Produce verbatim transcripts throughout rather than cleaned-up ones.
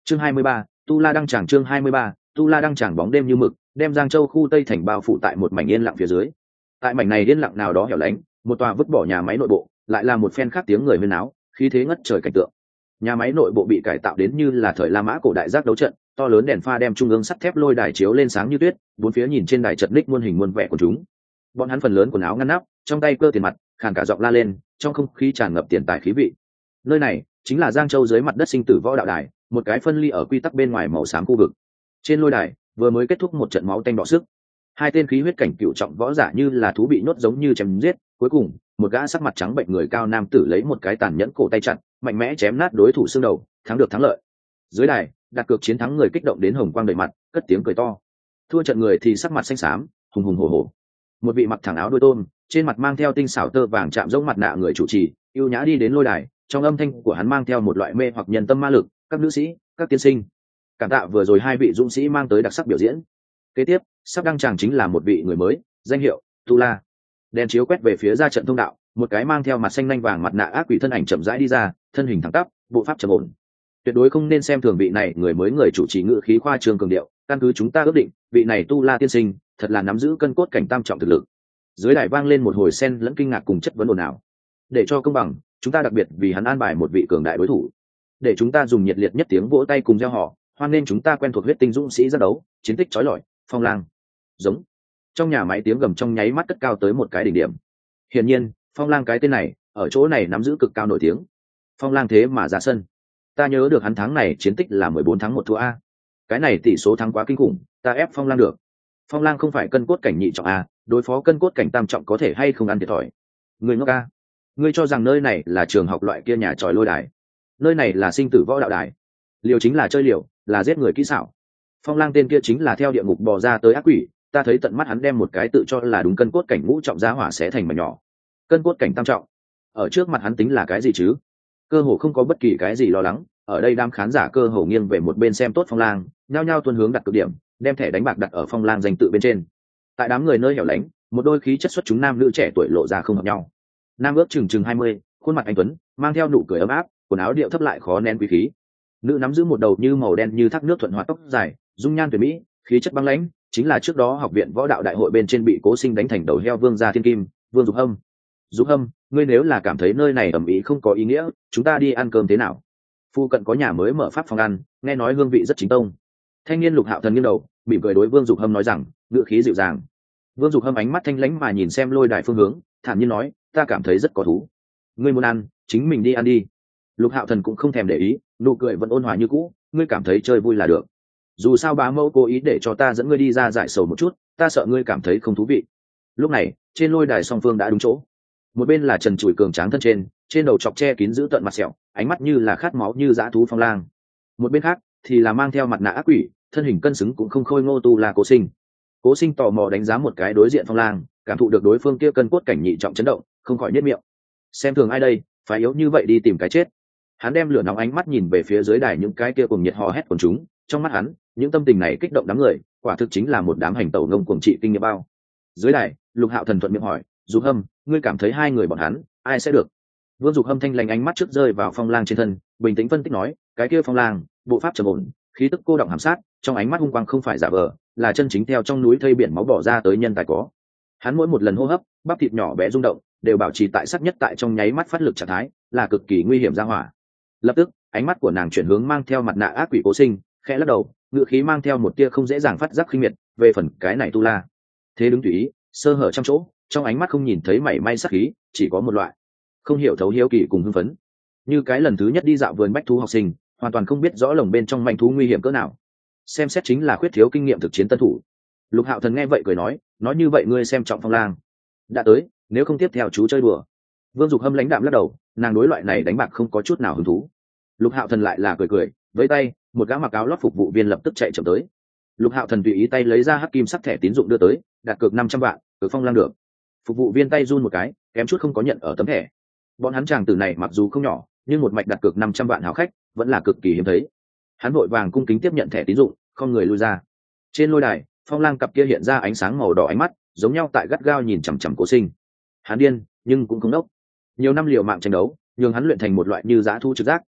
chương hai mươi ba, tu la đăng tràng chương hai mươi ba, tu la đăng tràng bóng đêm như mực đem Giang Châu khu Tây thành bao phủ tại một mảnh yên lặng phía dưới. Tại mảnh này yên lặng nào đó hẻo lánh, một tòa vứt bỏ nhà máy nội bộ lại là một phen khác tiếng người huyên náo, khí thế ngất trời cảnh tượng. Nhà máy nội bộ bị cải tạo đến như là thời La Mã cổ đại giác đấu trận, to lớn đèn pha đem trung ương sắt thép lôi đài chiếu lên sáng như tuyết, bốn phía nhìn trên đài chật ních muôn hình muôn vẻ của chúng. Bọn hắn phần lớn quần áo ngăn nắp, trong tay cơ tiền mặt, khàn cả giọng la lên, trong không khí tràn ngập tiền tài khí vị. Nơi này chính là Giang Châu dưới mặt đất sinh tử võ đạo đài, một cái phân ly ở quy tắc bên ngoài màu xám khu vực. Trên lôi đài vừa mới kết thúc một trận máu tanh đỏ sức, hai tên khí huyết cảnh cựu trọng võ giả như là thú bị nhốt giống như chém giết, cuối cùng một gã sắc mặt trắng bệnh người cao nam tử lấy một cái tàn nhẫn cổ tay chặt, mạnh mẽ chém nát đối thủ xương đầu, thắng được thắng lợi. Dưới đài đặt cược chiến thắng người kích động đến hồng quang đầy mặt, cất tiếng cười to. Thua trận người thì sắc mặt xanh xám, hùng hùng hổ hổ. Một vị mặc thẳng áo đôi tôm, trên mặt mang theo tinh xảo tơ vàng chạm giống mặt nạ người chủ trì ưu nhã đi đến lôi đài, trong âm thanh của hắn mang theo một loại mê hoặc nhân tâm ma lực. Các nữ sĩ, các tiên sinh, cảm tạ vừa rồi hai vị dũng sĩ mang tới đặc sắc biểu diễn. Kế tiếp sắp đăng tràng chính là một vị người mới, danh hiệu Tu La. Đèn chiếu quét về phía ra trận thông đạo, một cái mang theo mặt xanh nanh vàng mặt nạ ác quỷ thân ảnh chậm rãi đi ra, thân hình thẳng tắp, bộ pháp trầm ổn. Tuyệt đối không nên xem thường vị này người mới người chủ trì ngữ khí khoa trương cường điệu, căn cứ chúng ta ước định, vị này Tu La tiên sinh thật là nắm giữ cân cốt cảnh tam trọng thực lực. Dưới đài vang lên một hồi sen lẫn kinh ngạc cùng chất vấn ồn ào. Để cho công bằng, chúng ta đặc biệt vì hắn an bài một vị cường đại đối thủ, để chúng ta dùng nhiệt liệt nhất tiếng vỗ tay cùng reo hò, hoan nên chúng ta quen thuộc huyết tinh dũng sĩ ra đấu, chiến tích chói lọi, Phong Lang. Giống. Trong nhà máy tiếng gầm trong nháy mắt cất cao tới một cái đỉnh điểm. Hiển nhiên, Phong Lang cái tên này ở chỗ này nắm giữ cực cao nổi tiếng. Phong Lang thế mà ra sân. Ta nhớ được hắn tháng này chiến tích là mười bốn thắng một thua a. Cái này tỷ số thắng quá kinh khủng, ta ép Phong Lang được. Phong Lang không phải cân cốt cảnh nhị trọng a, đối phó cân cốt cảnh tam trọng có thể hay không ăn thiệt thòi. Người ngốc a. Ngươi cho rằng nơi này là trường học loại kia nhà tròi lôi đài. Nơi này là sinh tử võ đạo đài. Liều chính là chơi liều, là giết người kỹ xảo. Phong Lang tên kia chính là theo địa ngục bò ra tới ác quỷ, ta thấy tận mắt hắn đem một cái tự cho là đúng cân cốt cảnh ngũ trọng giá hỏa xé thành mảnh nhỏ. Cân cốt cảnh tam trọng, ở trước mặt hắn tính là cái gì chứ? Cơ hồ không có bất kỳ cái gì lo lắng, ở đây đám khán giả cơ hồ nghiêng về một bên xem tốt Phong Lang, nhao nhao tuôn hướng đặt cực điểm, đem thẻ đánh bạc đặt ở Phong Lang danh tự bên trên. Tại đám người nơi hẻo lánh, một đôi khí chất xuất chúng nam nữ trẻ tuổi lộ ra không hợp nhau. Nam ước chừng chừng hai mươi, khuôn mặt anh tuấn, mang theo nụ cười ấm áp, quần áo điệu thấp lại khó nén quý khí. Nữ nắm giữ một đầu như màu đen như thác nước thuận hòa tóc dài, dung nhan tuyệt mỹ, khí chất băng lãnh, chính là trước đó học viện võ đạo đại hội bên trên bị Cố Sinh đánh thành đầu heo Vương gia Thiên Kim, Vương Dục Hâm. Dục Hâm, ngươi nếu là cảm thấy nơi này ầm ĩ không có ý nghĩa, chúng ta đi ăn cơm thế nào? Phu cận có nhà mới mở pháp phòng ăn, nghe nói hương vị rất chính tông. Thanh niên Lục Hạo Thần nghiêng đầu, mỉm cười đối Vương Dục Hâm nói rằng, ngữ khí dịu dàng. Vương Dục Hâm ánh mắt thanh lãnh mà nhìn xem lôi đài phương hướng, thản nhiên nói, ta cảm thấy rất có thú. Ngươi muốn ăn, chính mình đi ăn đi. Lục Hạo Thần cũng không thèm để ý, nụ cười vẫn ôn hòa như cũ, ngươi cảm thấy chơi vui là được. Dù sao bá mẫu cố ý để cho ta dẫn ngươi đi ra giải sầu một chút, ta sợ ngươi cảm thấy không thú vị. Lúc này trên lôi đài song phương đã đúng chỗ, một bên là trần trụi cường tráng thân trên, trên đầu chọc che kín giữ tận mặt sẹo, ánh mắt như là khát máu như dã thú Phong Lang. Một bên khác thì là mang theo mặt nạ ác quỷ, thân hình cân xứng cũng không khôi ngô Tu La Cố Sinh. Cố Sinh tò mò đánh giá một cái đối diện Phong Lang, cảm thụ được đối phương kia cân cốt cảnh nhị trọng chấn động, không khỏi nhếch miệng. Xem thường ai đây, phải yếu như vậy đi tìm cái chết. Hắn đem lửa nóng ánh mắt nhìn về phía dưới đài những cái kia cùng nhiệt hò hét của chúng, trong mắt hắn những tâm tình này kích động đám người, quả thực chính là một đám hành tẩu ngông cuồng trị kinh nghiệm bao. Dưới đài Lục Hạo Thần thuận miệng hỏi, Dục Hâm, ngươi cảm thấy hai người bọn hắn ai sẽ được? Vương Dục Hâm thanh lành ánh mắt trước rơi vào Phong Lang trên thân, bình tĩnh phân tích nói, cái kia Phong Lang bộ pháp trầm ổn, khí tức cô động hàm sát, trong ánh mắt hung quang không phải giả vờ, là chân chính theo trong núi thây biển máu bỏ ra tới nhân tài có. Hắn mỗi một lần hô hấp, bắp thịt nhỏ bé rung động, đều bảo trì tại sắc nhất tại trong nháy mắt phát lực trạng thái, là cực kỳ nguy hiểm ra hỏa. Lập tức ánh mắt của nàng chuyển hướng mang theo mặt nạ ác quỷ Cố Sinh, khẽ lắc đầu, ngữ khí mang theo một tia không dễ dàng phát giác khinh miệt, về phần cái này Tu La thế đứng tùy ý, sơ hở trong chỗ, trong ánh mắt không nhìn thấy mảy may sắc khí, chỉ có một loại không hiểu thấu hiếu kỳ cùng hưng phấn, như cái lần thứ nhất đi dạo vườn bách thú học sinh, hoàn toàn không biết rõ lồng bên trong manh thú nguy hiểm cỡ nào, xem xét chính là khuyết thiếu kinh nghiệm thực chiến tân thủ. Lục Hạo Thần nghe vậy cười nói, nói như vậy ngươi xem trọng Phong Lang đã tới, nếu không tiếp theo chú chơi đùa. Vương Dục Hâm lãnh đạm lắc đầu, nàng đối loại này đánh bạc không có chút nào hứng thú. Lục Hạo Thần lại là cười cười, với tay một gã mặc áo lót phục vụ viên lập tức chạy chậm tới. Lục Hạo Thần tùy ý tay lấy ra hắc kim sắc thẻ tín dụng đưa tới, đặt cược năm trăm vạn, cược Phong Lang được. Phục vụ viên tay run một cái, kém chút không có nhận ở tấm thẻ. Bọn hắn chàng tử này mặc dù không nhỏ, nhưng một mạch đặt cược năm trăm vạn hảo khách vẫn là cực kỳ hiếm thấy. Hắn vội vàng cung kính tiếp nhận thẻ tín dụng, không người lui ra. Trên lôi đài Phong Lang cặp kia hiện ra ánh sáng màu đỏ ánh mắt, giống nhau tại gắt gao nhìn chằm chằm Cố Sinh. Hắn điên nhưng cũng không đốc, nhiều năm liều mạng tranh đấu nhường hắn luyện thành một loại như dã thu trực giác,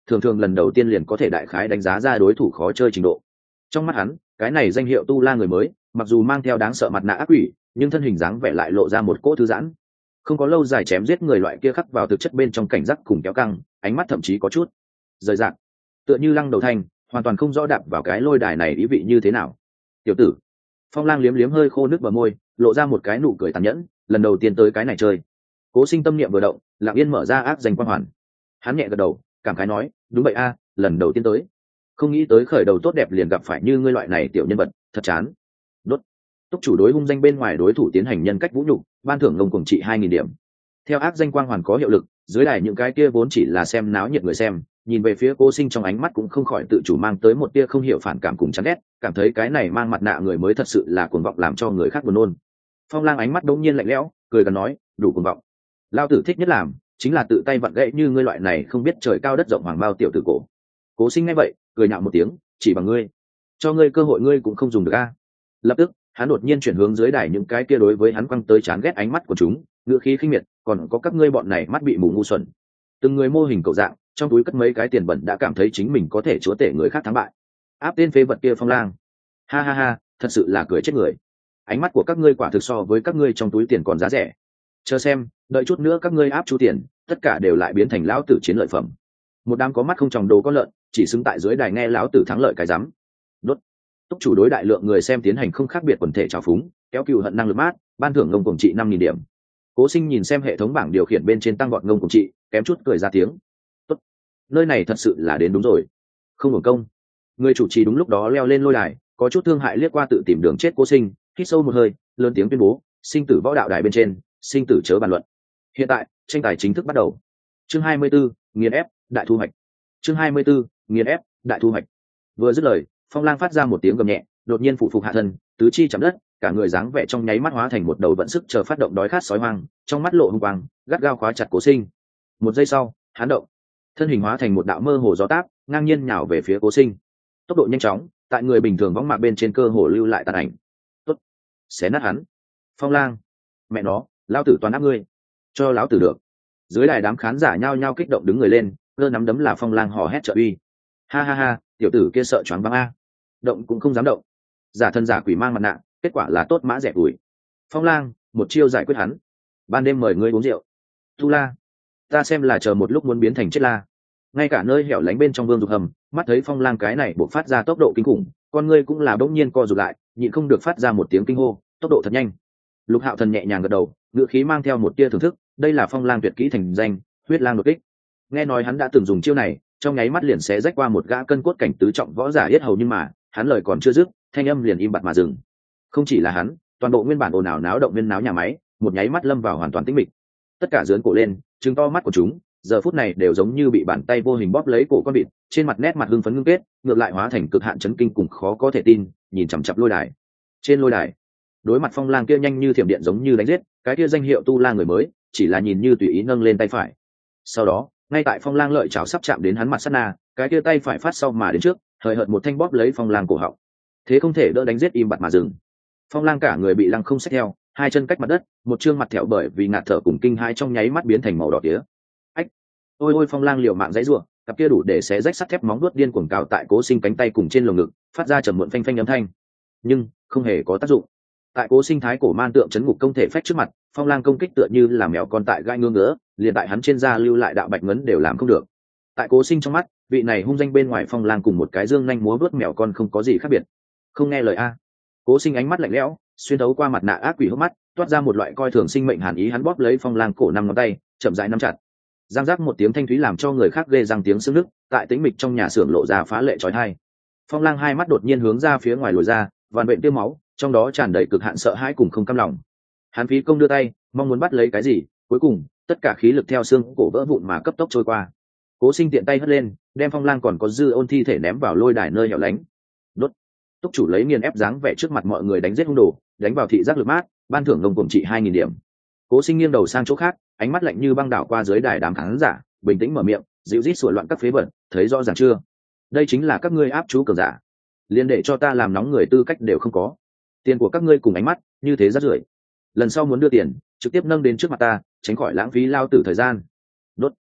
thường thường lần đầu tiên liền có thể đại khái đánh giá ra đối thủ khó chơi trình độ. Trong mắt hắn, cái này danh hiệu tu la người mới mặc dù mang theo đáng sợ mặt nạ ác quỷ, nhưng thân hình dáng vẻ lại lộ ra một cỗ thư giãn, không có lâu dài chém giết người loại kia khắc vào thực chất bên trong cảnh giác cùng kéo căng, ánh mắt thậm chí có chút rời rạc, tựa như lăng đầu thanh, hoàn toàn không rõ đạp vào cái lôi đài này ý vị như thế nào. Tiểu tử. Phong Lang liếm liếm hơi khô nước bờ môi, lộ ra một cái nụ cười tàn nhẫn, lần đầu tiên tới cái này chơi. Cố Sinh tâm niệm vừa động, lặng yên mở ra ác danh quang hoàn. Hắn nhẹ gật đầu, cảm khái nói, đúng vậy a, lần đầu tiên tới, không nghĩ tới khởi đầu tốt đẹp liền gặp phải như ngươi loại này tiểu nhân vật, thật chán. Đốt. Túc chủ đối hung danh bên ngoài đối thủ tiến hành nhân cách vũ nhục, ban thưởng ngông cuồng trị hai nghìn điểm. Theo ác danh quang hoàn có hiệu lực, dưới đài những cái kia vốn chỉ là xem náo nhiệt người xem, nhìn về phía Cố Sinh trong ánh mắt cũng không khỏi tự chủ mang tới một tia không hiểu phản cảm cùng chán ghét, cảm thấy cái này mang mặt nạ người mới thật sự là cuồng vọng làm cho người khác buồn nôn. Phong Lang ánh mắt đống nhiên lạnh lẽo, cười gần nói, đủ cuồng vọng. Lao tử thích nhất làm chính là tự tay vặn gãy như ngươi loại này không biết trời cao đất rộng hoàng bao tiểu tử cổ. Cố Sinh nghe vậy, cười nhạo một tiếng, chỉ bằng ngươi, cho ngươi cơ hội ngươi cũng không dùng được a. Lập tức, hắn đột nhiên chuyển hướng dưới đài những cái kia đối với hắn quăng tới chán ghét ánh mắt của chúng, ngữ khí khinh miệt, còn có các ngươi bọn này mắt bị mù ngu xuẩn. Từng người mô hình cậu dạng, trong túi cất mấy cái tiền bẩn đã cảm thấy chính mình có thể chúa tể người khác thắng bại. Áp tên phế vật kia Phong Lang. Ha ha ha, thật sự là cười chết người. Ánh mắt của các ngươi quả thực so với các ngươi trong túi tiền còn giá rẻ. Chờ xem, đợi chút nữa các ngươi áp chú tiền, tất cả đều lại biến thành lão tử chiến lợi phẩm. Một đám có mắt không tròng đồ con lợn, chỉ xứng tại dưới đài nghe lão tử thắng lợi cái rắm. Đốt. Túc chủ đối đại lượng người xem tiến hành không khác biệt quần thể trào phúng, kéo cừu hận năng lực mát, ban thưởng ngông cuồng trị năm nghìn điểm. Cố Sinh nhìn xem hệ thống bảng điều khiển bên trên tăng vọt ngông cuồng trị, kém chút cười ra tiếng. Tốt, nơi này thật sự là đến đúng rồi, không hưởng công. Người chủ trì đúng lúc đó leo lên lôi đài, có chút thương hại liếc qua tự tìm đường chết Cố Sinh, hít sâu một hơi, lớn tiếng tuyên bố, sinh tử võ đạo đài bên trên, sinh tử chớ bàn luận. Hiện tại, tranh tài chính thức bắt đầu. Chương hai mươi 24, nghiền ép, đại thu hoạch. Chương hai mươi 24, nghiền ép, đại thu hoạch. Vừa dứt lời, Phong Lang phát ra một tiếng gầm nhẹ, đột nhiên phụ phục hạ thân, tứ chi chạm đất, cả người dáng vẻ trong nháy mắt hóa thành một đầu vận sức chờ phát động đói khát sói hoang, trong mắt lộ hung quang, gắt gao khóa chặt Cố Sinh. Một giây sau, hắn động, thân hình hóa thành một đạo mơ hồ gió táp, ngang nhiên nhào về phía Cố Sinh. Tốc độ nhanh chóng, tại người bình thường võng mạc bên trên cơ hồ lưu lại tàn ảnh. Tốt, xé nát hắn. Phong Lang, mẹ nó, lão tử toàn áp ngươi, cho lão tử được. Dưới đài đám khán giả nhao nhao kích động đứng người lên, cơ nắm đấm là Phong Lang hò hét trợ uy. Ha ha ha, tiểu tử kia sợ choáng váng a, động cũng không dám động. Giả thân giả quỷ mang mặt nạ, kết quả là tốt mã rẻ tuổi. Phong Lang, một chiêu giải quyết hắn. Ban đêm mời ngươi uống rượu. Tu La, ta xem là chờ một lúc muốn biến thành chết la. Ngay cả nơi hẻo lánh bên trong vương dục hầm, mắt thấy Phong Lang cái này bộc phát ra tốc độ kinh khủng, con ngươi cũng là bỗng nhiên co rụt lại, nhịn không được phát ra một tiếng kinh hô, tốc độ thật nhanh. Lục Hạo Thần nhẹ nhàng gật đầu, ngữ khí mang theo một tia thưởng thức, đây là Phong Lang tuyệt kỹ thành danh, huyết lang đột kích. Nghe nói hắn đã từng dùng chiêu này, trong nháy mắt liền xé rách qua một gã cân cốt cảnh tứ trọng võ giả yết hầu, nhưng mà hắn lời còn chưa dứt, thanh âm liền im bặt mà dừng. Không chỉ là hắn, toàn bộ nguyên bản ồn ào náo động viên náo nhà máy, một nháy mắt lâm vào hoàn toàn tĩnh mịch. Tất cả giớn cổ lên, trừng to mắt của chúng, giờ phút này đều giống như bị bàn tay vô hình bóp lấy cổ con vịt, trên mặt nét mặt hưng phấn ngưng kết, ngược lại hóa thành cực hạn chấn kinh cùng khó có thể tin, nhìn chằm chằm lôi đài. Trên lôi đài, đối mặt Phong Lang kia nhanh như thiểm điện giống như đánh giết, cái kia danh hiệu tu la người mới, chỉ là nhìn như tùy ý nâng lên tay phải. Sau đó, ngay tại Phong Lang lợi chảo sắp chạm đến hắn mặt sát na, cái kia tay phải phát sau mà đến trước, hời hợt một thanh bóp lấy Phong Lang cổ họng. Thế không thể đỡ đánh giết im bặt mà dừng. Phong Lang cả người bị lăng không xách theo, hai chân cách mặt đất, một trương mặt thẹo bởi vì ngạt thở cùng kinh hai trong nháy mắt biến thành màu đỏ tía. Ách! Ôi ôi Phong Lang liều mạng giãy giụa, cặp kia đủ để xé rách sắt thép móng vuốt điên cuồng cào tại Cố Sinh cánh tay cùng trên lồng ngực, phát ra trầm muộn phanh phanh âm thanh. Nhưng không hề có tác dụng. Tại Cố Sinh thái cổ man tượng chấn ngục công thể phách trước mặt, Phong Lang công kích tựa như là mèo con tại gai ngứa ngứa, liền tại hắn trên da lưu lại đạo bạch ngấn đều làm không được. Tại Cố Sinh trong mắt, vị này hung danh bên ngoài Phong Lang cùng một cái dương nhanh múa vớt mèo con không có gì khác biệt. Không nghe lời a. Cố Sinh ánh mắt lạnh lẽo, xuyên thấu qua mặt nạ ác quỷ hốc mắt, toát ra một loại coi thường sinh mệnh hàn ý, hắn bóp lấy Phong Lang cổ năm ngón tay, chậm rãi nắm chặt. Giang giác một tiếng thanh thúy làm cho người khác ghê răng tiếng xương nứt, tại tĩnh mịch trong nhà xưởng lộ ra phá lệ chói tai. Phong Lang hai mắt đột nhiên hướng ra phía ngoài lồi ra, vằn vện tiêu máu, trong đó tràn đầy cực hạn sợ hãi cùng không cam lòng. Hắn phí công đưa tay, mong muốn bắt lấy cái gì, cuối cùng tất cả khí lực theo xương cổ vỡ vụn mà cấp tốc trôi qua. Cố Sinh tiện tay hất lên, đem Phong Lang còn có dư ôn thi thể ném vào lôi đài nơi hẻo lánh. Đốt. Túc chủ lấy nghiền ép dáng vẻ trước mặt mọi người đánh giết hung đồ, đánh vào thị giác lực mát, ban thưởng ngông cuồng trị hai nghìn điểm. Cố Sinh nghiêng đầu sang chỗ khác, ánh mắt lạnh như băng đảo qua dưới đài đám khán giả, bình tĩnh mở miệng, dịu rít sủa loạn các phế vật, thấy rõ ràng chưa? Đây chính là các ngươi áp chú cường giả, liền để cho ta làm nóng người tư cách đều không có. Tiền của các ngươi cùng ánh mắt, như thế rất rưởi. Lần sau muốn đưa tiền, trực tiếp nâng đến trước mặt ta, tránh khỏi lãng phí lao tử thời gian. Đốt.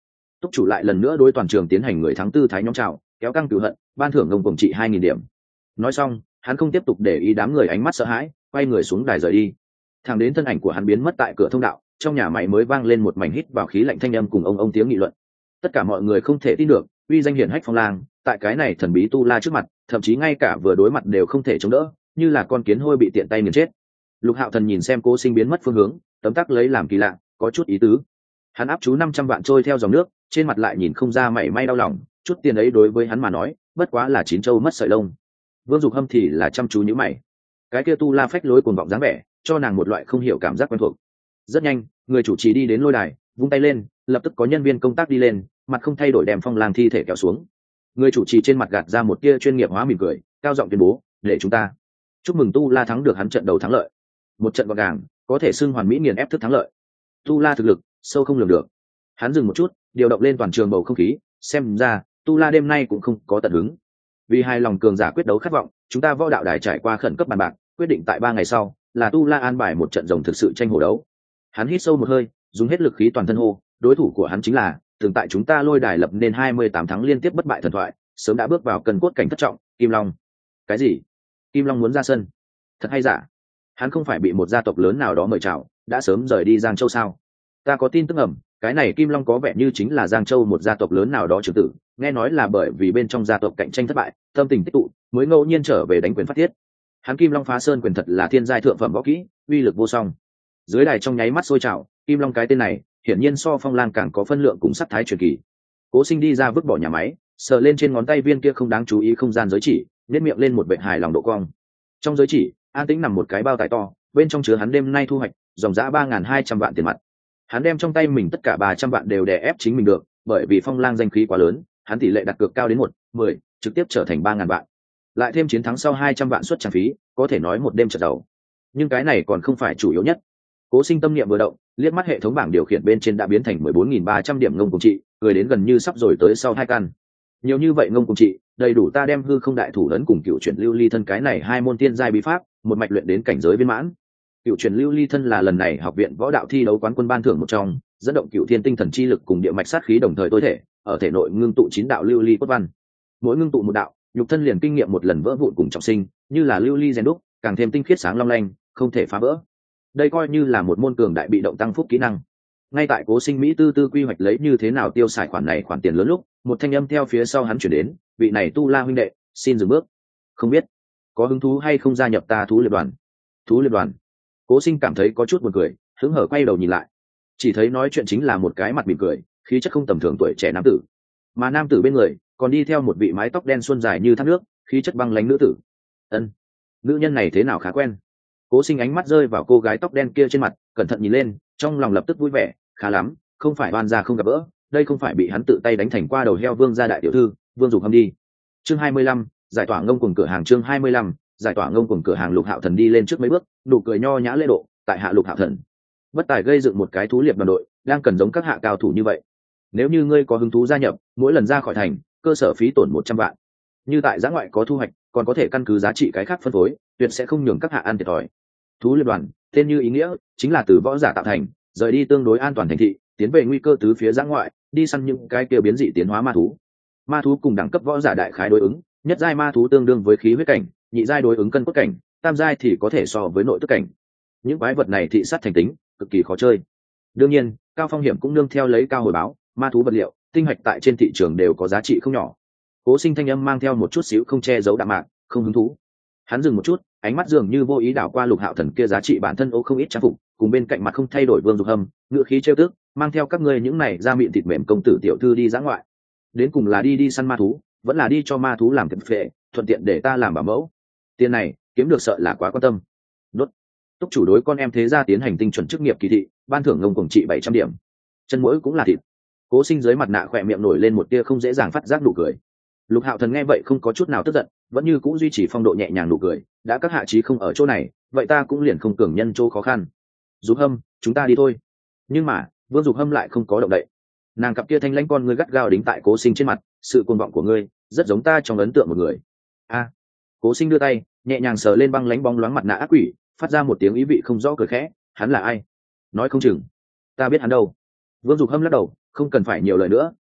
Túc chủ lại lần nữa đối toàn trường tiến hành người tháng tư thái nhóm chào, kéo căng cửu hận, ban thưởng ngông cuồng trị hai nghìn điểm. Nói xong, hắn không tiếp tục để ý đám người ánh mắt sợ hãi, quay người xuống đài rời đi. Thẳng đến thân ảnh của hắn biến mất tại cửa thông đạo, trong nhà máy mới vang lên một mảnh hít vào khí lạnh thanh âm cùng ông ông tiếng nghị luận. Tất cả mọi người không thể tin được, uy danh hiển hách Phong Lang, tại cái này thần bí tu la trước mặt, thậm chí ngay cả vừa đối mặt đều không thể chống đỡ, như là con kiến hôi bị tiện tay nghiền chết. Lục Hạo Thần nhìn xem Cố Sinh biến mất phương hướng, tấm tắc lấy làm kỳ lạ, có chút ý tứ. Hắn áp chú năm trăm vạn trôi theo dòng nước, trên mặt lại nhìn không ra mảy may đau lòng, chút tiền ấy đối với hắn mà nói, bất quá là chín châu mất sợi lông. Vương Dục Hâm thì là chăm chú nhíu mày. Cái kia tu la phách lối cuồng vọng dáng vẻ, cho nàng một loại không hiểu cảm giác quen thuộc. Rất nhanh, người chủ trì đi đến lôi đài, vung tay lên, lập tức có nhân viên công tác đi lên, mặt không thay đổi đem Phong Lang thi thể kéo xuống. Người chủ trì trên mặt gạt ra một tia chuyên nghiệp hóa mỉm cười, cao giọng tuyên bố, để chúng ta chúc mừng tu la thắng được hắn trận đầu thắng lợi. Một trận gọn gàng, có thể xưng hoàn mỹ nghiền ép thức thắng lợi. Tu la thực lực sâu không lường được. Hắn dừng một chút, điều động lên toàn trường bầu không khí, xem ra tu la đêm nay cũng không có tận hứng. Vì hai lòng cường giả quyết đấu khát vọng, chúng ta võ đạo đài trải qua khẩn cấp bàn bạc, quyết định tại ba ngày sau là tu la an bài một trận rồng thực sự tranh hổ đấu. Hắn hít sâu một hơi, dùng hết lực khí toàn thân hô, đối thủ của hắn chính là từng tại chúng ta lôi đài lập nên hai mươi tám tháng liên tiếp bất bại thần thoại, sớm đã bước vào cân cốt cảnh thất trọng, Kim Long. Cái gì? Kim Long muốn ra sân? Thật hay giả? Hắn không phải bị một gia tộc lớn nào đó mời chào, đã sớm rời đi Giang Châu sao? Ta có tin tức ẩm, cái này Kim Long có vẻ như chính là Giang Châu một gia tộc lớn nào đó trưởng tử, nghe nói là bởi vì bên trong gia tộc cạnh tranh thất bại, tâm tình tích tụ, mới ngẫu nhiên trở về đánh quyền phát tiết. Hắn Kim Long phá sơn quyền thật là thiên giai thượng phẩm võ kỹ, uy lực vô song. Dưới đài trong nháy mắt sôi trào, Kim Long cái tên này, hiển nhiên so Phong Lang càng có phân lượng cùng sắc thái truyền kỳ. Cố Sinh đi ra vứt bỏ nhà máy, sờ lên trên ngón tay viên kia không đáng chú ý không gian giới chỉ, nhếch miệng lên một vệt hài lòng độ cong. Trong giới chỉ, an tĩnh nằm một cái bao tải to, bên trong chứa hắn đêm nay thu hoạch, dòng giá ba nghìn hai trăm vạn tiền mặt. Hắn đem trong tay mình tất cả ba trăm vạn đều đè ép chính mình được, bởi vì Phong Lang danh khí quá lớn, hắn tỷ lệ đặt cược cao đến một, mười, trực tiếp trở thành ba nghìn vạn. Lại thêm chiến thắng sau hai trăm vạn suất trang phí, có thể nói một đêm chợt giàu. Nhưng cái này còn không phải chủ yếu nhất. Cố Sinh tâm niệm vừa động, liếc mắt hệ thống bảng điều khiển bên trên đã biến thành mười bốn nghìn ba trăm điểm ngông cùng trị, cười đến gần như sắp rồi tới sau hai căn. Nhiều như vậy ngông cùng trị, đầy đủ ta đem hư không đại thủ ấn cùng cựu chuyển lưu ly thân cái này hai môn tiên giai bí pháp, một mạch luyện đến cảnh giới viên mãn. Cựu chuyển lưu ly thân là lần này học viện võ đạo thi đấu quán quân ban thưởng một trong, dẫn động cựu thiên tinh thần chi lực cùng địa mạch sát khí đồng thời tối thể, ở thể nội ngưng tụ chín đạo lưu ly cốt văn. Mỗi ngưng tụ một đạo, nhục thân liền kinh nghiệm một lần vỡ vụn cùng trọng sinh, như là lưu ly rèn đúc, càng thêm tinh khiết sáng long lanh, không thể phá vỡ. Đây coi như là một môn cường đại bị động tăng phúc kỹ năng. Ngay tại Cố Sinh Mỹ tư tư quy hoạch lấy như thế nào tiêu xài khoản này khoản tiền lớn lúc, một thanh âm theo phía sau hắn chuyển đến, vị này tu la huynh đệ, xin dừng bước. Không biết có hứng thú hay không gia nhập ta thú liệp đoàn? Thú liệp đoàn? Cố Sinh cảm thấy có chút buồn cười, hứng hở quay đầu nhìn lại, chỉ thấy nói chuyện chính là một cái mặt mỉm cười, khí chất không tầm thường tuổi trẻ nam tử, mà nam tử bên người còn đi theo một vị mái tóc đen xuân dài như thác nước, khí chất băng lãnh nữ tử. Ân, nữ nhân này thế nào khá quen. Cố Sinh ánh mắt rơi vào cô gái tóc đen kia trên mặt, cẩn thận nhìn lên, trong lòng lập tức vui vẻ, khá lắm, không phải oan gia không gặp gỡ, đây không phải bị hắn tự tay đánh thành qua đầu heo Vương gia đại tiểu thư, Vương Dục Hâm đi. Chương hai mươi lăm, giải tỏa ngông cuồng cửa hàng. Chương hai mươi lăm, giải tỏa ngông cuồng cửa hàng. Lục Hạo Thần đi lên trước mấy bước, nụ cười nho nhã lễ độ, tại hạ Lục Hạo Thần, bất tài gây dựng một cái thú liệp đoàn đội, đang cần giống các hạ cao thủ như vậy. Nếu như ngươi có hứng thú gia nhập, mỗi lần ra khỏi thành, cơ sở phí tổn một trăm vạn. Như tại giã ngoại có thu hoạch, còn có thể căn cứ giá trị cái khác phân phối, tuyệt sẽ không nhường các hạ ăn thiệt thòi. Thú liệp đoàn, tên như ý nghĩa, chính là từ võ giả tạo thành, rời đi tương đối an toàn thành thị, tiến về nguy cơ tứ phía giã ngoại, đi săn những cái kia biến dị tiến hóa ma thú. Ma thú cùng đẳng cấp võ giả đại khái đối ứng, nhất giai ma thú tương đương với khí huyết cảnh, nhị giai đối ứng cân cốt cảnh, tam giai thì có thể so với nội tức cảnh. Những quái vật này thị sát thành tính, cực kỳ khó chơi. Đương nhiên, cao phong hiểm cũng nương theo lấy cao hồi báo, ma thú vật liệu, tinh hạch tại trên thị trường đều có giá trị không nhỏ. Cố Sinh thanh âm mang theo một chút xíu không che giấu đạm mạc, không hứng thú. Hắn dừng một chút, ánh mắt dường như vô ý đảo qua Lục Hạo Thần kia giá trị bản thân ô không ít trang phục, cùng bên cạnh mặt không thay đổi Vương Dục Hâm, ngựa khí trêu tức, mang theo các ngươi những này ra miệng thịt mềm công tử tiểu thư đi dã ngoại, đến cùng là đi đi săn ma thú, vẫn là đi cho ma thú làm thịt phệ, thuận tiện để ta làm bảo mẫu. Tiền này kiếm được sợ là quá quan tâm. Đốt. Túc chủ đối con em thế gia tiến hành tinh chuẩn chức nghiệp kỳ thị, ban thưởng ngông cuồng trị bảy trăm điểm. Chân mũi cũng là thịt. Cố Sinh dưới mặt nạ khỏe miệng nổi lên một tia không dễ dàng phát giác nụ cười. Lục Hạo Thần nghe vậy không có chút nào tức giận, vẫn như cũ duy trì phong độ nhẹ nhàng nụ cười, đã các hạ chí không ở chỗ này, vậy ta cũng liền không cường nhân chỗ khó khăn. Dục Hâm, chúng ta đi thôi. Nhưng mà Vương Dục Hâm lại không có động đậy. Nàng cặp kia thanh lãnh con ngươi gắt gao đính tại Cố Sinh trên mặt, sự cuồng vọng của ngươi rất giống ta trong ấn tượng một người. A. Cố Sinh đưa tay nhẹ nhàng sờ lên băng lãnh bóng loáng mặt nạ ác quỷ, phát ra một tiếng ý vị không rõ cười khẽ. Hắn là ai? Nói không chừng ta biết hắn đâu. Vương Dục Hâm lắc đầu, không cần phải nhiều lời nữa,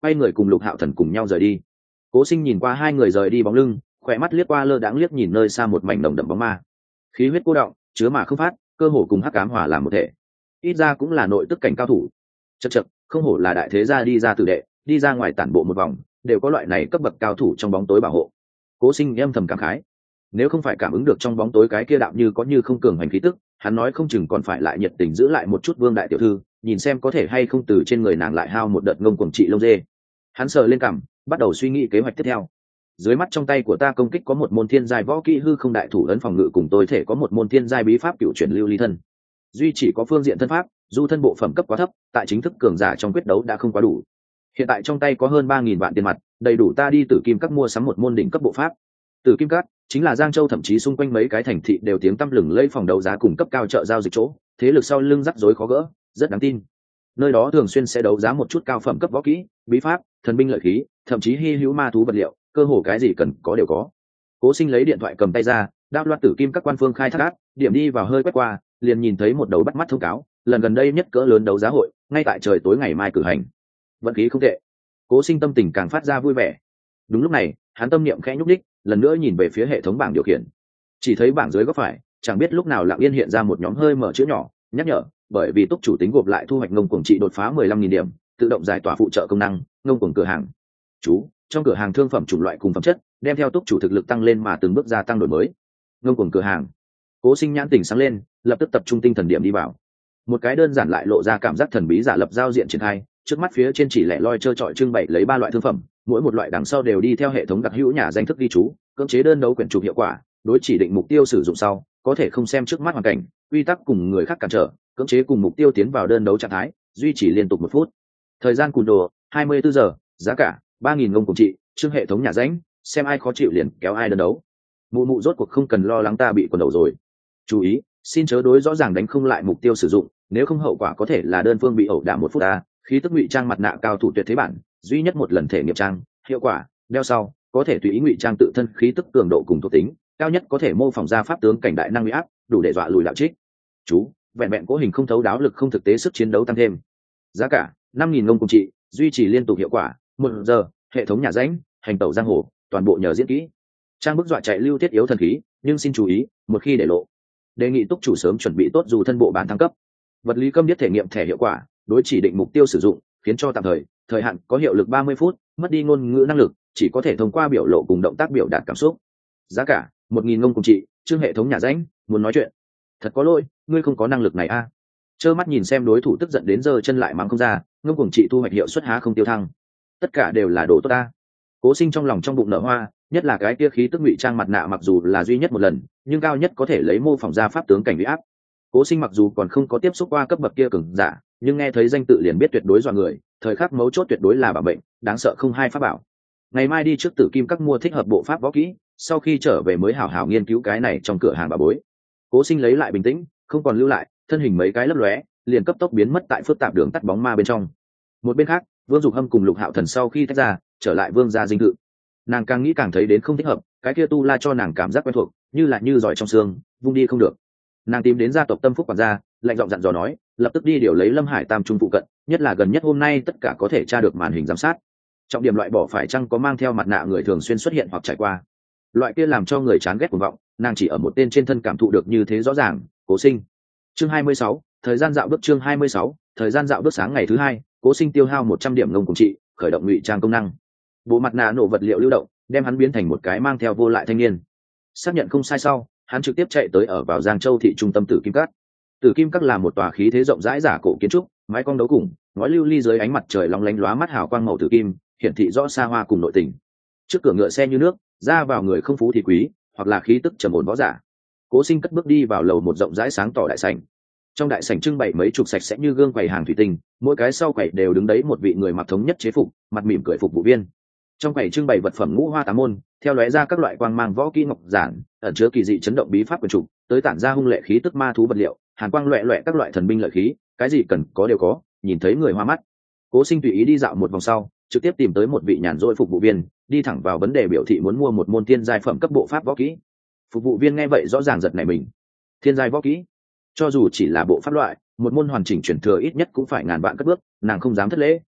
quay người cùng Lục Hạo Thần cùng nhau rời đi. Cố Sinh nhìn qua hai người rời đi bóng lưng, khỏe mắt liếc qua lơ đãng liếc nhìn nơi xa một mảnh nồng đậm bóng ma, khí huyết cô động, chứa mà không phát, cơ hồ cùng hắc ám hòa làm một thể. Ít ra cũng là nội tức cảnh cao thủ. Chậc chậc, không hổ là đại thế gia đi ra tử đệ, đi ra ngoài tản bộ một vòng, đều có loại này cấp bậc cao thủ trong bóng tối bảo hộ. Cố Sinh âm thầm cảm khái, nếu không phải cảm ứng được trong bóng tối cái kia đạo như có như không cường hành khí tức, hắn nói không chừng còn phải lại nhiệt tình giữ lại một chút Vương đại tiểu thư, nhìn xem có thể hay không từ trên người nàng lại hao một đợt ngông cuồng trị lông dê. Hắn sờ lên cằm, bắt đầu suy nghĩ kế hoạch tiếp theo. Dưới mắt trong tay của ta công kích có một môn thiên giai võ kỹ hư không đại thủ ấn phòng ngự, cùng tôi thể có một môn thiên giai bí pháp cựu chuyển lưu ly thân. Duy chỉ có phương diện thân pháp, du thân bộ phẩm cấp quá thấp, tại chính thức cường giả trong quyết đấu đã không quá đủ. Hiện tại trong tay có hơn ba nghìn vạn tiền mặt, đầy đủ ta đi Tử Kim Các mua sắm một môn đỉnh cấp bộ pháp. Tử Kim Các chính là Giang Châu thậm chí xung quanh mấy cái thành thị đều tiếng tăm lừng lẫy phòng đấu giá cùng cấp cao chợ giao dịch chỗ, thế lực sau lưng rắc rối khó gỡ, rất đáng tin. Nơi đó thường xuyên sẽ đấu giá một chút cao phẩm cấp võ kỹ, bí pháp, thần binh lợi khí, thậm chí hi hữu ma thú vật liệu, cơ hồ cái gì cần có đều có. Cố Sinh lấy điện thoại cầm tay ra, đáp loạt Tử Kim Các quan phương khai thác áp, điểm đi vào hơi quét qua, liền nhìn thấy một đầu bắt mắt thông cáo, lần gần đây nhất cỡ lớn đấu giá hội, ngay tại trời tối ngày mai cử hành. Vận khí không tệ. Cố Sinh tâm tình càng phát ra vui vẻ. Đúng lúc này, hắn tâm niệm khẽ nhúc nhích, lần nữa nhìn về phía hệ thống bảng điều khiển. Chỉ thấy bảng dưới góc phải, chẳng biết lúc nào lặng yên hiện ra một nhóm hơi mở chữ nhỏ, nhắc nhở, bởi vì túc chủ tính gộp lại thu hoạch ngông cuồng trị đột phá mười lăm nghìn điểm, tự động giải tỏa phụ trợ công năng, ngông cuồng cửa hàng. Chú, trong cửa hàng thương phẩm chủng loại cùng phẩm chất, đem theo túc chủ thực lực tăng lên mà từng bước gia tăng đổi mới. Ngông cuồng cửa hàng. Cố Sinh nhãn tỉnh sáng lên, lập tức tập trung tinh thần điểm đi vào. Một cái đơn giản lại lộ ra cảm giác thần bí giả lập giao diện triển khai, trước mắt phía trên chỉ lẻ loi trơ trọi trưng bày lấy ba loại thương phẩm, mỗi một loại đằng sau đều đi theo hệ thống đặc hữu nhà danh thức ghi chú, cưỡng chế đơn đấu quyển trục hiệu quả, đối chỉ định mục tiêu sử dụng sau, có thể không xem trước mắt hoàn cảnh, quy tắc cùng người khác cản trở, cưỡng chế cùng mục tiêu tiến vào đơn đấu trạng thái, duy trì liên tục một phút. Thời gian cùn đồ hai mươi tư giờ, giá cả ba nghìn ngông cùng trị, chương hệ thống nhà danh, xem ai khó chịu liền kéo ai đơn đấu. Mụ mụ rốt cuộc không cần lo lắng ta bị quần đầu rồi. Chú ý, xin chớ đối rõ ràng đánh không lại mục tiêu sử dụng, nếu không hậu quả có thể là đơn phương bị ẩu đả một phút a. Khí tức ngụy trang mặt nạ cao thủ tuyệt thế bản, duy nhất một lần thể nghiệm trang, hiệu quả, đeo sau, có thể tùy ý ngụy trang tự thân khí tức cường độ cùng thuộc tính, cao nhất có thể mô phỏng ra pháp tướng cảnh đại năng uy áp, đủ để dọa lùi đạo trích. Chú, vẹn vẹn cố hình không thấu đáo lực không thực tế sức chiến đấu tăng thêm. Giá cả năm nghìn ngông cùng trị, duy trì liên tục hiệu quả, một giờ, hệ thống nhà rãnh, hành tẩu giang hồ, toàn bộ nhờ diễn kỹ. Trang bức dọa chạy lưu thiết yếu thần khí, nhưng xin chú ý, một khi để lộ, đề nghị túc chủ sớm chuẩn bị tốt dù thân bộ bán thăng cấp. Vật lý câm biết thể nghiệm thẻ hiệu quả, đối chỉ định mục tiêu sử dụng, khiến cho tạm thời, thời hạn có hiệu lực ba mươi phút, mất đi ngôn ngữ năng lực, chỉ có thể thông qua biểu lộ cùng động tác biểu đạt cảm xúc. Giá cả một nghìn ngông cùng trị, chương hệ thống nhà rãnh, muốn nói chuyện. Thật có lỗi, ngươi không có năng lực này a. À. Trơ mắt nhìn xem đối thủ tức giận đến giơ chân lại mắng không ra, ngông cùng trị thu hoạch hiệu suất há không tiêu thăng. Tất cả đều là đồ tốt ta. Cố Sinh trong lòng trong bụng nở hoa, nhất là cái kia khí tức ngụy trang mặt nạ mặc dù là duy nhất một lần, nhưng cao nhất có thể lấy mô phỏng ra pháp tướng cảnh uy áp. Cố Sinh mặc dù còn không có tiếp xúc qua cấp bậc kia cường giả, nhưng nghe thấy danh tự liền biết tuyệt đối dọa người, thời khắc mấu chốt tuyệt đối là bảo mệnh, đáng sợ không hai pháp bảo. Ngày mai đi trước Tử Kim Các mua thích hợp bộ pháp võ kỹ, sau khi trở về mới hảo hảo nghiên cứu cái này trong cửa hàng bà bối. Cố Sinh lấy lại bình tĩnh, không còn lưu lại, thân hình mấy cái lấp lóe, liền cấp tốc biến mất tại phức tạp đường tắt bóng ma bên trong. Một bên khác, Vương Dục Hâm cùng Lục Hạo Thần sau khi tách ra, trở lại Vương gia dinh thự. Nàng càng nghĩ càng thấy đến không thích hợp, cái kia tu la cho nàng cảm giác quen thuộc, như là như giỏi trong xương, vung đi không được. Nàng tìm đến gia tộc Tâm Phúc quản gia, lạnh giọng dặn dò nói, lập tức đi điều lấy Lâm Hải Tam Trung phụ cận, nhất là gần nhất hôm nay tất cả có thể tra được màn hình giám sát. Trọng điểm loại bỏ phải chăng có mang theo mặt nạ người thường xuyên xuất hiện hoặc trải qua. Loại kia làm cho người chán ghét cuồng vọng, nàng chỉ ở một tên trên thân cảm thụ được như thế rõ ràng. Cố Sinh. Chương hai mươi sáu, thời gian dạo bước chương hai mươi sáu, thời gian dạo bước sáng ngày thứ hai, Cố Sinh tiêu hao một trăm điểm ngông cùng trị, khởi động ngụy trang công năng. Bộ mặt nạ nổ vật liệu lưu động, đem hắn biến thành một cái mang theo vô lại thanh niên. Xác nhận không sai sau, hắn trực tiếp chạy tới ở vào Giang Châu thị trung tâm Tử Kim Các. Tử Kim Các là một tòa khí thế rộng rãi giả cổ kiến trúc, mái cong đấu cùng, ngói lưu ly dưới ánh mặt trời long lánh lóa mắt hào quang màu tử kim, hiển thị rõ xa hoa cùng nội tình. Trước cửa ngựa xe như nước, ra vào người không phú thì quý, hoặc là khí tức trầm ổn võ giả. Cố Sinh cất bước đi vào lầu một rộng rãi sáng tỏ đại sảnh. Trong đại sảnh trưng bày mấy chục sạch sẽ như gương quầy hàng thủy tinh, mỗi cái sau quầy đều đứng đấy một vị người mặc thống nhất chế phục, mặt mỉm cười phục vụ viên. Trong quầy trưng bày vật phẩm ngũ hoa tám môn, theo lóe ra các loại quang mang võ kỹ ngọc giản, ẩn chứa kỳ dị chấn động bí pháp quyền trục, tới tản ra hung lệ khí tức ma thú vật liệu, hàn quang loẹt loẹt các loại thần binh lợi khí, cái gì cần có đều có, nhìn thấy người hoa mắt. Cố Sinh tùy ý đi dạo một vòng sau, trực tiếp tìm tới một vị nhàn rỗi phục vụ viên, đi thẳng vào vấn đề biểu thị muốn mua một môn thiên giai phẩm cấp bộ pháp võ kỹ. Phục vụ viên nghe vậy rõ ràng giật nảy mình. Thiên giai võ kỹ? Cho dù chỉ là bộ pháp loại, một môn hoàn chỉnh truyền thừa ít nhất cũng phải ngàn vạn cất bước, nàng không dám thất lễ,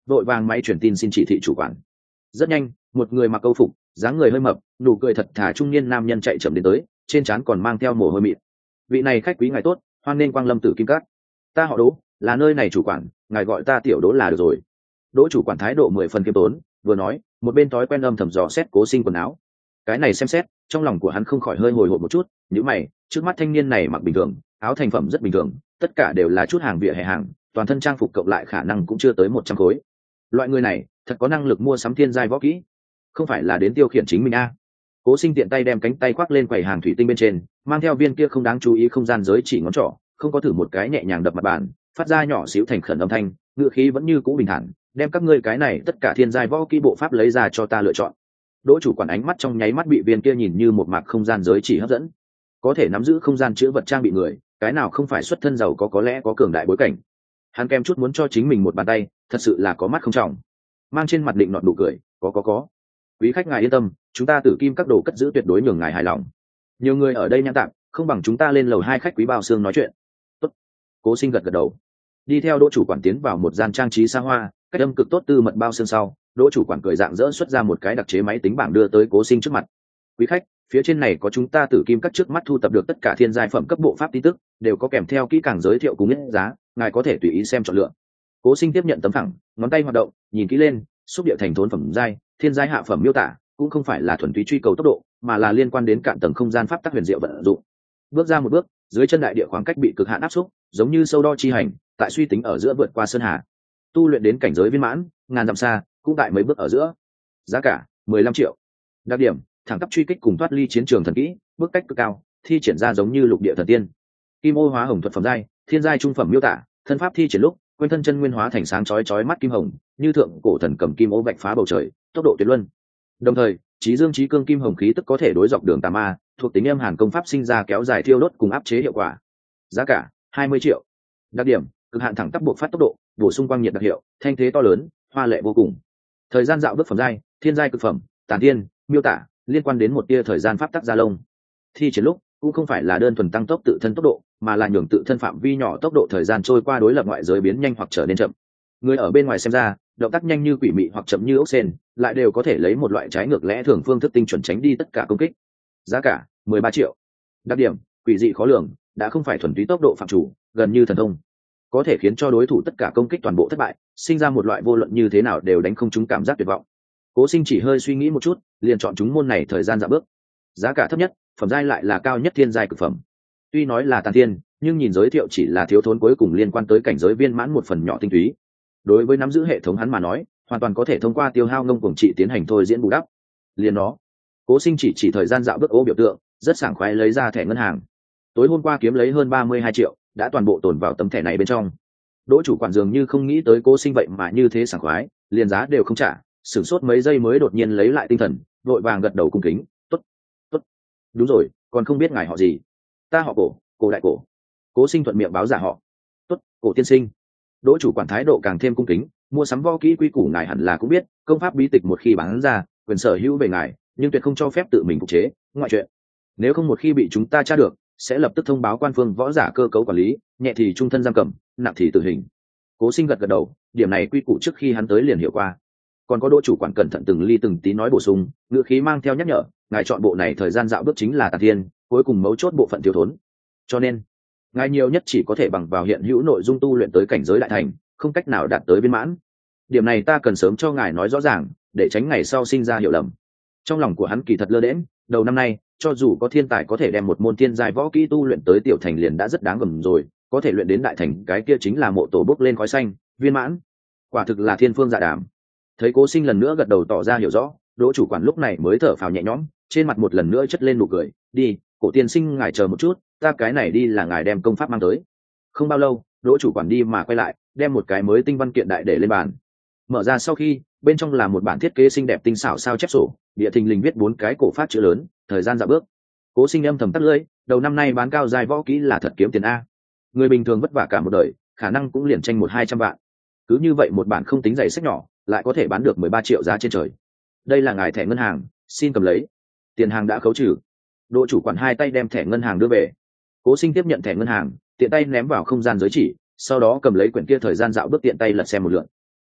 vội vàng máy truyền tin xin chỉ thị chủ quản. Rất nhanh, một người mặc câu phục, dáng người hơi mập, nụ cười thật thà trung niên nam nhân chạy chậm đến tới, trên trán còn mang theo mồ hôi mịn. Vị này khách quý ngài tốt, hoan nên quang lâm Tử Kim Các. Ta họ Đỗ, là nơi này chủ quản, ngài gọi ta tiểu Đỗ là được rồi. Đỗ chủ quản thái độ mười phần kiêm tốn, vừa nói, một bên thói quen âm thầm dò xét Cố Sinh quần áo. Cái này xem xét, trong lòng của hắn không khỏi hơi hồi hộp một chút, nhíu mày, trước mắt thanh niên này mặc bình thường, áo thành phẩm rất bình thường, tất cả đều là chút hàng vỉa hè hàng, toàn thân trang phục cộng lại khả năng cũng chưa tới một trăm khối. Loại người này, thật có năng lực mua sắm thiên giai võ kỹ, không phải là đến tiêu khiển chính mình a. Cố Sinh tiện tay đem cánh tay khoác lên quầy hàng thủy tinh bên trên, mang theo viên kia không đáng chú ý không gian giới chỉ ngón trỏ, không có thử một cái nhẹ nhàng đập mặt bàn, phát ra nhỏ xíu thành khẩn âm thanh, ngựa khí vẫn như cũ bình thản, đem các ngươi cái này tất cả thiên giai võ kỹ bộ pháp lấy ra cho ta lựa chọn. Đỗ chủ quản ánh mắt trong nháy mắt bị viên kia nhìn như một mạc không gian giới chỉ hấp dẫn. Có thể nắm giữ không gian chứa vật trang bị người, cái nào không phải xuất thân giàu có có lẽ có cường đại bối cảnh. Hắn kem chút muốn cho chính mình một bàn tay, thật sự là có mắt không trọng. Mang trên mặt định nọt nụ cười, có có có. Quý khách ngài yên tâm, chúng ta Tử Kim Các đồ cất giữ tuyệt đối nhường ngài hài lòng. Nhiều người ở đây nhãn tạm, không bằng chúng ta lên lầu hai khách quý bao xương nói chuyện. Tốt. Cố Sinh gật gật đầu, đi theo Đỗ chủ quản tiến vào một gian trang trí xa hoa, cách âm cực tốt tư mật bao xương sau. Đỗ chủ quản cười dạng dỡ xuất ra một cái đặc chế máy tính bảng đưa tới Cố Sinh trước mặt. Quý khách, phía trên này có chúng ta Tử Kim Các trước mắt thu thập được tất cả thiên giai phẩm cấp bộ pháp tin tức, đều có kèm theo kỹ càng giới thiệu cùng nhất giá, ngài có thể tùy ý xem chọn lựa. Cố Sinh tiếp nhận tấm phẳng, ngón tay hoạt động, nhìn kỹ lên, xúc địa thành thốn phẩm giai, thiên giai hạ phẩm miêu tả, cũng không phải là thuần túy truy cầu tốc độ, mà là liên quan đến cạn tầng không gian pháp tắc huyền diệu vận dụng. Bước ra một bước, dưới chân đại địa khoảng cách bị cực hạn áp xúc, giống như sâu đo chi hành, tại suy tính ở giữa vượt qua sơn hà. Tu luyện đến cảnh giới viên mãn, ngàn dặm xa, cũng tại mấy bước ở giữa. Giá cả mười lăm triệu. Đặc điểm, thẳng tắp truy kích cùng thoát ly chiến trường thần kỹ, bước cách cực cao, thi triển ra giống như lục địa thần tiên. Kim ô hóa hồng thuật phẩm giai, thiên giai trung phẩm miêu tả, thân pháp thi triển lúc, quanh thân chân nguyên hóa thành sáng chói chói mắt kim hồng, như thượng cổ thần cầm kim ô vạch phá bầu trời, tốc độ tuyệt luân. Đồng thời, trí dương trí cương kim hồng khí tức có thể đối dọc đường tà ma, thuộc tính âm hàn công pháp sinh ra kéo dài thiêu đốt cùng áp chế hiệu quả. Giá cả hai mươi triệu. Đặc điểm, cực hạn thẳng tắp buộc phát tốc độ, bổ sung quang nhiệt đặc hiệu, thanh thế to lớn, hoa lệ vô cùng. Thời gian dạo bước phẩm giai, thiên giai cực phẩm, tản tiên, miêu tả, liên quan đến một tia thời gian pháp tắc gia lông. Thi triển lúc cũng không phải là đơn thuần tăng tốc tự thân tốc độ, mà là nhường tự thân phạm vi nhỏ tốc độ thời gian trôi qua đối lập ngoại giới biến nhanh hoặc trở nên chậm. Người ở bên ngoài xem ra, động tác nhanh như quỷ mị hoặc chậm như ốc sên, lại đều có thể lấy một loại trái ngược lẽ thường phương thức tinh chuẩn tránh đi tất cả công kích. Giá cả mười ba triệu. Đặc điểm, quỷ dị khó lường, đã không phải thuần túy tốc độ phạm chủ, gần như thần thông, có thể khiến cho đối thủ tất cả công kích toàn bộ thất bại, sinh ra một loại vô luận như thế nào đều đánh không trúng cảm giác tuyệt vọng. Cố Sinh chỉ hơi suy nghĩ một chút, liền chọn chúng môn này thời gian dạo bước. Giá cả thấp nhất, phẩm giai lại là cao nhất thiên giai cực phẩm. Tuy nói là tàn thiên, nhưng nhìn giới thiệu chỉ là thiếu thốn cuối cùng liên quan tới cảnh giới viên mãn một phần nhỏ tinh túy. Đối với nắm giữ hệ thống hắn mà nói, hoàn toàn có thể thông qua tiêu hao ngông cuồng trị tiến hành thôi diễn bù đắp. Liền nó, Cố Sinh chỉ chỉ thời gian dạo bước ô biểu tượng, rất sảng khoái lấy ra thẻ ngân hàng. Tối hôm qua kiếm lấy hơn ba mươi hai triệu, đã toàn bộ tồn vào tấm thẻ này bên trong. Đỗ chủ quản dường như không nghĩ tới Cố Sinh vậy mà như thế sảng khoái, liền giá đều không trả, sửng sốt mấy giây mới đột nhiên lấy lại tinh thần, vội vàng gật đầu cung kính, "Tốt, tốt. Đúng rồi, còn không biết ngài họ gì?" "Ta họ Cổ, Cổ đại cổ." Cố Sinh thuận miệng báo giả họ. "Tốt, Cổ tiên sinh." Đỗ chủ quản thái độ càng thêm cung kính, "Mua sắm võ kỹ quy củ ngài hẳn là cũng biết, công pháp bí tịch một khi bán ra, quyền sở hữu về ngài, nhưng tuyệt không cho phép tự mình phục chế, ngoại chuyện. Nếu không một khi bị chúng ta tra được, sẽ lập tức thông báo quan phương võ giả cơ cấu quản lý, nhẹ thì trung thân giam cầm, nặng thì tử hình." Cố Sinh gật gật đầu, điểm này quy củ trước khi hắn tới liền hiểu qua. Còn có Đỗ chủ quản cẩn thận từng ly từng tí nói bổ sung, ngữ khí mang theo nhắc nhở, ngài chọn bộ này thời gian dạo bước chính là tà thiên, cuối cùng mấu chốt bộ phận thiếu thốn. Cho nên, ngài nhiều nhất chỉ có thể bằng vào hiện hữu nội dung tu luyện tới cảnh giới đại thành, không cách nào đạt tới viên mãn. Điểm này ta cần sớm cho ngài nói rõ ràng, để tránh ngày sau sinh ra hiểu lầm. Trong lòng của hắn kỳ thật lơ đễnh, đầu năm nay, cho dù có thiên tài có thể đem một môn thiên giai võ kỹ tu luyện tới tiểu thành liền đã rất đáng gờm rồi, có thể luyện đến đại thành, cái kia chính là mộ tổ bốc lên khói xanh, viên mãn. Quả thực là thiên phương dạ đàm. Thấy Cố Sinh lần nữa gật đầu tỏ ra hiểu rõ, Đỗ chủ quản lúc này mới thở phào nhẹ nhõm, trên mặt một lần nữa chất lên nụ cười, "Đi, Cổ tiên sinh ngài chờ một chút, ta cái này đi là ngài đem công pháp mang tới." Không bao lâu, Đỗ chủ quản đi mà quay lại, đem một cái mới tinh văn kiện đại để lên bàn. Mở ra sau khi, bên trong là một bản thiết kế xinh đẹp tinh xảo sao chép sổ, địa thình lình viết bốn cái cổ phát chữ lớn, thời gian dạo bước. Cố Sinh âm thầm tắt lưỡi, đầu năm nay bán cao giai võ kỹ là thật kiếm tiền a. Người bình thường vất vả cả một đời, khả năng cũng liền tranh một hai trăm vạn. Cứ như vậy một bản không tính dày sách nhỏ, lại có thể bán được mười ba triệu giá trên trời. Đây là ngài thẻ ngân hàng, xin cầm lấy. Tiền hàng đã khấu trừ. Đỗ chủ quản hai tay đem thẻ ngân hàng đưa về. Cố Sinh tiếp nhận thẻ ngân hàng, tiện tay ném vào không gian giới chỉ, sau đó cầm lấy quyển kia thời gian dạo bước tiện tay lật xem một lượt.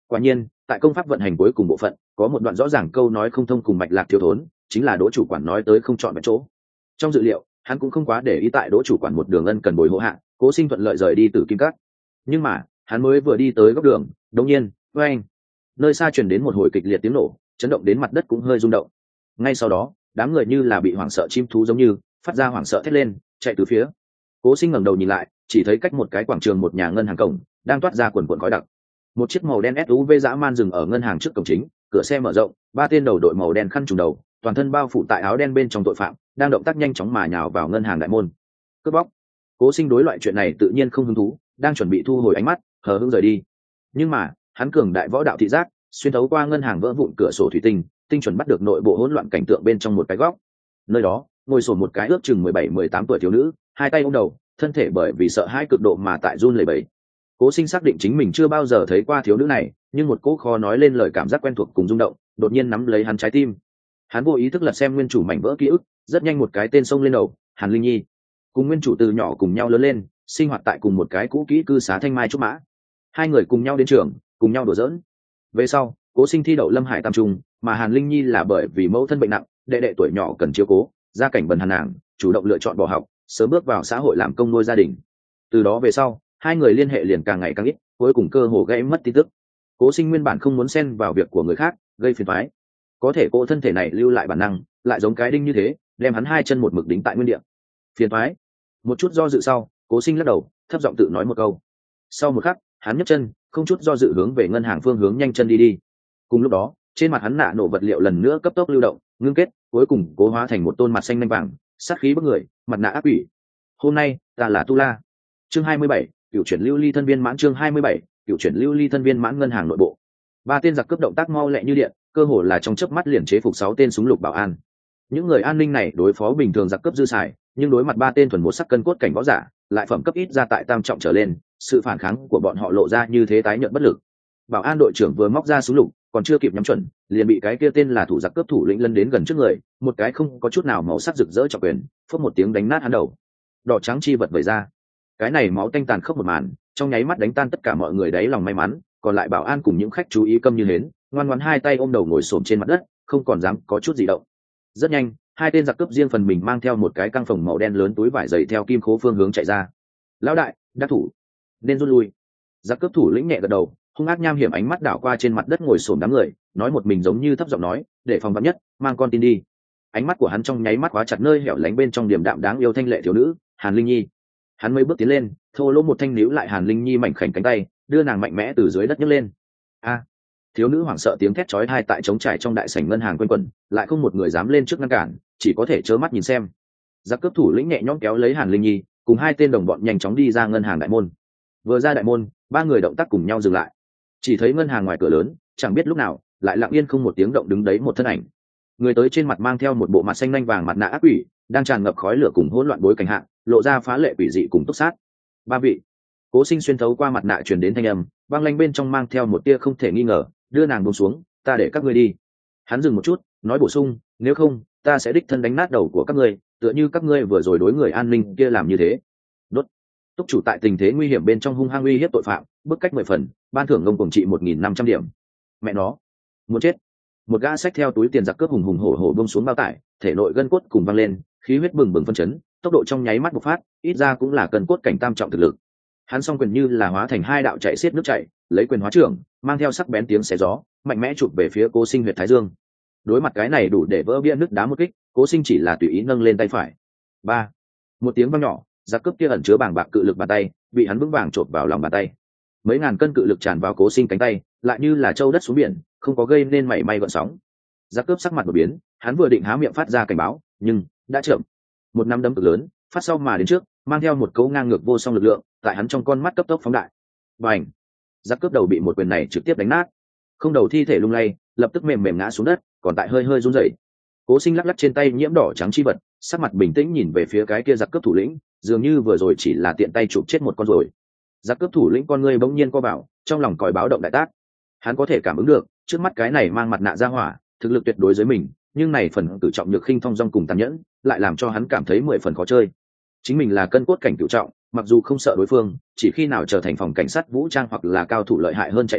Quả nhiên tại công pháp vận hành cuối cùng bộ phận có một đoạn rõ ràng câu nói không thông cùng mạch lạc thiếu thốn, chính là đỗ chủ quản nói tới không chọn vẹn chỗ. Trong dự liệu hắn cũng không quá để ý tại đỗ chủ quản một đường ân cần bồi hộ hạ, Cố Sinh thuận lợi rời đi từ Kim Cát. Nhưng mà hắn mới vừa đi tới góc đường, đột nhiên oeng, nơi xa truyền đến một hồi kịch liệt tiếng nổ, chấn động đến mặt đất cũng hơi rung động. Ngay sau đó đám người như là bị hoảng sợ chim thú giống như phát ra hoảng sợ thét lên, chạy từ phía. Cố Sinh ngẩng đầu nhìn lại, chỉ thấy cách một cái quảng trường một nhà ngân hàng cổng đang toát ra quần quần khói đặc. Một chiếc màu đen ét u vê dã man dừng ở ngân hàng trước cổng chính, cửa xe mở rộng, ba tên đầu đội màu đen khăn trùm đầu, toàn thân bao phủ tại áo đen bên trong tội phạm, đang động tác nhanh chóng mà nhào vào ngân hàng đại môn. Cướp bóc. Cố Sinh đối loại chuyện này tự nhiên không hứng thú, đang chuẩn bị thu hồi ánh mắt, hờ hững rời đi. Nhưng mà hắn cường đại võ đạo thị giác xuyên thấu qua ngân hàng vỡ vụn cửa sổ thủy tinh, tinh chuẩn bắt được nội bộ hỗn loạn cảnh tượng bên trong một cái góc. Nơi đó ngồi sổn một cái ước chừng mười bảy mười tám tuổi thiếu nữ, hai tay ôm đầu, thân thể bởi vì sợ hãi cực độ mà tại run lẩy bẩy. Cố Sinh xác định chính mình chưa bao giờ thấy qua thiếu nữ này, nhưng một cỗ khó nói lên lời cảm giác quen thuộc cùng rung động đột nhiên nắm lấy hắn trái tim. Hắn vô ý thức lật xem nguyên chủ mảnh vỡ ký ức, rất nhanh một cái tên xông lên đầu, Hàn Linh Nhi. Cùng nguyên chủ từ nhỏ cùng nhau lớn lên, sinh hoạt tại cùng một cái cũ kỹ cư xá Thanh Mai Trúc Mã. Hai người cùng nhau đến trường, cùng nhau đùa giỡn. Về sau, Cố Sinh thi đậu Lâm Hải Tam Trung, mà Hàn Linh Nhi là bởi vì mẫu thân bệnh nặng, đệ đệ tuổi nhỏ cần chiếu cố, gia cảnh bần hàn nàng, chủ động lựa chọn bỏ học, sớm bước vào xã hội làm công nuôi gia đình. Từ đó về sau, hai người liên hệ liền càng ngày càng ít, cuối cùng cơ hồ gãy mất tin tức. Cố Sinh nguyên bản không muốn xen vào việc của người khác, gây phiền toái. Có thể cô thân thể này lưu lại bản năng, lại giống cái đinh như thế, đem hắn hai chân một mực đính tại nguyên địa. Phiền toái. Một chút do dự sau, Cố Sinh lắc đầu, thấp giọng tự nói một câu. Sau một khắc, hắn nhấc chân, không chút do dự hướng về ngân hàng phương hướng nhanh chân đi đi. Cùng lúc đó, trên mặt hắn nạ nổ vật liệu lần nữa cấp tốc lưu động, ngưng kết, cuối cùng cố hóa thành một tôn mặt xanh nhanh vàng, sát khí bức người, mặt nạ ác quỷ. Hôm nay, ta là Tu La. Chương hai mươi bảy, cựu chuyển lưu ly thân viên mãn. Chương hai mươi bảy, cựu chuyển lưu ly thân viên mãn. Ngân hàng nội bộ, ba tên giặc cướp động tác mau lẹ như điện, cơ hồ là trong chớp mắt liền chế phục sáu tên súng lục bảo an. Những người an ninh này đối phó bình thường giặc cướp dư xài, nhưng đối mặt ba tên thuần một sắc cân cốt cảnh võ giả, lại phẩm cấp ít ra tại tam trọng trở lên, sự phản kháng của bọn họ lộ ra như thế tái nhợt bất lực. Bảo an đội trưởng vừa móc ra súng lục, còn chưa kịp nhắm chuẩn, liền bị cái kia tên là thủ giặc cướp thủ lĩnh lân đến gần trước người, một cái không có chút nào màu sắc rực rỡ trọng quyền, phất một tiếng đánh nát hắn đầu. Đỏ trắng chi vật vẩy ra. Cái này máu tanh tàn khốc một màn, trong nháy mắt đánh tan tất cả mọi người đáy lòng may mắn, còn lại bảo an cùng những khách chú ý câm như hến, ngoan ngoãn hai tay ôm đầu ngồi xổm trên mặt đất, không còn dám có chút gì động. Rất nhanh, hai tên giặc cướp riêng phần mình mang theo một cái căng phòng màu đen lớn túi vải dày theo kim khố phương hướng chạy ra. Lão đại, đắc thủ, nên rút lui. Giặc cướp thủ lĩnh nhẹ gật đầu, hung ác nham hiểm ánh mắt đảo qua trên mặt đất ngồi xổm đám người, nói một mình giống như thấp giọng nói, để phòng vắn nhất, mang con tin đi. Ánh mắt của hắn trong nháy mắt khóa chặt nơi hẻo lánh bên trong điểm đạm đáng yêu thanh lệ thiếu nữ Hàn Linh Nhi. Hắn mấy bước tiến lên, thô lỗ một thanh níu lại Hàn Linh Nhi mảnh khảnh cánh tay, đưa nàng mạnh mẽ từ dưới đất nhấc lên. A! Thiếu nữ hoảng sợ tiếng thét chói tai tại trống trải trong đại sảnh ngân hàng quanh quẩn, lại không một người dám lên trước ngăn cản, chỉ có thể trơ mắt nhìn xem. Giặc cướp thủ lĩnh nhẹ nhõm kéo lấy Hàn Linh Nhi, cùng hai tên đồng bọn nhanh chóng đi ra ngân hàng đại môn. Vừa ra đại môn, ba người động tác cùng nhau dừng lại. Chỉ thấy ngân hàng ngoài cửa lớn, chẳng biết lúc nào, lại lặng yên không một tiếng động đứng đấy một thân ảnh. Người tới trên mặt mang theo một bộ mặt xanh nhanh vàng mặt nạ ác quỷ, đang tràn ngập khói lửa cùng hỗn loạn bối cảnh hạ, lộ ra phá lệ quỷ dị cùng túc sát. Ba vị. Cố Sinh xuyên thấu qua mặt nạ truyền đến thanh âm, băng lanh bên trong mang theo một tia không thể nghi ngờ, đưa nàng buông xuống, ta để các ngươi đi. Hắn dừng một chút, nói bổ sung, nếu không, ta sẽ đích thân đánh nát đầu của các ngươi, tựa như các ngươi vừa rồi đối người an ninh kia làm như thế. Đốt. Túc chủ tại tình thế nguy hiểm bên trong hung hăng uy hiếp tội phạm, bức cách mười phần, ban thưởng ngông cuồng trị một nghìn năm trăm điểm. Mẹ nó, muốn chết. Một gã xách theo túi tiền giặc cướp hùng hùng hổ hổ buông xuống bao tải, thể nội gân cốt cùng văng lên, khí huyết bừng bừng phân chấn, tốc độ trong nháy mắt bộc phát, ít ra cũng là cân cốt cảnh tam trọng thực lực. Hắn song quyền như là hóa thành hai đạo chạy xiết nước chảy, lấy quyền hóa trưởng, mang theo sắc bén tiếng xé gió, mạnh mẽ chụp về phía Cố Sinh huyệt thái dương. Đối mặt cái này đủ để vỡ bia nước đá một kích, Cố Sinh chỉ là tùy ý nâng lên tay phải. Ba, một tiếng vang nhỏ, giặc cướp kia ẩn chứa bàng bạc cự lực bàn tay, bị hắn vững vàng chộp vào lòng bàn tay. Mấy ngàn cân cự lực tràn vào Cố Sinh cánh tay, lại như là châu đất xuống biển, không có gây nên mảy may gợn sóng. Giặc cướp sắc mặt đổi biến, hắn vừa định há miệng phát ra cảnh báo, nhưng đã chậm. Một nắm đấm cực lớn, phát sau mà đến trước, mang theo một cấu ngang ngược vô song lực lượng, tại hắn trong con mắt cấp tốc phóng đại. Bành! Giặc cướp đầu bị một quyền này trực tiếp đánh nát, không đầu thi thể lung lay, lập tức mềm mềm ngã xuống đất, còn tại hơi hơi run rẩy. Cố Sinh lắc lắc trên tay nhiễm đỏ trắng chi vật, sắc mặt bình tĩnh nhìn về phía cái kia giặc cướp thủ lĩnh, dường như vừa rồi chỉ là tiện tay chụp chết một con rồi. Giặc cướp thủ lĩnh con ngươi bỗng nhiên co vào, trong lòng còi báo động đại tác. Hắn có thể cảm ứng được, trước mắt cái này mang mặt nạ ra hỏa, thực lực tuyệt đối dưới mình, nhưng này phần tự trọng nhược khinh thông dong cùng tàn nhẫn, lại làm cho hắn cảm thấy mười phần khó chơi. Chính mình là cân cốt cảnh cửu trọng, mặc dù không sợ đối phương, chỉ khi nào trở thành phòng cảnh sát vũ trang hoặc là cao thủ lợi hại hơn chạy đến,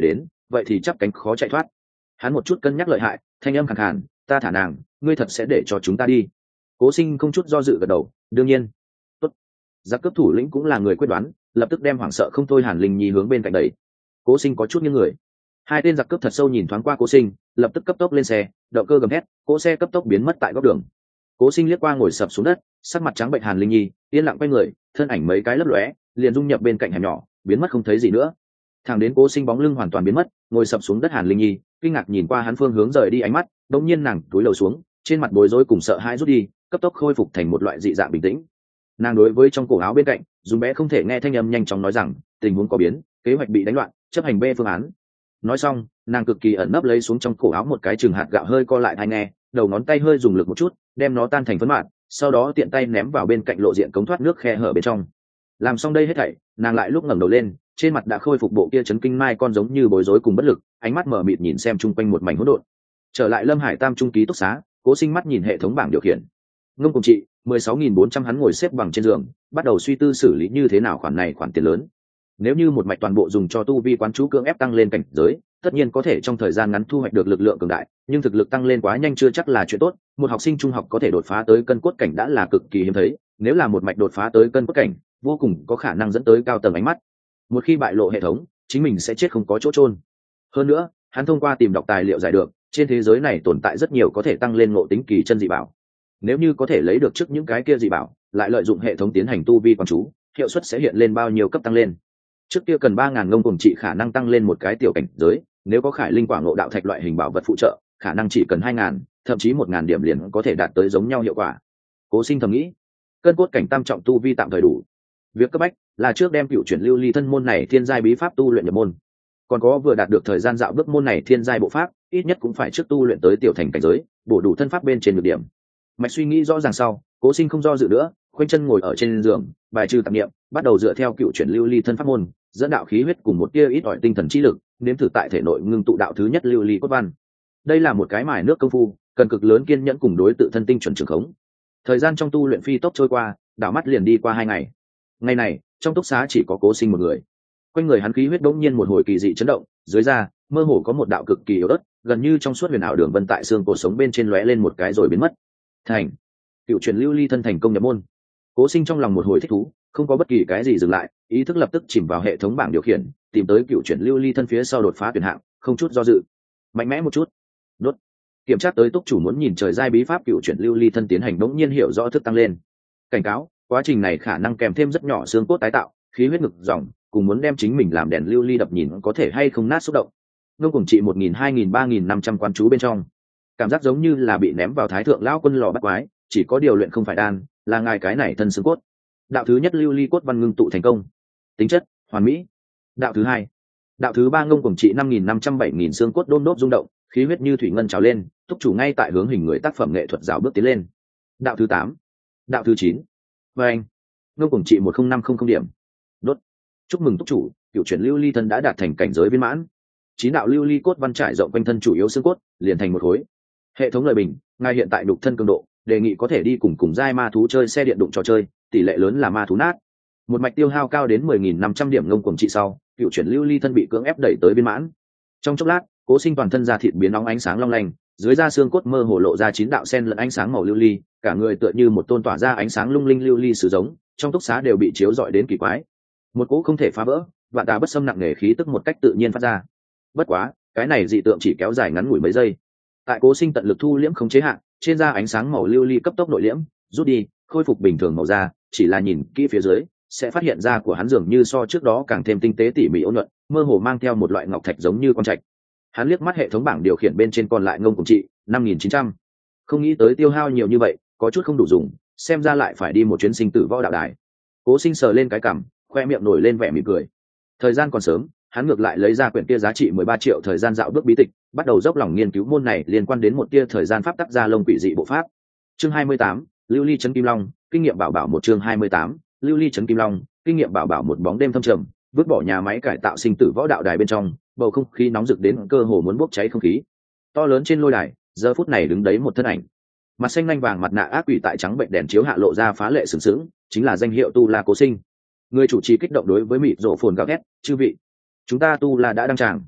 vậy thì chắp cánh khó chạy thoát. Hắn một chút cân nhắc lợi hại, thanh âm khàn khàn, ta thả nàng, ngươi thật sẽ để cho chúng ta đi? Cố Sinh không chút do dự gật đầu, đương nhiên. Tốt. Giặc cướp thủ lĩnh cũng là người quyết đoán, lập tức đem hoảng sợ không thôi Hàn Linh Nhi hướng bên cạnh đẩy. Cố Sinh có chút nghiêng người. Hai tên giặc cướp thật sâu nhìn thoáng qua Cố Sinh, lập tức cấp tốc lên xe, động cơ gầm thét, cỗ xe cấp tốc biến mất tại góc đường. Cố Sinh liếc qua ngồi sập xuống đất, sắc mặt trắng bệnh Hàn Linh Nhi, yên lặng quay người, thân ảnh mấy cái lấp lóe, liền dung nhập bên cạnh hẻm nhỏ, biến mất không thấy gì nữa. Thẳng đến Cố Sinh bóng lưng hoàn toàn biến mất, ngồi sập xuống đất Hàn Linh Nhi, kinh ngạc nhìn qua hắn phương hướng rời đi ánh mắt, đột nhiên nàng túi lầu xuống, trên mặt bối rối cùng sợ hãi rút đi, cấp tốc khôi phục thành một loại dị dạng bình tĩnh. Nàng đối với trong cổ áo bên cạnh, dùng bé không thể nghe thanh âm nhanh chóng nói rằng, tình huống có biến, kế hoạch bị đánh loạn, chấp hành B phương án. Nói xong, nàng cực kỳ ẩn nấp lấy xuống trong cổ áo một cái chừng hạt gạo hơi co lại tai nghe, đầu ngón tay hơi dùng lực một chút, đem nó tan thành phấn mạt, sau đó tiện tay ném vào bên cạnh lộ diện cống thoát nước khe hở bên trong. Làm xong đây hết thảy, nàng lại lúc ngẩng đầu lên, trên mặt đã khôi phục bộ kia chấn kinh mai con giống như bối rối cùng bất lực, ánh mắt mở mịt nhìn xem chung quanh một mảnh hỗn độn. Trở lại Lâm Hải Tam trung ký túc xá, Cố Sinh mắt nhìn hệ thống bảng điều khiển. Ngông cùng chị, mười sáu nghìn bốn trăm hắn ngồi xếp bằng trên giường, bắt đầu suy tư xử lý như thế nào khoản này khoản tiền lớn. Nếu như một mạch toàn bộ dùng cho tu vi quán chú cưỡng ép tăng lên cảnh giới, tất nhiên có thể trong thời gian ngắn thu hoạch được lực lượng cường đại, nhưng thực lực tăng lên quá nhanh chưa chắc là chuyện tốt. Một học sinh trung học có thể đột phá tới cân cốt cảnh đã là cực kỳ hiếm thấy, nếu là một mạch đột phá tới cân cốt cảnh, vô cùng có khả năng dẫn tới cao tầng ánh mắt. Một khi bại lộ hệ thống, chính mình sẽ chết không có chỗ chôn. Hơn nữa, hắn thông qua tìm đọc tài liệu giải được, trên thế giới này tồn tại rất nhiều có thể tăng lên ngộ tính kỳ chân dị bảo. Nếu như có thể lấy được trước những cái kia dị bảo, lại lợi dụng hệ thống tiến hành tu vi quán chú, hiệu suất sẽ hiện lên bao nhiêu cấp tăng lên. Trước kia cần ba ngàn ngông cùng trị khả năng tăng lên một cái tiểu cảnh giới, nếu có khải linh quả ngộ đạo thạch loại hình bảo vật phụ trợ, khả năng chỉ cần hai ngàn, thậm chí một ngàn điểm liền có thể đạt tới giống nhau hiệu quả. Cố Sinh thầm nghĩ, cân cốt cảnh tam trọng tu vi tạm thời đủ. Việc cấp bách là trước đem cựu chuyển lưu ly thân môn này thiên giai bí pháp tu luyện nhập môn. Còn có vừa đạt được thời gian dạo bước môn này thiên giai bộ pháp, ít nhất cũng phải trước tu luyện tới tiểu thành cảnh giới, bổ đủ thân pháp bên trên nhược điểm. Mạch suy nghĩ rõ ràng sau, Cố Sinh không do dự nữa, khoanh chân ngồi ở trên giường, bài trừ tạp niệm, bắt đầu dựa theo cựu chuyển lưu ly thân pháp môn, dẫn đạo khí huyết cùng một tia ít ỏi tinh thần chi lực, nếm thử tại thể nội ngưng tụ đạo thứ nhất lưu ly cốt văn. Đây là một cái mài nước công phu, cần cực lớn kiên nhẫn cùng đối tự thân tinh chuẩn trường khống. Thời gian trong tu luyện phi tốc trôi qua, đảo mắt liền đi qua hai ngày. Ngày này, trong túc xá chỉ có Cố Sinh một người. Quanh người hắn khí huyết đống nhiên một hồi kỳ dị chấn động, dưới da mơ hồ có một đạo cực kỳ yếu ớt, gần như trong suốt huyền ảo đường vân tại xương cổ sống bên trên lóe lên một cái rồi biến mất. Thành, cựu chuyển lưu ly thân thành công nhập môn. Cố Sinh trong lòng một hồi thích thú, không có bất kỳ cái gì dừng lại, ý thức lập tức chìm vào hệ thống bảng điều khiển, tìm tới cựu chuyển lưu ly thân phía sau đột phá tuyển hạng, không chút do dự, mạnh mẽ một chút, đốt. Kiểm tra tới túc chủ muốn nhìn trời giai bí pháp cựu chuyển lưu ly thân tiến hành đống nhiên hiểu rõ thức tăng lên. Cảnh cáo, quá trình này khả năng kèm thêm rất nhỏ xương cốt tái tạo, khí huyết ngực dòng, cùng muốn đem chính mình làm đèn lưu ly đập nhìn có thể hay không nát xúc động. Ngông cùng trị một nghìn hai nghìn ba nghìn năm trăm quan chú bên trong, cảm giác giống như là bị ném vào thái thượng lão quân lò bắt quái, chỉ có điều luyện không phải đan, là ngài cái này thân xương cốt. Đạo thứ nhất lưu ly cốt văn ngưng tụ thành công, tính chất hoàn mỹ. Đạo thứ hai, đạo thứ ba ngông cùng trị năm nghìn năm trăm bảy nghìn xương cốt đôn đốt rung động, khí huyết như thủy ngân trào lên, túc chủ ngay tại hướng hình người tác phẩm nghệ thuật rào bước tiến lên. Đạo thứ tám, đạo thứ chín, và anh ngông cùng trị một không năm không không điểm. Đốt. Chúc mừng túc chủ, cựu chuyển lưu ly thân đã đạt thành cảnh giới viên mãn. Chín đạo lưu ly cốt văn trải rộng quanh thân chủ yếu xương cốt, liền thành một khối. Hệ thống lời bình, ngài hiện tại đục thân cường độ, đề nghị có thể đi cùng cùng giai ma thú chơi xe điện đụng trò chơi, tỷ lệ lớn là ma thú nát. Một mạch tiêu hao cao đến mười nghìn năm trăm điểm ngông cuồng trị sau, cựu chuyển lưu ly thân bị cưỡng ép đẩy tới viên mãn. Trong chốc lát, Cố Sinh toàn thân da thịt biến nóng ánh sáng long lanh, dưới da xương cốt mơ hồ lộ ra chín đạo sen lẫn ánh sáng màu lưu ly, cả người tựa như một tôn tỏa ra ánh sáng lung linh lưu ly sử giống, trong túc xá đều bị chiếu rọi đến kỳ quái. Một cỗ không thể phá vỡ, vạn tà bất xâm nặng nề khí tức một cách tự nhiên phát ra. Bất quá, cái này dị tượng chỉ kéo dài ngắn ngủi mấy giây. Tại Cố Sinh tận lực thu liễm không chế hạn, trên da ánh sáng màu lưu ly cấp tốc nội liễm, rút đi, khôi phục bình thường màu da, chỉ là nhìn kỹ phía dưới, sẽ phát hiện da của hắn dường như so trước đó càng thêm tinh tế tỉ mỉ ôn nhuận, mơ hồ mang theo một loại ngọc thạch giống như con trạch. Hắn liếc mắt hệ thống bảng điều khiển bên trên còn lại ngông cùng trị năm nghìn chín trăm, không nghĩ tới tiêu hao nhiều như vậy, có chút không đủ dùng, xem ra lại phải đi một chuyến sinh tử võ đạo đài. Cố Sinh sờ lên cái cằm, khoe miệng nổi lên vẻ mỉm cười. Thời gian còn sớm, hắn ngược lại lấy ra quyển kia giá trị mười ba triệu thời gian dạo bước bí tịch, bắt đầu dốc lòng nghiên cứu môn này liên quan đến một tia thời gian pháp tắc gia lông quỷ dị bộ pháp. Chương hai mươi tám, lưu ly chấn kim long, kinh nghiệm bảo bảo một. Chương hai mươi tám, lưu ly chấn kim long, kinh nghiệm bảo bảo một. Bóng đêm thâm trầm, vứt bỏ nhà máy cải tạo sinh tử võ đạo đài bên trong, bầu không khí nóng rực đến cơ hồ muốn bốc cháy không khí. To lớn trên lôi đài, giờ phút này đứng đấy một thân ảnh, mặt xanh nhanh vàng mặt nạ ác quỷ tại trắng bệnh đèn chiếu hạ lộ ra phá lệ sừng sững, chính là danh hiệu Tu La Cố Sinh. Người chủ trì kích động đối với mịt rộ phồn gào thét, chư vị, chúng ta Tu La đã đăng tràng.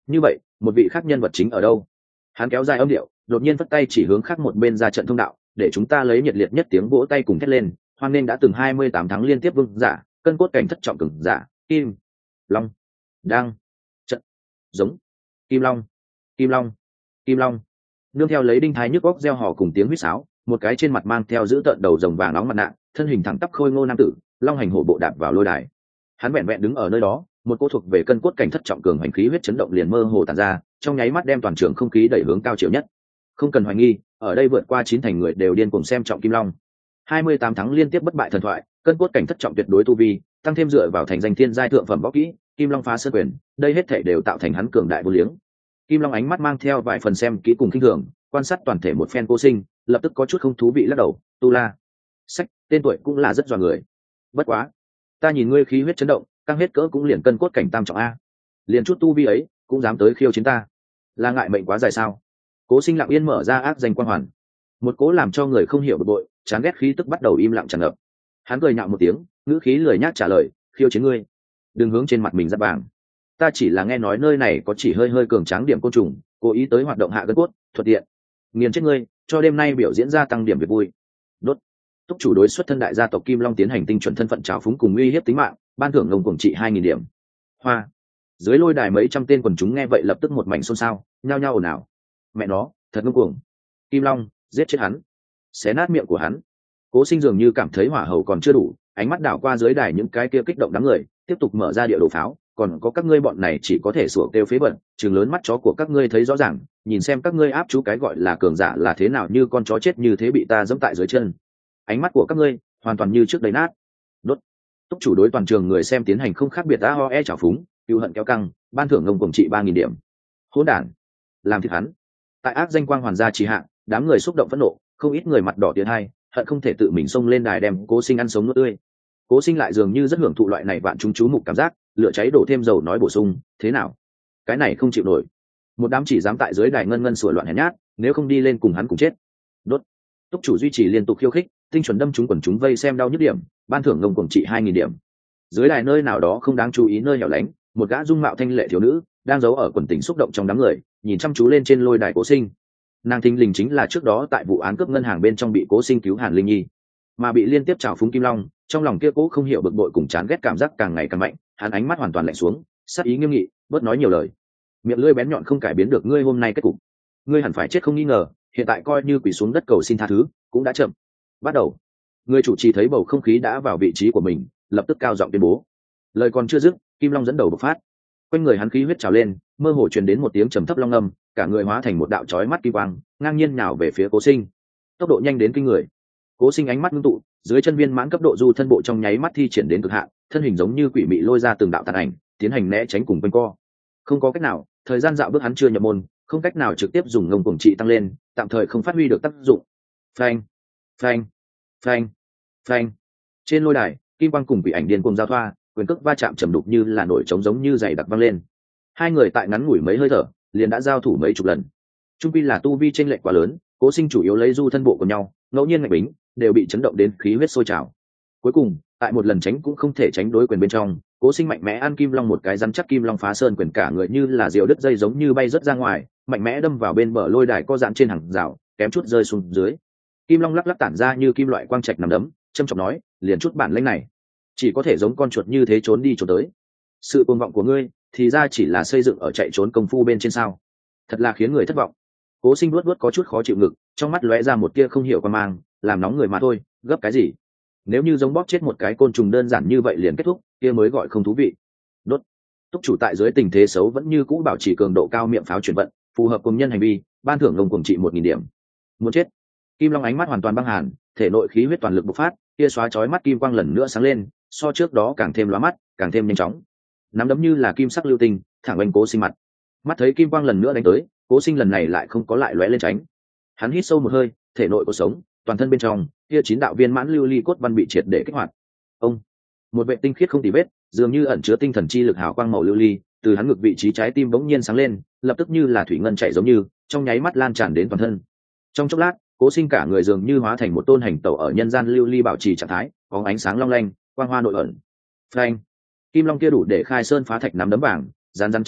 Như vậy một vị khác nhân vật chính ở đâu? Hắn kéo dài âm điệu, đột nhiên vất tay chỉ hướng khác một bên ra trận thông đạo, để chúng ta lấy nhiệt liệt nhất tiếng vỗ tay cùng thét lên, hoan nghênh đã từng hai mươi tám tháng liên tiếp vương giả, cân cốt cảnh thất trọng cường giả, Kim Long. Đang trận giống Kim Long, Kim Long, Kim Long. Nương theo lấy đinh thái nhức góc reo hò cùng tiếng huýt sáo, một cái trên mặt mang theo giữ tợn đầu rồng vàng nóng mặt nạ, thân hình thẳng tắp khôi ngô nam tử, long hành hổ bộ đạp vào lôi đài. Hắn vẹn vẹn đứng ở nơi đó, một cô thuộc về cân cốt cảnh thất trọng cường hành khí huyết chấn động liền mơ hồ tản ra, trong nháy mắt đem toàn trường không khí đẩy hướng cao chiều nhất. Không cần hoài nghi, ở đây vượt qua chín thành người đều điên cuồng xem trọng Kim Long. hai mươi tám tháng liên tiếp bất bại thần thoại, cân cốt cảnh thất trọng tuyệt đối tu vi, tăng thêm dựa vào thành danh thiên giai thượng phẩm võ kỹ, Kim Long phá sơn quyền, đây hết thảy đều tạo thành hắn cường đại vô liếng. Kim Long ánh mắt mang theo vài phần xem kỹ cùng khinh thường, quan sát toàn thể một phen Cố Sinh, lập tức có chút không thú vị lắc đầu, tu la. Sách, tên tuổi cũng là rất dọa người. Bất quá, ta nhìn ngươi khí huyết chấn động, căng hết cỡ cũng liền cân cốt cảnh tam trọng a. Liền chút tu vi ấy, cũng dám tới khiêu chiến ta. Là ngại mệnh quá dài sao? Cố Sinh lặng yên mở ra ác danh quan hoàn. Một cố làm cho người không hiểu bực bội, chán ghét khí tức bắt đầu im lặng tràn ngập. Hắn cười nhạo một tiếng, ngữ khí lười nhác trả lời, khiêu chiến ngươi. Đừng hướng trên mặt mình giáp vàng. Ta chỉ là nghe nói nơi này có chỉ hơi hơi cường tráng điểm côn trùng, cố ý tới hoạt động hạ gân cốt, thuận tiện nghiền chết ngươi, cho đêm nay biểu diễn ra tăng điểm về vui. Đốt. Túc chủ đối xuất thân đại gia tộc Kim Long tiến hành tinh chuẩn thân phận trào phúng cùng uy hiếp tính mạng, ban thưởng ngông cuồng trị hai nghìn điểm. Hoa. Dưới lôi đài mấy trăm tên quần chúng nghe vậy lập tức một mảnh xôn xao, nhao nhao ồn ào. Mẹ nó, thật ngông cuồng. Kim Long, giết chết hắn, xé nát miệng của hắn. Cố Sinh dường như cảm thấy hỏa hầu còn chưa đủ, ánh mắt đảo qua dưới đài những cái kia kích động đám người, tiếp tục mở ra địa đồ pháo, còn có các ngươi bọn này chỉ có thể sủa kêu phế bẩn, trừng lớn mắt chó của các ngươi thấy rõ ràng, nhìn xem các ngươi áp chú cái gọi là cường giả là thế nào, như con chó chết như thế bị ta giẫm tại dưới chân. Ánh mắt của các ngươi hoàn toàn như trước đây nát. Đốt. Túc chủ đối toàn trường người xem tiến hành không khác biệt a ho e trào phúng, cừu hận kéo căng, ban thưởng ngông cuồng trị ba nghìn điểm. Hỗn đản, làm thịt hắn. Tại ác danh quang hoàn gia trì hạ, đám người xúc động phẫn nộ, không ít người mặt đỏ tiến hai, hận không thể tự mình xông lên đài đem Cố Sinh ăn sống nuốt tươi. Cố Sinh lại dường như rất hưởng thụ loại này vạn chúng chú mục cảm giác, lửa cháy đổ thêm dầu nói bổ sung, thế nào, cái này không chịu nổi. Một đám chỉ dám tại dưới đài ngân ngân sủa loạn hèn nhát, nếu không đi lên cùng hắn cùng chết. Đốt. Túc chủ duy trì liên tục khiêu khích, tinh chuẩn đâm trúng quần chúng vây xem đau nhức điểm, ban thưởng ngông cuồng trị hai nghìn điểm. Dưới đài nơi nào đó không đáng chú ý nơi hẻo lánh, một gã dung mạo thanh lệ thiếu nữ đang giấu ở quần tình xúc động trong đám người, nhìn chăm chú lên trên lôi đài Cố Sinh. Nàng thình lình chính là trước đó tại vụ án cướp ngân hàng bên trong bị Cố Sinh cứu Hàn Linh Nhi, mà bị liên tiếp trào phúng Kim Long, trong lòng kia cố không hiểu bực bội cùng chán ghét cảm giác càng ngày càng mạnh, hắn ánh mắt hoàn toàn lạnh xuống, sát ý nghiêm nghị, bớt nói nhiều lời. Miệng lưỡi bén nhọn không cải biến được ngươi hôm nay kết cục. Ngươi hẳn phải chết không nghi ngờ, hiện tại coi như quỳ xuống đất cầu xin tha thứ, cũng đã chậm. Bắt đầu. Người chủ trì thấy bầu không khí đã vào vị trí của mình, lập tức cao giọng tuyên bố. Lời còn chưa dứt, Kim Long dẫn đầu bộc phát. Quanh người hắn khí huyết trào lên, mơ hồ truyền đến một tiếng trầm thấp long âm, cả người hóa thành một đạo chói mắt kim quang, ngang nhiên nhào về phía Cố Sinh. Tốc độ nhanh đến kinh người. Cố Sinh ánh mắt ngưng tụ, dưới chân viên mãn cấp độ du thân bộ trong nháy mắt thi triển đến cực hạn, thân hình giống như quỷ mị lôi ra từng đạo tàn ảnh, tiến hành né tránh cùng quanh co. Không có cách nào, thời gian dạo bước hắn chưa nhập môn, không cách nào trực tiếp dùng ngông cuồng trị tăng lên, tạm thời không phát huy được tác dụng. Phanh, phanh, phanh, phanh. Trên lôi đài, kim quang cùng quỷ ảnh điên cuồng giao thoa, quyền cước va chạm trầm đục như là nổi trống giống như dày đặc văng lên. Hai người tại ngắn ngủi mấy hơi thở, liền đã giao thủ mấy chục lần. Trung quy là tu vi chênh lệch quá lớn, Cố Sinh chủ yếu lấy du thân bộ của nhau, ngẫu nhiên ngạch bính đều bị chấn động đến khí huyết sôi trào. Cuối cùng, tại một lần tránh cũng không thể tránh đối quyền bên trong, Cố Sinh mạnh mẽ ăn Kim Long một cái rắn chắc Kim Long phá sơn quyền, cả người như là diều đứt dây giống như bay rớt ra ngoài, mạnh mẽ đâm vào bên bờ lôi đài co giãn trên hàng rào, kém chút rơi xuống dưới. Kim Long lắc lắc tản ra như kim loại quang trạch nằm đấm, châm chọc nói, liền chút bản lĩnh này, chỉ có thể giống con chuột như thế trốn đi trốn tới. Sự cuồng vọng của ngươi, thì ra chỉ là xây dựng ở chạy trốn công phu bên trên sao? Thật là khiến người thất vọng. Cố Sinh luốt luốt có chút khó chịu ngực, trong mắt lóe ra một tia không hiểu qua mang, làm nóng người mà thôi, gấp cái gì? Nếu như giống bóp chết một cái côn trùng đơn giản như vậy liền kết thúc, kia mới gọi không thú vị. Đốt. Túc chủ tại dưới tình thế xấu vẫn như cũ bảo trì cường độ cao miệng pháo chuyển vận, phù hợp cùng nhân hành vi, ban thưởng ngông cuồng trị một nghìn điểm. Muốn chết. Kim Long ánh mắt hoàn toàn băng hàn, thể nội khí huyết toàn lực bộc phát, kia xóa chói mắt kim quang lần nữa sáng lên, so trước đó càng thêm lóa mắt, càng thêm nhanh chóng. Nắm đấm như là kim sắc lưu tinh, thẳng đánh Cố Sinh mặt. Mắt thấy kim quang lần nữa đánh tới, Cố Sinh lần này lại không có lại lóe lên tránh. Hắn hít sâu một hơi, thể nội cuộc sống, toàn thân bên trong, kia chín đạo viên mãn lưu ly cốt văn bị triệt để kích hoạt. Ông, một vệ tinh khiết không tì vết, dường như ẩn chứa tinh thần chi lực hào quang màu lưu ly, từ hắn ngực vị trí trái tim bỗng nhiên sáng lên, lập tức như là thủy ngân chảy giống như, trong nháy mắt lan tràn đến toàn thân. Trong chốc lát, Cố Sinh cả người dường như hóa thành một tôn hành tẩu ở nhân gian lưu ly bảo trì trạng thái, có ánh sáng long lanh, quang hoa nội ẩn. Phanh! Kim Long kia đủ để khai sơn phá thạch nắm đấm vàng, rắn rắn chắc chắc,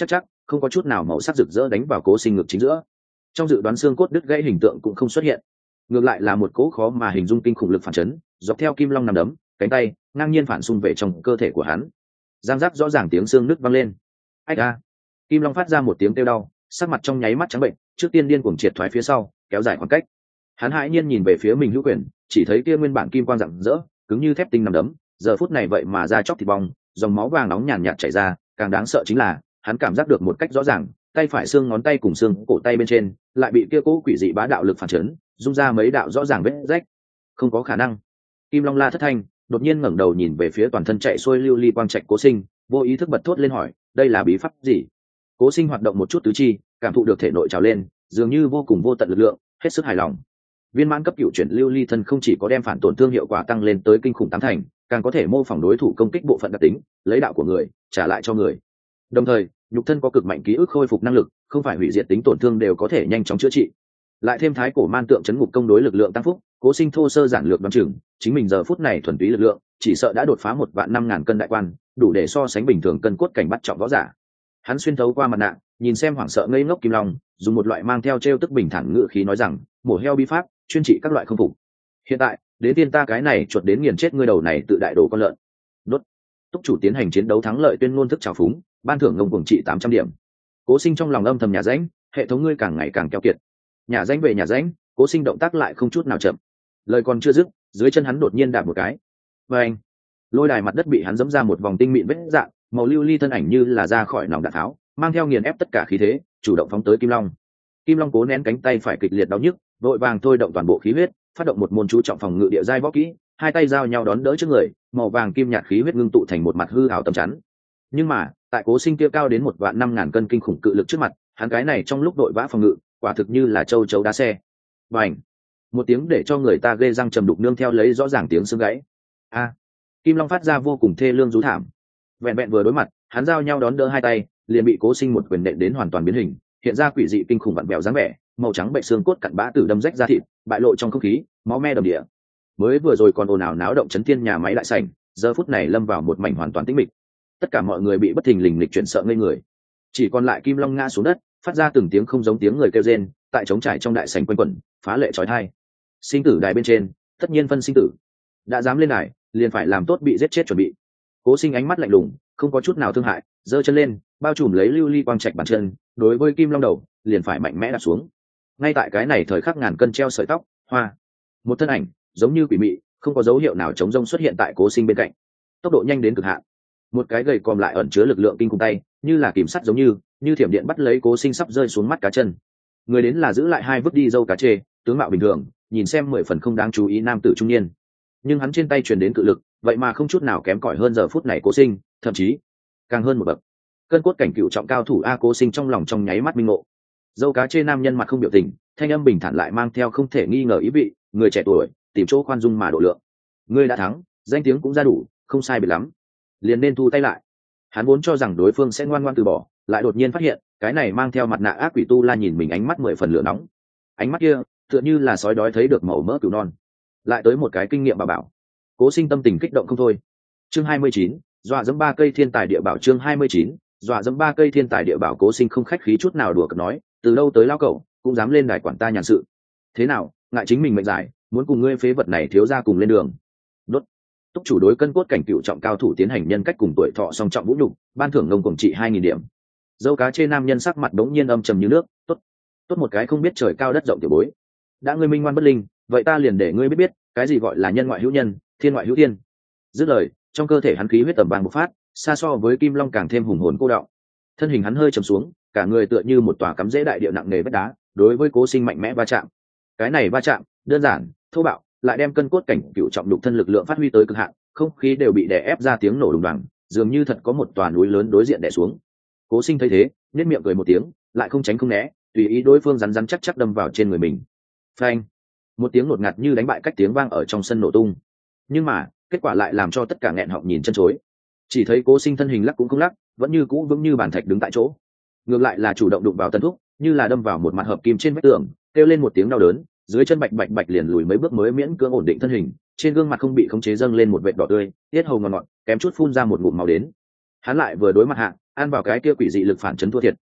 không có chút nào màu sắc rực rỡ đánh vào Cố Sinh ngực chính giữa. Trong dự đoán xương cốt đứt gãy hình tượng cũng không xuất hiện, ngược lại là một cỗ khó mà hình dung kinh khủng lực phản chấn dọc theo Kim Long nằm đấm cánh tay ngang nhiên phản xung về trong cơ thể của hắn. Giang giác rõ ràng tiếng xương nứt vang lên. Ách a! Kim Long phát ra một tiếng kêu đau, sắc mặt trong nháy mắt trắng bệnh, trước tiên điên cuồng triệt thoái phía sau, kéo dài khoảng cách. Hắn hãi nhiên nhìn về phía mình hữu quyền, chỉ thấy kia nguyên bản kim quang rạng rỡ, cứng như thép tinh nằm đấm, giờ phút này vậy mà da chóc thịt bong, dòng máu vàng nóng nhàn nhạt chảy ra, càng đáng sợ chính là, hắn cảm giác được một cách rõ ràng, tay phải xương ngón tay cùng xương cổ tay bên trên, lại bị kia cố quỷ dị bá đạo lực phản chấn, dung ra mấy đạo rõ ràng vết rách. Không có khả năng. Kim Long la thất thanh, đột nhiên ngẩng đầu nhìn về phía toàn thân chạy xuôi lưu ly quang trạch Cố Sinh, vô ý thức bật thốt lên hỏi, đây là bí pháp gì? Cố Sinh hoạt động một chút tứ chi, cảm thụ được thể nội trào lên, dường như vô cùng vô tận lực lượng, hết sức hài lòng. Viên mãn cấp cựu chuyển lưu ly thân không chỉ có đem phản tổn thương hiệu quả tăng lên tới kinh khủng tám thành, càng có thể mô phỏng đối thủ công kích bộ phận đặc tính, lấy đạo của người trả lại cho người. Đồng thời, nhục thân có cực mạnh ký ức khôi phục năng lực, không phải hủy diệt tính tổn thương đều có thể nhanh chóng chữa trị. Lại thêm thái cổ man tượng chấn ngục công đối lực lượng tăng phúc, Cố Sinh thô sơ giản lược đoán chừng, chính mình giờ phút này thuần túy lực lượng, chỉ sợ đã đột phá một vạn năm ngàn cân đại quan, đủ để so sánh bình thường cân cốt cảnh bắt trọng võ giả. Hắn xuyên thấu qua mặt nạ, nhìn xem hoảng sợ ngây ngốc Kim Long, dùng một loại mang theo trêu tức bình thản ngữ khí nói rằng, mổ heo bi pháp, chuyên trị các loại không phục. Hiện tại, đến tiên ta cái này chuột đến nghiền chết ngươi đầu này tự đại đồ con lợn. Đốt. Túc chủ tiến hành chiến đấu thắng lợi tuyên ngôn thức trào phúng, ban thưởng ngông cuồng trị tám trăm điểm. Cố Sinh trong lòng âm thầm nhà rãnh, hệ thống ngươi càng ngày càng keo kiệt. Nhà rãnh về nhà rãnh, Cố Sinh động tác lại không chút nào chậm. Lời còn chưa dứt, dưới chân hắn đột nhiên đạp một cái. Và anh, lôi đài mặt đất bị hắn giẫm ra một vòng tinh mịn vết dạn, màu lưu ly thân ảnh như là ra khỏi nòng đạn tháo, mang theo nghiền ép tất cả khí thế, chủ động phóng tới Kim Long. Kim Long cố nén cánh tay phải kịch liệt đau nhức, vội vàng thôi động toàn bộ khí huyết, phát động một môn chú trọng phòng ngự địa giai võ kỹ, hai tay giao nhau đón đỡ trước người, màu vàng kim nhạt khí huyết ngưng tụ thành một mặt hư ảo tầm chắn. Nhưng mà, tại Cố Sinh kia cao đến một vạn năm ngàn cân kinh khủng cự lực trước mặt, hắn cái này trong lúc đội vã phòng ngự, quả thực như là châu chấu đá xe. Bành! Một tiếng để cho người ta ghê răng trầm đục nương theo lấy rõ ràng tiếng xương gãy. A! Kim Long phát ra vô cùng thê lương rú thảm. Vẹn vẹn vừa đối mặt, hắn giao nhau đón đỡ hai tay, liền bị Cố Sinh một quyền nện đến hoàn toàn biến hình, hiện ra quỷ dị kinh khủng vặn vẹo dáng vẻ, màu trắng bệnh xương cốt cặn bã tử đâm rách ra thịt, bại lộ trong không khí, máu me đầm địa. Mới vừa rồi còn ồn ào náo động chấn thiên nhà máy đại sảnh, giờ phút này lâm vào một mảnh hoàn toàn tĩnh mịch. Tất cả mọi người bị bất thình lình lịch chuyển sợ ngây người, chỉ còn lại Kim Long ngã xuống đất, phát ra từng tiếng không giống tiếng người kêu rên, tại trống trải trong đại sảnh quanh quẩn, phá lệ chói tai. Sinh tử đài bên trên, tất nhiên phân sinh tử, đã dám lên đài, liền phải làm tốt bị giết chết chuẩn bị. Cố Sinh ánh mắt lạnh lùng, không có chút nào thương hại, giơ chân lên, bao trùm lấy lưu ly quang trạch bàn chân, đối với Kim Long đầu, liền phải mạnh mẽ đạp xuống. Ngay tại cái này thời khắc ngàn cân treo sợi tóc, hoa, một thân ảnh giống như quỷ mị, không có dấu hiệu nào chống rông xuất hiện tại Cố Sinh bên cạnh, tốc độ nhanh đến cực hạn. Một cái gầy còm lại ẩn chứa lực lượng kinh khủng tay, như là kìm sắt giống như, như thiểm điện bắt lấy Cố Sinh sắp rơi xuống mắt cá chân. Người đến là giữ lại hai vứt đi dâu cá chê, tướng mạo bình thường, nhìn xem mười phần không đáng chú ý nam tử trung niên. Nhưng hắn trên tay truyền đến cự lực, vậy mà không chút nào kém cỏi hơn giờ phút này Cố Sinh, thậm chí càng hơn một bậc. Cơn cốt cảnh cựu trọng cao thủ a Cố Sinh trong lòng trong nháy mắt minh ngộ. Dâu cá chê nam nhân mặt không biểu tình, thanh âm bình thản lại mang theo không thể nghi ngờ ý vị, người trẻ tuổi, tìm chỗ khoan dung mà độ lượng. Ngươi đã thắng, danh tiếng cũng ra đủ, không sai biệt lắm, liền nên thu tay lại. Hắn vốn cho rằng đối phương sẽ ngoan ngoãn từ bỏ, lại đột nhiên phát hiện, cái này mang theo mặt nạ ác quỷ tu la nhìn mình ánh mắt mười phần lửa nóng. Ánh mắt kia, tựa như là sói đói thấy được mẩu mỡ cừu non. Lại tới một cái kinh nghiệm bà bảo. Cố Sinh tâm tình kích động không thôi. Chương hai mươi chín, dọa dẫm ba cây thiên tài địa bảo. Chương hai mươi chín, dọa dẫm ba cây thiên tài địa bảo. Cố Sinh không khách khí chút nào đùa cợt nói, từ đâu tới lao cẩu, cũng dám lên đài quản ta nhàn sự. Thế nào, ngại chính mình mệnh giải, muốn cùng ngươi phế vật này thiếu gia cùng lên đường. Đốt. Túc chủ đối cân cốt cảnh cựu trọng cao thủ tiến hành nhân cách cùng tuổi thọ song trọng vũ nhục, ban thưởng ngông cuồng trị hai nghìn điểm. Dâu cá chê nam nhân sắc mặt đống nhiên âm trầm như nước, tốt, tốt một cái không biết trời cao đất rộng tiểu bối. Đã ngươi minh ngoan bất linh, vậy ta liền để ngươi biết biết, cái gì gọi là nhân ngoại hữu nhân, thiên ngoại hữu thiên. Dứt lời, trong cơ thể hắn khí huyết tầm vàng bộc phát, xa so với Kim Long càng thêm hùng hồn cô đọng. Thân hình hắn hơi trầm xuống, cả người tựa như một tòa cắm rễ đại địa nặng nề vách đá, đối với Cố Sinh mạnh mẽ va chạm. Cái này va chạm, đơn giản, thô bạo, lại đem cân cốt cảnh cựu trọng lục thân lực lượng phát huy tới cực hạn, không khí đều bị đè ép ra tiếng nổ đùng đoàng, dường như thật có một tòa núi lớn đối diện đè xuống. Cố Sinh thấy thế, nhếch miệng cười một tiếng, lại không tránh không né, tùy ý đối phương rắn rắn chắc chắc đâm vào trên người mình. Phanh! Một tiếng ngột ngạt như đánh bại cách tiếng vang ở trong sân nổ tung. Nhưng mà, kết quả lại làm cho tất cả nghẹn họng nhìn chân chối. Chỉ thấy Cố Sinh thân hình lắc cũng không lắc, vẫn như cũ vững như bàn thạch đứng tại chỗ. Ngược lại là chủ động đụng vào Tân Thúc, như là đâm vào một mặt hợp kim trên vách tường, kêu lên một tiếng đau đớn, dưới chân bạch bạch bạch liền lùi mấy bước mới miễn cưỡng ổn định thân hình, trên gương mặt không bị khống chế dâng lên một vệt đỏ tươi, tiết hầu ngọt ngọt, kém chút phun ra một ngụm máu đến. Hắn lại vừa đối mặt hạ, ăn vào cái kia quỷ dị lực phản chấn thua thiệt,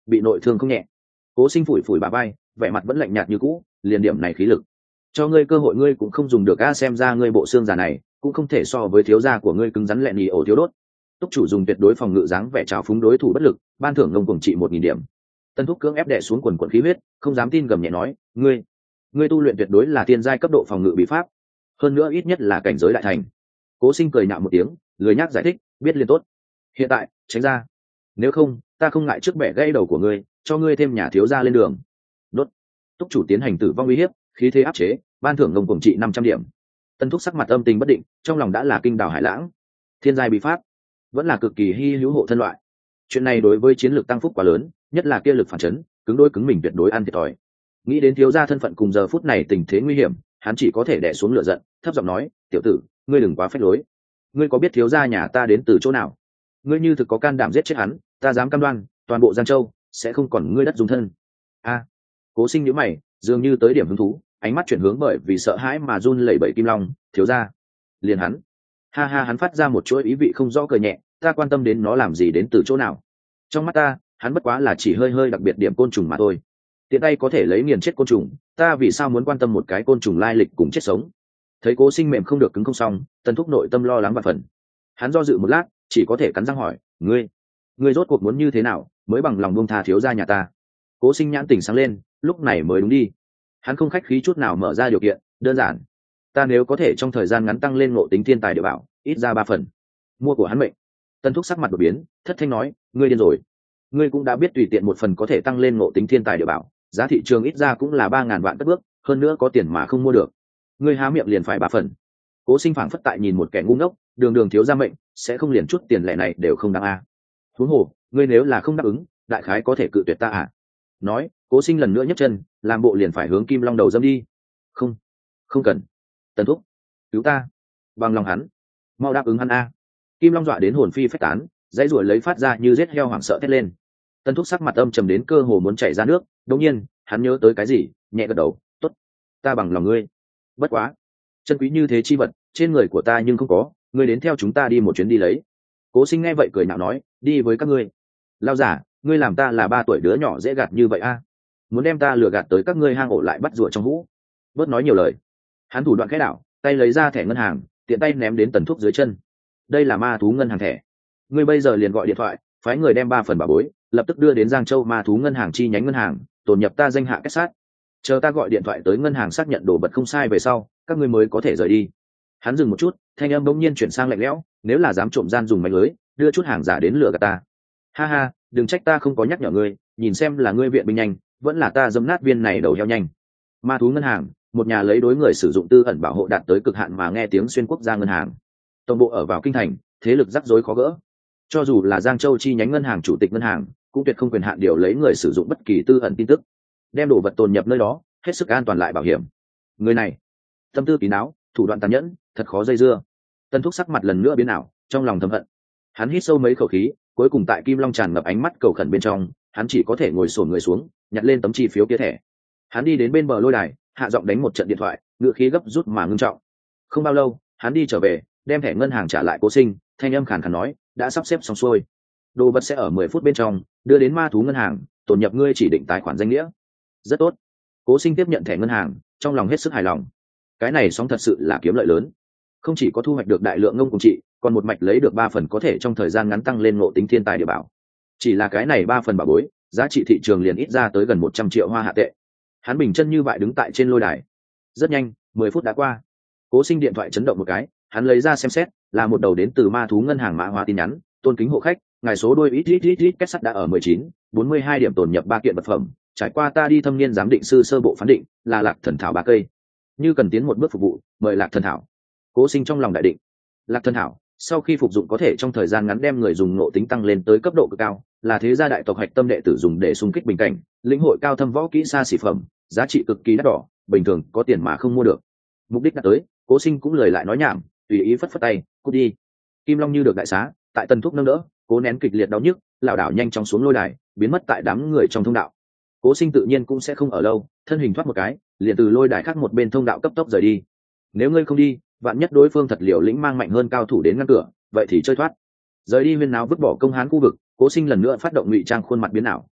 bị nội thương không nhẹ. Cố Sinh phủi phủi bà vai, vẻ mặt vẫn lạnh nhạt như cũ, liền điểm này khí lực cho ngươi cơ hội ngươi cũng không dùng được a, xem ra ngươi bộ xương già này cũng không thể so với thiếu gia của ngươi cứng rắn lẹ nhì ổ thiếu đốt. Túc chủ dùng tuyệt đối phòng ngự dáng vẻ trào phúng đối thủ bất lực, ban thưởng ngông cuồng trị một nghìn điểm. Tân Thúc cưỡng ép đè xuống quần quần khí huyết, không dám tin gầm nhẹ nói, ngươi ngươi tu luyện tuyệt đối là tiên giai cấp độ phòng ngự bí pháp, hơn nữa ít nhất là cảnh giới đại thành. Cố Sinh cười nhạo một tiếng, lười nhác giải thích, biết liền tốt. Hiện tại tránh ra, nếu không ta không ngại trước bẻ gãy đầu của ngươi, cho ngươi thêm nhà thiếu gia lên đường. Đốt. Túc chủ tiến hành tử vong uy hiếp, khí thế áp chế, ban thưởng ngông cuồng trị năm trăm điểm. Tân Thúc sắc mặt âm tình bất định, trong lòng đã là kinh đảo hải lãng. Thiên giai bí pháp vẫn là cực kỳ hi hữu hộ thân loại, chuyện này đối với chiến lược tăng phúc quá lớn, nhất là kia lực phản chấn, cứng đôi cứng mình tuyệt đối ăn thiệt thòi. Nghĩ đến thiếu gia thân phận cùng giờ phút này tình thế nguy hiểm, hắn chỉ có thể đè xuống lửa giận, thấp giọng nói, tiểu tử, ngươi đừng quá phách lối. Ngươi có biết thiếu gia nhà ta đến từ chỗ nào? Ngươi như thực có can đảm giết chết hắn, ta dám cam đoan toàn bộ Giang Châu sẽ không còn ngươi đất dung thân. A. Cố Sinh nhíu mày, dường như tới điểm hứng thú, ánh mắt chuyển hướng bởi vì sợ hãi mà run lẩy bẩy Kim Long, thiếu gia. Liền hắn. Ha ha, hắn phát ra một chuỗi ý vị không rõ cười nhẹ, ta quan tâm đến nó làm gì, đến từ chỗ nào? Trong mắt ta, hắn bất quá là chỉ hơi hơi đặc biệt điểm côn trùng mà thôi. Tiện tay có thể lấy nghiền chết côn trùng, ta vì sao muốn quan tâm một cái côn trùng lai lịch cùng chết sống? Thấy Cố Sinh mềm không được cứng không xong, Tần Thúc nội tâm lo lắng và phần. Hắn do dự một lát, chỉ có thể cắn răng hỏi, ngươi, ngươi rốt cuộc muốn như thế nào mới bằng lòng buông tha thiếu gia nhà ta? Cố Sinh nhãn tỉnh sáng lên, lúc này mới đúng đi. Hắn không khách khí chút nào mở ra điều kiện, đơn giản, ta nếu có thể trong thời gian ngắn tăng lên ngộ tính thiên tài địa bảo, ít ra ba phần, mua của hắn mệnh. Tân Thúc sắc mặt đột biến, thất thanh nói, ngươi điên rồi. Ngươi cũng đã biết tùy tiện một phần có thể tăng lên ngộ tính thiên tài địa bảo, giá thị trường ít ra cũng là ba ngàn vạn cất bước, hơn nữa có tiền mà không mua được. Ngươi há miệng liền phải ba phần. Cố Sinh phảng phất tại nhìn một kẻ ngu ngốc, đường đường thiếu gia mệnh, sẽ không liền chút tiền lẻ này đều không đáng a. Huống hồ, ngươi nếu là không đáp ứng, đại khái có thể cự tuyệt ta à? Nói, Cố Sinh lần nữa nhấc chân, làm bộ liền phải hướng Kim Long đầu dâm đi. Không, không cần. Tần Thúc, cứu ta, bằng lòng hắn, mau đáp ứng hắn a. Kim Long dọa đến hồn phi phách tán, dãy ruổi lấy phát ra như giết heo hoảng sợ thét lên. Tần Thúc sắc mặt âm trầm đến cơ hồ muốn chảy ra nước, đột nhiên, hắn nhớ tới cái gì, nhẹ gật đầu, "Tốt, ta bằng lòng ngươi. Bất quá, chân quý như thế chi vật, trên người của ta nhưng không có, ngươi đến theo chúng ta đi một chuyến đi lấy." Cố Sinh nghe vậy cười nhạo nói, "Đi với các ngươi? Lao giả, ngươi làm ta là ba tuổi đứa nhỏ dễ gạt như vậy a? Muốn đem ta lừa gạt tới các ngươi hang ổ lại bắt rùa trong hũ?" Bớt nói nhiều lời. Hắn thủ đoạn khẽ đảo, tay lấy ra thẻ ngân hàng, tiện tay ném đến Tần Thúc dưới chân. Đây là ma thú ngân hàng thẻ, ngươi bây giờ liền gọi điện thoại, phái người đem ba phần bảo bối lập tức đưa đến Giang Châu ma thú ngân hàng chi nhánh ngân hàng, tồn nhập ta danh hạ kết sát. Chờ ta gọi điện thoại tới ngân hàng xác nhận đồ vật không sai về sau, các ngươi mới có thể rời đi. Hắn dừng một chút, thanh âm bỗng nhiên chuyển sang lạnh lẽo, nếu là dám trộm gian dùng mánh lưới, đưa chút hàng giả đến lừa gạt ta. Ha ha, đừng trách ta không có nhắc nhở ngươi, nhìn xem là ngươi viện binh nhanh, vẫn là ta dẫm nát viên này đầu heo nhanh. Ma thú ngân hàng, một nhà lấy đối người sử dụng tư ẩn bảo hộ đạt tới cực hạn mà nghe tiếng xuyên quốc gia ngân hàng. Tổng bộ ở vào kinh thành, thế lực rắc rối khó gỡ. Cho dù là Giang Châu chi nhánh ngân hàng chủ tịch ngân hàng, cũng tuyệt không quyền hạn điều lấy người sử dụng bất kỳ tư ẩn tin tức, đem đồ vật tồn nhập nơi đó, hết sức an toàn lại bảo hiểm. Người này, tâm tư kín đáo, thủ đoạn tàn nhẫn, thật khó dây dưa. Tân Thúc sắc mặt lần nữa biến ảo, trong lòng thầm hận. Hắn hít sâu mấy khẩu khí, cuối cùng tại Kim Long tràn ngập ánh mắt cầu khẩn bên trong, hắn chỉ có thể ngồi xổm người xuống, nhặt lên tấm chi phiếu kia thẻ. Hắn đi đến bên bờ lôi đài, hạ giọng đánh một trận điện thoại, ngựa khí gấp rút mà ngưng trọng. Không bao lâu, hắn đi trở về, đem thẻ ngân hàng trả lại Cố Sinh, thanh âm khàn khàn nói, đã sắp xếp xong xuôi, đồ vật sẽ ở mười phút bên trong đưa đến ma thú ngân hàng, tổn nhập ngươi chỉ định tài khoản danh nghĩa. Rất tốt. Cố Sinh tiếp nhận thẻ ngân hàng, trong lòng hết sức hài lòng. Cái này sóng thật sự là kiếm lợi lớn, không chỉ có thu hoạch được đại lượng ngông cùng trị, còn một mạch lấy được ba phần có thể trong thời gian ngắn tăng lên ngộ tính thiên tài địa bảo. Chỉ là cái này ba phần bảo bối, giá trị thị trường liền ít ra tới gần một trăm triệu hoa hạ tệ. Hắn bình chân như vậy đứng tại trên lôi đài. Rất nhanh, mười phút đã qua. Cố Sinh điện thoại chấn động một cái, hắn lấy ra xem xét, là một đầu đến từ ma thú ngân hàng mã hóa tin nhắn, tôn kính hộ khách, ngài số đôi ít ít ít ít kết sắt đã ở mười chín, bốn mươi hai điểm tồn nhập ba kiện vật phẩm, trải qua ta đi thâm niên giám định sư sơ bộ phán định, là lạc thần thảo ba cây. Như cần tiến một bước phục vụ, mời lạc thần thảo. Cố Sinh trong lòng đại định. Lạc thần thảo, sau khi phục dụng có thể trong thời gian ngắn đem người dùng ngộ tính tăng lên tới cấp độ cực cao, là thế gia đại tộc hạch tâm đệ tử dùng để xung kích bình cảnh, lĩnh hội cao thâm võ kỹ xa xỉ phẩm, giá trị cực kỳ đắt đỏ, bình thường có tiền mà không mua được. Mục đích đã tới, Cố Sinh cũng lời lại nói nhảm, tùy ý phất phất tay, cút đi. Kim Long như được đại xá, tại Tần Thúc nâng đỡ, cố nén kịch liệt đau nhức, lảo đảo nhanh chóng xuống lôi đài, biến mất tại đám người trong thông đạo. Cố Sinh tự nhiên cũng sẽ không ở lâu, thân hình thoát một cái, liền từ lôi đài khác một bên thông đạo cấp tốc rời đi. Nếu ngươi không đi, vạn nhất đối phương thật liều lĩnh mang mạnh hơn cao thủ đến ngăn cửa, vậy thì chơi thoát. Rời đi huyên náo vứt bỏ công hán khu vực, Cố Sinh lần nữa phát động ngụy trang khuôn mặt biến ảo,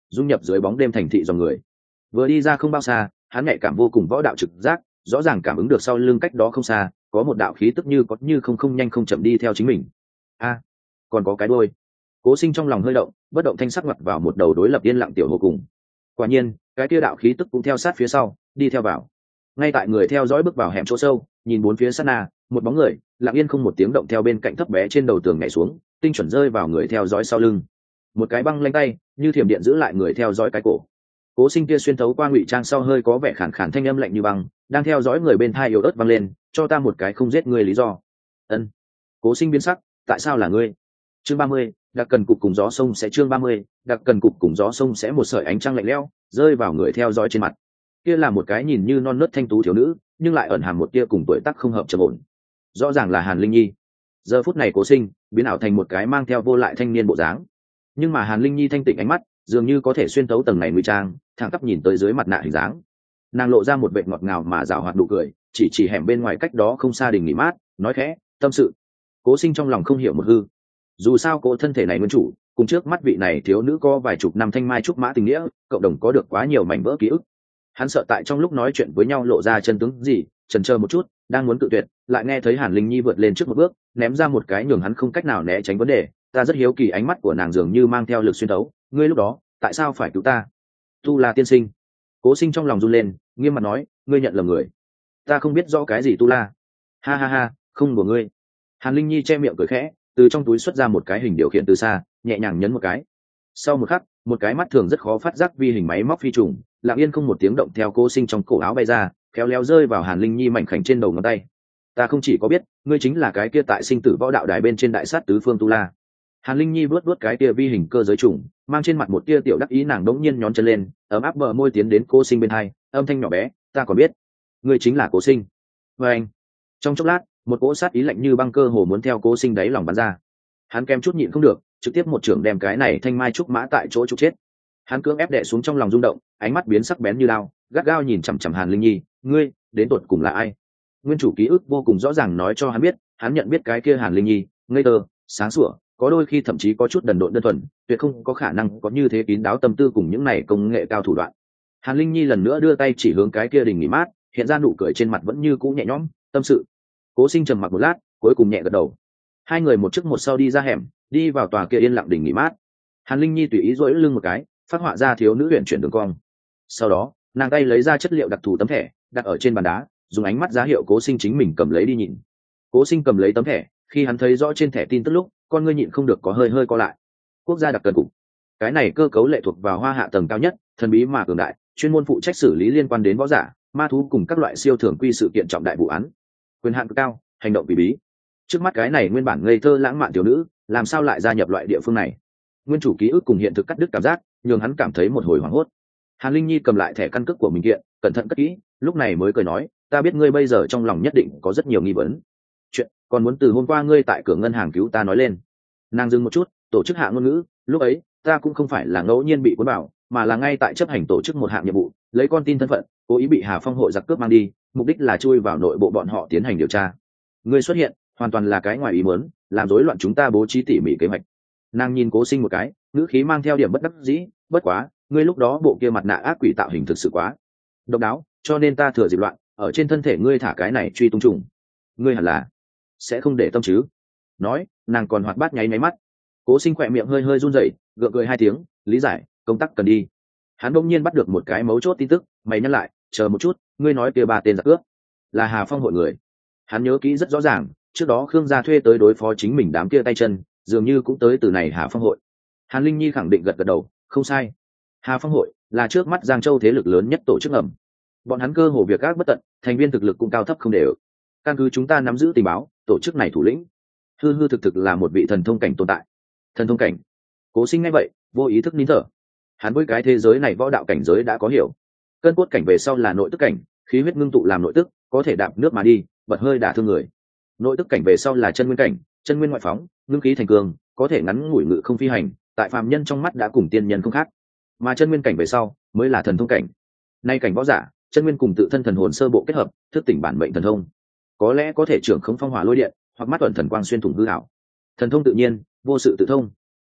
dung nhập dưới bóng đêm thành thị dòng người. Vừa đi ra không bao xa, hắn nhạy cảm vô cùng võ đạo trực giác, rõ ràng cảm ứng được sau lưng cách đó không xa có một đạo khí tức như có như không không nhanh không chậm đi theo chính mình. A, còn có cái đuôi. Cố Sinh trong lòng hơi động, bất động thanh sắc ngoặt vào một đầu đối lập yên lặng tiểu hồ cùng. Quả nhiên, cái kia đạo khí tức cũng theo sát phía sau, đi theo vào. Ngay tại người theo dõi bước vào hẻm chỗ sâu, nhìn bốn phía sát na, một bóng người lặng yên không một tiếng động theo bên cạnh thấp bé trên đầu tường nhảy xuống, tinh chuẩn rơi vào người theo dõi sau lưng. Một cái băng lanh tay như thiểm điện giữ lại người theo dõi cái cổ. Cố Sinh kia xuyên thấu qua ngụy trang sau hơi có vẻ khàn khàn thanh âm lạnh như băng, đang theo dõi người bên thai yếu ớt vang lên, cho ta một cái không giết ngươi lý do. Ân. Cố Sinh biến sắc, tại sao là ngươi? Chương ba mươi, đặc cần cục cùng gió sông sẽ chương ba mươi, đặc cần cục cùng gió sông sẽ một sợi ánh trăng lạnh lẽo rơi vào người theo dõi trên mặt. Kia là một cái nhìn như non nớt thanh tú thiếu nữ, nhưng lại ẩn hàm một tia cùng tuổi tác không hợp trầm ổn. Rõ ràng là Hàn Linh Nhi. Giờ phút này Cố Sinh biến ảo thành một cái mang theo vô lại thanh niên bộ dáng. Nhưng mà Hàn Linh Nhi thanh tịnh ánh mắt, dường như có thể xuyên thấu tầng này ngụy trang, thẳng tắp nhìn tới dưới mặt nạ hình dáng. Nàng lộ ra một vẻ ngọt ngào mà rào hoạt nụ cười, chỉ chỉ hẻm bên ngoài cách đó không xa đình nghỉ mát, nói khẽ, tâm sự. Cố Sinh trong lòng không hiểu một hư. Dù sao cô thân thể này nguyên chủ, cùng trước mắt vị này thiếu nữ có vài chục năm thanh mai trúc mã tình nghĩa, cộng đồng có được quá nhiều mảnh vỡ ký ức. Hắn sợ tại trong lúc nói chuyện với nhau lộ ra chân tướng gì, chần chờ một chút, đang muốn cự tuyệt, lại nghe thấy Hàn Linh Nhi vượt lên trước một bước, ném ra một cái nhường hắn không cách nào né tránh vấn đề. Ta rất hiếu kỳ ánh mắt của nàng dường như mang theo lực xuyên thấu, ngươi lúc đó, tại sao phải cứu ta? Tu La tiên sinh. Cố Sinh trong lòng run lên, nghiêm mặt nói, ngươi nhận lầm người. Ta không biết rõ cái gì Tu La. Ha ha ha, không của ngươi. Hàn Linh Nhi che miệng cười khẽ, từ trong túi xuất ra một cái hình điều khiển từ xa, nhẹ nhàng nhấn một cái. Sau một khắc, một cái mắt thường rất khó phát giác vi hình máy móc phi trùng, lặng yên không một tiếng động theo Cố Sinh trong cổ áo bay ra, khéo léo rơi vào Hàn Linh Nhi mảnh khảnh trên đầu ngón tay. Ta không chỉ có biết, ngươi chính là cái kia tại sinh tử võ đạo đài bên trên đại sát tứ phương Tu La. Hàn Linh Nhi vuốt vuốt cái tia vi hình cơ giới trùng, mang trên mặt một tia tiểu đắc ý, nàng đống nhiên nhón chân lên, ấm áp bờ môi tiến đến Cố Sinh bên hai, âm thanh nhỏ bé, ta còn biết, ngươi chính là Cố Sinh. Và anh, trong chốc lát, một cỗ sát ý lạnh như băng cơ hồ muốn theo Cố Sinh đáy lòng bắn ra. Hắn kém chút nhịn không được, trực tiếp một trưởng đem cái này thanh mai trúc mã tại chỗ trục chết. Hắn cưỡng ép đè xuống trong lòng rung động, ánh mắt biến sắc bén như đao, gắt gao nhìn chằm chằm Hàn Linh Nhi, ngươi, đến tột cùng là ai? Nguyên chủ ký ức vô cùng rõ ràng nói cho hắn biết, hắn nhận biết cái kia Hàn Linh Nhi, ngây thơ, sáng sủa, có đôi khi thậm chí có chút đần độn đơn thuần, tuyệt không có khả năng có như thế kín đáo tâm tư cùng những này công nghệ cao thủ đoạn. Hàn Linh Nhi lần nữa đưa tay chỉ hướng cái kia đình nghỉ mát, hiện ra nụ cười trên mặt vẫn như cũ nhẹ nhõm, tâm sự. Cố Sinh trầm mặc một lát, cuối cùng nhẹ gật đầu. Hai người một trước một sau đi ra hẻm, đi vào tòa kia yên lặng đình nghỉ mát. Hàn Linh Nhi tùy ý duỗi lưng một cái, phát họa ra thiếu nữ huyền chuyển đường cong. Sau đó, nàng tay lấy ra chất liệu đặc thù tấm thẻ, đặt ở trên bàn đá, dùng ánh mắt giá hiệu Cố Sinh chính mình cầm lấy đi nhìn. Cố Sinh cầm lấy tấm thẻ, khi hắn thấy rõ trên thẻ tin tức lúc, con ngươi nhịn không được có hơi hơi co lại. Quốc gia đặc cần cục, cái này cơ cấu lệ thuộc vào Hoa Hạ tầng cao nhất, thần bí mà cường đại, chuyên môn phụ trách xử lý liên quan đến võ giả, ma thú cùng các loại siêu thường quy sự kiện trọng đại vụ án. Quyền hạn cực cao, hành động kỳ bí. Trước mắt cái này nguyên bản ngây thơ lãng mạn thiếu nữ, làm sao lại gia nhập loại địa phương này? Nguyên chủ ký ức cùng hiện thực cắt đứt cảm giác, nhường hắn cảm thấy một hồi hoảng hốt. Hàn Linh Nhi cầm lại thẻ căn cước của mình kiện, cẩn thận cất kỹ, lúc này mới cười nói, ta biết ngươi bây giờ trong lòng nhất định có rất nhiều nghi vấn. Chuyện còn muốn từ hôm qua ngươi tại cửa ngân hàng cứu ta nói lên. Nàng dừng một chút, tổ chức hạ ngôn ngữ, lúc ấy ta cũng không phải là ngẫu nhiên bị cuốn vào, mà là ngay tại chấp hành tổ chức một hạng nhiệm vụ, lấy con tin thân phận, cố ý bị Hà Phong hội giặc cướp mang đi, mục đích là chui vào nội bộ bọn họ tiến hành điều tra. Ngươi xuất hiện, hoàn toàn là cái ngoài ý muốn, làm rối loạn chúng ta bố trí tỉ mỉ kế hoạch. Nàng nhìn Cố Sinh một cái, ngữ khí mang theo điểm bất đắc dĩ, bất quá, ngươi lúc đó bộ kia mặt nạ ác quỷ tạo hình thực sự quá độc đáo, cho nên ta thừa dịp loạn, ở trên thân thể ngươi thả cái này truy tung trùng. Ngươi hẳn là sẽ không để tâm chứ? Nói, nàng còn hoạt bát nháy máy mắt. Cố Sinh khỏe miệng hơi hơi run rẩy, gượng cười hai tiếng, lý giải, công tác cần đi. Hắn bỗng nhiên bắt được một cái mấu chốt tin tức, mày nhắc lại, chờ một chút, ngươi nói kia ba tên giặc cướp là Hà Phong hội người. Hắn nhớ kỹ rất rõ ràng, trước đó Khương gia thuê tới đối phó chính mình đám kia tay chân, dường như cũng tới từ này Hà Phong hội. Hàn Linh Nhi khẳng định gật gật đầu, không sai. Hà Phong hội là trước mắt Giang Châu thế lực lớn nhất tổ chức ngầm. Bọn hắn cơ hồ việc ác bất tận, thành viên thực lực cũng cao thấp không đều. Căn cứ chúng ta nắm giữ tình báo, tổ chức này thủ lĩnh hư hư thực thực là một vị thần thông cảnh tồn tại. Thần thông cảnh? Cố Sinh nghe vậy, vô ý thức nín thở. Hắn với cái thế giới này võ đạo cảnh giới đã có hiểu. Cơn cốt cảnh về sau là nội tức cảnh, khí huyết ngưng tụ làm nội tức, có thể đạp nước mà đi, bật hơi đả thương người. Nội tức cảnh về sau là chân nguyên cảnh, chân nguyên ngoại phóng, ngưng khí thành cường, có thể ngắn ngủi ngự không phi hành, tại phàm nhân trong mắt đã cùng tiên nhân không khác. Mà chân nguyên cảnh về sau mới là thần thông cảnh. Nay cảnh võ giả, chân nguyên cùng tự thân thần hồn sơ bộ kết hợp, thức tỉnh bản mệnh thần thông, có lẽ có thể trưởng khống phong hỏa lôi điện, hoặc mắt tuần thần quang xuyên thủng hư ảo. Thần thông tự nhiên, vô sự tự thông.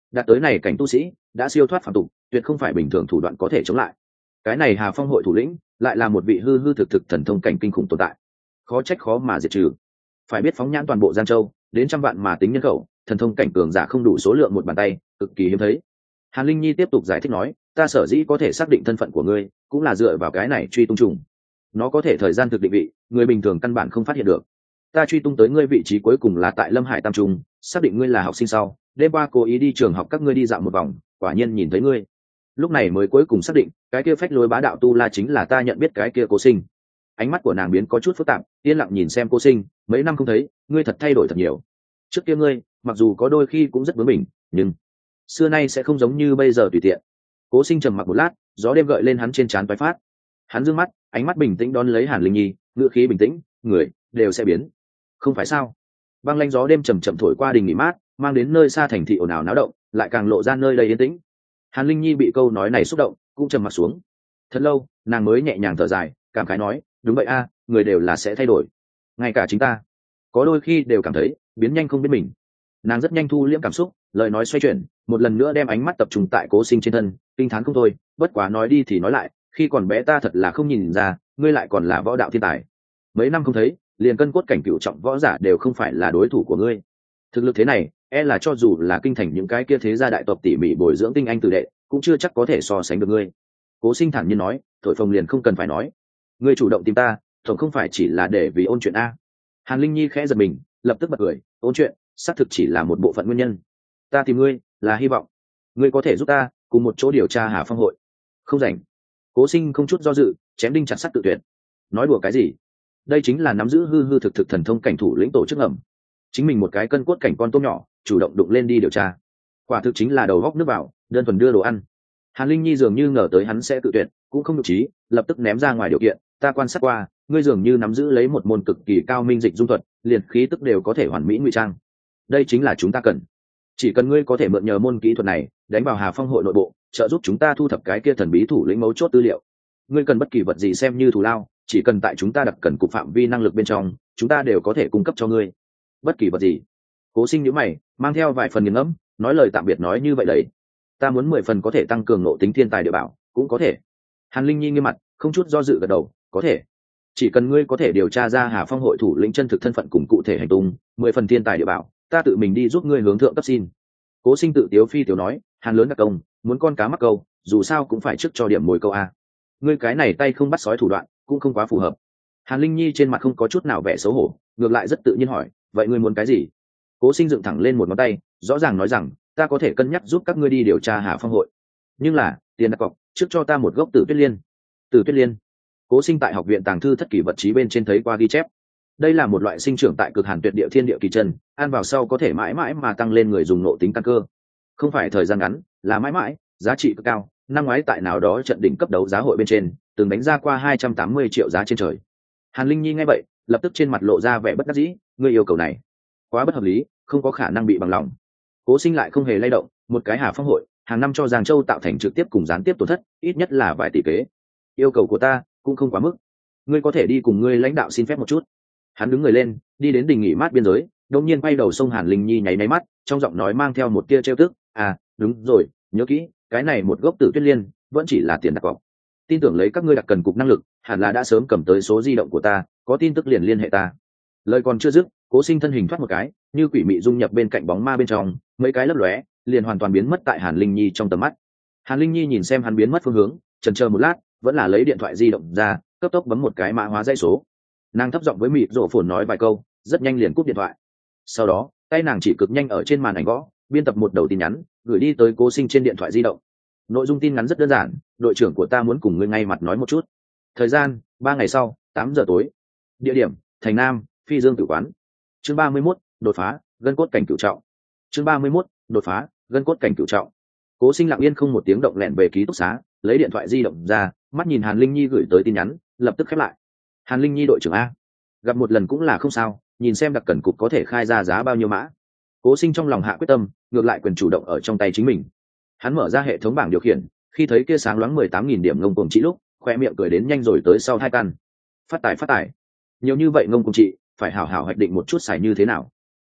đạt tới này cảnh tu sĩ đã siêu thoát phạm tục, tuyệt không phải bình thường thủ đoạn có thể chống lại. Cái này Hà Phong hội thủ lĩnh lại là một vị hư hư thực thực thần thông cảnh kinh khủng tồn tại, khó trách khó mà diệt trừ. Phải biết phóng nhãn toàn bộ Giang Châu đến trăm vạn mà tính nhân khẩu, thần thông cảnh cường giả không đủ số lượng một bàn tay, cực kỳ hiếm thấy. Hàn Linh Nhi tiếp tục giải thích nói, ta sở dĩ có thể xác định thân phận của ngươi cũng là dựa vào cái này truy tung trùng, nó có thể thời gian thực định vị, người bình thường căn bản không phát hiện được. Ta truy tung tới ngươi vị trí cuối cùng là tại Lâm Hải Tam Trung, xác định ngươi là học sinh sau đêm qua cố ý đi trường học các ngươi đi dạo một vòng, quả nhiên nhìn thấy ngươi, lúc này mới cuối cùng xác định cái kia phách lối bá đạo tu la chính là ta nhận biết cái kia Cố Sinh. Ánh mắt của nàng biến có chút phức tạp, yên lặng nhìn xem Cố Sinh, mấy năm không thấy ngươi thật thay đổi thật nhiều. Trước kia ngươi mặc dù có đôi khi cũng rất bướng bỉnh, nhưng xưa nay sẽ không giống như bây giờ tùy tiện. Cố Sinh trầm mặc một lát, gió đêm gợi lên hắn trên trán toái phát. Hắn dương mắt, ánh mắt bình tĩnh đón lấy Hàn Linh Nhi, ngữ khí bình tĩnh, người đều sẽ biến, không phải sao? Băng lanh gió đêm chầm chậm thổi qua đình nghỉ mát, mang đến nơi xa thành thị ồn ào náo động, lại càng lộ ra nơi đầy yên tĩnh. Hàn Linh Nhi bị câu nói này xúc động, cũng trầm mặt xuống. Thật lâu, nàng mới nhẹ nhàng thở dài, cảm khái nói, đúng vậy a, người đều là sẽ thay đổi, ngay cả chính ta, có đôi khi đều cảm thấy biến nhanh không biết mình. Nàng rất nhanh thu liễm cảm xúc, lời nói xoay chuyển, một lần nữa đem ánh mắt tập trung tại Cố Sinh trên thân, kinh thán không thôi. Bất quá nói đi thì nói lại, khi còn bé ta thật là không nhìn ra, ngươi lại còn là võ đạo thiên tài. Mấy năm không thấy, liền cân cốt cảnh cửu trọng võ giả đều không phải là đối thủ của ngươi. Thực lực thế này, e là cho dù là kinh thành những cái kia thế gia đại tộc tỉ mỉ bồi dưỡng tinh anh tử đệ, cũng chưa chắc có thể so sánh được ngươi. Cố Sinh thản nhiên nói, thổi phồng liền không cần phải nói, ngươi chủ động tìm ta, tổng không phải chỉ là để vì ôn chuyện a. Hàn Linh Nhi khẽ giật mình, lập tức bật cười, ôn chuyện xác thực chỉ là một bộ phận nguyên nhân, ta tìm ngươi là hy vọng ngươi có thể giúp ta cùng một chỗ điều tra Hà Phong hội. Không rảnh. Cố Sinh không chút do dự, chém đinh chặt sắt tự tuyệt. Nói đùa cái gì? Đây chính là nắm giữ hư hư thực thực thần thông cảnh thủ lĩnh tổ chức ẩm, chính mình một cái cân cốt cảnh con tôm nhỏ chủ động đụng lên đi điều tra, quả thực chính là đầu góc nước vào, đơn thuần đưa đồ ăn. Hàn Linh Nhi dường như ngờ tới hắn sẽ tự tuyệt, cũng không nhục trí, lập tức ném ra ngoài điều kiện, ta quan sát qua, ngươi dường như nắm giữ lấy một môn cực kỳ cao minh dịch dung thuật, liền khí tức đều có thể hoàn mỹ ngụy trang. Đây chính là chúng ta cần. Chỉ cần ngươi có thể mượn nhờ môn kỹ thuật này đánh vào Hà Phong hội nội bộ, trợ giúp chúng ta thu thập cái kia thần bí thủ lĩnh mấu chốt tư liệu, ngươi cần bất kỳ vật gì xem như thù lao, chỉ cần tại chúng ta đặt cần cục phạm vi năng lực bên trong, chúng ta đều có thể cung cấp cho ngươi. Bất kỳ vật gì? Cố Sinh nhíu mày, mang theo vài phần nghiền ngẫm, nói lời tạm biệt nói như vậy đấy. Ta muốn mười phần có thể tăng cường ngộ tính thiên tài địa bảo, cũng có thể. Hàn Linh Nhi nghiêm mặt, không chút do dự gật đầu, có thể. Chỉ cần ngươi có thể điều tra ra Hà Phong hội thủ lĩnh chân thực thân phận cùng cụ thể hành tung, mười phần thiên tài địa bảo, ta tự mình đi giúp ngươi hướng thượng cấp xin. Cố Sinh tự tiếu phi tiểu nói, Hàn lớn đặc công, muốn con cá mắc câu, dù sao cũng phải trước cho điểm mồi câu a. Ngươi cái này tay không bắt sói thủ đoạn, cũng không quá phù hợp. Hàn Linh Nhi trên mặt không có chút nào vẻ xấu hổ, ngược lại rất tự nhiên hỏi, vậy ngươi muốn cái gì? Cố Sinh dựng thẳng lên một ngón tay, rõ ràng nói rằng, ta có thể cân nhắc giúp các ngươi đi điều tra Hà Phong hội, nhưng là tiền đặt cọc, trước cho ta một gốc Tử Tuyết Liên. Tử Tuyết Liên? Cố Sinh tại học viện tàng thư thất kỷ vật trí bên trên thấy qua ghi chép, đây là một loại sinh trưởng tại cực hàn tuyệt địa thiên địa kỳ chân, ăn vào sau có thể mãi mãi mà tăng lên người dùng nộ tính căn cơ, không phải thời gian ngắn, là mãi mãi, giá trị cực cao. Năm ngoái tại nào đó trận đỉnh cấp đấu giá hội bên trên, từng đánh ra qua hai trăm tám mươi triệu giá trên trời. Hàn Linh Nhi nghe vậy, lập tức trên mặt lộ ra vẻ bất đắc dĩ, ngươi yêu cầu này quá bất hợp lý, không có khả năng bị bằng lòng. Cố Sinh lại không hề lay động, một cái Hà Phong hội, hàng năm cho Giang Châu tạo thành trực tiếp cùng gián tiếp tổn thất, ít nhất là vài tỷ kế. Yêu cầu của ta cũng không quá mức, ngươi có thể đi cùng ngươi lãnh đạo xin phép một chút. Hắn đứng người lên, đi đến đình nghỉ mát biên giới, đột nhiên quay đầu xông Hàn Linh Nhi nháy nháy mắt, trong giọng nói mang theo một tia trêu tức, à, đúng rồi, nhớ kỹ, cái này một gốc Tử Tuyết Liên vẫn chỉ là tiền đặt cọc. Tin tưởng lấy các ngươi đặc cần cục năng lực, hẳn là đã sớm cầm tới số di động của ta, có tin tức liền liên hệ ta. Lời còn chưa dứt, Cố Sinh thân hình thoát một cái, như quỷ mị dung nhập bên cạnh bóng ma bên trong, mấy cái lấp lóe, liền hoàn toàn biến mất tại Hàn Linh Nhi trong tầm mắt. Hàn Linh Nhi nhìn xem hắn biến mất phương hướng, chần chờ một lát, vẫn là lấy điện thoại di động ra, cấp tốc bấm một cái mã hóa dây số. Nàng thấp giọng với mịt rộ phồn nói vài câu, rất nhanh liền cúp điện thoại. Sau đó, tay nàng chỉ cực nhanh ở trên màn ảnh gõ, biên tập một đầu tin nhắn, gửi đi tới Cố Sinh trên điện thoại di động. Nội dung tin ngắn rất đơn giản, đội trưởng của ta muốn cùng ngươi ngay mặt nói một chút. Thời gian, ba ngày sau, tám giờ tối. Địa điểm, thành Nam, Phi Dương tử quán. Chương ba mươi mốt, đột phá, gân cốt cảnh cửu trọng. Chương ba mươi mốt, đột phá, gân cốt cảnh cửu trọng. Cố Sinh lặng yên không một tiếng động lẹn về ký túc xá, lấy điện thoại di động ra, mắt nhìn Hàn Linh Nhi gửi tới tin nhắn, lập tức khép lại. Hàn Linh Nhi đội trưởng a, gặp một lần cũng là không sao, nhìn xem đặc cần cục có thể khai ra giá bao nhiêu mã. Cố Sinh trong lòng hạ quyết tâm, ngược lại quyền chủ động ở trong tay chính mình. Hắn mở ra hệ thống bảng điều khiển, khi thấy kia sáng loáng mười tám nghìn điểm ngông cuồng trị lúc, khoe miệng cười đến nhanh rồi tới sau hai căn. Phát tài phát tài, nhiều như vậy ngông cuồng trị, phải hảo hảo hoạch định một chút xài như thế nào.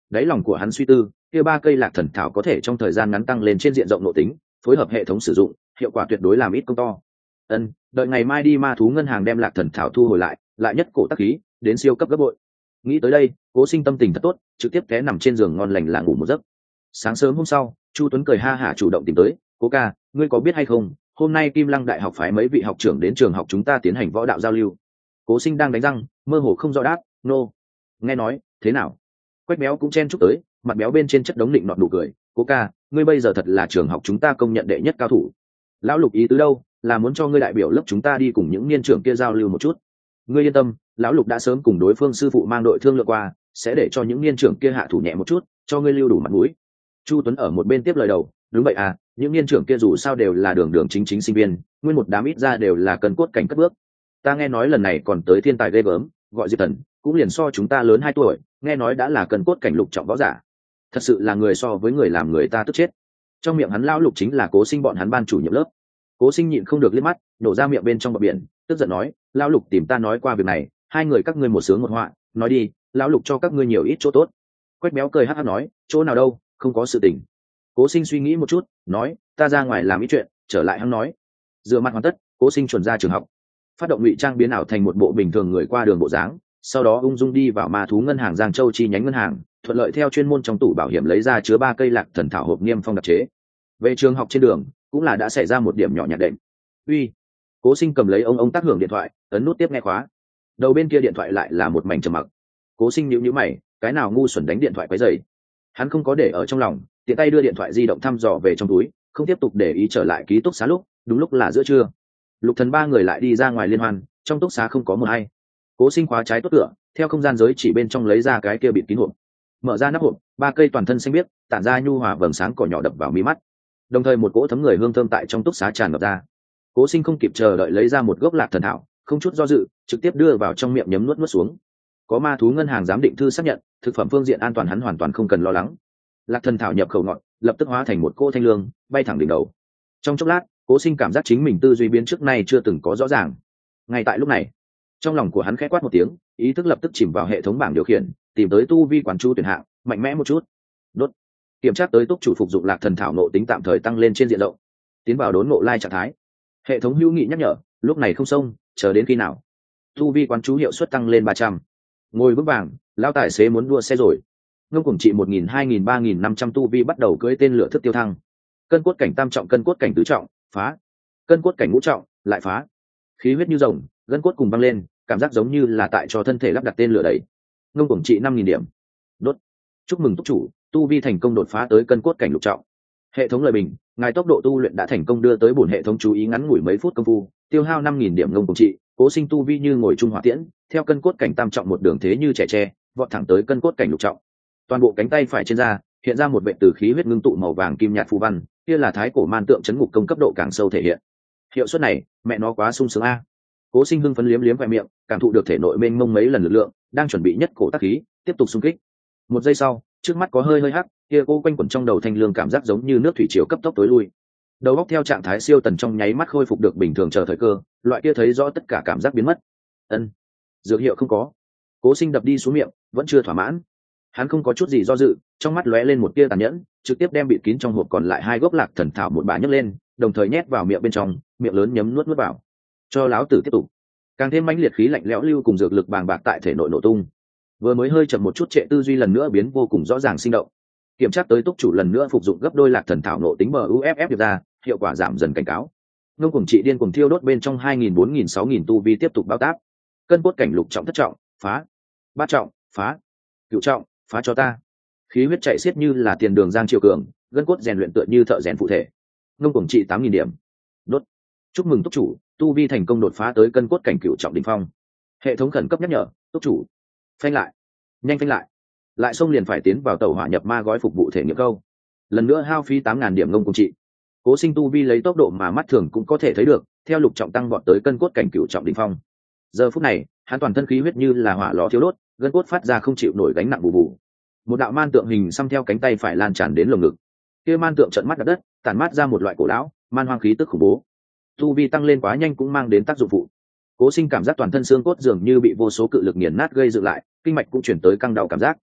đáy lòng của hắn suy tư, kia ba cây lạc thần thảo có thể trong thời gian ngắn tăng lên trên diện rộng nội tính, phối hợp hệ thống sử dụng, hiệu quả tuyệt đối làm ít công to. Ân, đợi ngày mai đi ma thú ngân hàng đem lạc thần thảo thu hồi lại, lại nhất cổ tác khí, đến siêu cấp gấp bội. Nghĩ tới đây, Cố Sinh tâm tình thật tốt, trực tiếp té nằm trên giường ngon lành là ngủ một giấc. Sáng sớm hôm sau, Chu Tuấn cười ha hả chủ động tìm tới, "Cố ca, ngươi có biết hay không, hôm nay Kim Lăng Đại học phái mấy vị học trưởng đến trường học chúng ta tiến hành võ đạo giao lưu." Cố Sinh đang đánh răng, mơ hồ không rõ đáp, "Nô." Nghe nói, thế nào? Quách Béo cũng chen chúc tới, mặt béo bên trên chất đống định nọt nụ cười, "Cố ca, ngươi bây giờ thật là trường học chúng ta công nhận đệ nhất cao thủ. Lão Lục ý tứ đâu, là muốn cho ngươi đại biểu lớp chúng ta đi cùng những niên trưởng kia giao lưu một chút. Ngươi yên tâm, lão Lục đã sớm cùng đối phương sư phụ mang đội thương lượng qua, sẽ để cho những niên trưởng kia hạ thủ nhẹ một chút, cho ngươi lưu đủ mặt mũi." Chu Tuấn ở một bên tiếp lời đầu, "Đúng vậy à, những niên trưởng kia dù sao đều là đường đường chính chính sinh viên, nguyên một đám ít ra đều là cần cốt cảnh cất bước. Ta nghe nói lần này còn tới thiên tài ghê gớm, gọi Diệp Thần, cũng liền so chúng ta lớn hai tuổi, nghe nói đã là cần cốt cảnh lục trọng võ giả. Thật sự là người so với người làm người ta tức chết." Trong miệng hắn lão Lục chính là Cố Sinh bọn hắn ban chủ nhiệm lớp. Cố Sinh nhịn không được liếc mắt, nổ ra miệng bên trong bờ biển, tức giận nói, "Lão Lục tìm ta nói qua việc này, hai người các ngươi một sướng một họa, nói đi, lão Lục cho các ngươi nhiều ít chỗ tốt." Quách Béo cười hắc hắc nói, "Chỗ nào đâu, không có sự tình." Cố Sinh suy nghĩ một chút, nói, "Ta ra ngoài làm ít chuyện, trở lại hắn nói." Rửa mặt hoàn tất, Cố Sinh chuẩn ra trường học, phát động ngụy trang biến ảo thành một bộ bình thường người qua đường bộ dáng, sau đó ung dung đi vào ma thú ngân hàng Giang Châu chi nhánh ngân hàng, thuận lợi theo chuyên môn trong tủ bảo hiểm lấy ra chứa ba cây lạc thần thảo hộp niêm phong đặc chế. Về trường học trên đường, cũng là đã xảy ra một điểm nhỏ nhặt đệm. "Uy." Cố Sinh cầm lấy ông ông tác hưởng điện thoại, ấn nút tiếp nghe khóa. Đầu bên kia điện thoại lại là một mảnh trầm mặc. Cố Sinh nhíu nhíu mày, cái nào ngu xuẩn đánh điện thoại quấy rầy. Hắn không có để ở trong lòng, tiện tay đưa điện thoại di động thăm dò về trong túi, không tiếp tục để ý trở lại ký túc xá lúc, đúng lúc là giữa trưa. Lục Thần ba người lại đi ra ngoài liên hoan, trong túc xá không có một ai. Cố Sinh khóa trái tốt cửa, theo không gian giới chỉ bên trong lấy ra cái kia bịt kín hộp. Mở ra nắp hộp, ba cây toàn thân xanh biếc, tản ra nhu hòa vầng sáng cỏ nhỏ đập vào mi mắt. Đồng thời một cỗ thấm người hương thơm tại trong túc xá tràn ngập ra. Cố Sinh không kịp chờ đợi lấy ra một gốc lạc thần thảo, không chút do dự, trực tiếp đưa vào trong miệng nhấm nuốt nuốt xuống. Có ma thú ngân hàng giám định thư xác nhận, thực phẩm phương diện an toàn hắn hoàn toàn không cần lo lắng. Lạc thần thảo nhập khẩu ngọt, lập tức hóa thành một cỗ thanh lương, bay thẳng đỉnh đầu. Trong chốc lát, Cố Sinh cảm giác chính mình tư duy biến trước nay chưa từng có rõ ràng. Ngay tại lúc này, trong lòng của hắn khẽ quát một tiếng, ý thức lập tức chìm vào hệ thống bảng điều khiển, tìm tới tu vi quán chu tuyển hạng, mạnh mẽ một chút. Đốt. Kiểm tra tới túc chủ phục dụng lạc thần thảo nộ tính tạm thời tăng lên trên diện rộng, tiến vào đốn ngộ lai trạng thái. Hệ thống hữu nghị nhắc nhở, lúc này không xông, chờ đến khi nào. Tu vi quán chú hiệu suất tăng lên ba trăm. Ngồi vững vàng, lao tài xế muốn đua xe rồi. Ngông cùng trị một nghìn hai nghìn ba nghìn năm trăm tu vi bắt đầu cưỡi tên lửa thức tiêu thăng. Cân cốt cảnh tam trọng, cân cốt cảnh tứ trọng, phá. Cân cốt cảnh ngũ trọng, lại phá. Khí huyết như rồng, gân cốt cùng băng lên, cảm giác giống như là tại cho thân thể lắp đặt tên lửa đẩy. Ngông cùng trị năm nghìn điểm. Đốt. Chúc mừng túc chủ, tu vi thành công đột phá tới cân cốt cảnh lục trọng. Hệ thống lời bình, ngài tốc độ tu luyện đã thành công đưa tới bổn hệ thống chú ý ngắn ngủi mấy phút công phu, tiêu hao năm nghìn điểm ngông cùng trị. Cố Sinh tu vi như ngồi trung hỏa tiễn, theo cân cốt cảnh tam trọng một đường thế như trẻ tre, vọt thẳng tới cân cốt cảnh lục trọng. Toàn bộ cánh tay phải trên da hiện ra một vệ từ khí huyết ngưng tụ màu vàng kim nhạt phù văn, kia là thái cổ man tượng chấn ngục công cấp độ càng sâu thể hiện. Hiệu suất này, mẹ nó quá sung sướng a. Cố Sinh hưng phấn liếm liếm vài miệng, cảm thụ được thể nội mênh mông mấy lần lực lượng, đang chuẩn bị nhất cổ tác khí, tiếp tục xung kích. Một giây sau, trước mắt có hơi hơi hắc, kia cô quanh quẩn trong đầu thanh lương cảm giác giống như nước thủy triều cấp tốc tối lui. Đầu óc theo trạng thái siêu tần trong nháy mắt khôi phục được bình thường chờ thời cơ, loại kia thấy rõ tất cả cảm giác biến mất. Ân, dược hiệu không có. Cố Sinh đập đi xuống miệng, vẫn chưa thỏa mãn. Hắn không có chút gì do dự, trong mắt lóe lên một tia tàn nhẫn, trực tiếp đem bịt kín trong hộp còn lại hai gốc lạc thần thảo một bà nhấc lên, đồng thời nhét vào miệng bên trong, miệng lớn nhấm nuốt nuốt vào. Cho láo tử tiếp tục. Càng thêm mãnh liệt khí lạnh lẽo lưu cùng dược lực bàng bạc tại thể nội nổ tung. Vừa mới hơi chậm một chút trệ tư duy lần nữa biến vô cùng rõ ràng sinh động. Kiểm tra tới túc chủ lần nữa phục dụng gấp đôi lạc thần thảo nộ tính bờ u ép ép được ra, hiệu quả giảm dần cảnh cáo. Ngông cuồng trị điên cuồng thiêu đốt bên trong hai nghìn bốn nghìn sáu nghìn tu vi tiếp tục bao táp. Cân cốt cảnh lục trọng thất trọng, phá. Bát trọng, phá. Cửu trọng, phá cho ta. Khí huyết chạy xiết như là tiền đường giang triều cường, gân cốt rèn luyện tựa như thợ rèn phụ thể. Ngông cuồng trị tám nghìn điểm. Đốt. Chúc mừng túc chủ, tu vi thành công đột phá tới cân cốt cảnh cửu trọng đỉnh phong. Hệ thống khẩn cấp nhắc nhở, túc chủ, phanh lại, nhanh phanh lại. Lại xông liền phải tiến vào tàu hỏa nhập ma gói phục vụ thể nghiệm câu. Lần nữa hao phí tám nghìn điểm ngông cuồng trị. Cố Sinh tu vi lấy tốc độ mà mắt thường cũng có thể thấy được, theo lục trọng tăng vọt tới cân cốt cảnh cửu trọng đỉnh phong. Giờ phút này, hắn toàn thân khí huyết như là hỏa lò thiêu đốt, gân cốt phát ra không chịu nổi gánh nặng bù bù. Một đạo man tượng hình xăm theo cánh tay phải lan tràn đến lồng ngực. Kia man tượng trợn mắt đặt đất, tản mát ra một loại cổ lão, man hoang khí tức khủng bố. Tu vi tăng lên quá nhanh cũng mang đến tác dụng phụ. Cố Sinh cảm giác toàn thân xương cốt dường như bị vô số cự lực nghiền nát gây dựng lại, kinh mạch cũng chuyển tới căng đau cảm giác.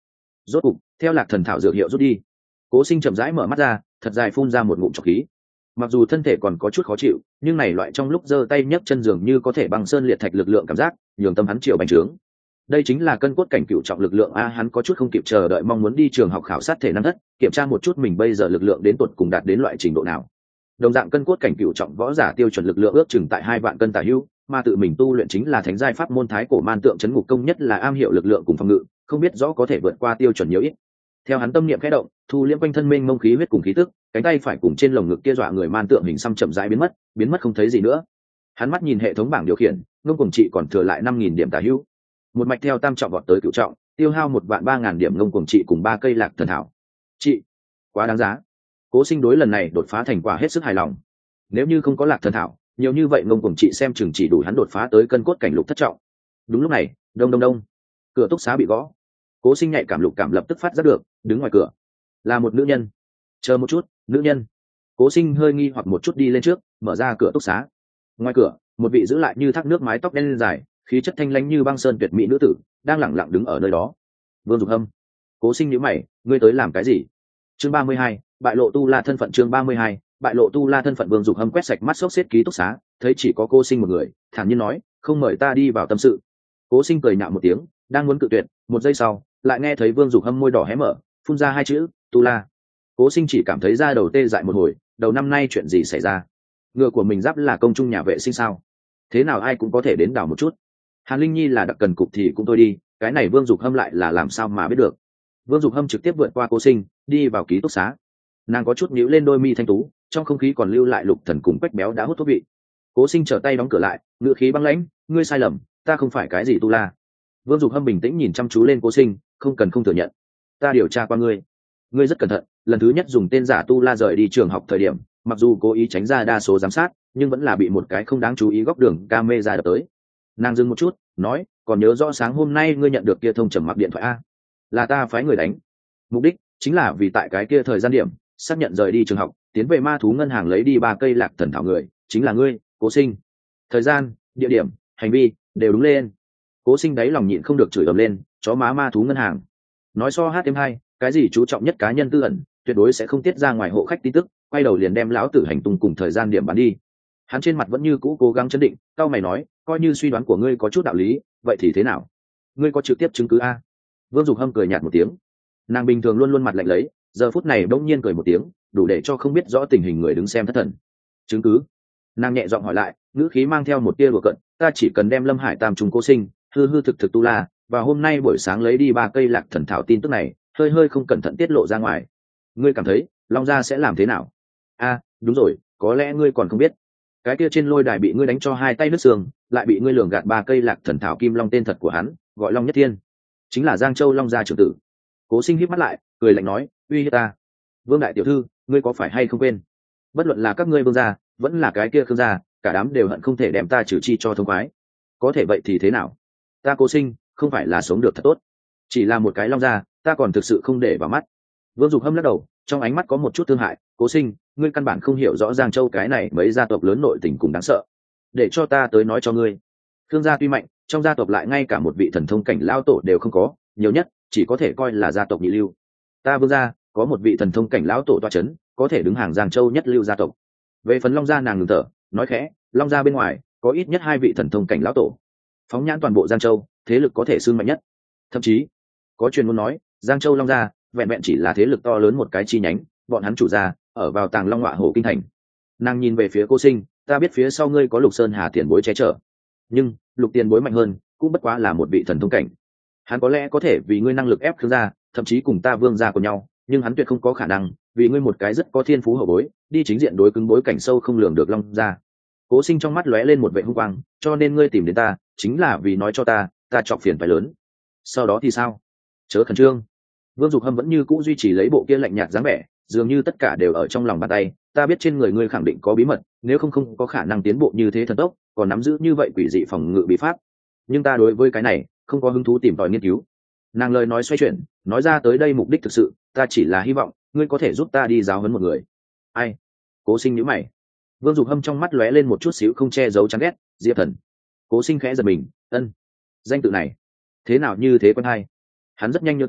Rốt cục theo lạc thần thảo dược hiệu rút đi, Cố Sinh chậm rãi mở mắt ra, thật dài phun ra một ngụm trọc khí. Mặc dù thân thể còn có chút khó chịu, nhưng này loại trong lúc giơ tay nhấc chân dường như có thể băng sơn liệt thạch lực lượng cảm giác nhường tâm hắn triệu bành trướng. Đây chính là cân cốt cảnh cựu trọng lực lượng a. Hắn có chút không kịp chờ đợi, mong muốn đi trường học khảo sát thể năng thất, kiểm tra một chút mình bây giờ lực lượng đến tột cùng đạt đến loại trình độ nào. Đồng dạng cân cốt cảnh cựu trọng võ giả tiêu chuẩn lực lượng ước chừng tại hai vạn cân tả hữu, mà tự mình tu luyện chính là thánh giai pháp môn thái cổ man tượng chấn ngục công, nhất là am hiểu lực lượng cùng phòng ngự, không biết rõ có thể vượt qua tiêu chuẩn nhiều ít. Theo hắn tâm niệm khẽ động, thu liễm quanh thân mênh mông khí huyết cùng khí tức, cánh tay phải cùng trên lồng ngực kia dọa người man tượng hình xăm chậm rãi biến mất, biến mất không thấy gì nữa. Hắn mắt nhìn hệ thống bảng điều khiển, ngông cuồng trị còn thừa lại năm nghìn điểm tả hữu. Một mạch theo tam trọng vọt tới cửu trọng, tiêu hao một vạn ba ngàn điểm ngông cuồng trị cùng ba cây lạc thần thảo. Trị, quá đáng giá. Cố Sinh đối lần này đột phá thành quả hết sức hài lòng. Nếu như không có lạc thần thảo, nhiều như vậy ngông cuồng trị xem chừng chỉ đủ hắn đột phá tới cân cốt cảnh lục thất trọng. Đúng lúc này, đông đông đông, cửa túc xá bị gõ. Cố Sinh nhạy cảm lục cảm lập tức phát giác được, đứng ngoài cửa là một nữ nhân. Chờ một chút, nữ nhân. Cố Sinh hơi nghi hoặc một chút đi lên trước, mở ra cửa túc xá. Ngoài cửa, một vị giữ lại như thác nước mái tóc đen dài, khí chất thanh lãnh như băng sơn tuyệt mỹ nữ tử đang lẳng lặng đứng ở nơi đó. Vương Dục Hâm. Cố Sinh nhíu mày, ngươi tới làm cái gì? Chương ba mươi hai, bại lộ tu la thân phận. Chương ba mươi hai, bại lộ tu la thân phận. Vương Dục Hâm quét sạch mắt xốc xếp ký túc xá, thấy chỉ có Cố Sinh một người, thản nhiên nói, không mời ta đi vào tâm sự. Cố Sinh cười nhạo một tiếng, đang muốn cự tuyệt, một giây sau lại nghe thấy Vương Dục Hâm môi đỏ hé mở, phun ra hai chữ tu la. Cố Sinh chỉ cảm thấy da đầu tê dại một hồi, đầu năm nay chuyện gì xảy ra? Ngựa của mình giáp là công trung nhà vệ sinh sao? Thế nào ai cũng có thể đến đảo một chút. Hàn Linh Nhi là đặc cần cục thì cũng thôi đi, cái này Vương Dục Hâm lại là làm sao mà biết được? Vương Dục Hâm trực tiếp vượt qua Cố Sinh, đi vào ký túc xá. Nàng có chút nhíu lên đôi mi thanh tú, trong không khí còn lưu lại Lục Thần cùng Quách Béo đã hút thuốc vị. Cố Sinh trở tay đóng cửa lại, ngữ khí băng lãnh, ngươi sai lầm, ta không phải cái gì tu la. Vương Dục Hâm bình tĩnh nhìn chăm chú lên Cố Sinh, không cần không thừa nhận. Ta điều tra qua ngươi, ngươi rất cẩn thận, lần thứ nhất dùng tên giả tu la rời đi trường học thời điểm, mặc dù cố ý tránh ra đa số giám sát, nhưng vẫn là bị một cái không đáng chú ý góc đường camera đập tới. Nàng dừng một chút, nói, còn nhớ rõ sáng hôm nay ngươi nhận được kia thông trầm mặc điện thoại a? Là ta phái người đánh, mục đích chính là vì tại cái kia thời gian điểm xác nhận rời đi trường học, tiến về ma thú ngân hàng lấy đi ba cây lạc thần thảo người chính là ngươi, Cố Sinh. Thời gian, địa điểm, hành vi đều đúng lên. Cố Sinh đáy lòng nhịn không được chửi ầm lên, chó má ma thú ngân hàng. Nói so hát thêm hai, cái gì chú trọng nhất cá nhân tư ẩn, tuyệt đối sẽ không tiết ra ngoài hộ khách tin tức, quay đầu liền đem lão tử hành tung cùng thời gian điểm bán đi. Hắn trên mặt vẫn như cũ cố gắng chấn định, cao mày nói, coi như suy đoán của ngươi có chút đạo lý, vậy thì thế nào? Ngươi có trực tiếp chứng cứ a? Vương Dục Hâm cười nhạt một tiếng. Nàng bình thường luôn luôn mặt lạnh lấy, giờ phút này bỗng nhiên cười một tiếng, đủ để cho không biết rõ tình hình người đứng xem thất thần. Chứng cứ? Nàng nhẹ giọng hỏi lại, ngữ khí mang theo một tia đùa cợt, ta chỉ cần đem Lâm Hải Tam trùng Cố Sinh hư hư thực thực tu la, và hôm nay buổi sáng lấy đi ba cây lạc thần thảo tin tức này hơi hơi không cẩn thận tiết lộ ra ngoài, ngươi cảm thấy Long Gia sẽ làm thế nào? A, đúng rồi, có lẽ ngươi còn không biết, cái kia trên lôi đài bị ngươi đánh cho hai tay nứt xương, lại bị ngươi lường gạt ba cây lạc thần thảo kim long, tên thật của hắn gọi Long Nhất Thiên, chính là Giang Châu Long Gia trưởng tử. Cố Sinh híp mắt lại, cười lạnh nói, uy hiếp ta? Vương đại tiểu thư, ngươi có phải hay không quên, bất luận là các ngươi Vương gia vẫn là cái kia Khương gia, cả đám đều hận không thể đem ta trừ chi cho thông khoái. Có thể vậy thì thế nào? Ta Cố Sinh không phải là sống được thật tốt, chỉ là một cái Long Gia ta còn thực sự không để vào mắt. Vương Dục Hâm lắc đầu, trong ánh mắt có một chút thương hại, Cố Sinh, ngươi căn bản không hiểu rõ Giang Châu cái này mấy gia tộc lớn nội tình cùng đáng sợ, để cho ta tới nói cho ngươi. Khương gia tuy mạnh, trong gia tộc lại ngay cả một vị thần thông cảnh lao tổ đều không có, nhiều nhất chỉ có thể coi là gia tộc nhị lưu. Ta Vương gia có một vị thần thông cảnh lão tổ toa chấn, có thể đứng hàng Giang Châu nhất lưu gia tộc. Về phần Long Gia, nàng ngừng thở, nói khẽ, Long Gia bên ngoài có ít nhất hai vị thần thông cảnh lão tổ, phóng nhãn toàn bộ Giang Châu, thế lực có thể xưng mạnh nhất. Thậm chí có truyền muốn nói, Giang Châu Long Gia vẹn vẹn chỉ là thế lực to lớn một cái chi nhánh, bọn hắn chủ gia ở vào Tàng Long Ngọa Hổ kinh thành. Nàng nhìn về phía Cố Sinh, ta biết phía sau ngươi có Lục Sơn Hà tiền bối che chở, nhưng Lục tiền bối mạnh hơn, cũng bất quá là một vị thần thông cảnh. Hắn có lẽ có thể vì ngươi năng lực ép Khương gia, thậm chí cùng ta Vương gia của nhau, nhưng hắn tuyệt không có khả năng vì ngươi một cái rất có thiên phú hậu bối đi chính diện đối cứng bối cảnh sâu không lường được Long Gia. Cố Sinh trong mắt lóe lên một vẻ hung quang, cho nên ngươi tìm đến ta chính là vì nói cho ta ta chọc phiền phải lớn. Sau đó thì sao? Chớ khẩn trương. Vương Dục Hâm vẫn như cũ duy trì lấy bộ kia lạnh nhạt dáng vẻ, dường như tất cả đều ở trong lòng bàn tay. Ta biết trên người ngươi khẳng định có bí mật, nếu không không có khả năng tiến bộ như thế thần tốc, còn nắm giữ như vậy quỷ dị phòng ngự bí pháp. Nhưng ta đối với cái này không có hứng thú tìm tòi nghiên cứu. Nàng lời nói xoay chuyển, nói ra tới đây mục đích thực sự, ta chỉ là hy vọng ngươi có thể giúp ta đi giáo huấn một người. Ai? Cố Sinh nhíu mày. Vương Dục Hâm trong mắt lóe lên một chút xíu không che giấu chán ghét, Diệp Thần. Cố Sinh khẽ giật mình, ân, danh tự này thế nào như thế quen hay. Hắn rất nhanh nhớ tới,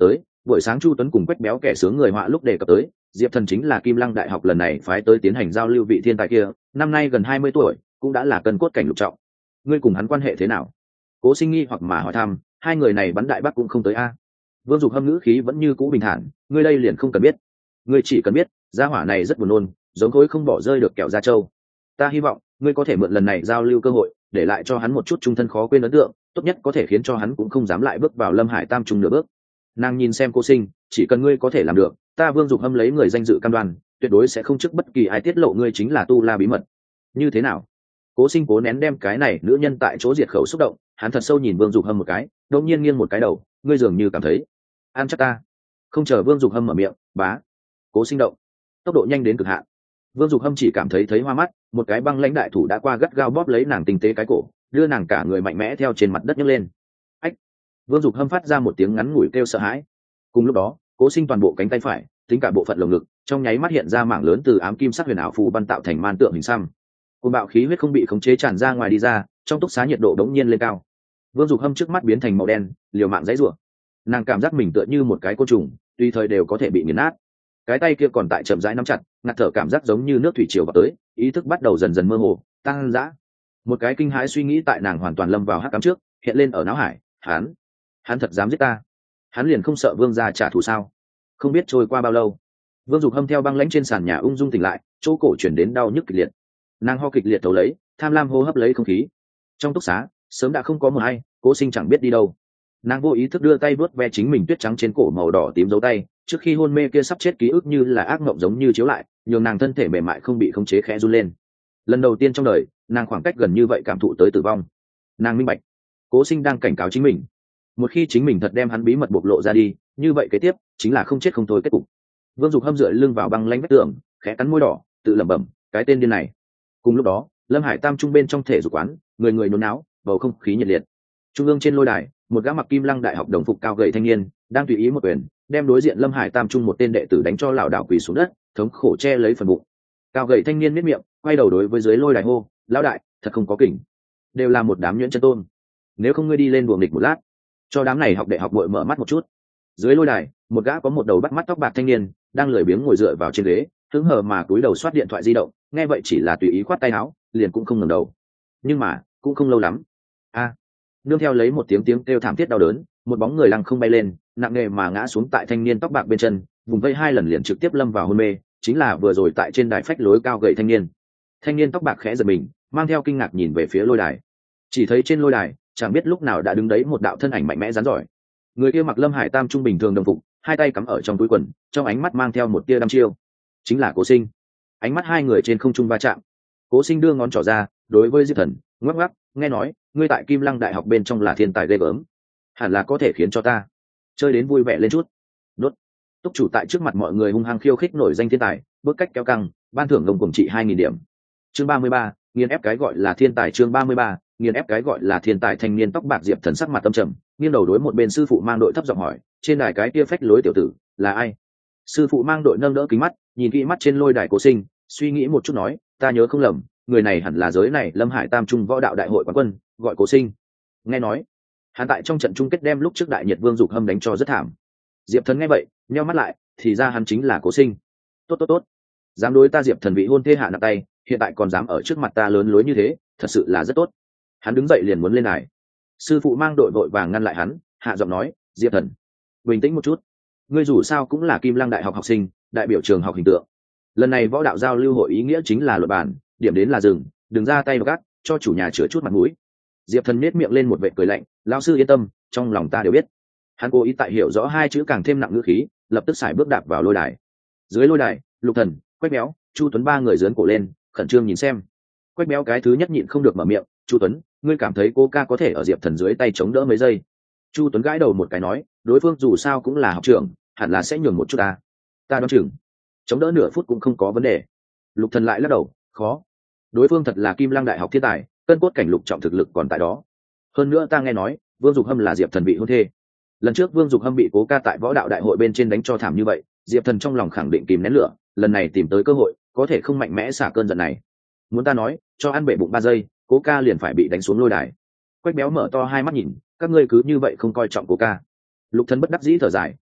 buổi sáng Chu Tuấn cùng Quách Béo kẻ sướng người họa lúc đề cập tới Diệp Thần chính là Kim Lăng Đại học lần này phái tới tiến hành giao lưu vị thiên tài kia, năm nay gần hai mươi tuổi, cũng đã là cân cốt cảnh lục trọng. Ngươi cùng hắn quan hệ thế nào? Cố Sinh nghi hoặc mà hỏi thăm, hai người này bắn đại bác cũng không tới a. Vương Dục Hâm ngữ khí vẫn như cũ bình thản, ngươi đây liền không cần biết. Ngươi chỉ cần biết, gia hỏa này rất buồn nôn, giống khối không bỏ rơi được kẹo da trâu. Ta hy vọng ngươi có thể mượn lần này giao lưu cơ hội, để lại cho hắn một chút trung thân khó quên ấn tượng, tốt nhất có thể khiến cho hắn cũng không dám lại bước vào Lâm Hải Tam Trung nửa bước. Nàng nhìn xem Cố Sinh, chỉ cần ngươi có thể làm được, ta Vương Dục Hâm lấy người danh dự cam đoan, tuyệt đối sẽ không trước bất kỳ ai tiết lộ ngươi chính là tu la bí mật. Như thế nào? Cố Sinh cố nén đem cái này nữ nhân tại chỗ diệt khẩu xúc động, hắn thật sâu nhìn Vương Dục Hâm một cái, đột nhiên nghiêng một cái đầu, ngươi dường như cảm thấy an chắc ta. Không chờ Vương Dục Hâm mở miệng, bá, Cố Sinh động, tốc độ nhanh đến cực hạn. Vương Dục Hâm chỉ cảm thấy thấy hoa mắt, một cái băng lãnh đại thủ đã qua gắt gao bóp lấy nàng tinh tế cái cổ, đưa nàng cả người mạnh mẽ theo trên mặt đất nhấc lên. Ách! Vương Dục Hâm phát ra một tiếng ngắn ngủi kêu sợ hãi. Cùng lúc đó, Cố Sinh toàn bộ cánh tay phải, tính cả bộ phận lồng ngực, trong nháy mắt hiện ra mảng lớn từ ám kim sắc huyền ảo phù văn tạo thành man tượng hình xăm. Cơn bạo khí huyết không bị khống chế tràn ra ngoài đi ra, trong túc xá nhiệt độ đống nhiên lên cao. Vương Dục Hâm trước mắt biến thành màu đen, liều mạng giãy giụa. Nàng cảm giác mình tựa như một cái côn trùng, tùy thời đều có thể bị nghiền nát. Cái tay kia còn tại chậm rãi nắm chặt, ngạt thở cảm giác giống như nước thủy triều vào tới, ý thức bắt đầu dần dần mơ hồ, tăng dã. Một cái kinh hãi suy nghĩ tại nàng hoàn toàn lâm vào hắc ám trước, hiện lên ở não hải, hắn, hắn thật dám giết ta? Hắn liền không sợ Vương gia trả thù sao? Không biết trôi qua bao lâu, Vương Dục Hâm theo băng lãnh trên sàn nhà ung dung tỉnh lại, chỗ cổ chuyển đến đau nhức kịch liệt. Nàng ho kịch liệt thấu lấy, tham lam hô hấp lấy không khí. Trong túc xá, sớm đã không có một ai, Cố Sinh chẳng biết đi đâu. Nàng vô ý thức đưa tay vuốt ve chính mình tuyết trắng trên cổ màu đỏ tím dấu tay, trước khi hôn mê kia sắp chết ký ức như là ác mộng giống như chiếu lại, nhường nàng thân thể mềm mại không bị khống chế khẽ run lên. Lần đầu tiên trong đời, nàng khoảng cách gần như vậy cảm thụ tới tử vong. Nàng minh bạch, Cố Sinh đang cảnh cáo chính mình, một khi chính mình thật đem hắn bí mật bộc lộ ra đi, như vậy kế tiếp chính là không chết không thôi kết cục. Vương Dục Hâm dựa lưng vào băng lãnh vách tường, khẽ cắn môi đỏ, tự lẩm bẩm, cái tên điên này. Cùng lúc đó, Lâm Hải Tam Trung bên trong thể dục quán, người người nôn náo, bầu không khí nhiệt liệt. Trung ương trên lôi đài, một gã mặc Kim Lăng Đại học đồng phục cao gầy thanh niên, đang tùy ý một quyền, đem đối diện Lâm Hải Tam Trung một tên đệ tử đánh cho lảo đảo quỳ xuống đất, thống khổ che lấy phần bụng. Cao gầy thanh niên miết miệng, quay đầu đối với dưới lôi đài hô, lão đại, thật không có kỉnh, đều là một đám nhuyễn chân tôn. Nếu không ngươi đi lên buồng địch một lát, cho đám này học đệ học muội mở mắt một chút. Dưới lôi đài, một gã có một đầu bắt mắt tóc bạc thanh niên, đang lười biếng ngồi dựa vào trên ghế, hứng hờ mà cúi đầu soát điện thoại di động, nghe vậy chỉ là tùy ý khoát tay áo, liền cũng không ngẩng đầu. Nhưng mà, cũng không lâu lắm. A! Nương theo lấy một tiếng tiếng kêu thảm thiết đau đớn, một bóng người lăng không bay lên, nặng nề mà ngã xuống tại thanh niên tóc bạc bên chân, vùng vây hai lần liền trực tiếp lâm vào hôn mê, chính là vừa rồi tại trên đài phách lối cao gầy thanh niên. Thanh niên tóc bạc khẽ giật mình, mang theo kinh ngạc nhìn về phía lôi đài. Chỉ thấy trên lôi đài, chẳng biết lúc nào đã đứng đấy một đạo thân ảnh mạnh mẽ rắn giỏi. Người kia mặc Lâm Hải Tam Trung bình thường đồng phục, hai tay cắm ở trong túi quần, trong ánh mắt mang theo một tia đăm chiêu. Chính là Cố Sinh. Ánh mắt hai người trên không trung va chạm. Cố Sinh đưa ngón trỏ ra, đối với Diệp Thần, ngoắc ngoắc, nghe nói, ngươi tại Kim Lăng Đại học bên trong là thiên tài ghê gớm, hẳn là có thể khiến cho ta chơi đến vui vẻ lên chút. Đốt. Túc chủ tại trước mặt mọi người hung hăng khiêu khích nổi danh thiên tài, bước cách kéo căng, ban thưởng ngông cuồng trị hai nghìn điểm. Chương ba mươi ba, nghiền ép cái gọi là thiên tài. Chương ba mươi ba, nghiền ép cái gọi là thiên tài. Thanh niên tóc bạc Diệp Thần sắc mặt tâm trầm, nghiêng đầu đối một bên sư phụ mang đội thấp giọng hỏi, trên đài cái kia phách lối tiểu tử là ai? Sư phụ mang đội nâng đỡ kính mắt, nhìn kỹ mắt trên lôi đài Cố Sinh, suy nghĩ một chút nói, ta nhớ không lầm, người này hẳn là giới này Lâm Hải Tam Trung võ đạo đại hội quán quân, gọi Cố Sinh. Nghe nói, hắn tại trong trận chung kết đem lúc trước đại nhiệt Vương Dục Hâm đánh cho rất thảm. Diệp Thần nghe vậy, nheo mắt lại, thì ra hắn chính là Cố Sinh. Tốt tốt tốt, dám đối ta Diệp Thần vị hôn thê hạ nặng tay, hiện tại còn dám ở trước mặt ta lớn lối như thế, thật sự là rất tốt. Hắn đứng dậy liền muốn lên đài. Sư phụ mang đội vội vàng ngăn lại hắn, hạ giọng nói, Diệp Thần, bình tĩnh một chút, ngươi dù sao cũng là Kim Lăng Đại học học sinh, đại biểu trường học hình tượng. Lần này võ đạo giao lưu hội ý nghĩa chính là luật bản, điểm đến là dừng, đừng ra tay vào gắt, cho chủ nhà chữa chút mặt mũi. Diệp Thần nết miệng lên một vệt cười lạnh, lão sư yên tâm, trong lòng ta đều biết. Hắn cố ý tại hiểu rõ hai chữ càng thêm nặng ngữ khí, lập tức xài bước đạp vào lôi đài. Dưới lôi đài, Lục Thần, Quách Béo, Chu Tuấn ba người giương cổ lên, khẩn trương nhìn xem. Quách Béo cái thứ nhất nhịn không được mở miệng, Chu Tuấn, ngươi cảm thấy cô ca có thể ở Diệp Thần dưới tay chống đỡ mấy giây? Chu Tuấn gãi đầu một cái nói, đối phương dù sao cũng là học trưởng, hẳn là sẽ nhường một chút ta. Ta đoán chừng chống đỡ nửa phút cũng không có vấn đề. Lục Thần lại lắc đầu, khó. Đối phương thật là Kim Lăng Đại học thiên tài, cân cốt cảnh lục trọng thực lực còn tại đó. Hơn nữa ta nghe nói, Vương Dục Hâm là Diệp Thần vị hôn thê. Lần trước Vương Dục Hâm bị Cố ca tại võ đạo đại hội bên trên đánh cho thảm như vậy, Diệp Thần trong lòng khẳng định kìm nén lửa, lần này tìm tới cơ hội, có thể không mạnh mẽ xả cơn giận này. Muốn ta nói, cho ăn bể bụng ba giây, Cố ca liền phải bị đánh xuống lôi đài. Quách Béo mở to hai mắt nhìn, các ngươi cứ như vậy không coi trọng Cố ca. Lục Thần bất đắc dĩ thở dài,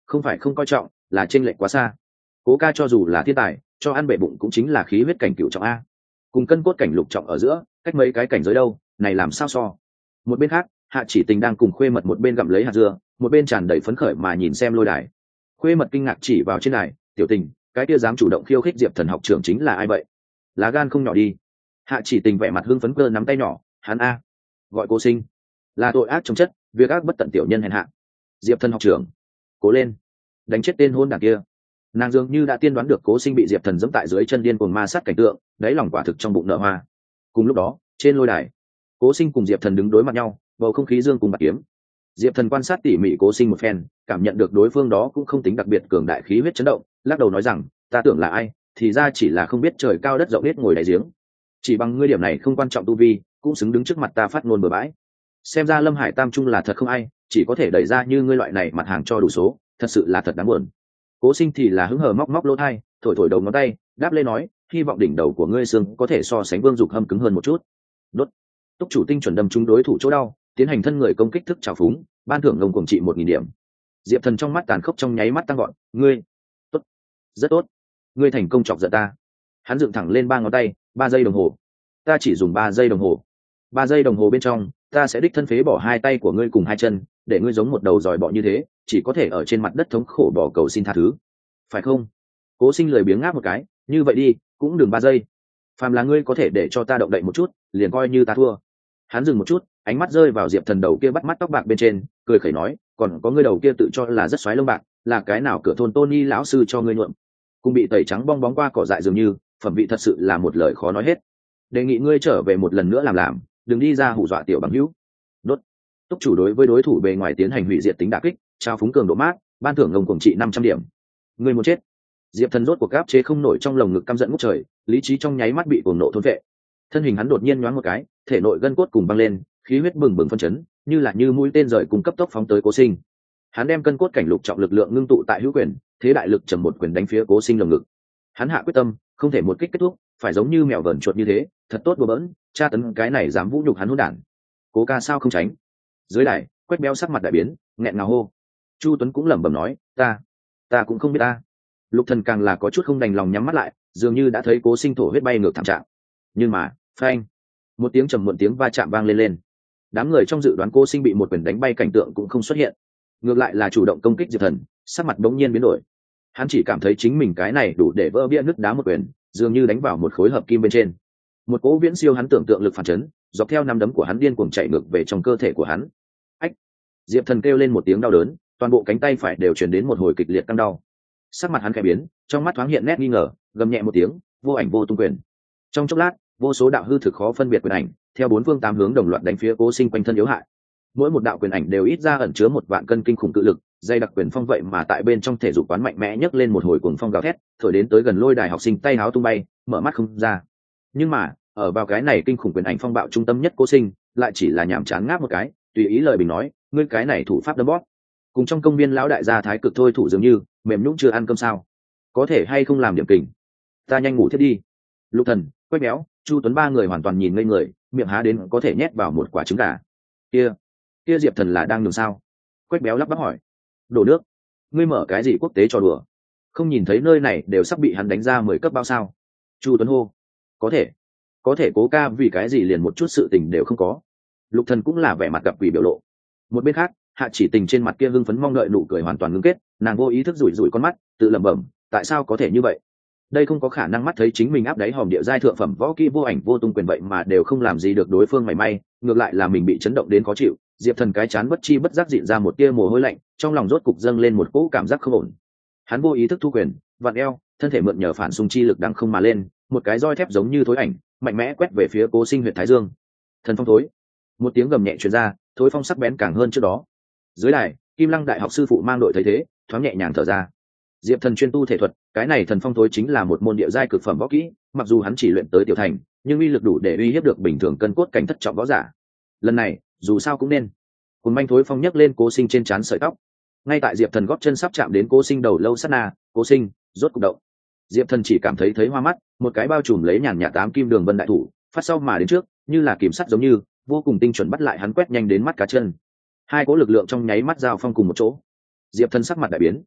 không phải không coi trọng, là chênh lệch quá xa. Cố ca cho dù là thiên tài, cho ăn bệ bụng cũng chính là khí huyết cảnh cửu trọng a, cùng cân cốt cảnh lục trọng ở giữa cách mấy cái cảnh giới đâu, này làm sao so. Một bên khác, Hạ Chỉ Tình đang cùng Khuê Mật một bên gặm lấy hạt dưa, một bên tràn đầy phấn khởi mà nhìn xem lôi đài. Khuê Mật kinh ngạc chỉ vào trên đài, tiểu Tình, cái kia dám chủ động khiêu khích Diệp Thần học trưởng chính là ai vậy? Lá gan không nhỏ đi. Hạ Chỉ Tình vẻ mặt hưng phấn cơ nắm tay nhỏ, hắn a, gọi Cố Sinh, là tội ác trong chất, việc ác bất tận tiểu nhân hèn hạ. Diệp Thần học trưởng, cố lên, đánh chết tên hôn đảng kia. Nàng dường như đã tiên đoán được Cố Sinh bị Diệp Thần giẫm tại dưới chân điên cuồng ma sát cảnh tượng, đáy lòng quả thực trong bụng nở hoa. Cùng lúc đó, trên lôi đài, Cố Sinh cùng Diệp Thần đứng đối mặt nhau, bầu không khí dương cùng bạc kiếm. Diệp Thần quan sát tỉ mỉ Cố Sinh một phen, cảm nhận được đối phương đó cũng không tính đặc biệt cường đại khí huyết chấn động, lắc đầu nói rằng, ta tưởng là ai, thì ra chỉ là không biết trời cao đất rộng biết ngồi đáy giếng. Chỉ bằng ngươi điểm này không quan trọng tu vi, cũng xứng đứng trước mặt ta phát ngôn bừa bãi. Xem ra Lâm Hải Tam Trung là thật không ai, chỉ có thể đẩy ra như ngươi loại này mặt hàng cho đủ số, thật sự là thật đáng buồn. Cố Sinh thì là hứng hờ móc móc lỗ tai, thổi thổi đầu ngón tay, đáp lên nói, hy vọng đỉnh đầu của ngươi xương có thể so sánh Vương Dục Hâm cứng hơn một chút. Đốt. Túc chủ tinh chuẩn đâm trúng đối thủ chỗ đau, tiến hành thân người công kích thức trào phúng, ban thưởng ngông cuồng trị một nghìn điểm. Diệp Thần trong mắt tàn khốc trong nháy mắt tăng gọn, ngươi, tốt, rất tốt, ngươi thành công chọc giận ta. Hắn dựng thẳng lên ba ngón tay, ba giây đồng hồ. Ta chỉ dùng ba giây đồng hồ. Ba giây đồng hồ bên trong, ta sẽ đích thân phế bỏ hai tay của ngươi cùng hai chân, để ngươi giống một đầu giòi bọ như thế, chỉ có thể ở trên mặt đất thống khổ bỏ cầu xin tha thứ, phải không? Cố Sinh lười biếng ngáp một cái, như vậy đi, cũng đừng ba giây. Phàm là ngươi có thể để cho ta động đậy một chút, liền coi như ta thua. Hắn dừng một chút, ánh mắt rơi vào Diệp Thần đầu kia bắt mắt tóc bạc bên trên, cười khẩy nói, còn có ngươi đầu kia tự cho là rất xoáy lông bạc, là cái nào cửa thôn Tony lão sư cho ngươi nhuộm, cùng bị tẩy trắng bong bóng qua cỏ dại dường như, phẩm vị thật sự là một lời khó nói hết. Đề nghị ngươi trở về một lần nữa làm làm, đừng đi ra hù dọa tiểu bằng hữu. Đốt. Túc chủ đối với đối thủ bề ngoài tiến hành hủy diệt tính đả kích, trao phúng cường độ mát, ban thưởng ngông cuồng trị năm trăm điểm. Ngươi muốn chết. Diệp Thần rốt cuộc áp chế không nổi trong lồng ngực căm giận ngút trời, lý trí trong nháy mắt bị cuồng nộ thôn vệ. Thân hình hắn đột nhiên nhoáng một cái, thể nội gân cốt cùng băng lên, khí huyết bừng bừng phân chấn, như là như mũi tên rời cùng cấp tốc phóng tới Cố Sinh. Hắn đem cân cốt cảnh lục trọng lực lượng ngưng tụ tại hữu quyền, thế đại lực trầm một quyền đánh phía Cố Sinh lồng ngực. Hắn hạ quyết tâm, không thể một kích kết thúc, phải giống như mèo vờn chuột như thế, thật tốt bừa bỡn, tra tấn cái này dám vũ nhục hắn hỗn đản. Cố ca sao không tránh? Dưới đài, Quách Béo sắc mặt đại biến, nghẹn ngào hô. Chu Tuấn cũng lẩm bẩm nói, ta, ta cũng không biết ta. Lục Thần càng là có chút không đành lòng nhắm mắt lại, dường như đã thấy Cố Sinh thổ huyết bay ngược thảm trạng. Nhưng mà, phanh, một tiếng trầm muộn tiếng va chạm vang lên lên. Đám người trong dự đoán Cố Sinh bị một quyền đánh bay cảnh tượng cũng không xuất hiện, ngược lại là chủ động công kích Diệp Thần, sắc mặt bỗng nhiên biến đổi. Hắn chỉ cảm thấy chính mình cái này đủ để vỡ bia nứt đá một quyền, dường như đánh vào một khối hợp kim bên trên. Một cỗ viễn siêu hắn tưởng tượng lực phản chấn, dọc theo nắm đấm của hắn điên cuồng chạy ngược về trong cơ thể của hắn. Ách! Diệp Thần kêu lên một tiếng đau đớn, toàn bộ cánh tay phải đều truyền đến một hồi kịch liệt căng đau. Sắc mặt hắn khẽ biến, trong mắt thoáng hiện nét nghi ngờ, gầm nhẹ một tiếng, vô ảnh vô tung quyền. Trong chốc lát, vô số đạo hư thực khó phân biệt quyền ảnh, theo bốn phương tám hướng đồng loạt đánh phía Cố Sinh quanh thân yếu hại. Mỗi một đạo quyền ảnh đều ít ra ẩn chứa một vạn cân kinh khủng cự lực, dây đặc quyền phong vậy mà tại bên trong thể dục quán mạnh mẽ nhấc lên một hồi cuồng phong gào thét, thổi đến tới gần lôi đài học sinh tay háo tung bay, mở mắt không ra. Nhưng mà, ở vào cái này kinh khủng quyền ảnh phong bạo trung tâm nhất Cố Sinh, lại chỉ là nhảm chán ngáp một cái, tùy ý lời bình nói, ngươi cái này thủ pháp đấm bóp, cùng trong công viên lão đại gia thái cực thôi thủ dường như, mềm nhũn chưa ăn cơm sao? Có thể hay không làm điểm kình? Ta nhanh ngủ thiết đi. Lục Thần, Quách Béo, Chu Tuấn ba người hoàn toàn nhìn ngây người, miệng há đến có thể nhét vào một quả trứng gà. Kia, kia Diệp Thần là đang đường sao? Quách Béo lắp bắp hỏi. Đổ nước. Ngươi mở cái gì quốc tế trò đùa? Không nhìn thấy nơi này đều sắp bị hắn đánh ra mười cấp bao sao? Chu Tuấn hô. Có thể, có thể Cố ca vì cái gì liền một chút sự tình đều không có. Lục Thần cũng là vẻ mặt gặp quỷ biểu lộ. Một bên khác, Hạ Chỉ Tình trên mặt kia hưng phấn mong đợi nụ cười hoàn toàn ngưng kết, nàng vô ý thức rủi rủi con mắt, tự lẩm bẩm, tại sao có thể như vậy? Đây không có khả năng, mắt thấy chính mình áp đáy hòm địa giai thượng phẩm võ kỹ vô ảnh vô tung quyền vậy mà đều không làm gì được đối phương mảy may, ngược lại là mình bị chấn động đến khó chịu. Diệp Thần cái chán bất chi bất giác dịn ra một tia mồ hôi lạnh, trong lòng rốt cục dâng lên một cỗ cảm giác không ổn. Hắn vô ý thức thu quyền, vặn eo, thân thể mượn nhờ phản xung chi lực đằng không mà lên, một cái roi thép giống như thối ảnh, mạnh mẽ quét về phía Cố Sinh huyệt thái dương. Thần phong thối. Một tiếng gầm nhẹ truyền ra, thối phong sắc bén càng hơn trước đó. Dưới đài, Kim Lăng đại học sư phụ mang đội thấy thế, thoáng nhẹ nhàng thở ra. Diệp Thần chuyên tu thể thuật, cái này thần phong thối chính là một môn địa giai cực phẩm võ kỹ, mặc dù hắn chỉ luyện tới tiểu thành, nhưng uy lực đủ để uy hiếp được bình thường cân cốt cảnh thất trọng võ giả. Lần này, dù sao cũng nên. Cùng manh thối phong nhấc lên Cố Sinh trên trán sợi tóc. Ngay tại Diệp Thần góp chân sắp chạm đến Cố Sinh đầu lâu sát na, Cố Sinh rốt cục động. Diệp Thần chỉ cảm thấy thấy hoa mắt, một cái bao trùm lấy nhàn nhạt tám kim đường vân đại thủ, phát sau mà đến trước, như là kìm sắt giống như, vô cùng tinh chuẩn bắt lại hắn, quét nhanh đến mắt cá chân. Hai cỗ lực lượng trong nháy mắt giao phong cùng một chỗ. Diệp Thần sắc mặt đại biến,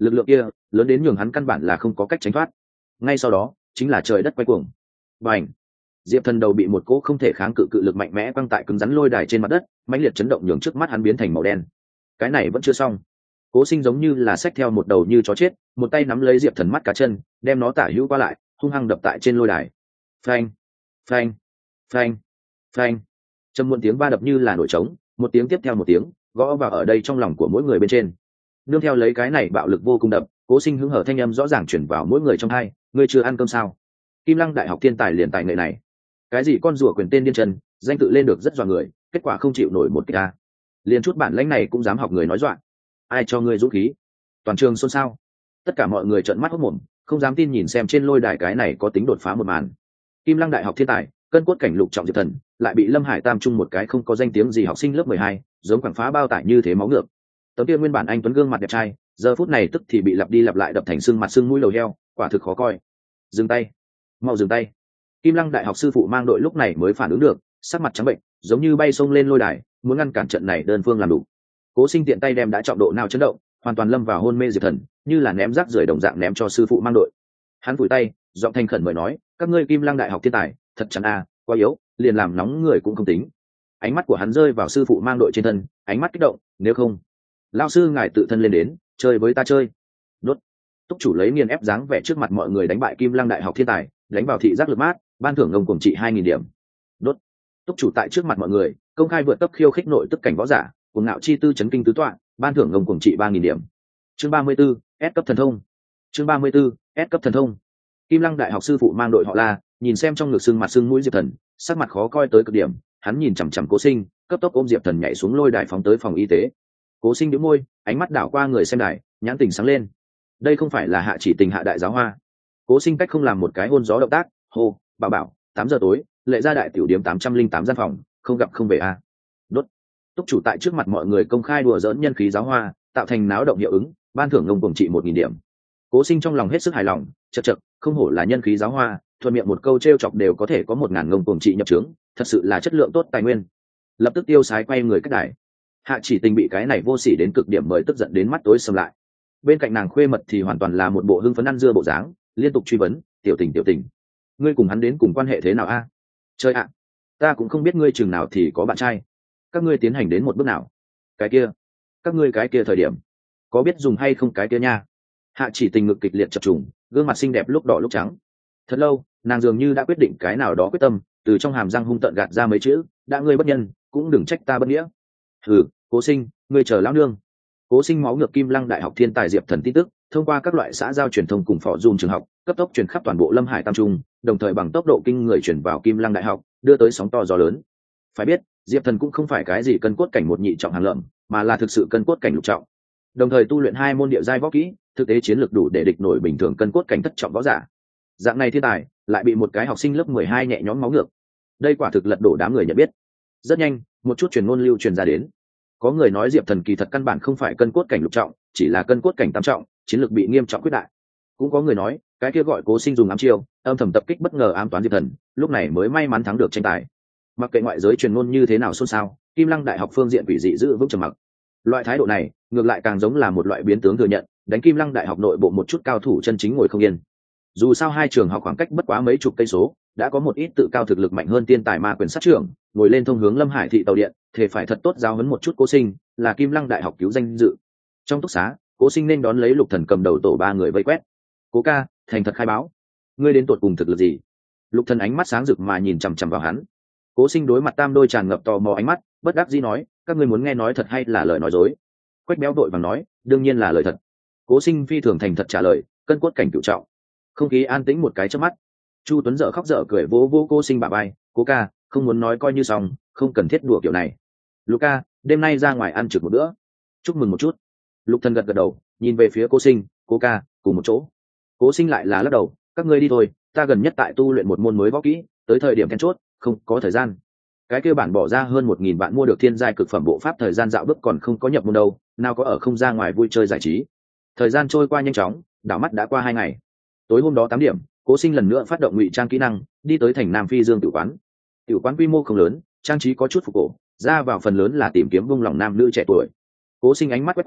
lực lượng kia lớn đến nhường hắn căn bản là không có cách tránh thoát. Ngay sau đó chính là trời đất quay cuồng. Bành! Diệp Thần đầu bị một cỗ không thể kháng cự cự lực mạnh mẽ quăng tại cứng rắn lôi đài trên mặt đất, mãnh liệt chấn động nhường trước mắt hắn biến thành màu đen. Cái này vẫn chưa xong. Cố Sinh giống như là xách theo một đầu như chó chết, một tay nắm lấy Diệp Thần mắt cá chân, đem nó tả hữu qua lại, hung hăng đập tại trên lôi đài. Phanh! Phanh! Phanh! Phanh! Trầm muộn tiếng va đập như là nổi trống, một tiếng tiếp theo một tiếng, gõ vào ở đây trong lòng của mỗi người bên trên. Nương theo lấy cái này bạo lực vô cùng đập, Cố Sinh hứng hở thanh âm rõ ràng truyền vào mỗi người trong tai, ngươi chưa ăn cơm sao? Kim Lăng Đại học thiên tài liền tài nghệ này, cái gì con rùa quyền tên điên chân, danh tự lên được rất dọa người, kết quả không chịu nổi một kích a. Liền chút bản lãnh này cũng dám học người nói dọa. Ai cho ngươi dũng khí? Toàn trường xôn xao. Tất cả mọi người trợn mắt hốt mồm, không dám tin nhìn xem trên lôi đài cái này có tính đột phá một màn. Kim Lăng Đại học thiên tài, cân cốt cảnh lục trọng Diệp Thần, lại bị Lâm Hải Tam trung một cái không có danh tiếng gì học sinh lớp mười hai, giống quảng phá bao tải như thế máu ngược. Tấm kia nguyên bản anh tuấn gương mặt đẹp trai, giờ phút này tức thì bị lặp đi lặp lại đập thành xương mặt xương mũi lầu heo, quả thực khó coi. Dừng tay, mau dừng tay. Kim Lăng Đại học sư phụ mang đội lúc này mới phản ứng được, sắc mặt trắng bệnh, giống như bay xông lên lôi đài, muốn ngăn cản trận này đơn phương làm đủ. Cố Sinh tiện tay đem đã trọng độ nào chấn động, hoàn toàn lâm vào hôn mê Diệp Thần, như là ném rác rưởi đồng dạng ném cho sư phụ mang đội. Hắn vùi tay, giọng thành khẩn mời nói, các ngươi Kim Lăng Đại học thiên tài, thật chán a, quá yếu, liền làm nóng người cũng không tính. Ánh mắt của hắn rơi vào sư phụ mang đội trên thân, ánh mắt kích động, nếu không, lão sư ngài tự thân lên đến, chơi với ta chơi. Đốt. Túc chủ lấy nghiền ép dáng vẻ trước mặt mọi người đánh bại Kim Lăng Đại học thiên tài, đánh vào thị giác lực mát, ban thưởng ngông cuồng trị hai nghìn điểm. Đốt. Túc chủ tại trước mặt mọi người, công khai vượt cấp khiêu khích nội tức cảnh võ giả, cuồng ngạo chi tư chấn kinh tứ tọa, ban thưởng ngông cuồng trị ba nghìn điểm. Chương ba mươi 34, S cấp thần thông. Chương ba mươi 34, S cấp thần thông. Kim Lăng Đại học sư phụ mang đội họ La, nhìn xem trong ngực xương mặt xương mũi Diệp Thần, sắc mặt khó coi tới cực điểm, hắn nhìn chằm chằm Cố Sinh, cấp tốc ôm Diệp Thần nhảy xuống lôi đài phóng tới phòng y tế. Cố Sinh nhếch môi, ánh mắt đảo qua người xem đài, nhãn tình sáng lên. Đây không phải là Hạ Chỉ Tình Hạ đại giáo hoa. Cố Sinh cách không làm một cái hôn gió động tác, hô, bảo bảo, tám giờ tối, lệ gia đại tiểu điếm tám trăm linh tám gian phòng, không gặp không về a. À. Đốt. Túc chủ tại trước mặt mọi người công khai đùa giỡn nhân khí giáo hoa, tạo thành náo động hiệu ứng, ban thưởng ngông cuồng trị một nghìn điểm. Cố Sinh trong lòng hết sức hài lòng, chậc chậc, không hổ là nhân khí giáo hoa, thuận miệng một câu trêu chọc đều có thể có một ngàn ngông cuồng trị nhập trướng, thật sự là chất lượng tốt tài nguyên. Lập tức tiêu sái quay người cách đài. Hạ Chỉ Tình bị cái này vô sỉ đến cực điểm mới tức giận đến mắt tối sầm lại. Bên cạnh nàng khuê mật thì hoàn toàn là một bộ hưng phấn ăn dưa bộ dáng, liên tục truy vấn, tiểu Tình tiểu Tình, ngươi cùng hắn đến cùng quan hệ thế nào a? À? Chơi ạ, à, ta cũng không biết ngươi chừng nào thì có bạn trai, các ngươi tiến hành đến một bước nào? Cái kia, các ngươi cái kia thời điểm, có biết dùng hay không cái kia nha? Hạ Chỉ Tình ngực kịch liệt chập trùng, gương mặt xinh đẹp lúc đỏ lúc trắng. Thật lâu, nàng dường như đã quyết định cái nào đó quyết tâm, từ trong hàm răng hung tợn gạt ra mấy chữ, đã ngươi bất nhân, cũng đừng trách ta bất nghĩa. Hừ, Cố Sinh, ngươi chờ lão nương. Cố Sinh máu ngược Kim Lăng Đại học thiên tài Diệp Thần tin tức, thông qua các loại xã giao truyền thông cùng phò dùm trường học, cấp tốc truyền khắp toàn bộ Lâm Hải Tam Trung, đồng thời bằng tốc độ kinh người truyền vào Kim Lăng Đại học, đưa tới sóng to gió lớn. Phải biết, Diệp Thần cũng không phải cái gì cân cốt cảnh một nhị trọng hàng lợm, mà là thực sự cân cốt cảnh lục trọng. Đồng thời tu luyện hai môn địa giai võ kỹ, thực tế chiến lược đủ để địch nổi bình thường cân cốt cảnh thất trọng võ giả. Dạng này thiên tài, lại bị một cái học sinh lớp mười hai nhẹ nhõm máu ngược. Đây quả thực lật đổ đám người nhận biết. Rất nhanh, một chút truyền ngôn lưu truyền ra đến. Có người nói Diệp Thần kỳ thật căn bản không phải cân cốt cảnh lục trọng, chỉ là cân cốt cảnh tam trọng, chiến lược bị nghiêm trọng quyết đại. Cũng có người nói, cái kia gọi Cố Sinh dùng ám chiêu, âm thầm tập kích bất ngờ ám toán Diệp Thần, lúc này mới may mắn thắng được tranh tài. Mặc kệ ngoại giới truyền ngôn như thế nào xôn xao, Kim Lăng Đại học phương diện quỷ dị giữ vững trầm mặc. Loại thái độ này, ngược lại càng giống là một loại biến tướng thừa nhận, đánh Kim Lăng Đại học nội bộ một chút cao thủ chân chính ngồi không yên. Dù sao hai trường học khoảng cách bất quá mấy chục cây số, đã có một ít tự cao thực lực mạnh hơn tiên tài ma quyền sát trưởng, ngồi lên thông hướng Lâm Hải thị tàu điện, thể phải thật tốt giáo huấn một chút Cố Sinh, là Kim Lăng Đại học cứu danh dự. Trong túc xá, Cố Sinh nên đón lấy Lục Thần cầm đầu tổ ba người vây quét. Cố ca, thành thật khai báo, ngươi đến tột cùng thực lực gì? Lục Thần ánh mắt sáng rực mà nhìn chằm chằm vào hắn. Cố Sinh đối mặt tam đôi tràn ngập tò mò ánh mắt, bất đắc dĩ nói, các ngươi muốn nghe nói thật hay là lời nói dối? Quách Béo đội vàng nói, đương nhiên là lời thật. Cố Sinh phi thường thành thật trả lời, cân cốt cảnh cửu trọng. Không khí an tĩnh một cái chớp mắt. Chu Tuấn dở khóc dở cười vỗ vỗ Cố Sinh bả vai, Cố ca, không muốn nói coi như xong, không cần thiết đùa kiểu này. Luca, đêm nay ra ngoài ăn trực một bữa, chúc mừng một chút. Lục Thần gật gật đầu, nhìn về phía Cố Sinh, Cố ca, cùng một chỗ. Cố Sinh lại là lắc đầu, các ngươi đi thôi, ta gần nhất tại tu luyện một môn mới võ kỹ, tới thời điểm then chốt, không có thời gian. Cái kia bản bỏ ra hơn một nghìn vạn mua được thiên giai cực phẩm bộ pháp thời gian dạo bước còn không có nhập môn đâu, nào có ở không ra ngoài vui chơi giải trí. Thời gian trôi qua nhanh chóng, đảo mắt đã qua hai ngày. Tối hôm đó tám điểm, Cố Sinh lần nữa phát động ngụy trang kỹ năng, đi tới thành Nam Phi Dương tử quán. Tử quán quy mô không lớn, trang trí có chút phục cổ, ra vào phần lớn là tìm kiếm vung lòng nam nữ trẻ tuổi. Cố Sinh ánh mắt quét qua,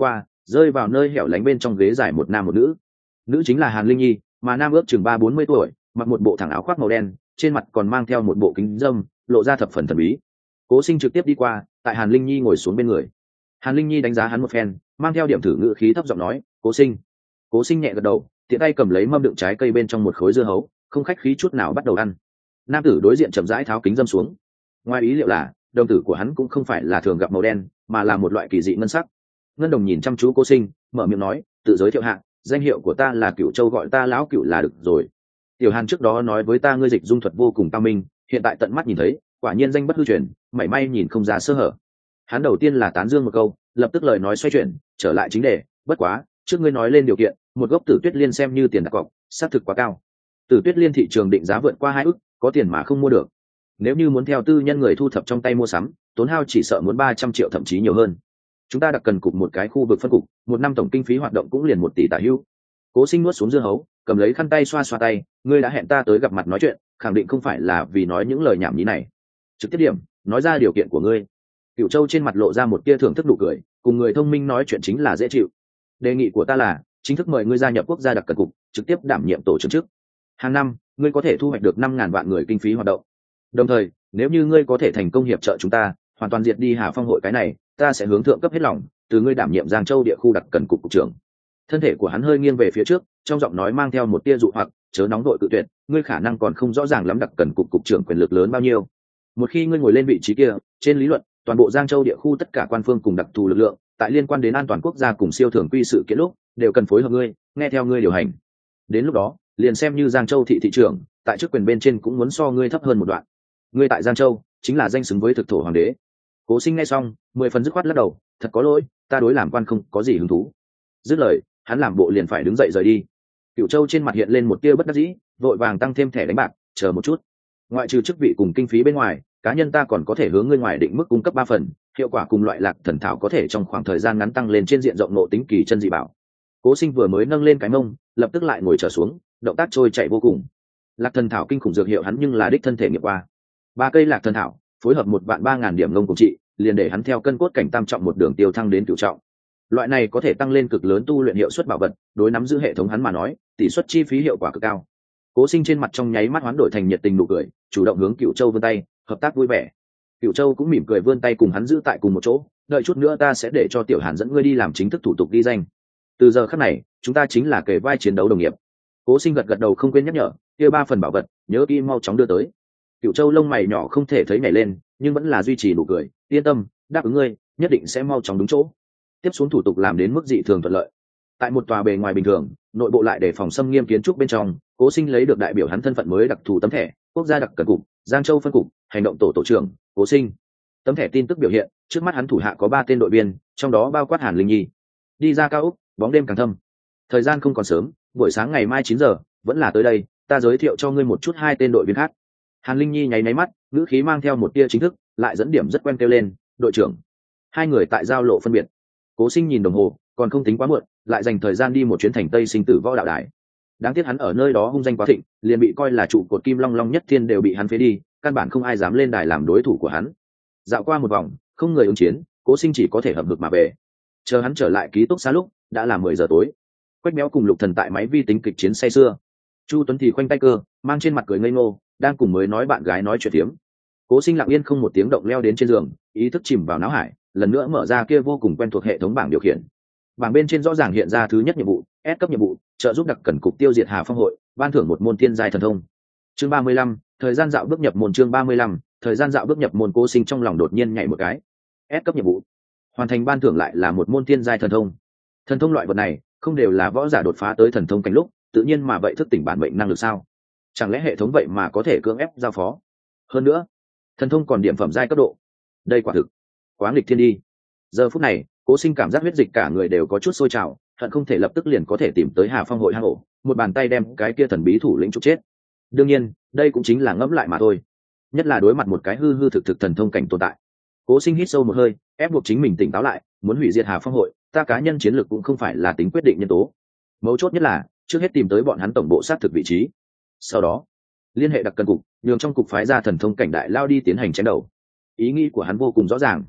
rơi vào nơi hẻo lánh bên trong ghế dài một nam một nữ. Nữ chính là Hàn Linh Nhi, mà nam ước chừng ba bốn mươi tuổi, mặc một bộ thẳng áo khoác màu đen, trên mặt còn mang theo một bộ kính dâm, lộ ra thập phần thần bí. Cố Sinh trực tiếp đi qua, tại Hàn Linh Nhi ngồi xuống bên người. Hàn Linh Nhi đánh giá hắn một phen, mang theo điểm thử ngữ khí thấp giọng nói, Cố Sinh. Cố Sinh nhẹ gật đầu, tiện tay cầm lấy mâm đựng trái cây bên trong một khối dưa hấu, không khách khí chút nào bắt đầu ăn. Nam tử đối diện chậm rãi tháo kính dâm xuống. Ngoài ý liệu là đồng tử của hắn cũng không phải là thường gặp màu đen, mà là một loại kỳ dị ngân sắc. Ngân đồng nhìn chăm chú Cố Sinh, mở miệng nói, tự giới thiệu hạ, danh hiệu của ta là Cửu Châu, gọi ta lão Cửu là được rồi. Tiểu Hàn trước đó nói với ta ngươi dịch dung thuật vô cùng cao minh, hiện tại tận mắt nhìn thấy, quả nhiên danh bất hư truyền, mảy may nhìn không ra sơ hở. Hắn đầu tiên là tán dương một câu, lập tức lời nói xoay chuyển, trở lại chính đề, bất quá, trước ngươi nói lên điều kiện, một gốc Tử Tuyết Liên xem như tiền đặt cọc, xác thực quá cao. Tử Tuyết Liên thị trường định giá vượt qua hai ức, có tiền mà không mua được. Nếu như muốn theo tư nhân người thu thập trong tay mua sắm, tốn hao chỉ sợ muốn ba trăm triệu thậm chí nhiều hơn. Chúng ta đặc cần cục một cái khu vực phân cục, một năm tổng kinh phí hoạt động cũng liền một tỷ tả hữu. Cố Sinh nuốt xuống dưa hấu, cầm lấy khăn tay xoa xoa tay, ngươi đã hẹn ta tới gặp mặt nói chuyện, khẳng định không phải là vì nói những lời nhảm nhí này. Trực tiếp điểm, nói ra điều kiện của ngươi. Cửu Châu trên mặt lộ ra một tia thưởng thức nụ cười, cùng người thông minh nói chuyện chính là dễ chịu. Đề nghị của ta là chính thức mời ngươi gia nhập quốc gia đặc cần cục, trực tiếp đảm nhiệm tổ trưởng chức. Hàng năm, ngươi có thể thu hoạch được năm ngàn vạn người kinh phí hoạt động. Đồng thời, nếu như ngươi có thể thành công hiệp trợ chúng ta, hoàn toàn diệt đi Hà Phong hội cái này, ta sẽ hướng thượng cấp hết lòng, từ ngươi đảm nhiệm Giang Châu địa khu đặc cần cục cục trưởng. Thân thể của hắn hơi nghiêng về phía trước, trong giọng nói mang theo một tia dụ hoặc, chớ nóng đội cự tuyệt, ngươi khả năng còn không rõ ràng lắm đặc cần cục cục trưởng quyền lực lớn bao nhiêu. Một khi ngươi ngồi lên vị trí kia, trên lý luận, toàn bộ Giang Châu địa khu tất cả quan phương cùng đặc thù lực lượng, tại liên quan đến an toàn quốc gia cùng siêu thường quy sự kiện lúc, đều cần phối hợp ngươi, nghe theo ngươi điều hành. Đến lúc đó, liền xem như Giang Châu thị thị trưởng, tại chức quyền bên trên cũng muốn so ngươi thấp hơn một đoạn. Ngươi tại Giang Châu, chính là danh xứng với thực thổ hoàng đế. Cố Sinh nghe xong, mười phần dứt khoát lắc đầu, thật có lỗi, ta đối làm quan không có gì hứng thú. Dứt lời, hắn làm bộ liền phải đứng dậy rời đi. Cửu Châu trên mặt hiện lên một tia bất đắc dĩ, vội vàng tăng thêm thẻ đánh bạc, chờ một chút. Ngoại trừ chức vị cùng kinh phí bên ngoài, cá nhân ta còn có thể hướng ngươi ngoài định mức cung cấp ba phần, hiệu quả cùng loại lạc thần thảo có thể trong khoảng thời gian ngắn tăng lên trên diện rộng nộ tính kỳ chân dị bảo. Cố Sinh vừa mới nâng lên cái mông, lập tức lại ngồi trở xuống, động tác trôi chảy vô cùng. Lạc thần thảo kinh khủng dược hiệu hắn nhưng là đích thân thể nghiệm qua. Ba cây lạc thần thảo, phối hợp một vạn ba ngàn điểm ngông cùng trị, liền để hắn theo cân cốt cảnh tam trọng một đường tiêu thăng đến cửu trọng. Loại này có thể tăng lên cực lớn tu luyện hiệu suất bảo vật, đối nắm giữ hệ thống hắn mà nói, tỷ suất chi phí hiệu quả cực cao. Cố Sinh trên mặt trong nháy mắt hoán đổi thành nhiệt tình nụ cười, chủ động hướng Cửu Châu vươn tay, hợp tác vui vẻ. Cửu Châu cũng mỉm cười vươn tay cùng hắn giữ tại cùng một chỗ, đợi chút nữa ta sẽ để cho Tiểu Hàn dẫn ngươi đi làm chính thức thủ tục ghi danh. Từ giờ khắc này, chúng ta chính là kề vai chiến đấu đồng nghiệp. Cố Sinh gật gật đầu không quên nhắc nhở, kia ba phần bảo vật, nhớ kỹ mau chóng đưa tới. Cửu Châu lông mày nhỏ không thể thấy nhảy lên, nhưng vẫn là duy trì nụ cười, yên tâm, đáp ứng ngươi, nhất định sẽ mau chóng đúng chỗ. Tiếp xuống thủ tục làm đến mức dị thường thuận lợi. Tại một tòa bề ngoài bình thường, nội bộ lại để phòng xâm nghiêm kiến trúc bên trong, Cố Sinh lấy được đại biểu hắn thân phận mới đặc thù tấm thẻ, quốc gia đặc cần cục, Giang Châu phân cục, hành động tổ tổ trưởng, Cố Sinh. Tấm thẻ tin tức biểu hiện, trước mắt hắn thủ hạ có ba tên đội viên, trong đó bao quát Hàn Linh Nhi. Đi ra cao ốc, bóng đêm càng thâm. Thời gian không còn sớm, buổi sáng ngày mai chín giờ, vẫn là tới đây, ta giới thiệu cho ngươi một chút hai tên đội viên khác. Hàn Linh Nhi nháy nháy mắt, ngữ khí mang theo một tia chính thức, lại dẫn điểm rất quen kêu lên, đội trưởng. Hai người tại giao lộ phân biệt. Cố Sinh nhìn đồng hồ, còn không tính quá muộn, lại dành thời gian đi một chuyến thành Tây Sinh Tử Võ đạo đài. Đáng tiếc hắn ở nơi đó hung danh quá thịnh, liền bị coi là trụ cột kim long long nhất thiên đều bị hắn phế đi, căn bản không ai dám lên đài làm đối thủ của hắn. Dạo qua một vòng, không người ứng chiến, Cố Sinh chỉ có thể hậm hực mà về. Chờ hắn trở lại ký túc xá lúc, đã là mười giờ tối. Quách Méo cùng Lục Thần tại máy vi tính kịch chiến say sưa. Chu Tuấn thì khoanh tay cơ, mang trên mặt cười ngây ngô, đang cùng mới nói bạn gái nói chuyện tiếm. Cố Sinh lặng yên không một tiếng động leo đến trên giường, ý thức chìm vào não hải, lần nữa mở ra kia vô cùng quen thuộc hệ thống bảng điều khiển. Bảng bên trên rõ ràng hiện ra thứ nhất nhiệm vụ, S cấp nhiệm vụ, trợ giúp đặc cần cục tiêu diệt Hà Phong hội, ban thưởng một môn thiên giai thần thông. Chương ba mươi lăm, thời gian dạo bước nhập môn chương ba mươi lăm, thời gian dạo bước nhập môn. Cố Sinh trong lòng đột nhiên nhảy một cái. S cấp nhiệm vụ, hoàn thành ban thưởng lại là một môn thiên giai thần thông. Thần thông loại vật này, không đều là võ giả đột phá tới thần thông cảnh lúc, tự nhiên mà vậy thức tỉnh bản mệnh năng lực sao? Chẳng lẽ hệ thống vậy mà có thể cưỡng ép giao phó? Hơn nữa, thần thông còn điểm phẩm giai cấp độ. Đây quả thực quá nghịch thiên đi. Giờ phút này, Cố Sinh cảm giác huyết dịch cả người đều có chút sôi trào, hận không thể lập tức liền có thể tìm tới Hà Phong hội hang ổ, một bàn tay đem cái kia thần bí thủ lĩnh trục chết. Đương nhiên, đây cũng chính là ngẫm lại mà thôi. Nhất là đối mặt một cái hư hư thực thực thần thông cảnh tồn tại. Cố Sinh hít sâu một hơi, ép buộc chính mình tỉnh táo lại, muốn hủy diệt Hà Phong hội, ta cá nhân chiến lược cũng không phải là tính quyết định nhân tố. Mấu chốt nhất là, trước hết tìm tới bọn hắn tổng bộ xác thực vị trí. Sau đó, liên hệ đặc cần cục, nhường trong cục phái ra thần thông cảnh đại lao đi tiến hành chém đầu. Ý nghĩ của hắn vô cùng rõ ràng.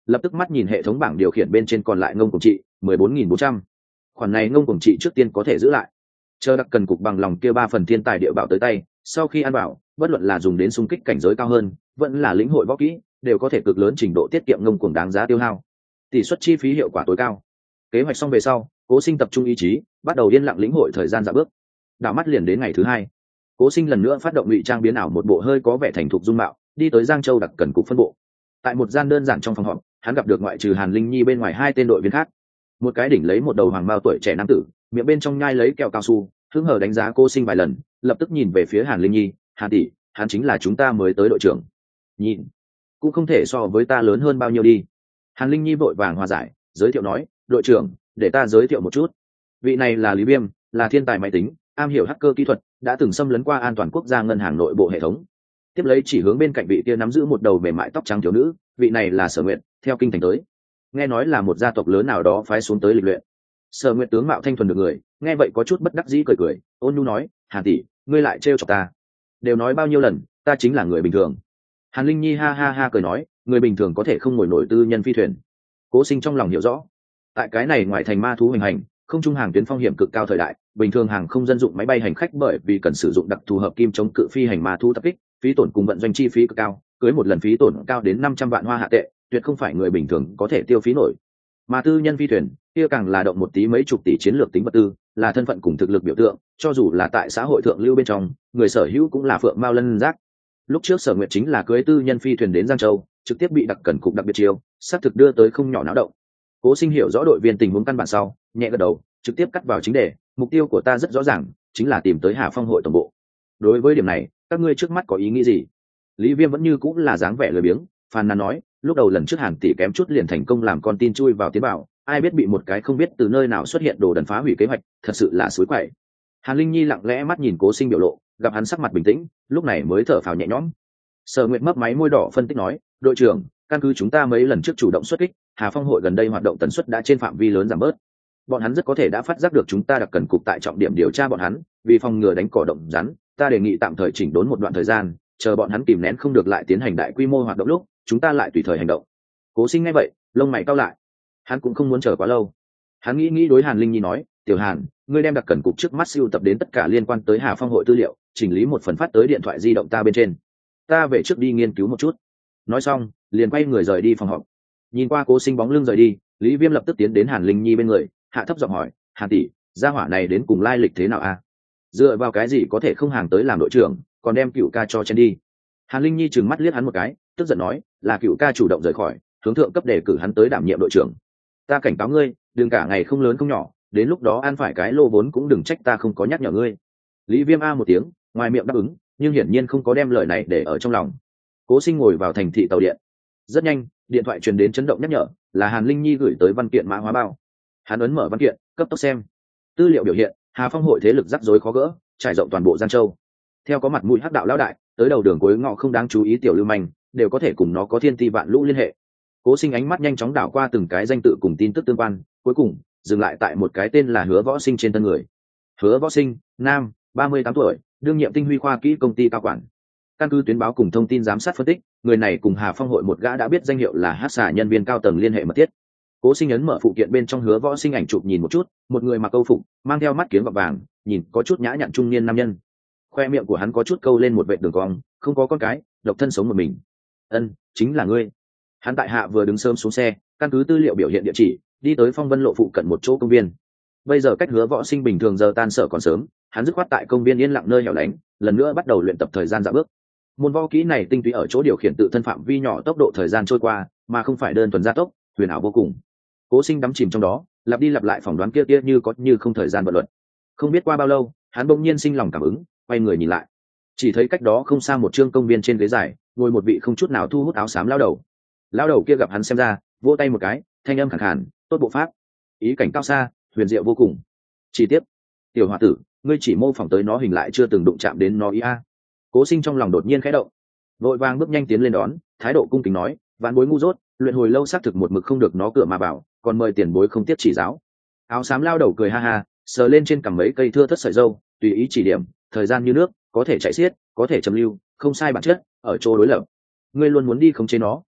lập tức mắt nhìn hệ thống bảng điều khiển bên trên còn lại ngông cùng trị mười bốn nghìn bốn trăm. Khoản này ngông cùng trị trước tiên có thể giữ lại, chờ đặc cần cục bằng lòng kia ba phần thiên tài địa bảo tới tay, sau khi ăn bảo, bất luận là dùng đến xung kích cảnh giới cao hơn, vẫn là lĩnh hội võ kỹ, đều có thể cực lớn trình độ tiết kiệm ngông cuồng đáng giá tiêu hao, tỷ suất chi phí hiệu quả tối cao. Kế hoạch xong về sau, Cố Sinh tập trung ý chí, bắt đầu yên lặng lĩnh hội thời gian dạo bước. Đảo mắt liền đến ngày thứ hai, Cố Sinh lần nữa phát động ngụy trang biến ảo một bộ hơi có vẻ thành thục dung mạo, đi tới Giang Châu đặc cần cục phân bộ. Tại một gian đơn giản trong phòng họp, hắn gặp được ngoại trừ Hàn Linh Nhi bên ngoài hai tên đội viên khác. Một cái đỉnh lấy một đầu hoàng bao tuổi trẻ nam tử, miệng bên trong nhai lấy kẹo cao su, hứng hờ đánh giá Cố Sinh vài lần, lập tức nhìn về phía Hàn Linh Nhi, "Hàn tỷ, hắn chính là chúng ta mới tới đội trưởng." "Nhìn, cũng không thể so với ta lớn hơn bao nhiêu đi." Hàn Linh Nhi vội vàng hòa giải, giới thiệu nói, "Đội trưởng, để ta giới thiệu một chút. Vị này là Lý Viêm, là thiên tài máy tính, am hiểu hacker kỹ thuật, đã từng xâm lấn qua an toàn quốc gia ngân hàng nội bộ hệ thống." Tiếp lấy chỉ hướng bên cạnh vị kia nắm giữ một đầu mềm mại tóc trắng thiếu nữ, "Vị này là Sở Nguyệt, theo kinh thành tới. Nghe nói là một gia tộc lớn nào đó phái xuống tới lịch luyện." Sở Nguyệt tướng mạo thanh thuần được người, nghe vậy có chút bất đắc dĩ cười cười, ôn nhu nói, "Hàn tỷ, ngươi lại trêu chọc ta. Đều nói bao nhiêu lần, ta chính là người bình thường." Hàn Linh Nhi ha ha ha cười nói, "Người bình thường có thể không ngồi nổi tư nhân phi thuyền." Cố Sinh trong lòng hiểu rõ, tại cái này ngoài thành ma thú hành hành, không trung hàng tuyến phong hiểm cực cao thời đại, bình thường hàng không dân dụng máy bay hành khách bởi vì cần sử dụng đặc thù hợp kim chống cự phi hành ma thú tập kích, phí tổn cùng vận doanh chi phí cực cao, cưới một lần phí tổn cao đến năm trăm vạn hoa hạ tệ, tuyệt không phải người bình thường có thể tiêu phí nổi. Mà tư nhân phi thuyền, kia càng là động một tí mấy chục tỷ chiến lược tính vật tư, là thân phận cùng thực lực biểu tượng, cho dù là tại xã hội thượng lưu bên trong, người sở hữu cũng là phượng mao lân giác. Lúc trước Sở Nguyệt chính là cưới tư nhân phi thuyền đến Giang Châu, trực tiếp bị đặc cần cục đặc biệt chiêu, xác thực đưa tới không nhỏ náo động. Cố Sinh hiểu rõ đội viên tình huống căn bản sau, nhẹ gật đầu, trực tiếp cắt vào chính đề, "Mục tiêu của ta rất rõ ràng, chính là tìm tới Hà Phong hội tổng bộ. Đối với điểm này, các ngươi trước mắt có ý nghĩ gì?" Lý Viêm vẫn như cũng là dáng vẻ lười biếng, phàn nàn nói, "Lúc đầu lần trước Hàn tỷ kém chút liền thành công làm con tin chui vào tiến bảo, ai biết bị một cái không biết từ nơi nào xuất hiện đồ đần phá hủy kế hoạch, thật sự là suối quậy." Hàn Linh Nhi lặng lẽ mắt nhìn Cố Sinh biểu lộ, gặp hắn sắc mặt bình tĩnh, lúc này mới thở phào nhẹ nhõm. Sở Nguyệt mấp máy môi đỏ phân tích nói, "Đội trưởng, căn cứ chúng ta mấy lần trước chủ động xuất kích, Hà Phong hội gần đây hoạt động tần suất đã trên phạm vi lớn giảm bớt. Bọn hắn rất có thể đã phát giác được chúng ta đặc cần cục tại trọng điểm điều tra bọn hắn, vì phòng ngừa đánh cỏ động rắn, ta đề nghị tạm thời chỉnh đốn một đoạn thời gian, chờ bọn hắn kìm nén không được lại tiến hành đại quy mô hoạt động lúc, chúng ta lại tùy thời hành động." Cố Sinh nghe vậy, lông mày cau lại. Hắn cũng không muốn chờ quá lâu. Hắn nghĩ nghĩ đối Hàn Linh Nhi nói, "Tiểu Hàn, ngươi đem đặc cần cục trước mắt sưu tập đến tất cả liên quan tới Hà Phong hội tư liệu, chỉnh lý một phần phát tới điện thoại di động ta bên trên. Ta về trước đi nghiên cứu một chút." Nói xong, liền quay người rời đi phòng họp. Nhìn qua Cố Sinh bóng lưng rời đi, Lý Viêm lập tức tiến đến Hàn Linh Nhi bên người, hạ thấp giọng hỏi, "Hàn tỷ, gia hỏa này đến cùng lai lịch thế nào a? Dựa vào cái gì có thể không hàng tới làm đội trưởng, còn đem Cựu ca cho chen đi?" Hàn Linh Nhi trừng mắt liếc hắn một cái, tức giận nói, "Là Cựu ca chủ động rời khỏi, hướng thượng cấp đề cử hắn tới đảm nhiệm đội trưởng. Ta cảnh cáo ngươi, đừng cả ngày không lớn không nhỏ, đến lúc đó ăn phải cái lô vốn cũng đừng trách ta không có nhắc nhở ngươi." Lý Viêm a một tiếng, ngoài miệng đáp ứng, nhưng hiển nhiên không có đem lời này để ở trong lòng. Cố Sinh ngồi vào thành thị tàu điện. Rất nhanh, điện thoại truyền đến chấn động nhắc nhở, là Hàn Linh Nhi gửi tới văn kiện mã hóa bao. Hắn ấn mở văn kiện, cấp tốc xem. Tư liệu biểu hiện, Hà Phong hội thế lực rắc rối khó gỡ, trải rộng toàn bộ Giang Châu. Theo có mặt mũi hắc đạo lão đại, tới đầu đường cuối ngõ không đáng chú ý tiểu lưu manh, đều có thể cùng nó có thiên ti vạn lũ liên hệ. Cố Sinh ánh mắt nhanh chóng đảo qua từng cái danh tự cùng tin tức tương quan, cuối cùng dừng lại tại một cái tên là Hứa Võ Sinh trên thân người. Hứa Võ Sinh, nam, ba mươi tám tuổi, đương nhiệm Tinh Huy khoa kỹ công ty cao quản. Căn cứ tuyến báo cùng thông tin giám sát phân tích, người này cùng Hà Phong hội một gã đã biết danh hiệu là Hắc Xà nhân viên cao tầng liên hệ mật thiết. Cố Sinh ấn mở phụ kiện bên trong Hứa Võ Sinh ảnh chụp nhìn một chút, một người mặc câu phục, mang theo mắt kiếng gọt vàng, nhìn có chút nhã nhặn trung niên nam nhân. Khoe miệng của hắn có chút câu lên một vệt đường cong, không có con cái, độc thân sống một mình. "Ân, chính là ngươi." Hắn tại hạ vừa đứng sớm xuống xe, căn cứ tư liệu biểu hiện địa chỉ, đi tới Phong Vân lộ phụ cận một chỗ công viên. Bây giờ cách Hứa Võ Sinh bình thường giờ tan sở còn sớm, hắn dứt khoát tại công viên yên lặng nơi hẻo lánh, lần nữa bắt đầu luyện tập thời gian dạo bước. Môn võ kỹ này tinh túy ở chỗ điều khiển tự thân phạm vi nhỏ tốc độ thời gian trôi qua, mà không phải đơn thuần gia tốc, huyền ảo vô cùng. Cố Sinh đắm chìm trong đó, lặp đi lặp lại phỏng đoán kia kia như có như không thời gian vận luật. Không biết qua bao lâu, hắn bỗng nhiên sinh lòng cảm ứng, quay người nhìn lại, chỉ thấy cách đó không xa một trương công viên trên ghế dài, ngồi một vị không chút nào thu hút áo xám lão đầu. Lão đầu kia gặp hắn xem ra, vỗ tay một cái, thanh âm khàn khàn, "Tốt bộ pháp, ý cảnh cao xa, huyền diệu vô cùng." Chi tiết, "Tiểu hòa tử, ngươi chỉ mô phỏng tới nó hình lại chưa từng đụng chạm đến nó ý a." Cố Sinh trong lòng đột nhiên khẽ động, vội vàng bước nhanh tiến lên đón, thái độ cung kính nói, "Vạn bối ngu dốt, luyện hồi lâu xác thực một mực không được nó cửa mà bảo, còn mời tiền bối không tiếc chỉ giáo." Áo xám lao đầu cười ha ha, sờ lên trên cằm mấy cây thưa thớt sợi râu, tùy ý chỉ điểm, "Thời gian như nước, có thể chạy xiết, có thể chậm lưu, không sai bản chất, ở chỗ đối lập. Ngươi luôn muốn đi khống chế nó,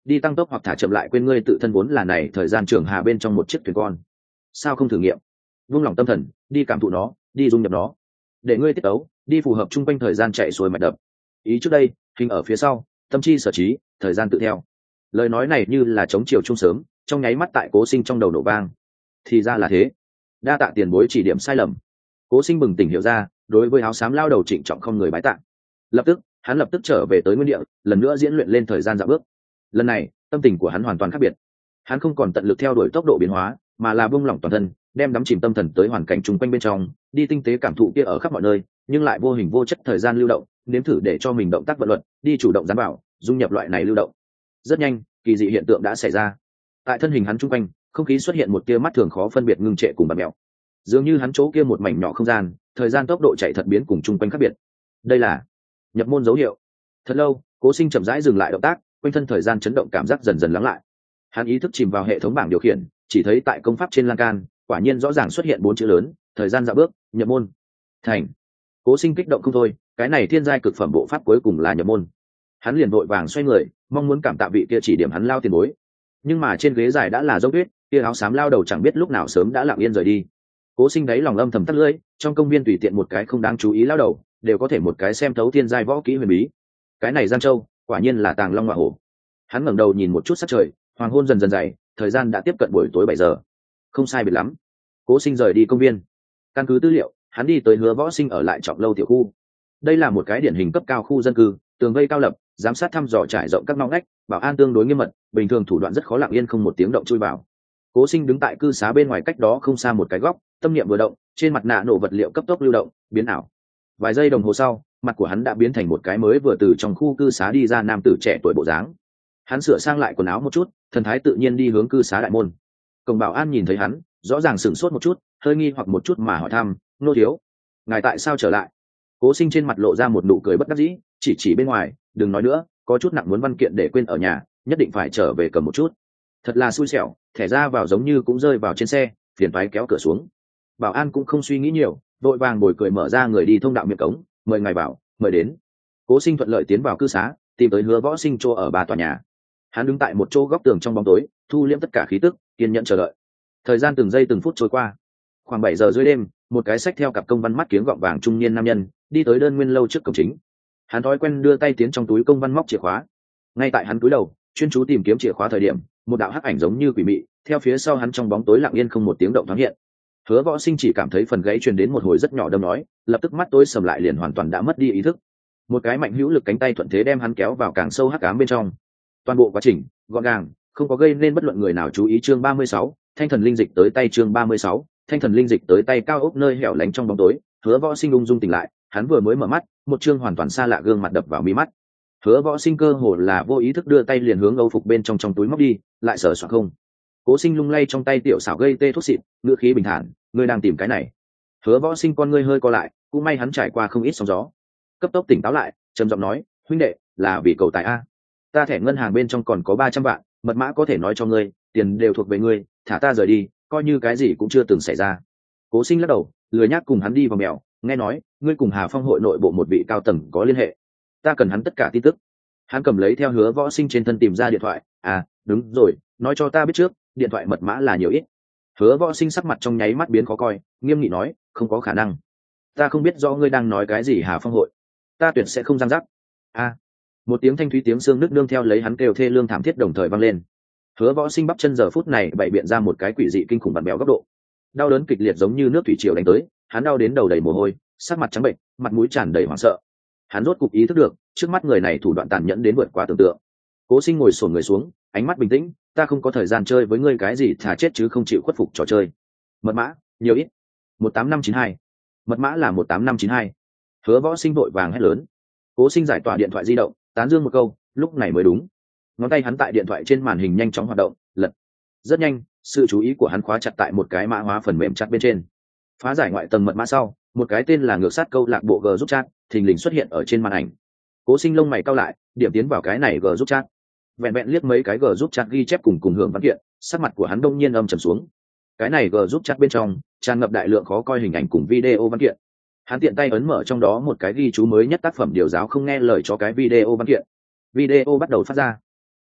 đi tăng tốc hoặc thả chậm lại quên ngươi tự thân vốn là này thời gian trường hà bên trong một chiếc thuyền con. Sao không thử nghiệm? Vung lòng tâm thần, đi cảm thụ nó, đi dung nhập nó, để ngươi tiết tấu đi phù hợp chung quanh thời gian chạy xuôi mạch đập. Ý trước đây, hình ở phía sau, tâm chi sở trí, thời gian tự theo. Lời nói này như là chống chiều trung sớm, trong nháy mắt tại Cố Sinh trong đầu nổ vang. Thì ra là thế, đa tạ tiền bối chỉ điểm sai lầm. Cố Sinh bừng tỉnh hiểu ra, đối với áo xám lao đầu trịnh trọng không người bái tạ. Lập tức, hắn lập tức trở về tới nguyên địa, lần nữa diễn luyện lên thời gian dạo bước. Lần này, tâm tình của hắn hoàn toàn khác biệt. Hắn không còn tận lực theo đuổi tốc độ biến hóa, mà là buông lỏng toàn thân, đem đắm chìm tâm thần tới hoàn cảnh chung quanh bên trong, đi tinh tế cảm thụ kia ở khắp mọi nơi, nhưng lại vô hình vô chất thời gian lưu động, nếm thử để cho mình động tác vận luật, đi chủ động gián bảo, dung nhập loại này lưu động. Rất nhanh, kỳ dị hiện tượng đã xảy ra. Tại thân hình hắn chung quanh, không khí xuất hiện một tia mắt thường khó phân biệt ngưng trệ cùng bạt mèo. Dường như hắn chỗ kia một mảnh nhỏ không gian, thời gian tốc độ chạy thật biến cùng chung quanh khác biệt. Đây là nhập môn dấu hiệu. Thật lâu, Cố Sinh chậm rãi dừng lại động tác, quanh thân thời gian chấn động cảm giác dần dần lắng lại. Hắn ý thức chìm vào hệ thống bảng điều khiển, chỉ thấy tại công pháp trên lan can, quả nhiên rõ ràng xuất hiện bốn chữ lớn, thời gian dạo bước, nhập môn. Thành. Cố Sinh kích động không thôi, cái này thiên giai cực phẩm bộ pháp cuối cùng là nhập môn. Hắn liền vội vàng xoay người, mong muốn cảm tạ vị kia chỉ điểm hắn lao tiền bối. Nhưng mà trên ghế dài đã là dốc tuyết, kia áo xám lao đầu chẳng biết lúc nào sớm đã lặng yên rời đi. Cố Sinh đáy lòng âm thầm tắt lưỡi, trong công viên tùy tiện một cái không đáng chú ý lao đầu, đều có thể một cái xem thấu thiên giai võ kỹ huyền bí. Cái này Giang Châu, quả nhiên là tàng long ngọa hổ. Hắn ngẩng đầu nhìn một chút sắc trời, hoàng hôn dần dần dày, thời gian đã tiếp cận buổi tối bảy giờ. Không sai biệt lắm. Cố Sinh rời đi công viên. Căn cứ tư liệu, hắn đi tới Hứa Võ Sinh ở lại Trọng Lâu tiểu khu. Đây là một cái điển hình cấp cao khu dân cư, tường vây cao lập, giám sát thăm dò trải rộng các ngõ ngách, bảo an tương đối nghiêm mật, bình thường thủ đoạn rất khó lặng yên không một tiếng động chui vào. Cố Sinh đứng tại cư xá bên ngoài cách đó không xa một cái góc, tâm niệm vừa động, trên mặt nạ nổ vật liệu cấp tốc lưu động, biến ảo. Vài giây đồng hồ sau, mặt của hắn đã biến thành một cái mới vừa từ trong khu cư xá đi ra nam tử trẻ tuổi bộ dáng. Hắn sửa sang lại quần áo một chút, thần thái tự nhiên đi hướng cư xá đại môn. Cổng bảo an nhìn thấy hắn, rõ ràng sửng sốt một chút, hơi nghi hoặc một chút mà hỏi thăm, nô thiếu, ngài tại sao trở lại? Cố Sinh trên mặt lộ ra một nụ cười bất đắc dĩ, chỉ chỉ bên ngoài, đừng nói nữa, có chút nặng muốn văn kiện để quên ở nhà, nhất định phải trở về cầm một chút. Thật là xui xẻo, thẻ ra vào giống như cũng rơi vào trên xe, phiền toái kéo cửa xuống. Bảo an cũng không suy nghĩ nhiều, vội vàng bồi cười mở ra người đi thông đạo miệng cống, mời ngài vào, mời đến. Cố Sinh thuận lợi tiến vào cư xá, tìm tới Hứa Võ Sinh chỗ ở ba tòa nhà. Hắn đứng tại một chỗ góc tường trong bóng tối, thu liễm tất cả khí tức, kiên nhẫn chờ đợi. Thời gian từng giây từng phút trôi qua. Khoảng bảy giờ rưỡi đêm, một cái xách theo cặp công văn mắt kiếng gọng vàng trung niên nam nhân đi tới đơn nguyên lâu trước cổng chính. Hắn thói quen đưa tay tiến trong túi công văn móc chìa khóa. Ngay tại hắn cúi đầu chuyên chú tìm kiếm chìa khóa thời điểm, một đạo hắc ảnh giống như quỷ mị theo phía sau hắn trong bóng tối lặng yên không một tiếng động thoáng hiện. Hứa Võ Sinh chỉ cảm thấy phần gãy truyền đến một hồi rất nhỏ đâm nói, lập tức mắt tối sầm lại, liền hoàn toàn đã mất đi ý thức. Một cái mạnh hữu lực cánh tay thuận thế đem hắn kéo vào càng sâu hắc ám bên trong. Toàn bộ quá trình gọn gàng, không có gây nên bất luận người nào chú ý. Chương ba mươi sáu, thanh thần linh dịch tới tay. Chương ba mươi sáu, thanh thần linh dịch tới tay. Cao ốc nơi hẻo lánh trong bóng tối, Hứa Võ Sinh ung dung tỉnh lại. Hắn vừa mới mở mắt, một chương hoàn toàn xa lạ gương mặt đập vào mí mắt. Hứa Võ Sinh cơ hồ là vô ý thức đưa tay liền hướng âu phục bên trong trong túi móc đi, lại sờ soạn không. Cố Sinh lung lay trong tay tiểu xảo gây tê thuốc xịt, ngữ khí bình thản, ngươi đang tìm cái này? Hứa Võ Sinh con ngươi hơi co lại, cũng may hắn trải qua không ít sóng gió, cấp tốc tỉnh táo lại, trầm giọng nói, huynh đệ, là vì cầu tài a. Ta thẻ ngân hàng bên trong còn có ba trăm vạn, mật mã có thể nói cho ngươi, tiền đều thuộc về ngươi, thả ta rời đi, coi như cái gì cũng chưa từng xảy ra. Cố Sinh lắc đầu, lười nhác cùng hắn đi vào mèo, nghe nói ngươi cùng Hà Phong hội nội bộ một vị cao tầng có liên hệ, ta cần hắn tất cả tin tức. Hắn cầm lấy theo Hứa Võ Sinh trên thân tìm ra điện thoại, à đúng rồi, nói cho ta biết trước, điện thoại mật mã là nhiều ít. Hứa Võ Sinh sắc mặt trong nháy mắt biến khó coi, nghiêm nghị nói, không có khả năng, ta không biết rõ ngươi đang nói cái gì. Hà Phong hội, ta tuyệt sẽ không giang giác. A, một tiếng thanh thúy tiếng xương nước nương theo lấy hắn kêu thê lương thảm thiết đồng thời vang lên. Hứa Võ Sinh bắp chân giờ phút này bày biện ra một cái quỷ dị kinh khủng bặn béo góc độ, đau đớn kịch liệt giống như nước thủy triều đánh tới, hắn đau đến đầu đầy mồ hôi, sắc mặt trắng bệnh, mặt mũi tràn đầy hoảng sợ. Hắn rốt cục ý thức được, trước mắt người này thủ đoạn tàn nhẫn đến vượt quá tưởng tượng. Cố Sinh ngồi xổm người xuống, ánh mắt bình tĩnh, ta không có thời gian chơi với ngươi cái gì thà chết chứ không chịu khuất phục trò chơi. Mật mã, nhiều ít? một tám năm chín hai. Mật mã là một tám năm chín hai. Hứa Võ Sinh vội vàng hét lớn. Cố Sinh giải tỏa điện thoại di động, tán dương một câu, lúc này mới đúng. Ngón tay hắn tại điện thoại trên màn hình nhanh chóng hoạt động, lật. Rất nhanh, sự chú ý của hắn khóa chặt tại một cái mã hóa phần mềm chat bên trên. Phá giải ngoại tầng mật mã sau, một cái tên là ngược sát câu lạc bộ G giúp chat thình lình xuất hiện ở trên màn ảnh. Cố Sinh lông mày cau lại, điểm tiến vào cái này G giúp chat. Vẹn vẹn liếc mấy cái G giúp chat ghi chép cùng cùng hưởng văn kiện, sắc mặt của hắn đông nhiên âm trầm xuống. Cái này G giúp chat bên trong tràn ngập đại lượng khó coi hình ảnh cùng video văn kiện. Hắn tiện tay ấn mở trong đó một cái ghi chú mới nhất tác phẩm điều giáo không nghe lời cho cái video văn kiện. Video bắt đầu phát ra.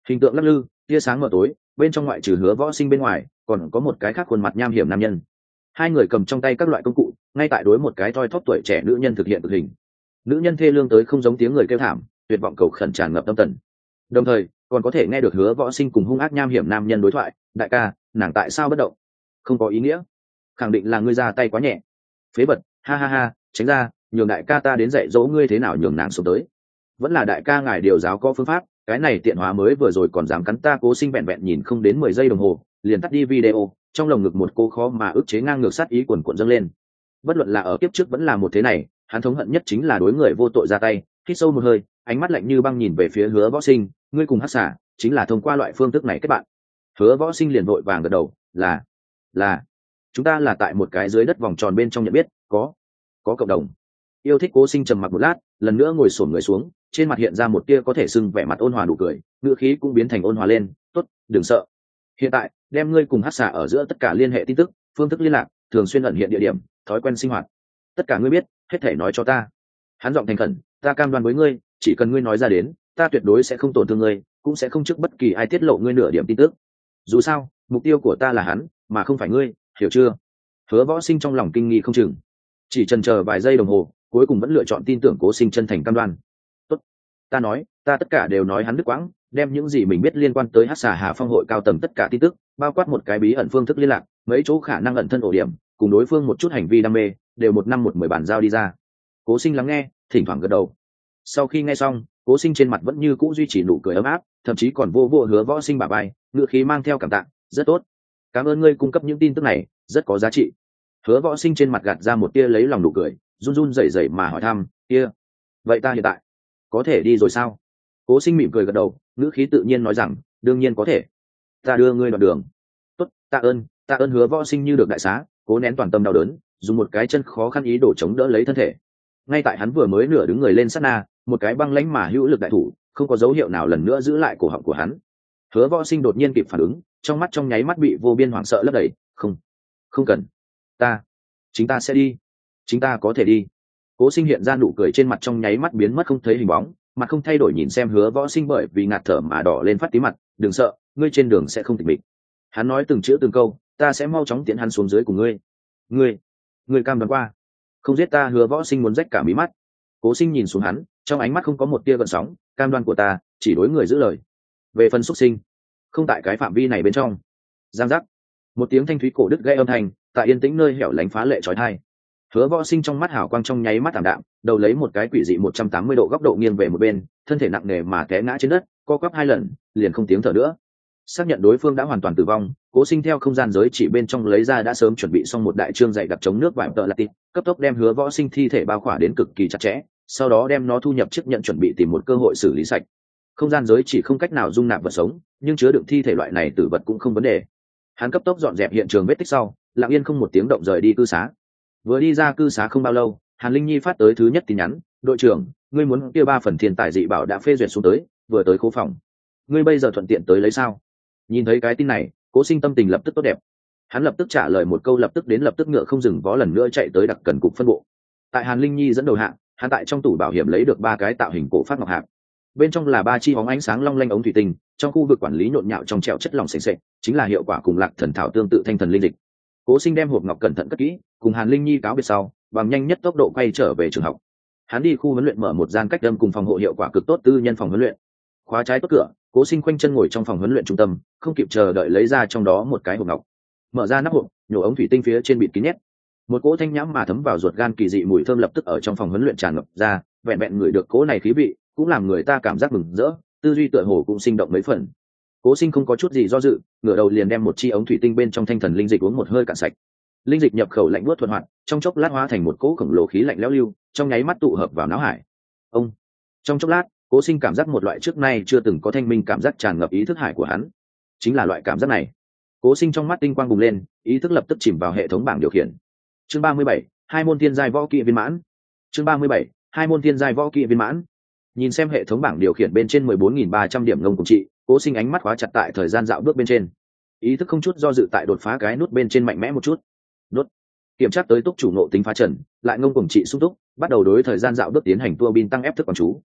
hình tượng lắc lư, tia sáng mờ tối, bên trong ngoại trừ Hứa Võ Sinh bên ngoài còn có một cái khác khuôn mặt nham hiểm nam nhân. Hai người cầm trong tay các loại công cụ, ngay tại đối một cái thoi thóp tuổi trẻ nữ nhân thực hiện cực hình. Nữ nhân thê lương tới không giống tiếng người kêu thảm, tuyệt vọng cầu khẩn tràn ngập tâm tần. Đồng thời còn có thể nghe được Hứa Võ Sinh cùng hung ác nham hiểm nam nhân đối thoại. Đại ca, nàng tại sao bất động? Không có ý nghĩa. Khẳng định là ngươi ra tay quá nhẹ. Phế vật, ha ha ha, tránh ra, nhường đại ca ta đến dạy dỗ ngươi thế nào nhường nàng xuống tới. Vẫn là đại ca ngài điều giáo có phương pháp, cái này tiện hóa mới vừa rồi còn dám cắn ta. Cố Sinh vẹn vẹn nhìn không đến mười giây đồng hồ liền tắt đi video, trong lồng ngực một cô khó mà ức chế ngang ngược sát ý quần quần dâng lên. Bất luận là ở kiếp trước vẫn là một thế này, hắn thống hận nhất chính là đối người vô tội ra tay. Hít sâu một hơi, ánh mắt lạnh như băng nhìn về phía Hứa Võ Sinh, ngươi cùng Hắc Xà chính là thông qua loại phương thức này kết bạn. Hứa Võ Sinh liền vội vàng gật đầu, là là chúng ta là tại một cái dưới đất vòng tròn bên trong nhận biết, có có cộng đồng. Yêu Thích Cố Sinh trầm mặc một lát, lần nữa ngồi xổm người xuống, trên mặt hiện ra một tia có thể xưng vẻ mặt ôn hòa nụ cười, ngữ khí cũng biến thành ôn hòa lên. Tốt, đừng sợ. Hiện tại đem ngươi cùng Hắc Xà ở giữa tất cả liên hệ tin tức, phương thức liên lạc, thường xuyên ẩn hiện địa điểm, thói quen sinh hoạt, tất cả ngươi biết, hết thể nói cho ta. Hắn giọng thành khẩn, ta cam đoan với ngươi, chỉ cần ngươi nói ra đến, ta tuyệt đối sẽ không tổn thương ngươi, cũng sẽ không trước bất kỳ ai tiết lộ ngươi nửa điểm tin tức. Dù sao, mục tiêu của ta là hắn, mà không phải ngươi, hiểu chưa? Hứa Võ Sinh trong lòng kinh nghi không chừng, chỉ chần chờ vài giây đồng hồ, cuối cùng vẫn lựa chọn tin tưởng Cố Sinh chân thành cam đoan. Tốt, ta nói, ta tất cả đều nói hắn đứt quãng, đem những gì mình biết liên quan tới Hắc Xà Hà Phong hội cao tầng tất cả tin tức, bao quát một cái bí ẩn phương thức liên lạc, mấy chỗ khả năng ẩn thân ổ điểm, cùng đối phương một chút hành vi đam mê, đều một năm một mười bản giao đi ra. Cố Sinh lắng nghe, thỉnh thoảng gật đầu. Sau khi nghe xong, Cố Sinh trên mặt vẫn như cũ duy trì nụ cười ấm áp, thậm chí còn vô vô Hứa Võ Sinh bả vai, ngựa khí mang theo cảm tạ, rất tốt, cảm ơn ngươi cung cấp những tin tức này, rất có giá trị. Hứa Võ Sinh trên mặt gạt ra một tia lấy lòng nụ cười, run run rẩy rẩy mà hỏi thăm, kia, vậy ta hiện tại có thể đi rồi sao? Cố Sinh mỉm cười gật đầu, ngữ khí tự nhiên nói rằng, đương nhiên có thể, ta đưa ngươi đoạn đường. Tốt, tạ ơn, tạ ơn. Hứa Võ Sinh như được đại xá, cố nén toàn tâm đau đớn, dùng một cái chân khó khăn ý đồ chống đỡ lấy thân thể. Ngay tại hắn vừa mới nửa đứng người lên sát na, một cái băng lãnh mà hữu lực đại thủ không có dấu hiệu nào lần nữa giữ lại cổ họng của hắn. Hứa Võ Sinh đột nhiên kịp phản ứng, trong mắt trong nháy mắt bị vô biên hoảng sợ lấp đầy. Không, không cần, ta, chính ta sẽ đi, chính ta có thể đi. Cố Sinh hiện ra nụ cười trên mặt trong nháy mắt biến mất không thấy hình bóng, mặt không thay đổi nhìn xem Hứa Võ Sinh bởi vì ngạt thở mà đỏ lên phát tí mặt. Đừng sợ, ngươi trên đường sẽ không tịch mịch. Hắn nói từng chữ từng câu, ta sẽ mau chóng tiễn hắn xuống dưới của ngươi. Ngươi, ngươi cam đoan qua, không giết ta? Hứa Võ Sinh muốn rách cả mí mắt. Cố Sinh nhìn xuống hắn, trong ánh mắt không có một tia gợn sóng. Cam đoan của ta chỉ đối người giữ lời, về phần xuất sinh không tại cái phạm vi này bên trong. Giang giác, một tiếng thanh thúy cổ đứt gãy âm thanh tại yên tĩnh nơi hẻo lánh phá lệ trói thai. Hứa Võ Sinh trong mắt hào quang trong nháy mắt tạm đạm, đầu lấy một cái quỷ dị một trăm tám mươi độ góc độ nghiêng về một bên, thân thể nặng nề mà té ngã trên đất, co quắp hai lần, liền không tiếng thở nữa. Xác nhận đối phương đã hoàn toàn tử vong, Cố Sinh theo không gian giới chỉ bên trong lấy ra đã sớm chuẩn bị xong một đại trương dày đặc chống nước vải tợ lạt tịt, cấp tốc đem Hứa Võ Sinh thi thể bao khỏa đến cực kỳ chặt chẽ, sau đó đem nó thu nhập chiếc nhận chuẩn bị tìm một cơ hội xử lý sạch. Không gian giới chỉ không cách nào dung nạp vật sống, nhưng chứa đựng thi thể loại này tử vật cũng không vấn đề. Hắn cấp tốc dọn dẹp hiện trường vết tích sau, lặng yên không một tiếng động rời đi cư xá. Vừa đi ra cư xá không bao lâu, Hàn Linh Nhi phát tới thứ nhất tin nhắn, đội trưởng, ngươi muốn kia ba phần thiên tài dị bảo đã phê duyệt xuống tới, vừa tới khu phòng, ngươi bây giờ thuận tiện tới lấy sao? Nhìn thấy cái tin này, Cố Sinh tâm tình lập tức tốt đẹp. Hắn lập tức trả lời một câu, lập tức đến lập tức ngựa không dừng vó lần nữa chạy tới đặc cần cục phân bộ. Tại Hàn Linh Nhi dẫn đầu hạng, hắn tại trong tủ bảo hiểm lấy được ba cái tạo hình cổ phát ngọc hạt, bên trong là ba chi bóng ánh sáng long lanh ống thủy tinh, trong khu vực quản lý nhộn nhạo trong trẻo chất lỏng sền sệt, chính là hiệu quả cùng lạc thần thảo tương tự thanh thần linh dịch. Cố Sinh đem hộp ngọc cẩn thận cất kỹ, cùng Hàn Linh Nhi cáo biệt sau, bằng nhanh nhất tốc độ quay trở về trường học. Hắn đi khu huấn luyện mở một gian cách âm cùng phòng hộ hiệu quả cực tốt tư nhân phòng huấn luyện. Khóa trái tốt cửa, Cố Sinh khoanh chân ngồi trong phòng huấn luyện trung tâm, không kịp chờ đợi lấy ra trong đó một cái hộp ngọc. Mở ra nắp hộp, nhổ ống thủy tinh phía trên bịt kín nhét. Một cỗ thanh nhãm mà thấm vào ruột gan kỳ dị mùi thơm lập tức ở trong phòng huấn luyện tràn ngập ra, vẹn vẹn ngửi được cỗ này khí vị, cũng làm người ta cảm giác mừng rỡ, tư duy tựa hồ cũng sinh động mấy phần. Cố Sinh không có chút gì do dự, ngửa đầu liền đem một chi ống thủy tinh bên trong thanh thần linh dịch uống một hơi cạn sạch. Linh dịch nhập khẩu lạnh buốt thuận hoạt, trong chốc lát hóa thành một cỗ khổng lồ khí lạnh lẽo lưu, trong nháy mắt tụ hợp vào não hải. Ông, trong chốc lát, Cố Sinh cảm giác một loại trước nay chưa từng có thanh minh cảm giác tràn ngập ý thức hải của hắn. Chính là loại cảm giác này. Cố Sinh trong mắt tinh quang bùng lên, ý thức lập tức chìm vào hệ thống bảng điều khiển. Chương ba mươi bảy, hai môn thiên giai võ kỹ viên mãn. Chương ba mươi bảy, hai môn thiên giai võ kỹ viên mãn. Nhìn xem hệ thống bảng điều khiển bên trên mười bốn nghìn ba trăm điểm ngông cùng trị, Cố Sinh ánh mắt khóa chặt tại thời gian dạo bước bên trên. Ý thức không chút do dự tại đột phá cái nút bên trên mạnh mẽ một chút. Đốt. Kiểm tra tới túc chủ ngộ tính phá trần, lại ngông cùng trị sung túc, bắt đầu đối thời gian dạo bước tiến hành tua bin tăng ép thức quán chú.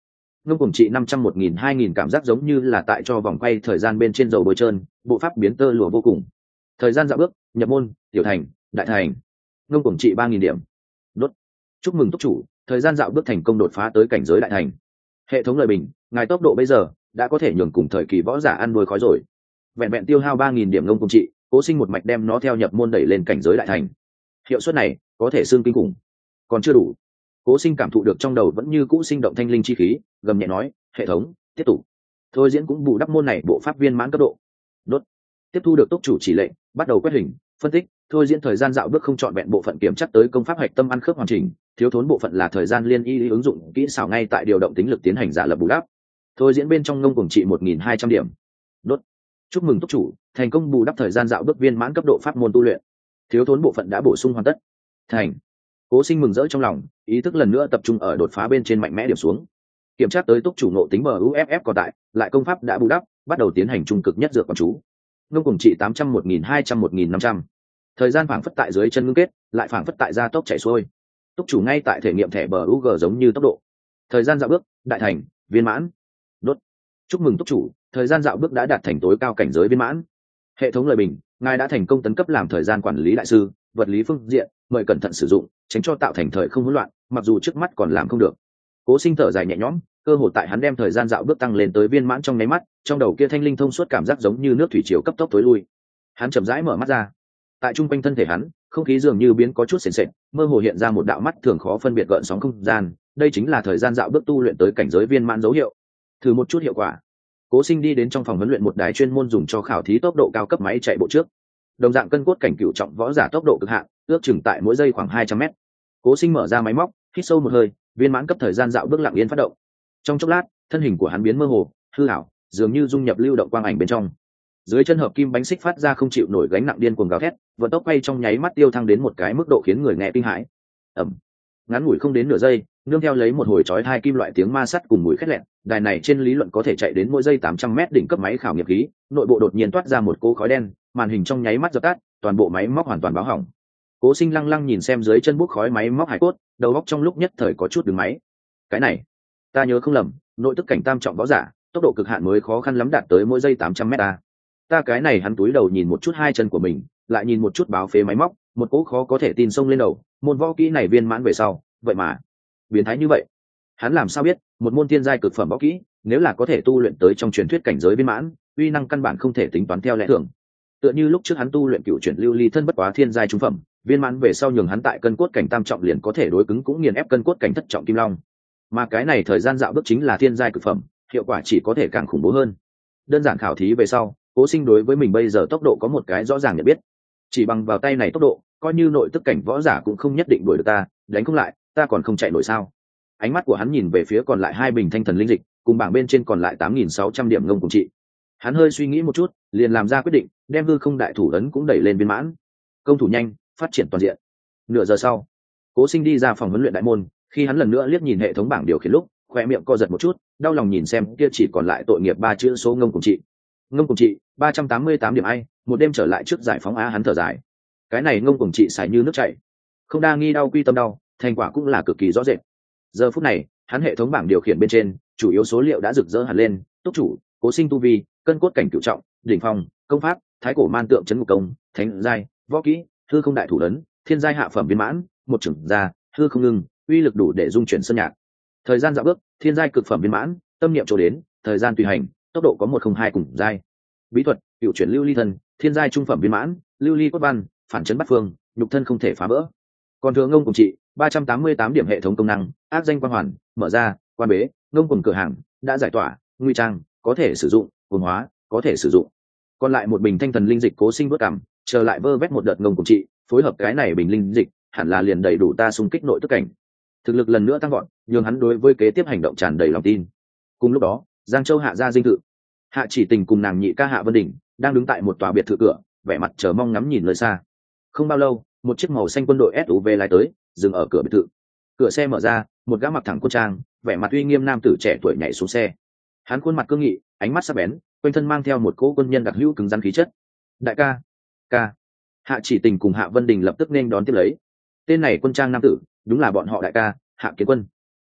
Ngông Cuồng Trị năm trăm một nghìn hai nghìn cảm giác giống như là tại cho vòng quay thời gian bên trên dầu bôi trơn, bộ pháp biến tơ lụa vô cùng. Thời gian dạo bước, nhập môn, tiểu thành, đại thành. Ngông Cuồng Trị ba nghìn điểm. Đốt. Chúc mừng túc chủ, thời gian dạo bước thành công đột phá tới cảnh giới đại thành. Hệ thống lời bình, ngài tốc độ bây giờ đã có thể nhường cùng thời kỳ võ giả ăn đuôi khói rồi. Vẹn vẹn tiêu hao ba nghìn điểm Ngông Cuồng Trị, Cố Sinh một mạch đem nó theo nhập môn đẩy lên cảnh giới đại thành. Hiệu suất này có thể xương kinh khủng. Còn chưa đủ. Cố Sinh cảm thụ được trong đầu vẫn như cũ sinh động thanh linh chi khí, gầm nhẹ nói, hệ thống tiếp tục. Thôi diễn cũng bù đắp môn này bộ pháp viên mãn cấp độ. Đốt. Tiếp thu được túc chủ chỉ lệnh, bắt đầu quét hình, phân tích. Thôi diễn thời gian dạo bước không chọn vẹn bộ phận kiểm chắc tới công pháp hạch tâm ăn khớp hoàn chỉnh, thiếu thốn bộ phận là thời gian liên y ứng dụng kỹ xảo ngay tại điều động tính lực tiến hành giả lập bù đắp. Thôi diễn bên trong Ngông Cuồng Trị một nghìn hai trăm điểm. Đốt. Chúc mừng túc chủ, thành công bù đắp thời gian dạo bước viên mãn cấp độ pháp môn tu luyện. Thiếu thốn bộ phận đã bổ sung hoàn tất. Thành. Cố Sinh mừng rỡ trong lòng, ý thức lần nữa tập trung ở đột phá bên trên mạnh mẽ điểm xuống. Kiểm tra tới túc chủ ngộ tính bờ u ép ép còn tại, lại công pháp đã bù đắp, bắt đầu tiến hành trung cực nhất dược quán chú. Ngông Cuồng Trị tám trăm một nghìn hai trăm một nghìn năm trăm. Thời gian phảng phất tại dưới chân ngưng kết, lại phảng phất tại gia tốc chảy xuôi. Túc chủ ngay tại thể nghiệm thẻ bờ u giê giống như tốc độ. Thời gian dạo bước, đại thành, viên mãn. Đốt. Chúc mừng túc chủ, thời gian dạo bước đã đạt thành tối cao cảnh giới viên mãn. Hệ thống lời bình, ngài đã thành công tấn cấp làm thời gian quản lý đại sư, vật lý phương diện, mời cẩn thận sử dụng, tránh cho tạo thành thời không hỗn loạn, mặc dù trước mắt còn làm không được. Cố Sinh thở dài nhẹ nhõm, cơ hội tại hắn đem thời gian dạo bước tăng lên tới viên mãn trong nháy mắt, trong đầu kia thanh linh thông suốt cảm giác giống như nước thủy triều cấp tốc tối lui. Hắn chậm rãi mở mắt ra. Tại trung quanh thân thể hắn, không khí dường như biến có chút sền sệt, mơ hồ hiện ra một đạo mắt thường khó phân biệt gợn sóng không gian, đây chính là thời gian dạo bước tu luyện tới cảnh giới viên mãn dấu hiệu. Thử một chút hiệu quả. Cố Sinh đi đến trong phòng huấn luyện một đài chuyên môn dùng cho khảo thí tốc độ cao cấp máy chạy bộ trước. Đồng dạng cân cốt cảnh cửu trọng võ giả tốc độ cực hạn, ước chừng tại mỗi giây khoảng hai trăm mét. Cố Sinh mở ra máy móc, hít sâu một hơi, viên mãn cấp thời gian dạo bước lặng yên phát động. Trong chốc lát, thân hình của hắn biến mơ hồ, hư ảo, dường như dung nhập lưu động quang ảnh bên trong. Dưới chân hợp kim bánh xích phát ra không chịu nổi gánh nặng điên cuồng gào thét, vận tốc quay trong nháy mắt tiêu thăng đến một cái mức độ khiến người nghe kinh hãi. Ầm. Ngắn ngủi không đến nửa giây, nương theo lấy một hồi chói tai kim loại tiếng ma sắt cùng mùi khét lẹt, đài này trên lý luận có thể chạy đến mỗi giây tám trăm mét đỉnh cấp máy khảo nghiệm khí, nội bộ đột nhiên toát ra một cỗ khói đen, màn hình trong nháy mắt dập tắt, toàn bộ máy móc hoàn toàn báo hỏng. Cố Sinh lăng lăng nhìn xem dưới chân bốc khói máy móc hải cốt, đầu óc trong lúc nhất thời có chút đứng máy. Cái này, ta nhớ không lầm, nội tức cảnh tam trọng võ giả, tốc độ cực hạn mới khó khăn lắm đạt tới mỗi giây tám trăm mét ta. Ta cái này hắn túi đầu nhìn một chút hai chân của mình, lại nhìn một chút báo phế máy móc, một cỗ khó có thể tin xông lên đầu, môn võ kỹ này viên mãn về sau, vậy mà biến thái như vậy. Hắn làm sao biết, một môn thiên giai cực phẩm võ kỹ, nếu là có thể tu luyện tới trong truyền thuyết cảnh giới viên mãn, uy năng căn bản không thể tính toán theo lẽ thường. Tựa như lúc trước hắn tu luyện cựu chuyển lưu ly thân bất quá thiên giai trung phẩm, viên mãn về sau nhường hắn tại cân cốt cảnh tam trọng liền có thể đối cứng cũng nghiền ép cân cốt cảnh thất trọng kim long. Mà cái này thời gian dạo bước chính là thiên giai cực phẩm, hiệu quả chỉ có thể càng khủng bố hơn. Đơn giản khảo thí về sau, Cố Sinh đối với mình bây giờ tốc độ có một cái rõ ràng nhận biết. Chỉ bằng vào tay này tốc độ, coi như nội tức cảnh võ giả cũng không nhất định đuổi được ta, đánh không lại, ta còn không chạy nổi sao? Ánh mắt của hắn nhìn về phía còn lại hai bình thanh thần linh dịch, cùng bảng bên trên còn lại tám nghìn sáu trăm điểm Ngông Cuồng Trị. Hắn hơi suy nghĩ một chút, liền làm ra quyết định, đem hư không đại thủ ấn cũng đẩy lên viên mãn. Công thủ nhanh, phát triển toàn diện. Nửa giờ sau, Cố Sinh đi ra phòng huấn luyện đại môn, khi hắn lần nữa liếc nhìn hệ thống bảng điều khiển lúc, khóe miệng co giật một chút, đau lòng nhìn xem kia chỉ còn lại tội nghiệp ba chữ số Ngông Cuồng Trị. Ngông Cuồng Trị ba trăm tám mươi tám điểm ai, một đêm trở lại trước giải phóng a hắn thở dài. Cái này Ngông Cuồng Trị xài như nước chảy, không đa nghi đau quy tâm đau, thành quả cũng là cực kỳ rõ rệt. Giờ phút này, hắn hệ thống bảng điều khiển bên trên, chủ yếu số liệu đã rực rỡ hẳn lên, túc chủ, Cố Sinh tu vi, cân cốt cảnh cửu trọng, đỉnh phong, công pháp, thái cổ man tượng chấn ngục công, thánh giai, võ kỹ, hư không đại thủ ấn, thiên giai hạ phẩm viên mãn, một trưởng gia, hư không ngưng, uy lực đủ để dung chuyển sơn nhạc. Thời gian dạo bước, thiên giai cực phẩm viên mãn, tâm niệm chỗ đến, thời gian tùy hành, tốc độ có một không hai cùng giai. Bí thuật, cựu chuyển lưu ly thân, thiên giai trung phẩm viên mãn, lưu ly cốt văn, phản chấn bắt phương, nhục thân không thể phá vỡ. Còn thừa Ngông Cuồng Trị ba trăm tám mươi tám điểm hệ thống công năng, áp danh quan hoàn, mở ra, quan bế, Ngông Cuồng cửa hàng đã giải tỏa, nguy trang có thể sử dụng, cuồng hóa có thể sử dụng. Còn lại một bình thanh thần linh dịch. Cố Sinh bước cảm, chờ lại vơ vét một đợt Ngông Cuồng Trị, phối hợp cái này bình linh dịch, hẳn là liền đầy đủ ta xung kích nội tức cảnh. Thực lực lần nữa tăng vọt, nhường hắn đối với kế tiếp hành động tràn đầy lòng tin. Cùng lúc đó, Giang Châu hạ gia dinh thự, Hạ Chỉ Tình cùng nàng nhị ca Hạ Vân Đình đang đứng tại một tòa biệt thự cửa, vẻ mặt chờ mong ngắm nhìn nơi xa. Không bao lâu, một chiếc màu xanh quân đội ét u vê lái tới, dừng ở cửa biệt thự. Cửa xe mở ra, một gã mặc thẳng quân trang, vẻ mặt uy nghiêm nam tử trẻ tuổi nhảy xuống xe. Hắn khuôn mặt cương nghị, ánh mắt sắc bén, quanh thân mang theo một cỗ quân nhân đặc hữu cứng rắn khí chất. Đại ca, ca. Hạ Chỉ Tình cùng Hạ Vân Đình lập tức nên đón tiếp lấy. Tên này quân trang nam tử, đúng là bọn họ đại ca, Hạ Kiến Quân.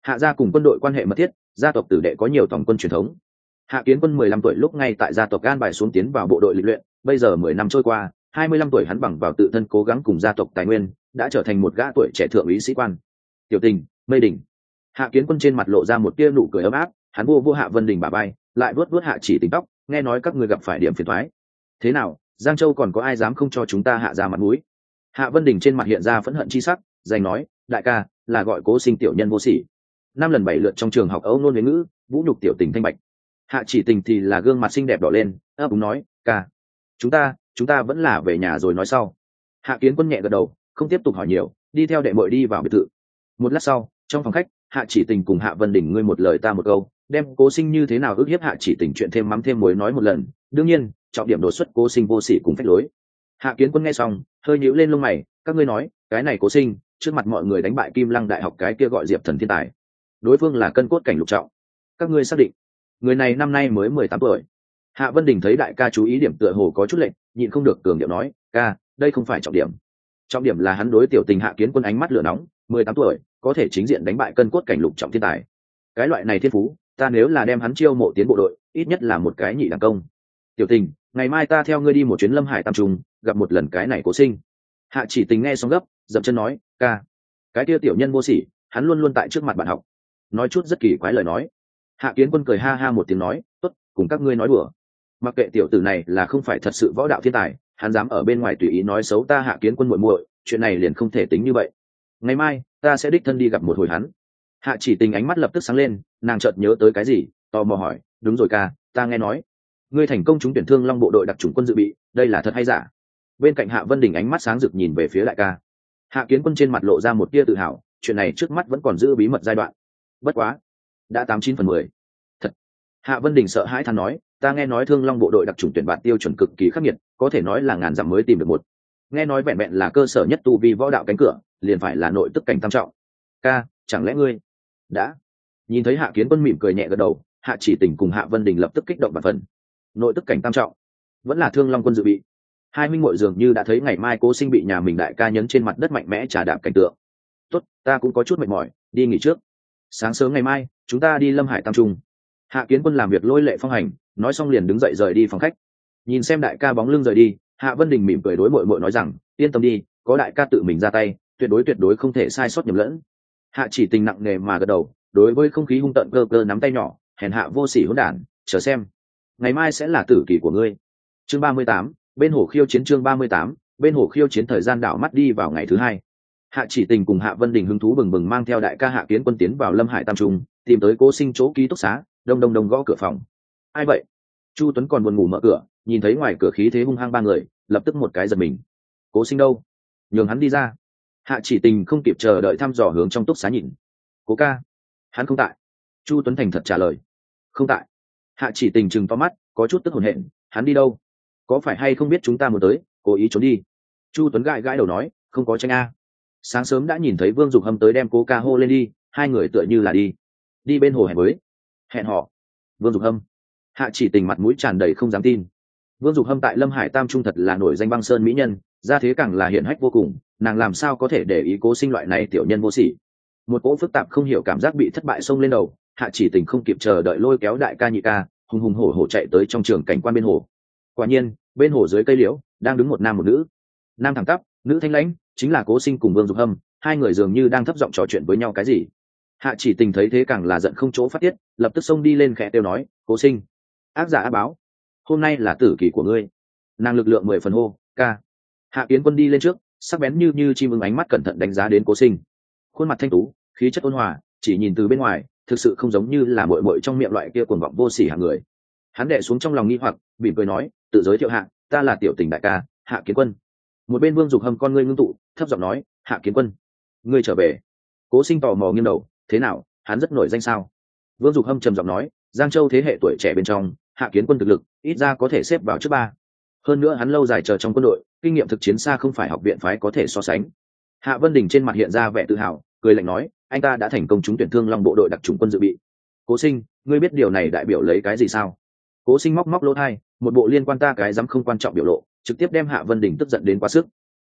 Hạ gia cùng quân đội quan hệ mật thiết, gia tộc tử đệ có nhiều tổng quân truyền thống. Hạ Kiến Quân mười lăm tuổi lúc ngay tại gia tộc an bài xuống tiến vào bộ đội lịch luyện, bây giờ mười năm trôi qua, hai mươi lăm tuổi hắn bằng vào tự thân cố gắng cùng gia tộc tài nguyên, đã trở thành một gã tuổi trẻ thượng úy sĩ quan. Tiểu Tình, Mây Đỉnh. Hạ Kiến Quân trên mặt lộ ra một tia nụ cười ấm áp, hắn vô vô Hạ Vân Đình bả vai, lại vuốt vuốt Hạ Chỉ Tình tóc, nghe nói các ngươi gặp phải điểm phiền toái. Thế nào, Giang Châu còn có ai dám không cho chúng ta hạ ra mặt mũi? Hạ Vân Đình trên mặt hiện ra phẫn hận chi sắc, giành nói, đại ca, là gọi Cố Sinh tiểu nhân vô sỉ. Năm lần bảy lượt trong trường học ấu nôn huế ngữ, vũ nhục tiểu Tình thanh bạch. Hạ Chỉ Tình thì là gương mặt xinh đẹp đỏ lên, ấp úng nói, ca, chúng ta, chúng ta vẫn là về nhà rồi nói sau. Hạ Kiến Quân nhẹ gật đầu, không tiếp tục hỏi nhiều, đi theo đệ muội đi vào biệt thự. Một lát sau, trong phòng khách, Hạ Chỉ Tình cùng Hạ Vân Đình ngươi một lời ta một câu, đem Cố Sinh như thế nào ức hiếp Hạ Chỉ Tình chuyện thêm mắm thêm muối nói một lần. Đương nhiên, trọng điểm đột xuất Cố Sinh vô sỉ cùng phách lối. Hạ Kiến Quân nghe xong, hơi nhíu lên lông mày, các ngươi nói, cái này Cố Sinh, trước mặt mọi người đánh bại Kim Lăng Đại học cái kia gọi Diệp Thần thiên tài. Đối phương là cân cốt cảnh lục trọng. Các ngươi xác định, người này năm nay mới mười tám tuổi. Hạ Vân Đình thấy đại ca chú ý điểm tựa hồ có chút lệch, nhịn không được cường điệu nói, ca, đây không phải trọng điểm. Trọng điểm là hắn đối tiểu Tình Hạ Kiến Quân ánh mắt lửa nóng, mười tám tuổi, có thể chính diện đánh bại cân cốt cảnh lục trọng thiên tài. Cái loại này thiên phú, ta nếu là đem hắn chiêu mộ tiến bộ đội, ít nhất là một cái nhị đẳng công. Tiểu Tình, ngày mai ta theo ngươi đi một chuyến Lâm Hải Tam Trung, gặp một lần cái này Cố Sinh. Hạ Chỉ Tình nghe xong gấp, dậm chân nói, ca, cái kia tiểu nhân vô sỉ, hắn luôn luôn tại trước mặt bạn học, nói chút rất kỳ quái lời nói. Hạ Kiến Quân cười ha ha một tiếng nói, tốt, cùng các ngươi nói đùa. Mặc kệ tiểu tử này là không phải thật sự võ đạo thiên tài, hắn dám ở bên ngoài tùy ý nói xấu ta Hạ Kiến Quân muội muội, chuyện này liền không thể tính như vậy. Ngày mai ta sẽ đích thân đi gặp một hồi hắn. Hạ Chỉ Tình ánh mắt lập tức sáng lên, nàng chợt nhớ tới cái gì, tò mò hỏi, đúng rồi ca, ta nghe nói ngươi thành công trúng tuyển Thương Long bộ đội đặc chủng quân dự bị, đây là thật hay giả? Bên cạnh Hạ Vân Đình ánh mắt sáng rực nhìn về phía đại ca. Hạ Kiến Quân trên mặt lộ ra một tia tự hào, chuyện này trước mắt vẫn còn giữ bí mật giai đoạn. Bất quá, đã tám chín phần mười. Thật. Hạ Vân Đình sợ hãi than nói, ta nghe nói Thương Long bộ đội đặc chủng tuyển bạn tiêu chuẩn cực kỳ khắc nghiệt, có thể nói là ngàn dặm mới tìm được một. Nghe nói vẹn vẹn là cơ sở nhất tu vi võ đạo cánh cửa, liền phải là nội tức cảnh tam trọng. Ca, chẳng lẽ ngươi đã? Nhìn thấy Hạ Kiến Quân mỉm cười nhẹ gật đầu, Hạ Chỉ Tình cùng Hạ Vân Đình lập tức kích động và phần. Nội tức cảnh tam trọng, vẫn là Thương Long quân dự bị. Hai minh muội dường như đã thấy ngày mai Cố Sinh bị nhà mình đại ca nhấn trên mặt đất mạnh mẽ trà đạp cảnh tượng. Tốt, ta cũng có chút mệt mỏi, đi nghỉ trước. Sáng sớm ngày mai, chúng ta đi Lâm Hải Tam Trung. Hạ Kiến Quân làm việc lôi lệ phong hành, nói xong liền đứng dậy rời đi phòng khách. Nhìn xem đại ca bóng lưng rời đi, Hạ Vân Đình mỉm cười đối muội muội nói rằng, yên tâm đi, có đại ca tự mình ra tay, tuyệt đối tuyệt đối không thể sai sót nhầm lẫn. Hạ Chỉ Tình nặng nề mà gật đầu, đối với không khí hung tợn cơ cơ nắm tay nhỏ, hèn hạ vô sỉ hỗn đản, chờ xem, ngày mai sẽ là tử kỳ của ngươi. Chương ba mươi tám, bên hồ khiêu chiến chương ba mươi tám, bên hồ khiêu chiến thời gian đảo mắt đi vào ngày thứ hai. Hạ Chỉ Tình cùng Hạ Vân Đình hứng thú bừng bừng mang theo đại ca Hạ Kiến Quân tiến vào Lâm Hải Tam Trung, tìm tới Cố Sinh chỗ ký túc xá, đông đông đông gõ cửa phòng. Ai vậy? Chu Tuấn còn buồn ngủ mở cửa, nhìn thấy ngoài cửa khí thế hung hăng ba người, lập tức một cái giật mình. Cố Sinh đâu? Nhường hắn đi ra. Hạ Chỉ Tình không kịp chờ đợi thăm dò hướng trong túc xá nhìn. Cố ca, hắn không tại. Chu Tuấn thành thật trả lời. Không tại. Hạ Chỉ Tình trừng to mắt, có chút tức hồn hện, hắn đi đâu? Có phải hay không biết chúng ta muốn tới, cố ý trốn đi? Chu Tuấn gãi gãi đầu nói, không có tranh a. Sáng sớm đã nhìn thấy Vương Dục Hâm tới đem Cố ca hô lên đi, hai người tựa như là đi đi bên hồ hẹn với hẹn họ. Vương Dục Hâm. Hạ Chỉ Tình mặt mũi tràn đầy không dám tin. Vương Dục Hâm tại Lâm Hải Tam Trung thật là nổi danh băng sơn mỹ nhân, gia thế càng là hiển hách vô cùng, nàng làm sao có thể để ý Cố Sinh loại này tiểu nhân vô sỉ. Một cỗ phức tạp không hiểu cảm giác bị thất bại xông lên đầu, Hạ Chỉ Tình không kịp chờ đợi lôi kéo đại ca nhị ca hùng hùng hổ hổ chạy tới trong trường cảnh quan bên hồ. Quả nhiên, bên hồ dưới cây liễu đang đứng một nam một nữ. Nam thẳng tắp, nữ thanh lãnh, chính là Cố Sinh cùng Vương Dục Hâm, hai người dường như đang thấp giọng trò chuyện với nhau cái gì. Hạ Chỉ Tình thấy thế càng là giận không chỗ phát tiết, lập tức xông đi lên khẽ kêu nói, Cố Sinh, ác giả ác báo, hôm nay là tử kỳ của ngươi. Nàng lực lượng mười phần hô, ca. Hạ Kiến Quân đi lên trước, sắc bén như như chim ưng ánh mắt cẩn thận đánh giá đến Cố Sinh. Khuôn mặt thanh tú, khí chất ôn hòa, chỉ nhìn từ bên ngoài, thực sự không giống như là muội muội trong miệng loại kia cuồng vọng vô sỉ hạng người. Hắn đè xuống trong lòng nghi hoặc, mỉm cười nói, tự giới thiệu hạ, ta là tiểu Tình đại ca, Hạ Kiến Quân. Một bên Vương Dục Hâm con ngươi ngưng tụ, thấp giọng nói, Hạ Kiến Quân, ngươi trở về. Cố Sinh tò mò nghiêng đầu, thế nào, hắn rất nổi danh sao? Vương Dục Hâm trầm giọng nói, Giang Châu thế hệ tuổi trẻ bên trong, Hạ Kiến Quân thực lực ít ra có thể xếp vào trước ba. Hơn nữa hắn lâu dài chờ trong quân đội, kinh nghiệm thực chiến xa không phải học viện phái có thể so sánh. Hạ Vân Đình trên mặt hiện ra vẻ tự hào, cười lạnh nói, anh ta đã thành công trúng tuyển Thương Long bộ đội đặc chủng quân dự bị. Cố Sinh, ngươi biết điều này đại biểu lấy cái gì sao? Cố Sinh móc móc lỗ tai, một bộ liên quan ta cái dám không quan trọng biểu lộ, trực tiếp đem Hạ Vân Đình tức giận đến quá sức.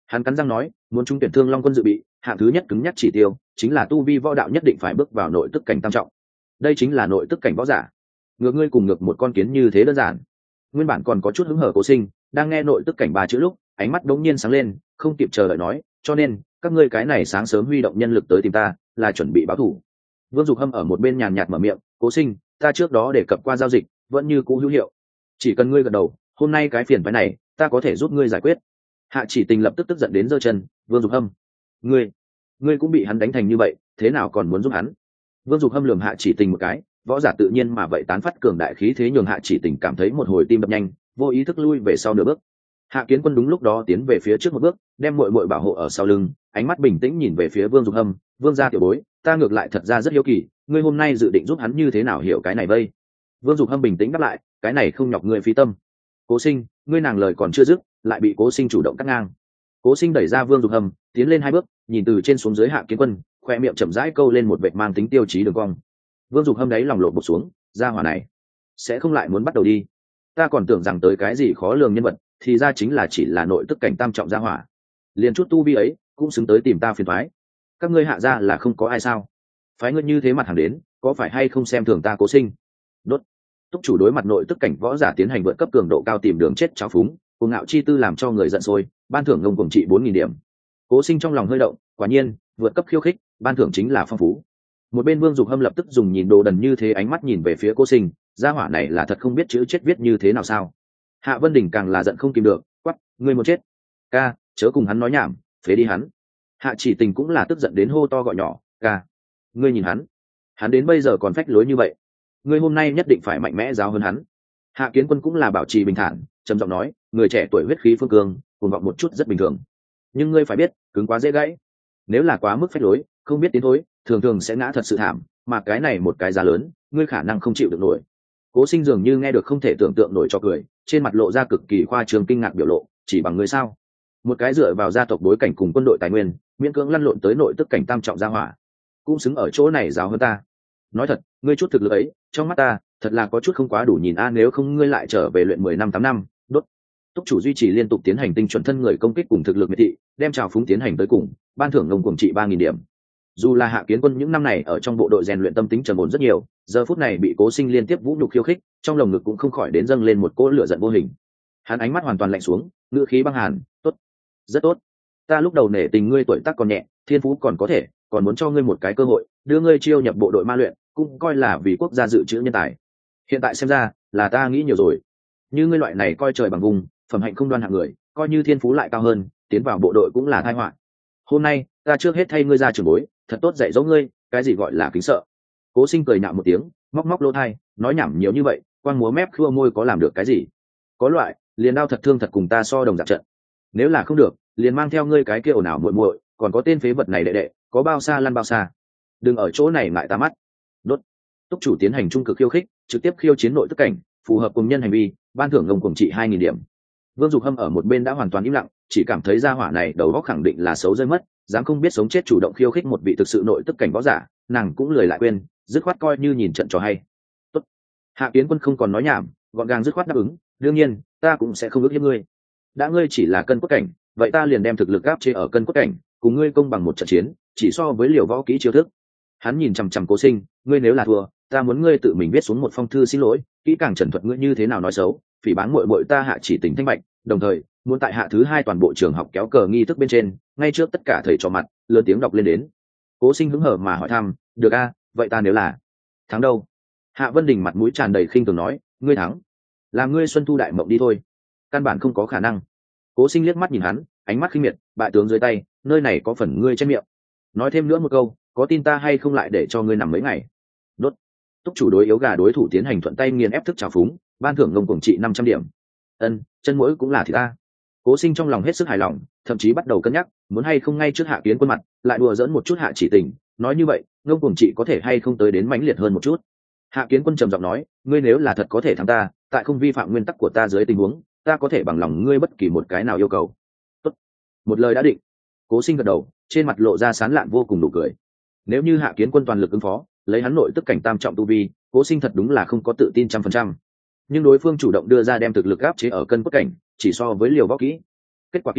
Hắn cắn răng nói, muốn trúng tuyển Thương Long quân dự bị, hạng thứ nhất cứng nhắc chỉ tiêu chính là tu vi võ đạo nhất định phải bước vào nội tức cảnh tam trọng. Đây chính là nội tức cảnh võ giả. Ngược ngươi cùng ngược một con kiến như thế đơn giản. Nguyên bản còn có chút hứng hở Cố Sinh, đang nghe nội tức cảnh ba chữ lúc, ánh mắt đống nhiên sáng lên, không kịp chờ đợi nói, cho nên các ngươi cái này sáng sớm huy động nhân lực tới tìm ta, là chuẩn bị báo thù. Vương Dục Hâm ở một bên nhàn nhạt mở miệng, Cố Sinh, ta trước đó đề cập qua giao dịch, vẫn như cũ hữu hiệu. Chỉ cần ngươi gật đầu, hôm nay cái phiền phức này, ta có thể giúp ngươi giải quyết. Hạ Chỉ Tình lập tức tức giận đến giơ chân, Vương Dục Hâm, ngươi, ngươi cũng bị hắn đánh thành như vậy, thế nào còn muốn giúp hắn? Vương Dục Hâm lườm Hạ Chỉ Tình một cái, võ giả tự nhiên mà vậy tán phát cường đại khí thế nhường Hạ Chỉ Tình cảm thấy một hồi tim đập nhanh, vô ý thức lui về sau nửa bước. Hạ Kiến Quân đúng lúc đó tiến về phía trước một bước, đem muội muội bảo hộ ở sau lưng, ánh mắt bình tĩnh nhìn về phía Vương Dục Hâm, Vương gia tiểu bối, ta ngược lại thật ra rất hiếu kỳ, ngươi hôm nay dự định giúp hắn như thế nào hiểu cái này vây? Vương Dục Hâm bình tĩnh đáp lại, cái này không nhọc ngươi phí tâm. Cố Sinh, ngươi nàng lời còn chưa dứt, lại bị Cố Sinh chủ động cắt ngang. Cố Sinh đẩy ra Vương Dục Hâm, tiến lên hai bước, nhìn từ trên xuống dưới Hạ Kiến Quân, khoe miệng chậm rãi câu lên một vệt mang tính tiêu chí đường cong. Vương Dục Hâm đấy lòng lột bột xuống, ra hỏa này sẽ không lại muốn bắt đầu đi. Ta còn tưởng rằng tới cái gì khó lường nhân vật, thì ra chính là chỉ là nội tức cảnh tam trọng gia hỏa. Liền chút tu vi ấy cũng xứng tới tìm ta phiền toái. Các ngươi Hạ gia là không có ai sao? Phái ngươi như thế mặt hàng đến, có phải hay không xem thường ta Cố Sinh? Đốt. Túc chủ đối mặt nội tức cảnh võ giả tiến hành vượt cấp cường độ cao tìm đường chết tráo phúng, cuồng ngạo chi tư làm cho người giận sôi, ban thưởng ngông cuồng trị bốn nghìn điểm. Cố Sinh trong lòng hơi động, quả nhiên, vượt cấp khiêu khích, ban thưởng chính là phong phú. Một bên Vương Dục Hâm lập tức dùng nhìn đồ đần như thế ánh mắt nhìn về phía Cố Sinh, gia hỏa này là thật không biết chữ chết viết như thế nào sao? Hạ Vân Đình càng là giận không kìm được, quắc, ngươi muốn chết? Ca, chớ cùng hắn nói nhảm, phế đi hắn. Hạ Chỉ Tình cũng là tức giận đến hô to gọi nhỏ, ca, ngươi nhìn hắn, hắn đến bây giờ còn phách lối như vậy, ngươi hôm nay nhất định phải mạnh mẽ giáo hơn hắn. Hạ Kiến Quân cũng là bảo trì bình thản, trầm giọng nói, người trẻ tuổi huyết khí phương cương, cuồng vọng một chút rất bình thường, nhưng ngươi phải biết, cứng quá dễ gãy. Nếu là quá mức phách lối, không biết tiến thối, thường thường sẽ ngã thật sự thảm, mà cái này một cái giá lớn, ngươi khả năng không chịu được nổi. Cố Sinh dường như nghe được không thể tưởng tượng nổi cho cười, trên mặt lộ ra cực kỳ khoa trương kinh ngạc biểu lộ, chỉ bằng ngươi sao? Một cái dựa vào gia tộc bối cảnh cùng quân đội tài nguyên, miễn cưỡng lăn lộn tới nội tức cảnh tam trọng gia hỏa, cũng xứng ở chỗ này giáo hơn ta. Nói thật, ngươi chút thực lực ấy, trong mắt ta, thật là có chút không quá đủ nhìn a, nếu không ngươi lại trở về luyện mười năm tám năm, đốt. Túc chủ duy trì liên tục tiến hành tinh chuẩn thân người công kích cùng thực lực miệt thị, đem trào phúng tiến hành tới cùng, ban thưởng ngông cuồng trị ba nghìn điểm. Dù là Hạ Kiến Quân những năm này ở trong bộ đội rèn luyện tâm tính trầm ổn rất nhiều, giờ phút này bị Cố Sinh liên tiếp vũ nhục khiêu khích, trong lồng ngực cũng không khỏi đến dâng lên một cỗ lửa giận vô hình. Hắn ánh mắt hoàn toàn lạnh xuống, ngữ khí băng hàn, tốt, rất tốt. Ta lúc đầu nể tình ngươi tuổi tác còn nhẹ, thiên phú còn có thể, còn muốn cho ngươi một cái cơ hội, đưa ngươi chiêu nhập bộ đội ma luyện, cũng coi là vì quốc gia dự trữ nhân tài. Hiện tại xem ra, là ta nghĩ nhiều rồi. Như ngươi loại này coi trời bằng vùng, phẩm hạnh không đoan hạng người, coi như thiên phú lại cao hơn, tiến vào bộ đội cũng là tai họa. Hôm nay, ta trước hết thay ngươi ra trưởng bối, thật tốt dạy dỗ ngươi, cái gì gọi là kính sợ. Cố Sinh cười nhạo một tiếng, móc móc lỗ tai, nói nhảm nhiều như vậy, quang múa mép khua môi có làm được cái gì? Có loại, liền đao thật thương thật cùng ta so đồng dạng trận. Nếu là không được, liền mang theo ngươi cái kia ồn ào muội muội, còn có tên phế vật này đệ đệ, có bao xa lăn bao xa. Đừng ở chỗ này ngại ta mắt. Đốt. Túc chủ tiến hành trung cực khiêu khích, trực tiếp khiêu chiến nội tức cảnh, phù hợp cùng nhân hành vi, ban thưởng ngông cuồng trị hai nghìn điểm. Vương Dục Hâm ở một bên đã hoàn toàn im lặng, chỉ cảm thấy gia hỏa này đầu óc khẳng định là xấu rơi mất, dám không biết sống chết chủ động khiêu khích một vị thực sự nội tức cảnh võ giả, nàng cũng lười lại quên, dứt khoát coi như nhìn trận trò hay. Tốt. Hạ Kiến Quân không còn nói nhảm, gọn gàng dứt khoát đáp ứng, đương nhiên, ta cũng sẽ không ước hiếp ngươi. Đã ngươi chỉ là cân cốt cảnh, vậy ta liền đem thực lực áp chế ở cân cốt cảnh, cùng ngươi công bằng một trận chiến, chỉ so với liều võ kỹ chiêu thức. Hắn nhìn chằm chằm Cố Sinh, ngươi nếu là thua, ta muốn ngươi tự mình viết xuống một phong thư xin lỗi, kỹ càng trần thuật ngươi như thế nào nói xấu, phỉ báng muội muội ta Hạ Chỉ Tình thanh bạch, đồng thời muốn tại hạ thứ hai toàn bộ trường học kéo cờ nghi thức bên trên, ngay trước tất cả thầy trò mặt, lớn tiếng đọc lên đến. Cố Sinh hứng hở mà hỏi thăm, được a, vậy ta nếu là thắng đâu? Hạ Vân Đình mặt mũi tràn đầy khinh thường nói, ngươi thắng, làm ngươi xuân thu đại mộng đi thôi, căn bản không có khả năng. Cố Sinh liếc mắt nhìn hắn, ánh mắt khinh miệt, bại tướng dưới tay, nơi này có phần ngươi trên miệng. Nói thêm nữa một câu, có tin ta hay không lại để cho ngươi nằm mấy ngày. Đốt. Túc chủ đối yếu gà đối thủ tiến hành thuận tay nghiền ép thức trào phúng, ban thưởng ngông cuồng trị năm trăm điểm. Ân, chân mũi cũng là thì ta. Cố Sinh trong lòng hết sức hài lòng, thậm chí bắt đầu cân nhắc, muốn hay không ngay trước Hạ Kiến Quân mặt, lại đùa giỡn một chút Hạ Chỉ Tình, nói như vậy, ngông cuồng trị có thể hay không tới đến mãnh liệt hơn một chút. Hạ Kiến Quân trầm giọng nói, ngươi nếu là thật có thể thắng ta, tại không vi phạm nguyên tắc của ta dưới tình huống, ta có thể bằng lòng ngươi bất kỳ một cái nào yêu cầu. Tốt. Một lời đã định. Cố Sinh gật đầu, trên mặt lộ ra sán lạn vô cùng nụ cười. Nếu như Hạ Kiến Quân toàn lực ứng phó, lấy hắn nội tức cảnh tam trọng tu vi, Cố Sinh thật đúng là không có tự tin trăm phần trăm. Nhưng đối phương chủ động đưa ra đem thực lực áp chế ở cân cốt cảnh, chỉ so với liều võ kỹ, kết quả kia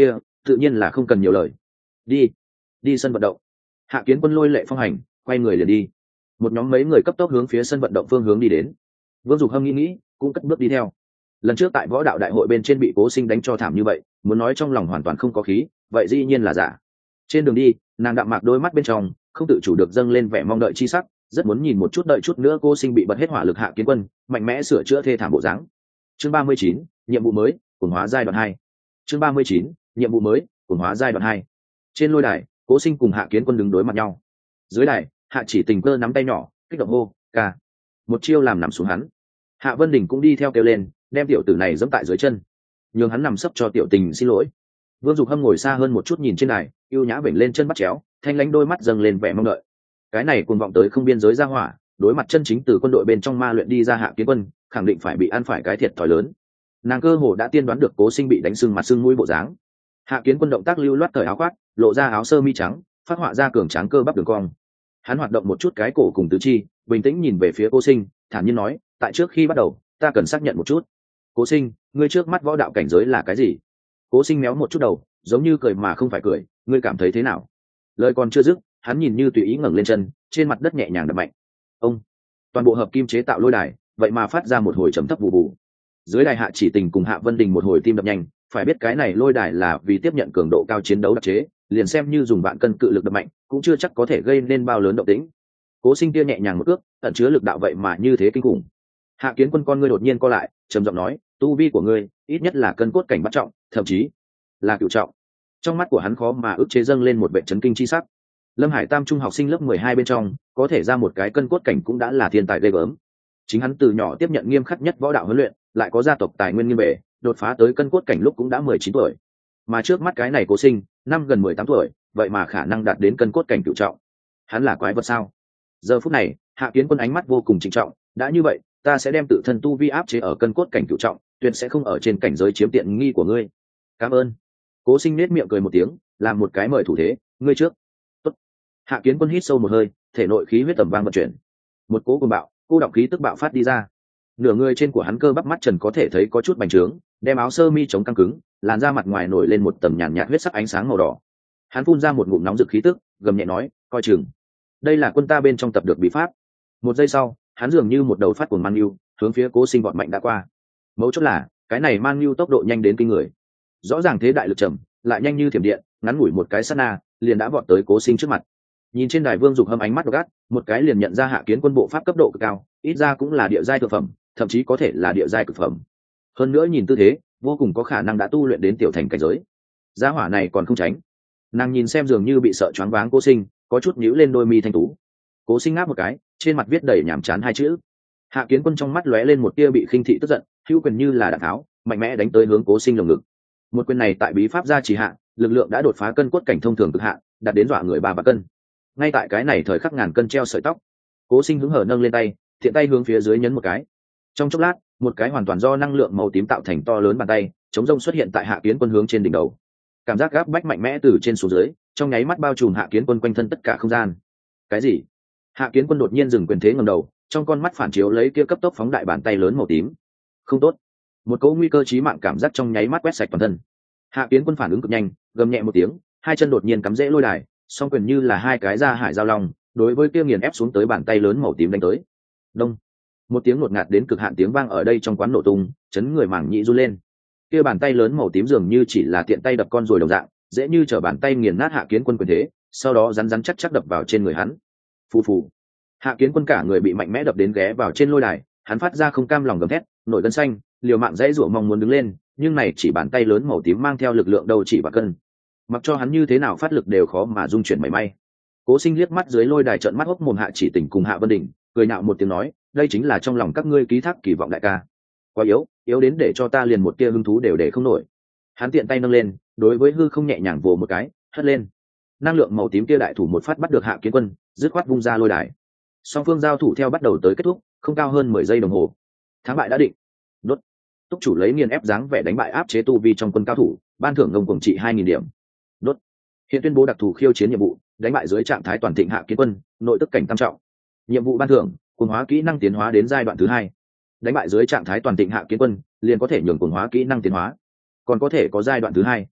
tự nhiên là không cần nhiều lời. Đi, đi sân vận động. Hạ Kiến Quân lôi Lệ Phong hành, quay người liền đi. Một nhóm mấy người cấp tốc hướng phía sân vận động phương hướng đi đến. Vương Dục Hâm nghĩ nghĩ, cũng cất bước đi theo. Lần trước tại võ đạo đại hội bên trên bị Cố Sinh đánh cho thảm như vậy, muốn nói trong lòng hoàn toàn không có khí, vậy dĩ nhiên là giả. Trên đường đi, nàng đạm mạc đôi mắt bên trong không tự chủ được dâng lên vẻ mong đợi chi sắc, rất muốn nhìn một chút, đợi chút nữa Cố Sinh bị bật hết hỏa lực Hạ Kiến Quân mạnh mẽ sửa chữa thê thảm bộ dáng. Chương ba mươi chín, nhiệm vụ mới, cuồng hóa giai đoạn hai. Chương ba mươi chín, nhiệm vụ mới, cuồng hóa giai đoạn hai. Trên lôi đài, Cố Sinh cùng Hạ Kiến Quân đứng đối mặt nhau. Dưới đài, Hạ Chỉ Tình cơ nắm tay nhỏ, kích động hô, "Ca!" Một chiêu làm nằm xuống hắn. Hạ Vân Đình cũng đi theo kêu lên, đem tiểu tử này giẫm tại dưới chân, nhường hắn nằm sấp cho tiểu tình xin lỗi. Vương Dục Hâm ngồi xa hơn một chút nhìn trên đài, yêu nhã vểnh lên chân bắt chéo, thanh lãnh đôi mắt dâng lên vẻ mong đợi. Cái này cuồng vọng tới không biên giới ra hỏa, đối mặt chân chính từ quân đội bên trong ma luyện đi ra Hạ Kiến Quân, khẳng định phải bị ăn phải cái thiệt thòi lớn. Nàng cơ hồ đã tiên đoán được Cố Sinh bị đánh sưng mặt sưng mũi bộ dáng. Hạ Kiến Quân động tác lưu loát cởi áo khoác, lộ ra áo sơ mi trắng, phát họa ra cường tráng cơ bắp đường cong. Hắn hoạt động một chút cái cổ cùng tứ chi, bình tĩnh nhìn về phía Cố Sinh, thản nhiên nói, tại trước khi bắt đầu ta cần xác nhận một chút. Cố Sinh, ngươi trước mắt võ đạo cảnh giới là cái gì? Cố Sinh méo một chút đầu, giống như cười mà không phải cười, ngươi cảm thấy thế nào? Lời còn chưa dứt, hắn nhìn như tùy ý ngẩng lên chân, trên mặt đất nhẹ nhàng đập mạnh. Ông, toàn bộ hợp kim chế tạo lôi đài vậy mà phát ra một hồi trầm thấp vụ vụ. Dưới đài Hạ Chỉ Tình cùng Hạ Vân Đình một hồi tim đập nhanh, phải biết cái này lôi đài là vì tiếp nhận cường độ cao chiến đấu đặc chế, liền xem như dùng vạn cân cự lực đập mạnh cũng chưa chắc có thể gây nên bao lớn động tĩnh. Cố Sinh kia nhẹ nhàng một cước, ẩn chứa lực đạo vậy mà như thế kinh khủng. Hạ Kiến Quân con ngươi đột nhiên co lại, trầm giọng nói, tu vi của ngươi ít nhất là cân cốt cảnh bắt trọng, thậm chí là cửu trọng. Trong mắt của hắn khó mà ức chế dâng lên một vẻ chấn kinh chi sắc. Lâm Hải Tam trung học sinh lớp mười hai bên trong, có thể ra một cái cân cốt cảnh cũng đã là thiên tài ghê gớm. Chính hắn từ nhỏ tiếp nhận nghiêm khắc nhất võ đạo huấn luyện, lại có gia tộc tài nguyên nghiêm bề, đột phá tới cân cốt cảnh lúc cũng đã mười chín tuổi. Mà trước mắt cái này Cố Sinh, năm gần mười tám tuổi, vậy mà khả năng đạt đến cân cốt cảnh cửu trọng. Hắn là quái vật sao? Giờ phút này, Hạ Kiến Quân ánh mắt vô cùng trịnh trọng, đã như vậy, ta sẽ đem tự thân tu vi áp chế ở cân cốt cảnh cửu trọng, tuyệt sẽ không ở trên cảnh giới chiếm tiện nghi của ngươi. Cảm ơn. Cố Sinh nết miệng cười một tiếng, làm một cái mời thủ thế, ngươi trước. Tốt. Hạ Kiến Quân hít sâu một hơi, thể nội khí huyết tầm vang vận chuyển. Một cỗ cuồng bạo, cô đọng khí tức bạo phát đi ra. Nửa người trên của hắn cơ bắp mắt trần có thể thấy có chút bành trướng, đem áo sơ mi chống căng cứng, làn da mặt ngoài nổi lên một tầng nhàn nhạt huyết sắc ánh sáng màu đỏ. Hắn phun ra một ngụm nóng rực khí tức, gầm nhẹ nói, coi chừng. Đây là quân ta bên trong tập được bí pháp. Một giây sau, hắn dường như một đầu phát cuồng man lưu, hướng phía Cố Sinh vọt mạnh đã qua. Mấu chốt là, cái này man lưu tốc độ nhanh đến kinh người. Rõ ràng thế đại lực trầm, lại nhanh như thiểm điện, ngắn ngủi một cái sát na, liền đã vọt tới Cố Sinh trước mặt. Nhìn trên đài Vương Dục Hâm ánh mắt độc ác, một cái liền nhận ra Hạ Kiến Quân bộ pháp cấp độ cực cao, ít ra cũng là địa giai thượng phẩm, thậm chí có thể là địa giai cực phẩm. Hơn nữa nhìn tư thế, vô cùng có khả năng đã tu luyện đến tiểu thành cảnh giới. Gia hỏa này còn không tránh. Nàng nhìn xem dường như bị sợ choáng váng Cố Sinh, có chút nhíu lên đôi mi thanh tú. Cố Sinh ngáp một cái, trên mặt viết đầy nhảm chán hai chữ. Hạ Kiến Quân trong mắt lóe lên một tia bị khinh thị tức giận, hữu quyền như là đạn tháo, mạnh mẽ đánh tới hướng Cố Sinh lồng ngực. Một quyền này tại bí pháp gia trì hạ, lực lượng đã đột phá cân cốt cảnh thông thường cực hạn, đạt đến dọa người ba vạn cân. Ngay tại cái này thời khắc ngàn cân treo sợi tóc, Cố Sinh hứng hở nâng lên tay, thiện tay hướng phía dưới nhấn một cái. Trong chốc lát, một cái hoàn toàn do năng lượng màu tím tạo thành to lớn bàn tay, chống rông xuất hiện tại Hạ Kiến Quân hướng trên đỉnh đầu. Cảm giác gáp bách mạnh mẽ từ trên xuống dưới, trong nháy mắt bao trùm Hạ Kiến Quân quanh thân tất cả không gian. Cái gì? Hạ Kiến Quân đột nhiên dừng quyền thế ngẩng đầu, trong con mắt phản chiếu lấy kia cấp tốc phóng đại bàn tay lớn màu tím. Không tốt. Một cỗ nguy cơ chí mạng cảm giác trong nháy mắt quét sạch toàn thân. Hạ Kiến Quân phản ứng cực nhanh, gầm nhẹ một tiếng, hai chân đột nhiên cắm rễ lôi đài, song quyền như là hai cái da hải giao long, đối với kia nghiền ép xuống tới bàn tay lớn màu tím đánh tới. Đông. Một tiếng ngột ngạt đến cực hạn tiếng vang ở đây trong quán nổ tung, chấn người màng nhĩ run lên. Kia bàn tay lớn màu tím dường như chỉ là tiện tay đập con rồi đồng dạng, dễ như trở bàn tay nghiền nát Hạ Kiến Quân quyền thế, sau đó rắn rắn chắc chắc đập vào trên người hắn. Phù phù. Hạ Kiến Quân cả người bị mạnh mẽ đập đến ghé vào trên lôi đài, hắn phát ra không cam lòng gầm thét, nổi gân xanh, liều mạng dãy rủa mong muốn đứng lên, nhưng này chỉ bàn tay lớn màu tím mang theo lực lượng đầu chỉ và cân, mặc cho hắn như thế nào phát lực đều khó mà dung chuyển mảy may. Cố Sinh liếc mắt dưới lôi đài trợn mắt hốc mồm Hạ Chỉ Tình cùng Hạ Vân Đình, cười nhạo một tiếng nói, đây chính là trong lòng các ngươi ký thác kỳ vọng đại ca. Quá yếu, yếu đến để cho ta liền một tia hứng thú đều để không nổi. Hắn tiện tay nâng lên, đối với hư không nhẹ nhàng vồ một cái, hất lên. Năng lượng màu tím kia đại thủ một phát bắt được Hạ Kiến Quân, dứt khoát vung ra lôi đài. Song phương giao thủ theo bắt đầu tới kết thúc, không cao hơn mười giây đồng hồ. Thắng bại đã định. Đốt. Túc chủ lấy nghiền ép dáng vẻ đánh bại áp chế tu vi trong quân cao thủ, ban thưởng ngông cuồng trị hai nghìn điểm. Đốt. Hiện tuyên bố đặc thù khiêu chiến nhiệm vụ, đánh bại dưới trạng thái toàn thịnh Hạ Kiến Quân, nội tức cảnh tam trọng. Nhiệm vụ ban thưởng, cuồng hóa kỹ năng tiến hóa đến giai đoạn thứ hai. Đánh bại dưới trạng thái toàn thịnh Hạ Kiến Quân, liền có thể nhường cuồng hóa kỹ năng tiến hóa. Còn có thể có giai đoạn thứ hai.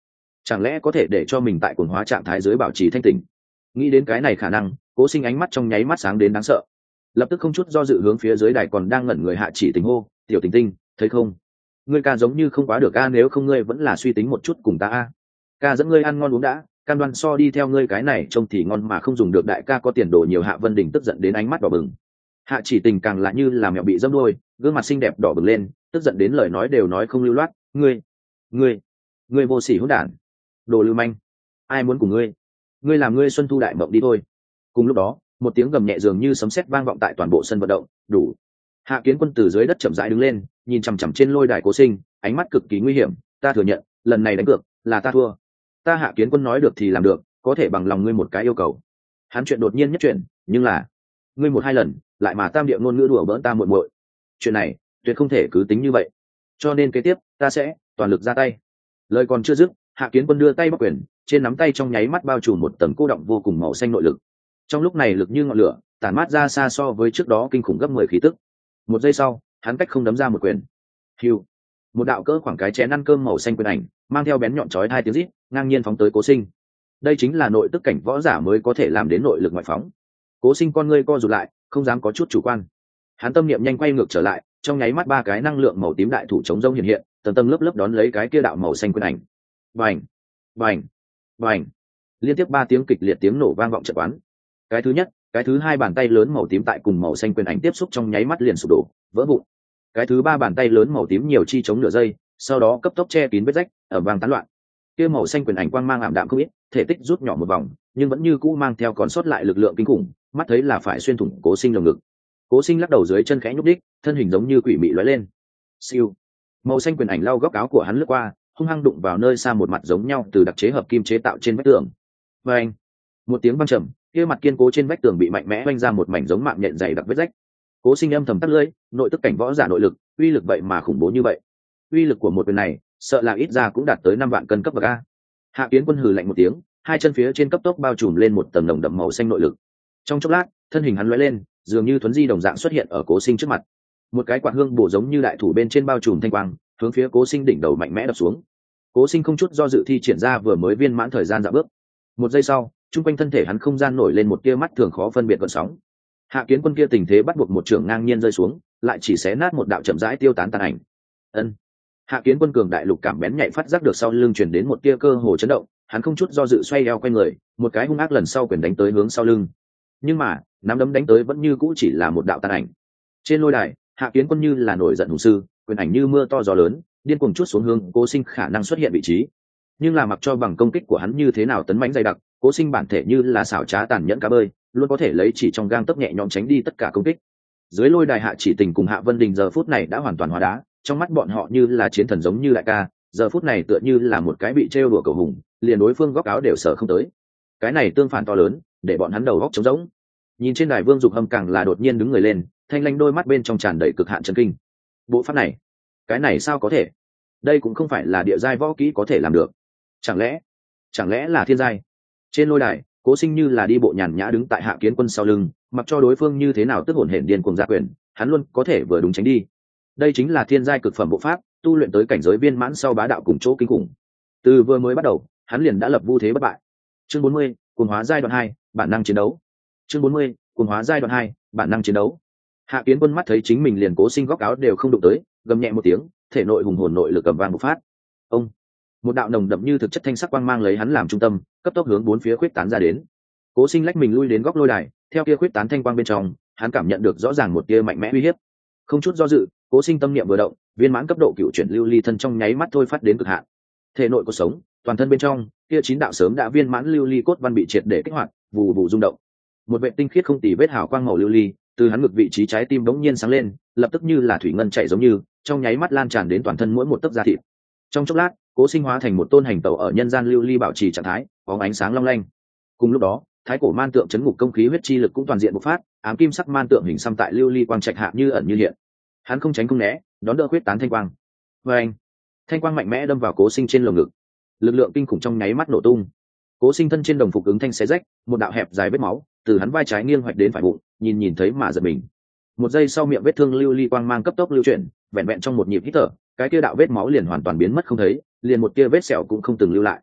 chẳng lẽ có thể để cho mình tại cuồng hóa trạng thái dưới bảo trì thanh tỉnh? Nghĩ đến cái này khả năng, Cố Sinh ánh mắt trong nháy mắt sáng đến đáng sợ, lập tức không chút do dự hướng phía dưới đài còn đang ngẩn người Hạ Chỉ Tình hô: "Tiểu Tình Tinh, thấy không? Ngươi ca giống như không quá được a, nếu không ngươi vẫn là suy tính một chút cùng ta a. Ca dẫn ngươi ăn ngon uống đã, cam đoan so đi theo ngươi cái này trông thì ngon mà không dùng được, đại ca có tiền đồ nhiều." Hạ Vân Đình tức giận đến ánh mắt đỏ bừng. Hạ Chỉ Tình càng lại như là mèo bị dẫm đuôi, gương mặt xinh đẹp đỏ bừng lên, tức giận đến lời nói đều nói không lưu loát: "Ngươi, ngươi, ngươi vô sỉ hỗn đản, đồ lưu manh, ai muốn cùng ngươi? Ngươi làm ngươi xuân thu đại mộng đi thôi." Cùng lúc đó, một tiếng gầm nhẹ dường như sấm sét vang vọng tại toàn bộ sân vận động. Đủ. Hạ Kiến Quân từ dưới đất chậm rãi đứng lên, nhìn chằm chằm trên lôi đài Cố Sinh, ánh mắt cực kỳ nguy hiểm. "Ta thừa nhận, lần này đánh cược là ta thua. Ta Hạ Kiến Quân nói được thì làm được, có thể bằng lòng ngươi một cái yêu cầu." Hắn chuyện đột nhiên nhất chuyện, nhưng là ngươi một hai lần lại mà tam địa ngôn ngữ đùa bỡn ta muội muội, chuyện này tuyệt không thể cứ tính như vậy, cho nên kế tiếp ta sẽ toàn lực ra tay. Lời còn chưa dứt, Hạ Kiến Quân đưa tay bắc quyền, trên nắm tay trong nháy mắt bao trùm một tầng cô động vô cùng màu xanh nội lực. Trong lúc này lực như ngọn lửa, tản mát ra xa so với trước đó kinh khủng gấp mười khí tức. Một giây sau, hắn cách không đấm ra một quyền. Hưu. Một đạo cỡ khoảng cái chén ăn cơm màu xanh quyền ảnh, mang theo bén nhọn chói hai tiếng rít, ngang nhiên phóng tới Cố Sinh. Đây chính là nội tức cảnh võ giả mới có thể làm đến nội lực ngoại phóng. Cố Sinh con ngươi co rụt lại, không dám có chút chủ quan. Hắn tâm niệm nhanh quay ngược trở lại, trong nháy mắt ba cái năng lượng màu tím đại thủ chống rông hiện hiện, tầng tầng lớp lớp đón lấy cái kia đạo màu xanh quyền ảnh. Bành, bành, bành. Liên tiếp ba tiếng kịch liệt tiếng nổ vang vọng trận quán. Cái thứ nhất, cái thứ hai bàn tay lớn màu tím tại cùng màu xanh quyền ảnh tiếp xúc trong nháy mắt liền sụp đổ, vỡ vụn. Cái thứ ba bàn tay lớn màu tím nhiều chi chống nửa giây, sau đó cấp tốc che kín vết rách, ở vang tán loạn. Kia màu xanh quyền ảnh quang mang ảm đạm không ít, thể tích rút nhỏ một vòng, nhưng vẫn như cũ mang theo còn sót lại lực lượng kinh khủng, mắt thấy là phải xuyên thủng Cố Sinh lồng ngực. Cố Sinh lắc đầu dưới chân khẽ nhúc đích, thân hình giống như quỷ mị lóe lên. Siêu. Màu xanh quyền ảnh lau góc áo của hắn lướt qua, hung hăng đụng vào nơi xa một mặt giống nhau từ đặc chế hợp kim chế tạo trên vách tường. Và anh, một tiếng vang trầm, kia mặt kiên cố trên vách tường bị mạnh mẽ vênh ra một mảnh giống mạng nhện dày đặc vết rách. Cố Sinh âm thầm tắt lưỡi, nội tức cảnh võ giả nội lực, uy lực vậy mà khủng bố như vậy. Uy lực của một quyền này, sợ là ít ra cũng đạt tới năm vạn cân cấp bậc a. Hạ Kiến Quân hừ lạnh một tiếng, hai chân phía trên cấp tốc bao trùm lên một tầng nồng đậm màu xanh nội lực. Trong chốc lát, thân hình hắn lóe lên, dường như thuấn di đồng dạng xuất hiện ở Cố Sinh trước mặt. Một cái quạt hương bổ giống như đại thủ bên trên bao trùm thanh quang, hướng phía Cố Sinh đỉnh đầu mạnh mẽ đập xuống. Cố Sinh không chút do dự thi triển ra vừa mới viên mãn thời gian dạo bước. Một giây sau, trung quanh thân thể hắn không gian nổi lên một tia mắt thường khó phân biệt gợn sóng. Hạ Kiến Quân kia tình thế bắt buộc một trường ngang nhiên rơi xuống, lại chỉ xé nát một đạo chậm rãi tiêu tán tàn ảnh. Ân. Hạ Kiến Quân cường đại lục cảm bén nhạy phát giác được sau lưng truyền đến một tia cơ hồ chấn động, hắn không chút do dự xoay eo quay người, một cái hung ác lần sau quyền đánh tới hướng sau lưng. Nhưng mà, nắm đấm đánh tới vẫn như cũ chỉ là một đạo tàn ảnh. Trên lôi đài, Hạ Kiến Quân như là nổi giận hùng sư, quyền ảnh như mưa to gió lớn, điên cuồng chút xuống hướng Cố Sinh khả năng xuất hiện vị trí. Nhưng là mặc cho bằng công kích của hắn như thế nào tấn mãnh dày đặc, Cố Sinh bản thể như là xảo trá tàn nhẫn cá bơi, luôn có thể lấy chỉ trong gang tấc nhẹ nhõm tránh đi tất cả công kích. Dưới lôi đài Hạ Chỉ Tình cùng Hạ Vân Đình giờ phút này đã hoàn toàn hóa đá, trong mắt bọn họ như là chiến thần giống như đại ca, giờ phút này tựa như là một cái bị trêu đùa cầu hùng, liền đối phương góc áo đều sợ không tới. Cái này tương phản to lớn, để bọn hắn đầu góc trống rỗng. Nhìn trên đài Vương Dục Hâm càng là đột nhiên đứng người lên, thanh lãnh đôi mắt bên trong tràn đầy cực hạn chấn kinh. Bộ pháp này, cái này sao có thể? Đây cũng không phải là địa giai võ kỹ có thể làm được. Chẳng lẽ, chẳng lẽ là thiên giai? Trên lôi đài, Cố Sinh như là đi bộ nhàn nhã đứng tại Hạ Kiến Quân sau lưng, mặc cho đối phương như thế nào tức hổn hển điên cuồng ra quyền, hắn luôn có thể vừa đúng tránh đi. Đây chính là thiên giai cực phẩm bộ pháp, tu luyện tới cảnh giới viên mãn sau bá đạo cùng chỗ kinh khủng. Từ vừa mới bắt đầu, hắn liền đã lập vu thế bất bại. Chương bốn mươi, cuồng hóa giai đoạn hai, bản năng chiến đấu. Chương bốn mươi, cuồng hóa giai đoạn hai, bản năng chiến đấu. Hạ Kiến Quân mắt thấy chính mình liền Cố Sinh góc áo đều không đụng tới, gầm nhẹ một tiếng, thể nội hùng hồn nội lực cầm vang một phát. Ông, một đạo nồng đậm như thực chất thanh sắc quang mang lấy hắn làm trung tâm, cấp tốc hướng bốn phía khuyết tán ra đến. Cố Sinh lách mình lui đến góc lôi đài, theo kia khuyết tán thanh quang bên trong, hắn cảm nhận được rõ ràng một tia mạnh mẽ uy hiếp. Không chút do dự, Cố Sinh tâm niệm vừa động, viên mãn cấp độ cựu chuyển lưu ly thân trong nháy mắt thôi phát đến cực hạn. Thể nội cuộc sống, toàn thân bên trong, kia chín đạo sớm đã viên mãn lưu ly cốt văn bị triệt để kích hoạt, vù vù rung động. Một vệ tinh khiết không tì vết hào quang màu lưu ly, từ hắn ngực vị trí trái tim đống nhiên sáng lên, lập tức như là thủy ngân chảy giống như, trong nháy mắt lan tràn đến toàn thân mỗi một tấc da thịt. Trong chốc lát, Cố Sinh hóa thành một tôn hành tẩu ở nhân gian lưu ly bảo trì trạng thái, bóng ánh sáng long lanh. Cùng lúc đó, thái cổ man tượng chấn ngục công khí huyết chi lực cũng toàn diện bộc phát, ám kim sắc man tượng hình xăm tại lưu ly quang trạch hạ như ẩn như hiện. Hắn không tránh không né, đón đỡ quyết tán thanh quang. Và anh, thanh quang mạnh mẽ đâm vào Cố Sinh trên lồng ngực, lực lượng kinh khủng trong nháy mắt nổ tung. Cố Sinh thân trên đồng phục ứng thanh xé rách, một đạo hẹp dài vết máu từ hắn vai trái nghiêng hoạch đến phải bụng, nhìn nhìn thấy mà giật mình. Một giây sau miệng vết thương lưu ly quang mang cấp tốc lưu chuyển, vẹn vẹn trong một nhịp hít thở, cái kia đạo vết máu liền hoàn toàn biến mất không thấy, liền một tia vết sẹo cũng không từng lưu lại.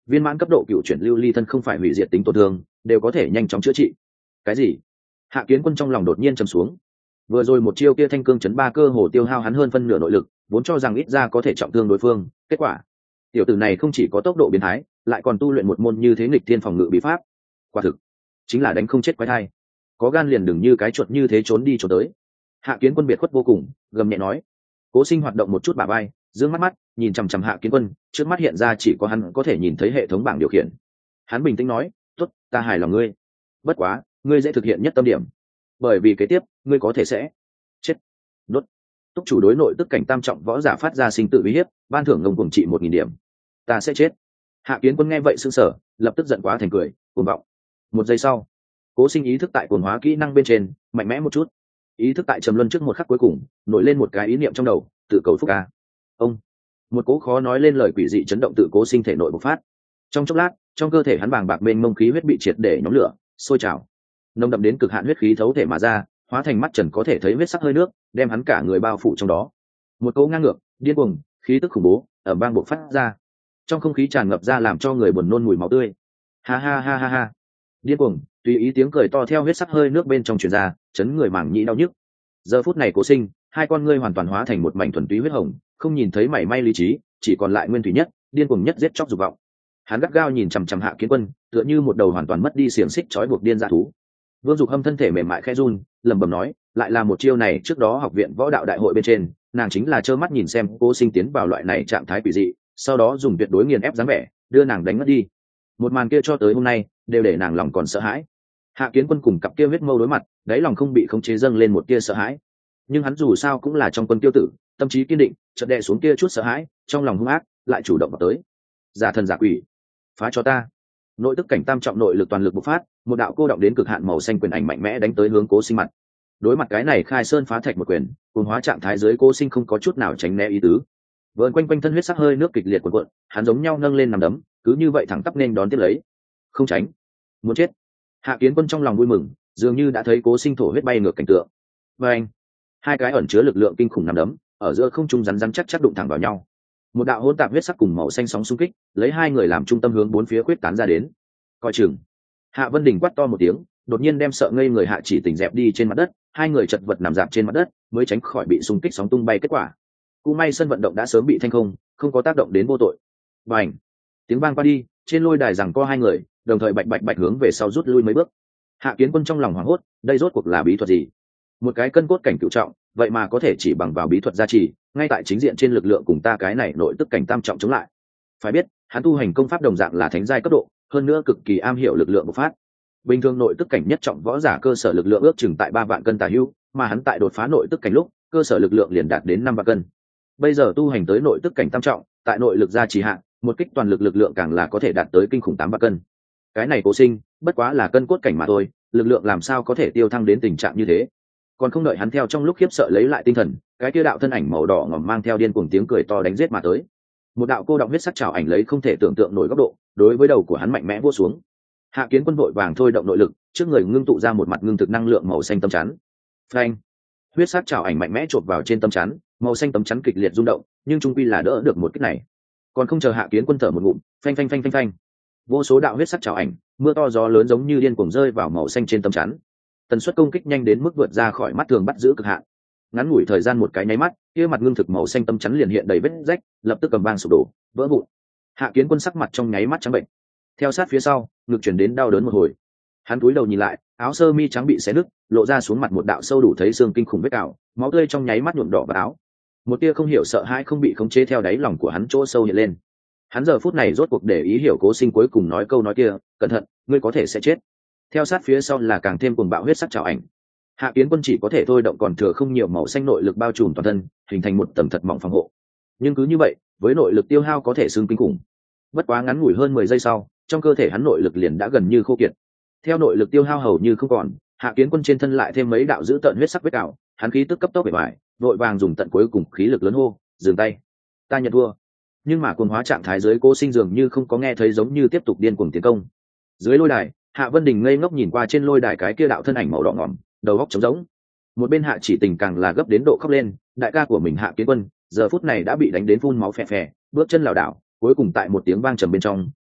viên mãn cấp độ cựu chuyển lưu ly thân không phải hủy diệt tính tổn thương đều có thể nhanh chóng chữa trị. Cái gì? Hạ Kiến Quân trong lòng đột nhiên trầm xuống. Vừa rồi một chiêu kia thanh cương chấn ba cơ hồ tiêu hao hắn hơn phân nửa nội lực, vốn cho rằng ít ra có thể trọng thương đối phương, kết quả tiểu tử này không chỉ có tốc độ biến thái, lại còn tu luyện một môn như thế nghịch thiên phòng ngự bí pháp. Quả thực chính là đánh không chết quái thai, có gan liền đừng như cái chuột như thế trốn đi trốn tới. Hạ Kiến Quân biệt khuất vô cùng, gầm nhẹ nói. Cố Sinh hoạt động một chút bả vai, dương mắt mắt nhìn chằm chằm Hạ Kiến Quân, trước mắt hiện ra chỉ có hắn có thể nhìn thấy hệ thống bảng điều khiển. Hắn bình tĩnh nói, tốt, ta hài lòng ngươi, bất quá ngươi dễ thực hiện nhất tâm điểm, bởi vì kế tiếp ngươi có thể sẽ chết. Đốt. Túc chủ đối nội tức cảnh tam trọng võ giả phát ra sinh tự uy hiếp, ban thưởng ngông cuồng trị một nghìn điểm. Ta sẽ chết. Hạ Kiến Quân nghe vậy sững sờ, lập tức giận quá thành cười, cuồng vọng. Một giây sau, Cố Sinh ý thức tại cuồng hóa kỹ năng bên trên mạnh mẽ một chút, ý thức tại trầm luân trước một khắc cuối cùng nổi lên một cái ý niệm trong đầu, tự cầu phúc ca. Ông. Một cố khó nói lên lời quỷ dị chấn động tự Cố Sinh thể nội bộc phát. Trong chốc lát, trong cơ thể hắn bàng bạc mênh mông khí huyết bị triệt để nhóm lửa, sôi trào. Nồng đậm đến cực hạn huyết khí thấu thể mà ra, hóa thành mắt trần có thể thấy huyết sắc hơi nước, đem hắn cả người bao phủ trong đó. Một cỗ ngang ngược, điên cuồng, khí tức khủng bố ở bang bộc phát ra, trong không khí tràn ngập ra làm cho người buồn nôn mùi máu tươi. Ha ha ha ha ha. Điên cuồng, tùy ý tiếng cười to theo huyết sắc hơi nước bên trong truyền ra, chấn người màng nhĩ đau nhức. Giờ phút này Cố Sinh, hai con ngươi hoàn toàn hóa thành một mảnh thuần túy huyết hồng, không nhìn thấy mảy may lý trí, chỉ còn lại nguyên thủy nhất, điên cuồng nhất giết chóc dục vọng. Hắn gắt gao nhìn chằm chằm Hạ Kiến Quân, tựa như một đầu hoàn toàn mất đi xiềng xích trói buộc điên dã thú. Vương Dục Hâm thân thể mềm mại khẽ run, lẩm bẩm nói, lại là một chiêu này, trước đó học viện võ đạo đại hội bên trên, nàng chính là trơ mắt nhìn xem Cố Sinh tiến vào loại này trạng thái quỷ dị, sau đó dùng tuyệt đối nghiền ép dáng vẻ, đưa nàng đánh ngất đi. Một màn kia cho tới hôm nay, đều để nàng lòng còn sợ hãi. Hạ Kiến Quân cùng cặp kia huyết mâu đối mặt, đáy lòng không bị khống chế dâng lên một tia sợ hãi. Nhưng hắn dù sao cũng là trong quân tiêu tử, tâm trí kiên định, chợt đè xuống kia chút sợ hãi, trong lòng hung ác, lại chủ động vào tới. Giả thần giả quỷ, phá cho ta. Nội tức cảnh tam trọng nội lực toàn lực bộc phát, một đạo cô động đến cực hạn màu xanh quyền ảnh mạnh mẽ đánh tới hướng Cố Sinh mặt. Đối mặt cái này khai sơn phá thạch một quyền, cùng hóa trạng thái dưới Cố Sinh không có chút nào tránh né ý tứ. Vờn quanh quanh thân huyết sắc hơi nước kịch liệt cuộn cuộn, hắn giống nhau nâng lên nằm đấm, cứ như vậy thẳng tắp nên đón tiếp lấy. Không tránh, muốn chết. Hạ Kiến Quân trong lòng vui mừng, dường như đã thấy Cố Sinh thổ huyết bay ngược cảnh tượng. Và anh, hai cái ẩn chứa lực lượng kinh khủng nằm đấm, ở giữa không trung rắn rắn chắc chắc đụng thẳng vào nhau. Một đạo hỗn tạp huyết sắc cùng màu xanh sóng xung kích, lấy hai người làm trung tâm hướng bốn phía quyết tán ra đến. Coi chừng. Hạ Vân Đình quát to một tiếng, đột nhiên đem sợ ngây người Hạ Chỉ Tình dẹp đi trên mặt đất, hai người chật vật nằm dạp trên mặt đất, mới tránh khỏi bị xung kích sóng tung bay kết quả. Cú may sân vận động đã sớm bị thanh không, không có tác động đến vô tội. Bành! Tiếng vang qua đi, trên lôi đài rằng co hai người, đồng thời bạch bạch bạch hướng về sau rút lui mấy bước. Hạ Kiến Quân trong lòng hoảng hốt, đây rốt cuộc là bí thuật gì? Một cái cân cốt cảnh cửu trọng, vậy mà có thể chỉ bằng vào bí thuật gia trì, ngay tại chính diện trên lực lượng cùng ta cái này nội tức cảnh tam trọng chống lại. Phải biết, hắn tu hành công pháp đồng dạng là thánh giai cấp độ, hơn nữa cực kỳ am hiểu lực lượng bộc phát. Bình thường nội tức cảnh nhất trọng võ giả cơ sở lực lượng ước chừng tại ba vạn cân tà hữu, mà hắn tại đột phá nội tức cảnh lúc, cơ sở lực lượng liền đạt đến năm vạn cân. Bây giờ tu hành tới nội tức cảnh tam trọng, tại nội lực gia trì hạ, một kích toàn lực lực lượng càng là có thể đạt tới kinh khủng tám vạn cân. Cái này Cố Sinh, bất quá là cân cốt cảnh mà thôi, lực lượng làm sao có thể tiêu thăng đến tình trạng như thế? Còn không đợi hắn theo trong lúc khiếp sợ lấy lại tinh thần, cái kia đạo thân ảnh màu đỏ ngòm mang theo điên cuồng tiếng cười to đánh giết mà tới. Một đạo cô động huyết sắc trảo ảnh lấy không thể tưởng tượng nổi góc độ, đối với đầu của hắn mạnh mẽ vỗ xuống. Hạ Kiến Quân vội vàng thôi động nội lực, trước người ngưng tụ ra một mặt ngưng thực năng lượng màu xanh tấm chắn. Phanh! Huyết sắc trảo ảnh mạnh mẽ chộp vào trên tấm chắn, màu xanh tấm chắn kịch liệt rung động, nhưng trung quy là đỡ được một kích này. Còn không chờ Hạ Kiến Quân thở một ngụm, phanh phanh phanh phanh phanh. Vô số đạo huyết sắc trảo ảnh, mưa to gió lớn giống như điên cuồng rơi vào màu xanh trên tấm chắn. Tần suất công kích nhanh đến mức vượt ra khỏi mắt thường bắt giữ cực hạn. Ngắn ngủi thời gian một cái nháy mắt, kia mặt ngưng thực màu xanh tấm chắn liền hiện đầy vết rách, lập tức cầm vang sụp đổ, vỡ vụn. Hạ Kiến Quân sắc mặt trong nháy mắt trắng bệnh. Theo sát phía sau, ngực chuyển đến đau đớn một hồi. Hắn cúi đầu nhìn lại, áo sơ mi trắng bị xé nứt, lộ ra xuống mặt một đạo sâu đủ thấy xương kinh khủng vết cào, máu tươi trong nháy mắt nhuộm đỏ vào áo. Một tia không hiểu sợ hãi không bị khống chế theo đáy lòng của hắn chỗ sâu hiện lên. Hắn giờ phút này rốt cuộc để ý hiểu Cố Sinh cuối cùng nói câu nói kia, cẩn thận, ngươi có thể sẽ chết. Theo sát phía sau là càng thêm cuồng bạo huyết sắc trảo ảnh. Hạ Kiến Quân chỉ có thể thôi động còn thừa không nhiều màu xanh nội lực bao trùm toàn thân, hình thành một tầng thật mỏng phòng hộ. Nhưng cứ như vậy, với nội lực tiêu hao có thể xương kinh khủng. Bất quá ngắn ngủi hơn mười giây sau, trong cơ thể hắn nội lực liền đã gần như khô kiệt. Theo nội lực tiêu hao hầu như không còn, Hạ Kiến Quân trên thân lại thêm mấy đạo dữ tợn huyết sắc vết cào, hắn khí tức cấp tốc bể bại, vội vàng dùng tận cuối cùng khí lực lớn hô, dừng tay. Ta nhận thua. Nhưng mà cuồng hóa trạng thái dưới Cố Sinh dường như không có nghe thấy, giống như tiếp tục điên cuồng tiến công. Dưới lôi đài, Hạ Vân Đình ngây ngốc nhìn qua trên lôi đài cái kia đạo thân ảnh màu đỏ ngỏm, đầu óc trống rỗng. Một bên Hạ Chỉ Tình càng là gấp đến độ khóc lên, đại ca của mình Hạ Kiến Quân, giờ phút này đã bị đánh đến phun máu phè phè, bước chân lảo đảo, cuối cùng tại một tiếng vang trầm bên trong,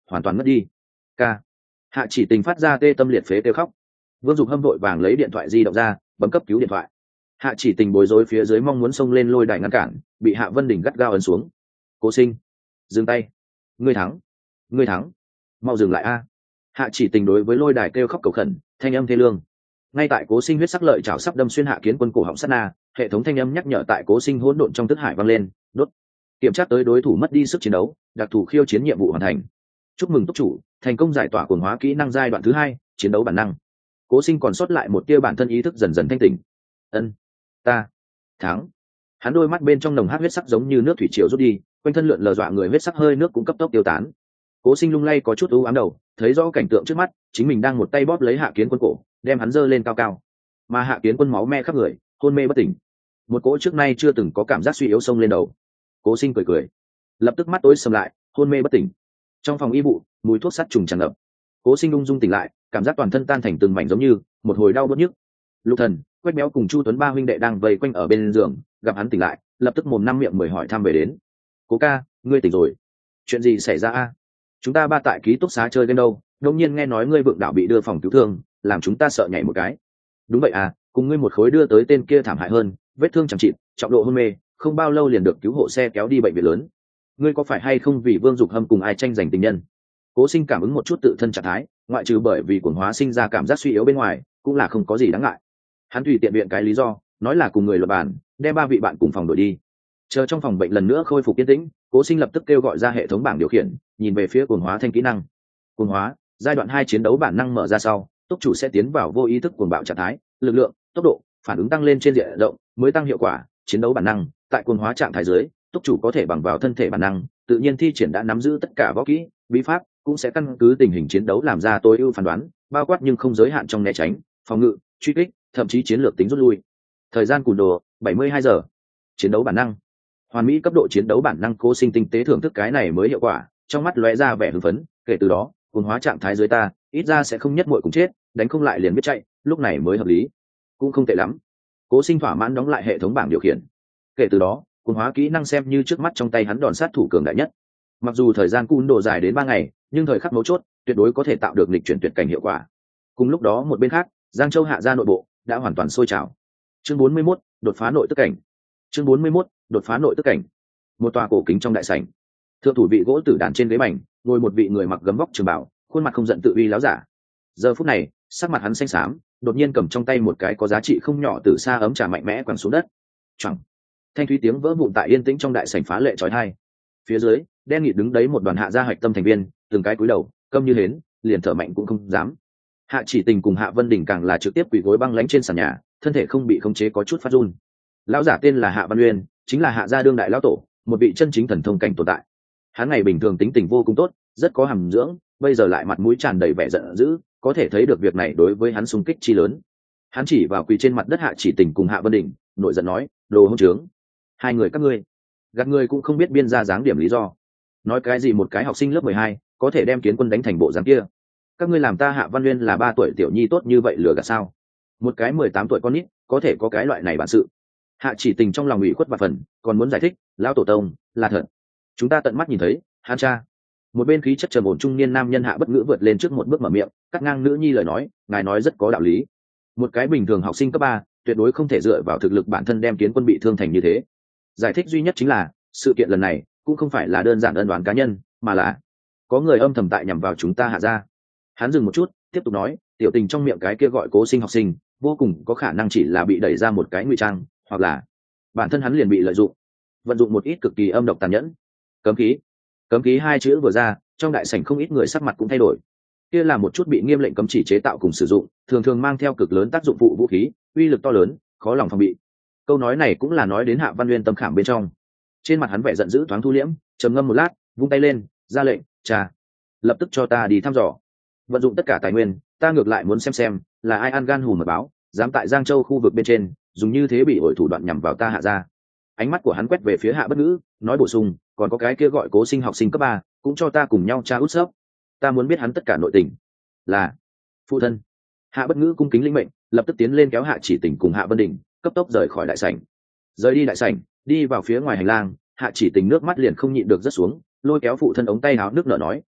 hoàn toàn mất đi. Ca. Hạ Chỉ Tình phát ra tê tâm liệt phế kêu khóc. Vương Dục Hâm vội vàng lấy điện thoại di động ra, bấm cấp cứu điện thoại. Hạ Chỉ Tình bối rối phía dưới mong muốn xông lên lôi đài ngăn cản, bị Hạ Vân Đình gắt gao ấn xuống. Cố Sinh, dừng tay. Ngươi thắng, ngươi thắng, mau dừng lại a. Hạ Chỉ Tình đối với lôi đài kêu khóc cầu khẩn, thanh âm thê lương. Ngay tại Cố Sinh huyết sắc lợi chảo sắp đâm xuyên Hạ Kiến Quân cổ họng sát na, hệ thống thanh âm nhắc nhở tại Cố Sinh hỗn độn trong thức hải vang lên, đốt. Kiểm tra tới đối thủ mất đi sức chiến đấu, đặc thù khiêu chiến nhiệm vụ hoàn thành. Chúc mừng túc chủ, thành công giải tỏa cuồng hóa kỹ năng giai đoạn thứ hai, chiến đấu bản năng. Cố Sinh còn sót lại một tia bản thân ý thức dần dần thanh tỉnh. Ân, ta thắng. Hắn đôi mắt bên trong nồng hắc huyết sắc giống như nước thủy triều rút đi, quanh thân lượn lờ dọa người huyết sắc hơi nước cũng cấp tốc tiêu tán. Cố Sinh lung lay có chút u ám đầu, thấy rõ cảnh tượng trước mắt, chính mình đang một tay bóp lấy Hạ Kiến Quân cổ, đem hắn giơ lên cao cao. Mà Hạ Kiến Quân máu me khắp người, hôn mê bất tỉnh. Một cỗ trước nay chưa từng có cảm giác suy yếu xông lên đầu. Cố Sinh cười cười, lập tức mắt tối sầm lại, hôn mê bất tỉnh. Trong phòng y vụ, mùi thuốc sát trùng tràn ngập. Cố Sinh ung dung tỉnh lại, cảm giác toàn thân tan thành từng mảnh giống như một hồi đau bứt nhức. Lục Thần, Quách Béo cùng Chu Tuấn ba huynh đệ đang vây quanh ở bên giường, gặp hắn tỉnh lại, lập tức mồm năm miệng mười hỏi thăm về đến. Cố ca, ngươi tỉnh rồi? Chuyện gì xảy ra a? Chúng ta ba tại ký túc xá chơi game đâu, đột nhiên nghe nói ngươi vượng đạo bị đưa phòng cứu thương, làm chúng ta sợ nhảy một cái. Đúng vậy à, cùng ngươi một khối đưa tới tên kia thảm hại hơn, vết thương chẳng chịt, trọng độ hôn mê, không bao lâu liền được cứu hộ xe kéo đi bệnh viện lớn. Ngươi có phải hay không vì Vương Dục Hâm cùng ai tranh giành tình nhân? Cố Sinh cảm ứng một chút tự thân trạng thái, ngoại trừ bởi vì cuồng hóa sinh ra cảm giác suy yếu bên ngoài, cũng là không có gì đáng ngại. Hắn tùy tiện viện cái lý do, nói là cùng người luật bàn, đem ba vị bạn cùng phòng đổi đi. Chờ trong phòng bệnh lần nữa khôi phục yên tĩnh, Cố Sinh lập tức kêu gọi ra hệ thống bảng điều khiển, nhìn về phía cuồng hóa thanh kỹ năng. Cuồng hóa, giai đoạn hai chiến đấu bản năng mở ra sau, túc chủ sẽ tiến vào vô ý thức cuồng bạo trạng thái, lực lượng, tốc độ, phản ứng tăng lên trên diện rộng, mới tăng hiệu quả. Chiến đấu bản năng, tại cuồng hóa trạng thái dưới, túc chủ có thể bằng vào thân thể bản năng, tự nhiên thi triển đã nắm giữ tất cả võ kỹ, bí pháp, cũng sẽ căn cứ tình hình chiến đấu làm ra tối ưu phán đoán, bao quát nhưng không giới hạn trong né tránh, phòng ngự, truy kích, thậm chí chiến lược tính rút lui. Thời gian cùn đồ bảy mươi hai giờ. Chiến đấu bản năng, hoàn mỹ cấp độ chiến đấu bản năng. Cố Sinh tinh tế thưởng thức cái này mới hiệu quả, trong mắt lóe ra vẻ hưng phấn. Kể từ đó, cuồng hóa trạng thái dưới ta, ít ra sẽ không nhất muội cùng chết, đánh không lại liền biết chạy, lúc này mới hợp lý, cũng không tệ lắm. Cố Sinh thỏa mãn đóng lại hệ thống bảng điều khiển. Kể từ đó, cuồng hóa kỹ năng xem như trước mắt trong tay hắn đòn sát thủ cường đại nhất. Mặc dù thời gian cùn đồ dài đến ba ngày, nhưng thời khắc mấu chốt, tuyệt đối có thể tạo được lịch chuyển tuyệt cảnh hiệu quả. Cùng lúc đó một bên khác, Giang Châu Hạ gia nội bộ đã hoàn toàn sôi trào. Chương bốn mươi mốt, đột phá nội tức cảnh. Chương bốn mươi mốt, đột phá nội tức cảnh. Một tòa cổ kính trong đại sảnh, thượng thủ vị gỗ tử đàn trên ghế bành, ngồi một vị người mặc gấm vóc trường bào, khuôn mặt không giận tự uy láo giả. Giờ phút này, sắc mặt hắn xanh xám, đột nhiên cầm trong tay một cái có giá trị không nhỏ từ xa ấm trà mạnh mẽ quăng xuống đất. Choảng. Thanh thúy tiếng vỡ vụn tại yên tĩnh trong đại sảnh phá lệ chói tai. Phía dưới, đen nghịt đứng đấy một đoàn hạ gia hạch tâm thành viên, từng cái cúi đầu, câm như hến, liền thở mạnh cũng không dám. Hạ Chỉ Tình cùng Hạ Vân Đình càng là trực tiếp quỳ gối băng lãnh trên sàn nhà, thân thể không bị khống chế có chút phát run. Lão giả tên là Hạ Văn Uyên, chính là Hạ gia đương đại lão tổ, một vị chân chính thần thông cảnh tồn tại. Hắn ngày bình thường tính tình vô cùng tốt, rất có hàm dưỡng, bây giờ lại mặt mũi tràn đầy vẻ giận dữ, có thể thấy được việc này đối với hắn xung kích chi lớn. Hắn chỉ vào quỳ trên mặt đất Hạ Chỉ Tình cùng Hạ Vân Đình, nội giận nói: "Đồ hỗn trướng, hai người các ngươi, gạt người cũng không biết biên ra dáng điểm lý do. Nói cái gì một cái học sinh lớp mười hai có thể đem Kiến Quân đánh thành bộ dáng kia? Các ngươi làm ta Hạ Văn Uyên là ba tuổi tiểu nhi tốt như vậy lừa gạt sao? Một cái mười tám tuổi con nít có thể có cái loại này bản sự?" Hạ Chỉ Tình trong lòng ủy khuất và phần, còn muốn giải thích: "Lão tổ tông, là thật, chúng ta tận mắt nhìn thấy, hắn cha." Một bên khí chất trầm ổn trung niên nam nhân Hạ Bất Ngữ vượt lên trước một bước mở miệng, cắt ngang nữ nhi lời nói: "Ngài nói rất có đạo lý. Một cái bình thường học sinh cấp ba, tuyệt đối không thể dựa vào thực lực bản thân đem Kiến Quân bị thương thành như thế." Giải thích duy nhất chính là, sự kiện lần này cũng không phải là đơn giản ân oán cá nhân, mà là có người âm thầm tại nhằm vào chúng ta Hạ gia. Hắn dừng một chút, tiếp tục nói: "Tiểu Tình trong miệng cái kia gọi Cố Sinh học sinh, vô cùng có khả năng chỉ là bị đẩy ra một cái ngụy trang, hoặc là bản thân hắn liền bị lợi dụng, vận dụng một ít cực kỳ âm độc tàn nhẫn." Cấm khí. Cấm khí hai chữ vừa ra, trong đại sảnh không ít người sắc mặt cũng thay đổi. Kia là một chút bị nghiêm lệnh cấm chỉ chế tạo cùng sử dụng, thường thường mang theo cực lớn tác dụng phụ vũ khí, uy lực to lớn, khó lòng phòng bị. Câu nói này cũng là nói đến Hạ Văn Uyên tâm khảm bên trong. Trên mặt hắn vẻ giận dữ thoáng thu liễm, trầm ngâm một lát, vung tay lên, ra lệnh: "Cha, lập tức cho ta đi thăm dò, vận dụng tất cả tài nguyên, ta ngược lại muốn xem xem là ai ăn gan hùm mật báo, dám tại Giang Châu khu vực bên trên dùng như thế bị ổi thủ đoạn nhằm vào ta Hạ gia." Ánh mắt của hắn quét về phía Hạ Bất Ngữ, nói bổ sung: "Còn có cái kia gọi Cố Sinh học sinh cấp ba, cũng cho ta cùng nhau tra út xớp, ta muốn biết hắn tất cả nội tình." "Là phụ thân." Hạ Bất Ngữ cung kính lĩnh mệnh, lập tức tiến lên kéo Hạ Chỉ Tình cùng Hạ Vân Đình, cấp tốc rời khỏi đại sảnh. Rời đi đại sảnh, đi vào phía ngoài hành lang, Hạ Chỉ Tình nước mắt liền không nhịn được rớt xuống, lôi kéo phụ thân ống tay áo nước nở nói: "Cha,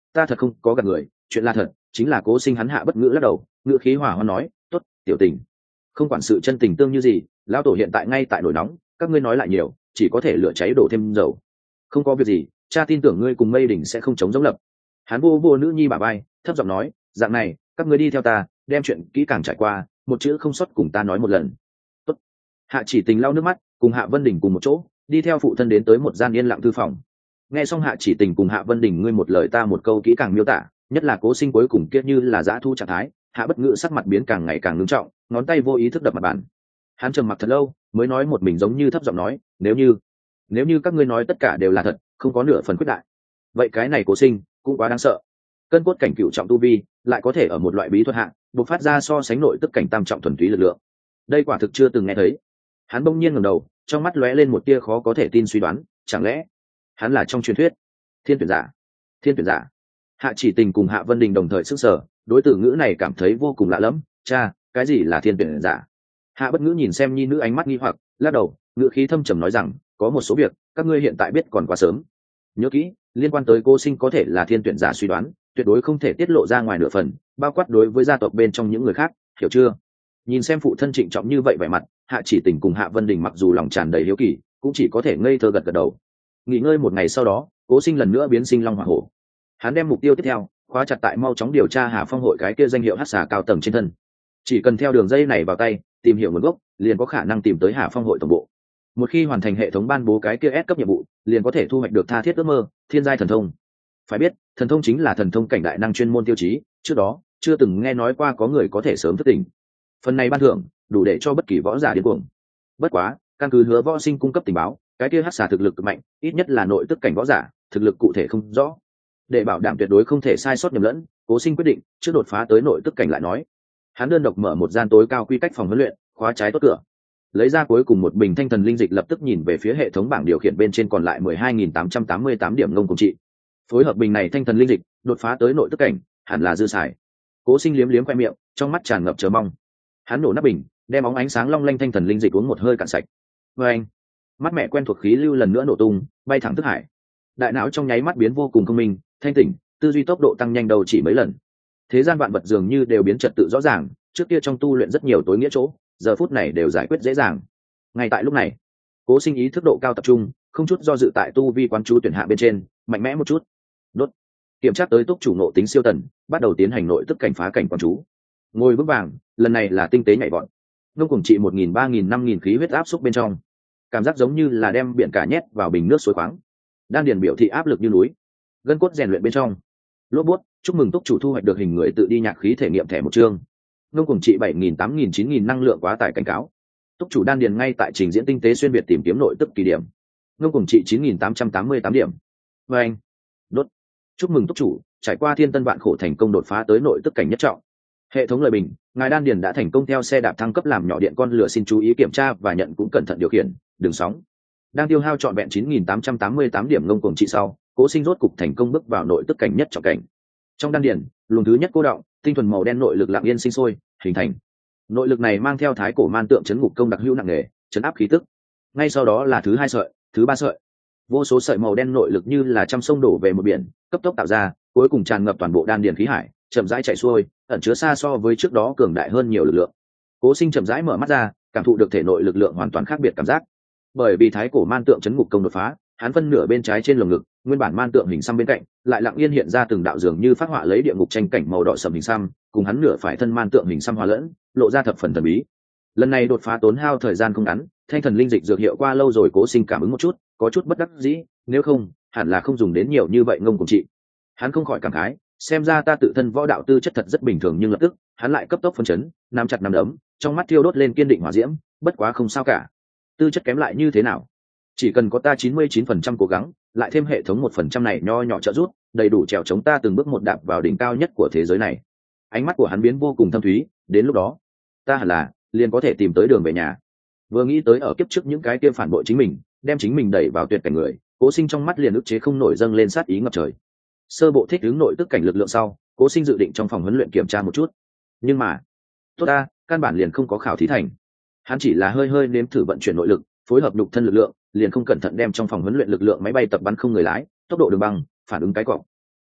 ta thật không có gạt người, chuyện là thật, chính là Cố Sinh hắn hạ bất ngữ lắc đầu, ngữ khí hỏa hoan nói, tốt, tiểu tình, không quản sự chân tình tương như gì, lão tổ hiện tại ngay tại nổi nóng, các ngươi nói lại nhiều chỉ có thể lửa cháy đổ thêm dầu. Không có việc gì, cha tin tưởng ngươi cùng Mây Đỉnh sẽ không chống giống lập. Hắn vô vô nữ nhi bả vai, thấp giọng nói, dạng này các ngươi đi theo ta, đem chuyện kỹ càng trải qua, một chữ không sót cùng ta nói một lần. Tốt. Hạ Chỉ Tình lau nước mắt, cùng Hạ Vân Đình cùng một chỗ đi theo phụ thân đến tới một gian yên lặng thư phòng. Nghe xong Hạ Chỉ Tình cùng Hạ Vân Đình ngươi một lời ta một câu kỹ càng miêu tả, nhất là Cố Sinh cuối cùng kia như là dã thu trạng thái, Hạ bất ngữ sắc mặt biến càng ngày càng ngưng trọng, ngón tay vô ý thức đập mặt bàn. Hắn trầm mặc thật lâu mới nói một mình giống như thấp giọng nói, nếu như nếu như các ngươi nói tất cả đều là thật, không có nửa phần khuyết đại, vậy cái này Cố Sinh cũng quá đáng sợ. Cân cốt cảnh cựu trọng tu vi lại có thể ở một loại bí thuật hạng bộc phát ra so sánh nội tức cảnh tam trọng thuần túy lực lượng, đây quả thực chưa từng nghe thấy. Hắn bỗng nhiên ngẩng đầu, trong mắt lóe lên một tia khó có thể tin suy đoán, chẳng lẽ hắn là trong truyền thuyết thiên tuyển giả? Thiên tuyển giả? Hạ Chỉ Tình cùng Hạ Vân Đình đồng thời sức sở, đối từ ngữ này cảm thấy vô cùng lạ lẫm. Cha, cái gì là thiên tuyển giả? Hạ bất ngữ nhìn xem nhi nữ ánh mắt nghi hoặc, lắc đầu, ngữ khí thâm trầm nói rằng, có một số việc các ngươi hiện tại biết còn quá sớm. Nhớ kỹ, liên quan tới Cố Sinh có thể là thiên tuyển giả suy đoán tuyệt đối không thể tiết lộ ra ngoài nửa phần, bao quát đối với gia tộc bên trong những người khác, hiểu chưa? Nhìn xem phụ thân trịnh trọng như vậy vẻ mặt, Hạ Chỉ Tình cùng Hạ Vân Đình mặc dù lòng tràn đầy hiếu kỳ, cũng chỉ có thể ngây thơ gật gật đầu. Nghỉ ngơi một ngày sau đó, Cố Sinh lần nữa biến sinh long hỏa hổ. Hắn đem mục tiêu tiếp theo khóa chặt tại mau chóng điều tra Hà Phong hội cái kia danh hiệu hắc xà cao tầng trên thân. Chỉ cần theo đường dây này vào tay, tìm hiểu nguồn gốc, liền có khả năng tìm tới Hà Phong hội tổng bộ. Một khi hoàn thành hệ thống ban bố cái kia S cấp nhiệm vụ, liền có thể thu hoạch được tha thiết ước mơ, thiên giai thần thông. Phải biết, thần thông chính là thần thông cảnh đại năng chuyên môn tiêu chí, trước đó chưa từng nghe nói qua có người có thể sớm thức tỉnh. Phần này ban thưởng đủ để cho bất kỳ võ giả điên cuồng. Bất quá, căn cứ Hứa Võ Sinh cung cấp tình báo, cái kia hắc xà thực lực cực mạnh, ít nhất là nội tức cảnh võ giả, thực lực cụ thể không rõ. Để bảo đảm tuyệt đối không thể sai sót nhầm lẫn, Cố Sinh quyết định trước đột phá tới nội tức cảnh lại nói. Hắn đơn độc mở một gian tối cao quy cách phòng huấn luyện, khóa trái tốt cửa, lấy ra cuối cùng một bình thanh thần linh dịch, lập tức nhìn về phía hệ thống bảng điều khiển bên trên còn lại mười hai nghìn tám trăm tám mươi tám điểm ngông cùng trị. Phối hợp bình này thanh thần linh dịch, đột phá tới nội tức cảnh, hẳn là dư xài. Cố Sinh liếm liếm khoe miệng, trong mắt tràn ngập chờ mong. Hắn nổ nắp bình, đem óng ánh sáng long lanh thanh thần linh dịch uống một hơi cạn sạch. Với anh, mắt mẹ quen thuộc khí lưu lần nữa nổ tung, bay thẳng thức hải. Đại não trong nháy mắt biến vô cùng thông minh, thanh tỉnh, tư duy tốc độ tăng nhanh đầu chỉ mấy lần. Thế gian vạn vật dường như đều biến trật tự rõ ràng, trước kia trong tu luyện rất nhiều tối nghĩa chỗ, giờ phút này đều giải quyết dễ dàng. Ngay tại lúc này, Cố Sinh ý thức độ cao tập trung, không chút do dự tại tu vi quán chú tuyển hạ bên trên, mạnh mẽ một chút. Đốt. Kiểm tra tới túc chủ nộ tính siêu tần, bắt đầu tiến hành nội tức cảnh phá cảnh quán chú. Ngồi vững vàng, lần này là tinh tế nhảy vọt. Ngông cùng trị một nghìn, ba nghìn, năm nghìn khí huyết áp xúc bên trong. Cảm giác giống như là đem biển cả nhét vào bình nước suối khoáng. Đan điền biểu thị áp lực như núi. Gân cốt rèn luyện bên trong. Lốp bút, chúc mừng túc chủ thu hoạch được hình người tự đi nhạc khí thể nghiệm thẻ một chương. Ngông cùng trị bảy nghìn, tám nghìn, chín nghìn năng lượng quá tải cảnh cáo. Túc chủ đan điền ngay tại trình diễn tinh tế xuyên việt tìm kiếm nội tức kỳ điểm. Ngông cùng trị chín nghìn tám trăm tám mươi tám điểm. Và anh. Đốt. Chúc mừng túc chủ trải qua thiên tân vạn khổ thành công đột phá tới nội tức cảnh nhất trọng. Hệ thống lời bình, ngài đan điền đã thành công theo xe đạp thăng cấp làm nhỏ điện con lửa, xin chú ý kiểm tra và nhận cũng cẩn thận điều khiển, đừng sóng. Đang tiêu hao trọn vẹn chín nghìn tám trăm tám mươi tám điểm ngông cuồng trị sau, Cố Sinh rốt cục thành công bước vào nội tức cảnh nhất trọng cảnh. Trong đan điền, luồng thứ nhất cô động, tinh thuần màu đen nội lực lặng yên sinh sôi, hình thành. Nội lực này mang theo thái cổ man tượng chấn ngục công đặc hữu nặng nề, chấn áp khí tức. Ngay sau đó là thứ hai sợi, thứ ba sợi. Vô số sợi màu đen nội lực như là trăm sông đổ về một biển, cấp tốc tạo ra, cuối cùng tràn ngập toàn bộ đan điền khí hải, chậm rãi chảy xuôi, ẩn chứa xa so với trước đó cường đại hơn nhiều lực lượng. Cố Sinh chậm rãi mở mắt ra, cảm thụ được thể nội lực lượng hoàn toàn khác biệt cảm giác. Bởi vì thái cổ man tượng chấn ngục công đột phá, hắn phân nửa bên trái trên lồng ngực, nguyên bản man tượng hình xăm bên cạnh, lại lặng yên hiện ra từng đạo dường như phát họa lấy địa ngục tranh cảnh màu đỏ sẫm hình xăm, cùng hắn nửa phải thân man tượng hình xăm hòa lẫn, lộ ra thập phần thần bí. Lần này đột phá tốn hao thời gian không ngắn, thanh thần linh dịch dược hiệu qua lâu rồi, Cố Sinh cảm ứng một chút, có chút bất đắc dĩ, nếu không, hẳn là không dùng đến nhiều như vậy ngông cùng trị. Hắn không khỏi cảm khái, xem ra ta tự thân võ đạo tư chất thật rất bình thường, nhưng lập tức, hắn lại cấp tốc phấn chấn, nắm chặt nắm đấm, trong mắt thiêu đốt lên kiên định hỏa diễm, bất quá không sao cả. Tư chất kém lại như thế nào? Chỉ cần có ta chín mươi chín phần trăm cố gắng, lại thêm hệ thống một phần trăm này nho nhỏ trợ giúp, đầy đủ trèo chống ta từng bước một đạp vào đỉnh cao nhất của thế giới này. Ánh mắt của hắn biến vô cùng thâm thúy, đến lúc đó, ta hẳn là liền có thể tìm tới đường về nhà. Vừa nghĩ tới ở kiếp trước những cái kia phản bội chính mình, đem chính mình đẩy vào tuyệt cảnh người, Cố Sinh trong mắt liền ức chế không nổi dâng lên sát ý ngập trời. Sơ bộ thích ứng nội tức cảnh lực lượng sau, Cố Sinh dự định trong phòng huấn luyện kiểm tra một chút. Nhưng mà, tốt ta, căn bản liền không có khảo thí thành. Hắn chỉ là hơi hơi nếm thử vận chuyển nội lực, phối hợp nhục thân lực lượng, liền không cẩn thận đem trong phòng huấn luyện lực lượng máy bay tập bắn không người lái, tốc độ đường băng, phản ứng cái cọc.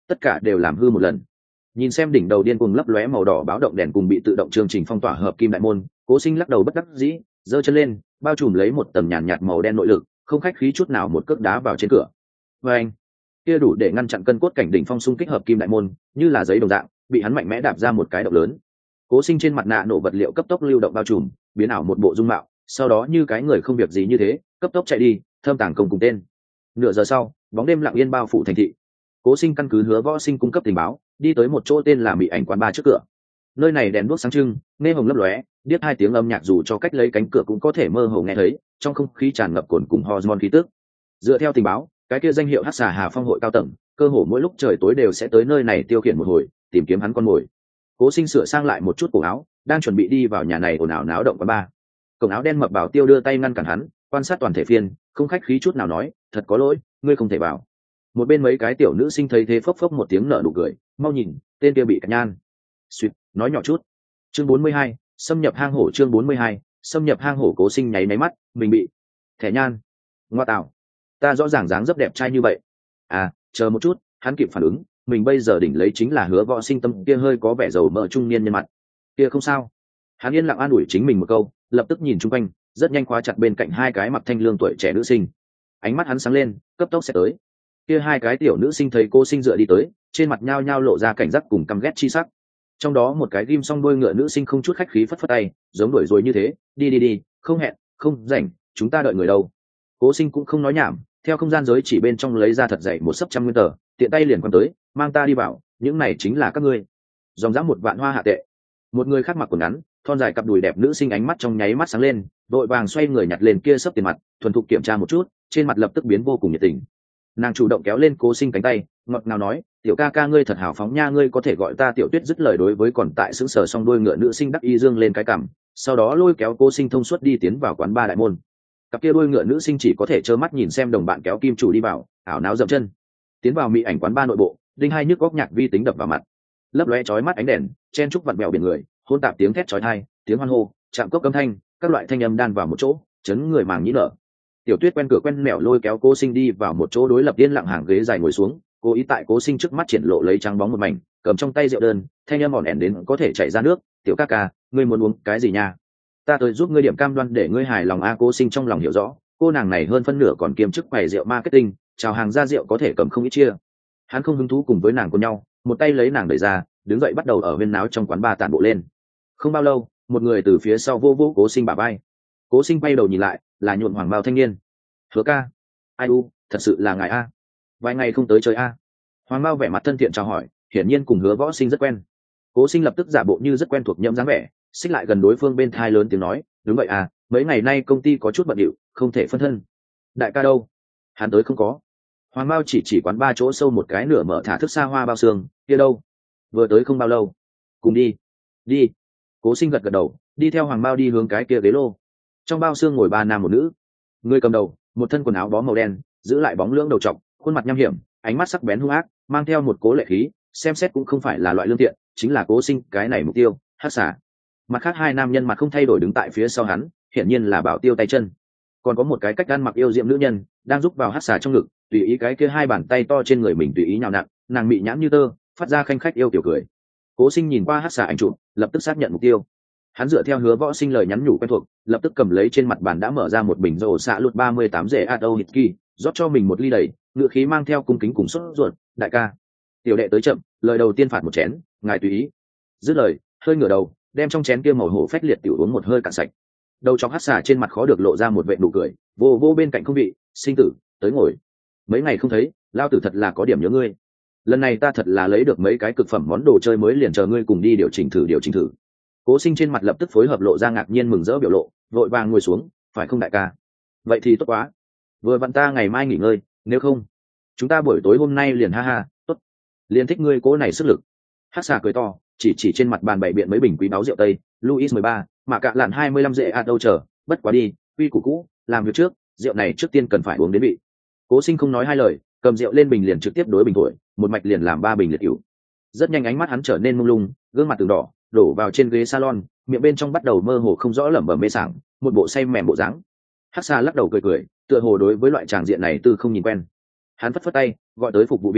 tất cả đều làm hư một lần. Nhìn xem đỉnh đầu điên cuồng lấp lóe màu đỏ báo động đèn cùng bị tự động chương trình phong tỏa hợp kim đại môn, Cố Sinh lắc đầu bất đắc dĩ, giơ chân lên, bao trùm lấy một tầng nhàn nhạt màu đen nội lực, không khách khí chút nào một cước đá vào trên cửa. Và anh, kia đủ để ngăn chặn cân cốt cảnh đỉnh phong xung kích hợp kim đại môn, như là giấy đồng dạng, bị hắn mạnh mẽ đạp ra một cái động lớn. Cố Sinh trên mặt nạ nổ vật liệu cấp tốc lưu động bao trùm, biến ảo một bộ dung mạo, sau đó như cái người không việc gì như thế, cấp tốc chạy đi, thâm tàng công cùng tên. Nửa giờ sau, bóng đêm lặng yên bao phủ thành thị. Cố Sinh căn cứ Hứa Võ Sinh cung cấp tình báo, đi tới một chỗ tên là Mị Ảnh quán ba trước cửa. Nơi này đèn đuốc sáng trưng, nghe hồng lấp lóe, điếc hai tiếng âm nhạc dù cho cách lấy cánh cửa cũng có thể mơ hồ nghe thấy, trong không khí tràn ngập cồn cùng hormone khí tức. Dựa theo tình báo, cái kia danh hiệu Hắc Xà Hà Phong hội cao tầng, cơ hồ mỗi lúc trời tối đều sẽ tới nơi này tiêu khiển một hồi, tìm kiếm hắn con mồi. Cố Sinh sửa sang lại một chút cổ áo, đang chuẩn bị đi vào nhà này ồn ào náo động quán ba. Cổng áo đen mập bảo tiêu đưa tay ngăn cản hắn, quan sát toàn thể phiên, không khách khí chút nào nói, thật có lỗi, ngươi không thể vào. Một bên mấy cái tiểu nữ sinh thấy thế phốc phốc một tiếng nở nụ cười, mau nhìn, tên kia bị cắt nhan. Suýt, nói nhỏ chút. Chương bốn mươi hai, xâm nhập hang hổ. Chương bốn mươi hai, xâm nhập hang hổ. Cố Sinh nháy máy mắt, mình bị thẻ nhan. Ngoa tạo, ta rõ ràng dáng dấp đẹp trai như vậy. À, chờ một chút, hắn kịp phản ứng, mình bây giờ đỉnh lấy chính là Hứa Võ Sinh tâm kia hơi có vẻ giàu mỡ trung niên nhân mặt. Kia không sao. Hắn yên lặng an ủi chính mình một câu, lập tức nhìn chung quanh, rất nhanh khóa chặt bên cạnh hai cái mặc thanh lương tuổi trẻ nữ sinh. Ánh mắt hắn sáng lên, cấp tốc sẽ tới. Kia hai cái tiểu nữ sinh thấy Cố Sinh dựa đi tới, trên mặt nhao nhao lộ ra cảnh giác cùng căm ghét chi sắc. Trong đó một cái ghim xong đuôi ngựa nữ sinh không chút khách khí phất phất tay, giống đuổi rồi như thế, đi đi đi, không hẹn, không rảnh, chúng ta đợi người đâu. Cố Sinh cũng không nói nhảm, theo không gian giới chỉ bên trong lấy ra thật dày một sấp trăm nguyên tờ, tiện tay liền quăng tới, mang ta đi vào, những này chính là các ngươi. Dòng dã một vạn hoa hạ tệ. Một người khác mặc quần ngắn, thon dài cặp đùi đẹp nữ sinh ánh mắt trong nháy mắt sáng lên, vội vàng xoay người nhặt lên kia sấp tiền mặt, thuần thục kiểm tra một chút, trên mặt lập tức biến vô cùng nhiệt tình. Nàng chủ động kéo lên Cố Sinh cánh tay, ngọt ngào nói, tiểu ca ca ngươi thật hào phóng nha, ngươi có thể gọi ta Tiểu Tuyết. Dứt lời đối với còn tại sững sờ song đuôi ngựa nữ sinh đắc y dương lên cái cằm, sau đó lôi kéo Cố Sinh thông suốt đi tiến vào quán ba đại môn. Cặp kia đuôi ngựa nữ sinh chỉ có thể trơ mắt nhìn xem đồng bạn kéo kim chủ đi vào, ảo não dậm chân. Tiến vào Mị Ảnh quán ba nội bộ, đinh hai nhức góc nhạc vi tính đập vào mặt, lấp lóe chói mắt ánh đèn, chen trúc vặn bèo biển người, hôn tạp tiếng thét chói tai, tiếng hoan hô, chạm cốc âm thanh, các loại thanh âm đan vào một chỗ, chấn người màng nhĩ nở. Tiểu Tuyết quen cửa quen mẹo lôi kéo Cố Sinh đi vào một chỗ đối lập yên lặng hàng ghế dài ngồi xuống, cố ý tại Cố Sinh trước mắt triển lộ lấy trắng bóng một mảnh, cầm trong tay rượu đơn, thanh âm ỏn ẻn đến có thể chảy ra nước. Tiểu ca ca, ngươi muốn uống cái gì nha? Ta tới giúp ngươi điểm cam đoan để ngươi hài lòng a. Cố Sinh trong lòng hiểu rõ, cô nàng này hơn phân nửa còn kiêm chức quầy rượu marketing, chào hàng ra rượu có thể cầm không ít chia. Hắn không hứng thú cùng với nàng cùng nhau, một tay lấy nàng đẩy ra, đứng dậy bắt đầu ở bên náo trong quán bar tản bộ lên. Không bao lâu, một người từ phía sau vô vô Cố Sinh bả vai. Cố Sinh quay đầu nhìn lại, là nhuộm hoàng bao thanh niên. Hứa ca, ai u, thật sự là ngài a, vài ngày không tới chơi a. Hoàng bao vẻ mặt thân thiện chào hỏi, hiển nhiên cùng Hứa Võ Sinh rất quen. Cố Sinh lập tức giả bộ như rất quen thuộc nhẫm dáng vẻ, xích lại gần đối phương bên thai lớn tiếng nói, đúng vậy à, mấy ngày nay công ty có chút bận rộn, không thể phân thân. Đại ca đâu? Hắn tới không có. Hoàng bao chỉ chỉ quán ba chỗ sâu một cái nửa mở thả thức xa hoa bao xương, kia đâu? Vừa tới không bao lâu. Cùng đi. Đi. Cố Sinh gật gật đầu, đi theo Hoàng bao đi hướng cái kia ghế lô. Trong bao xương ngồi ba nam một nữ. Người cầm đầu, một thân quần áo bó màu đen, giữ lại bóng lưỡng đầu trọc, khuôn mặt nham hiểm, ánh mắt sắc bén hung ác, mang theo một cố lệ khí, xem xét cũng không phải là loại lương thiện, chính là Cố Sinh cái này mục tiêu, Hắc Xà. Mặt khác hai nam nhân mặt không thay đổi đứng tại phía sau hắn, hiển nhiên là bảo tiêu tay chân. Còn có một cái cách ăn mặc yêu diệm nữ nhân, đang giúp vào Hắc Xà trong ngực, tùy ý cái kia hai bàn tay to trên người mình tùy ý nhào nặn, nàng mị nhãn như tơ, phát ra khanh khách yêu tiểu cười. Cố Sinh nhìn qua Hắc Xà ảnh chụp, lập tức xác nhận mục tiêu. Hắn dựa theo Hứa Võ Sinh lời nhắn nhủ quen thuộc, lập tức cầm lấy trên mặt bàn đã mở ra một bình rồ xạ lụt ba mươi tám rễ ado hitki, rót cho mình một ly đầy, ngựa khí mang theo cung kính cùng sốt ruột, đại ca. Tiểu đệ tới chậm, lời đầu tiên phạt một chén, ngài tùy ý. Dứt lời, hơi ngửa đầu, đem trong chén kia màu hổ phách liệt tiểu uống một hơi cạn sạch. Đầu chọc Hắc Xà trên mặt khó được lộ ra một vệt nụ cười, vô vô bên cạnh không vị, sinh tử, tới ngồi. Mấy ngày không thấy, lao tử thật là có điểm nhớ ngươi. Lần này ta thật là lấy được mấy cái cực phẩm món đồ chơi mới liền chờ ngươi cùng đi điều chỉnh thử điều chỉnh thử. Cố Sinh trên mặt lập tức phối hợp lộ ra ngạc nhiên mừng rỡ biểu lộ, vội vàng ngồi xuống, phải không đại ca? Vậy thì tốt quá. Vừa vặn ta ngày mai nghỉ ngơi, nếu không, chúng ta buổi tối hôm nay liền ha ha, tốt. Liền thích ngươi cố này sức lực. Hắc Xà cười to, chỉ chỉ trên mặt bàn bày biện mấy bình quý báu rượu tây, Louis mười ba, mà cạ lạn hai mươi lăm rễ ạt đâu chờ, bất quá đi, quy củ cũ, làm việc trước, rượu này trước tiên cần phải uống đến vị. Cố Sinh không nói hai lời, cầm rượu lên bình liền trực tiếp đối bình thổi, một mạch liền làm ba bình liệt cửu. Rất nhanh ánh mắt hắn trở nên mông lung, gương mặt từng đỏ, đổ vào trên ghế salon, miệng bên trong bắt đầu mơ hồ không rõ lẩm bẩm mê sảng, một bộ say mềm bộ dáng. Hắc Xà lắc đầu cười cười, tựa hồ đối với loại tràng diện này tư không nhìn quen. Hắn phất phất tay, gọi tới phục vụ viên,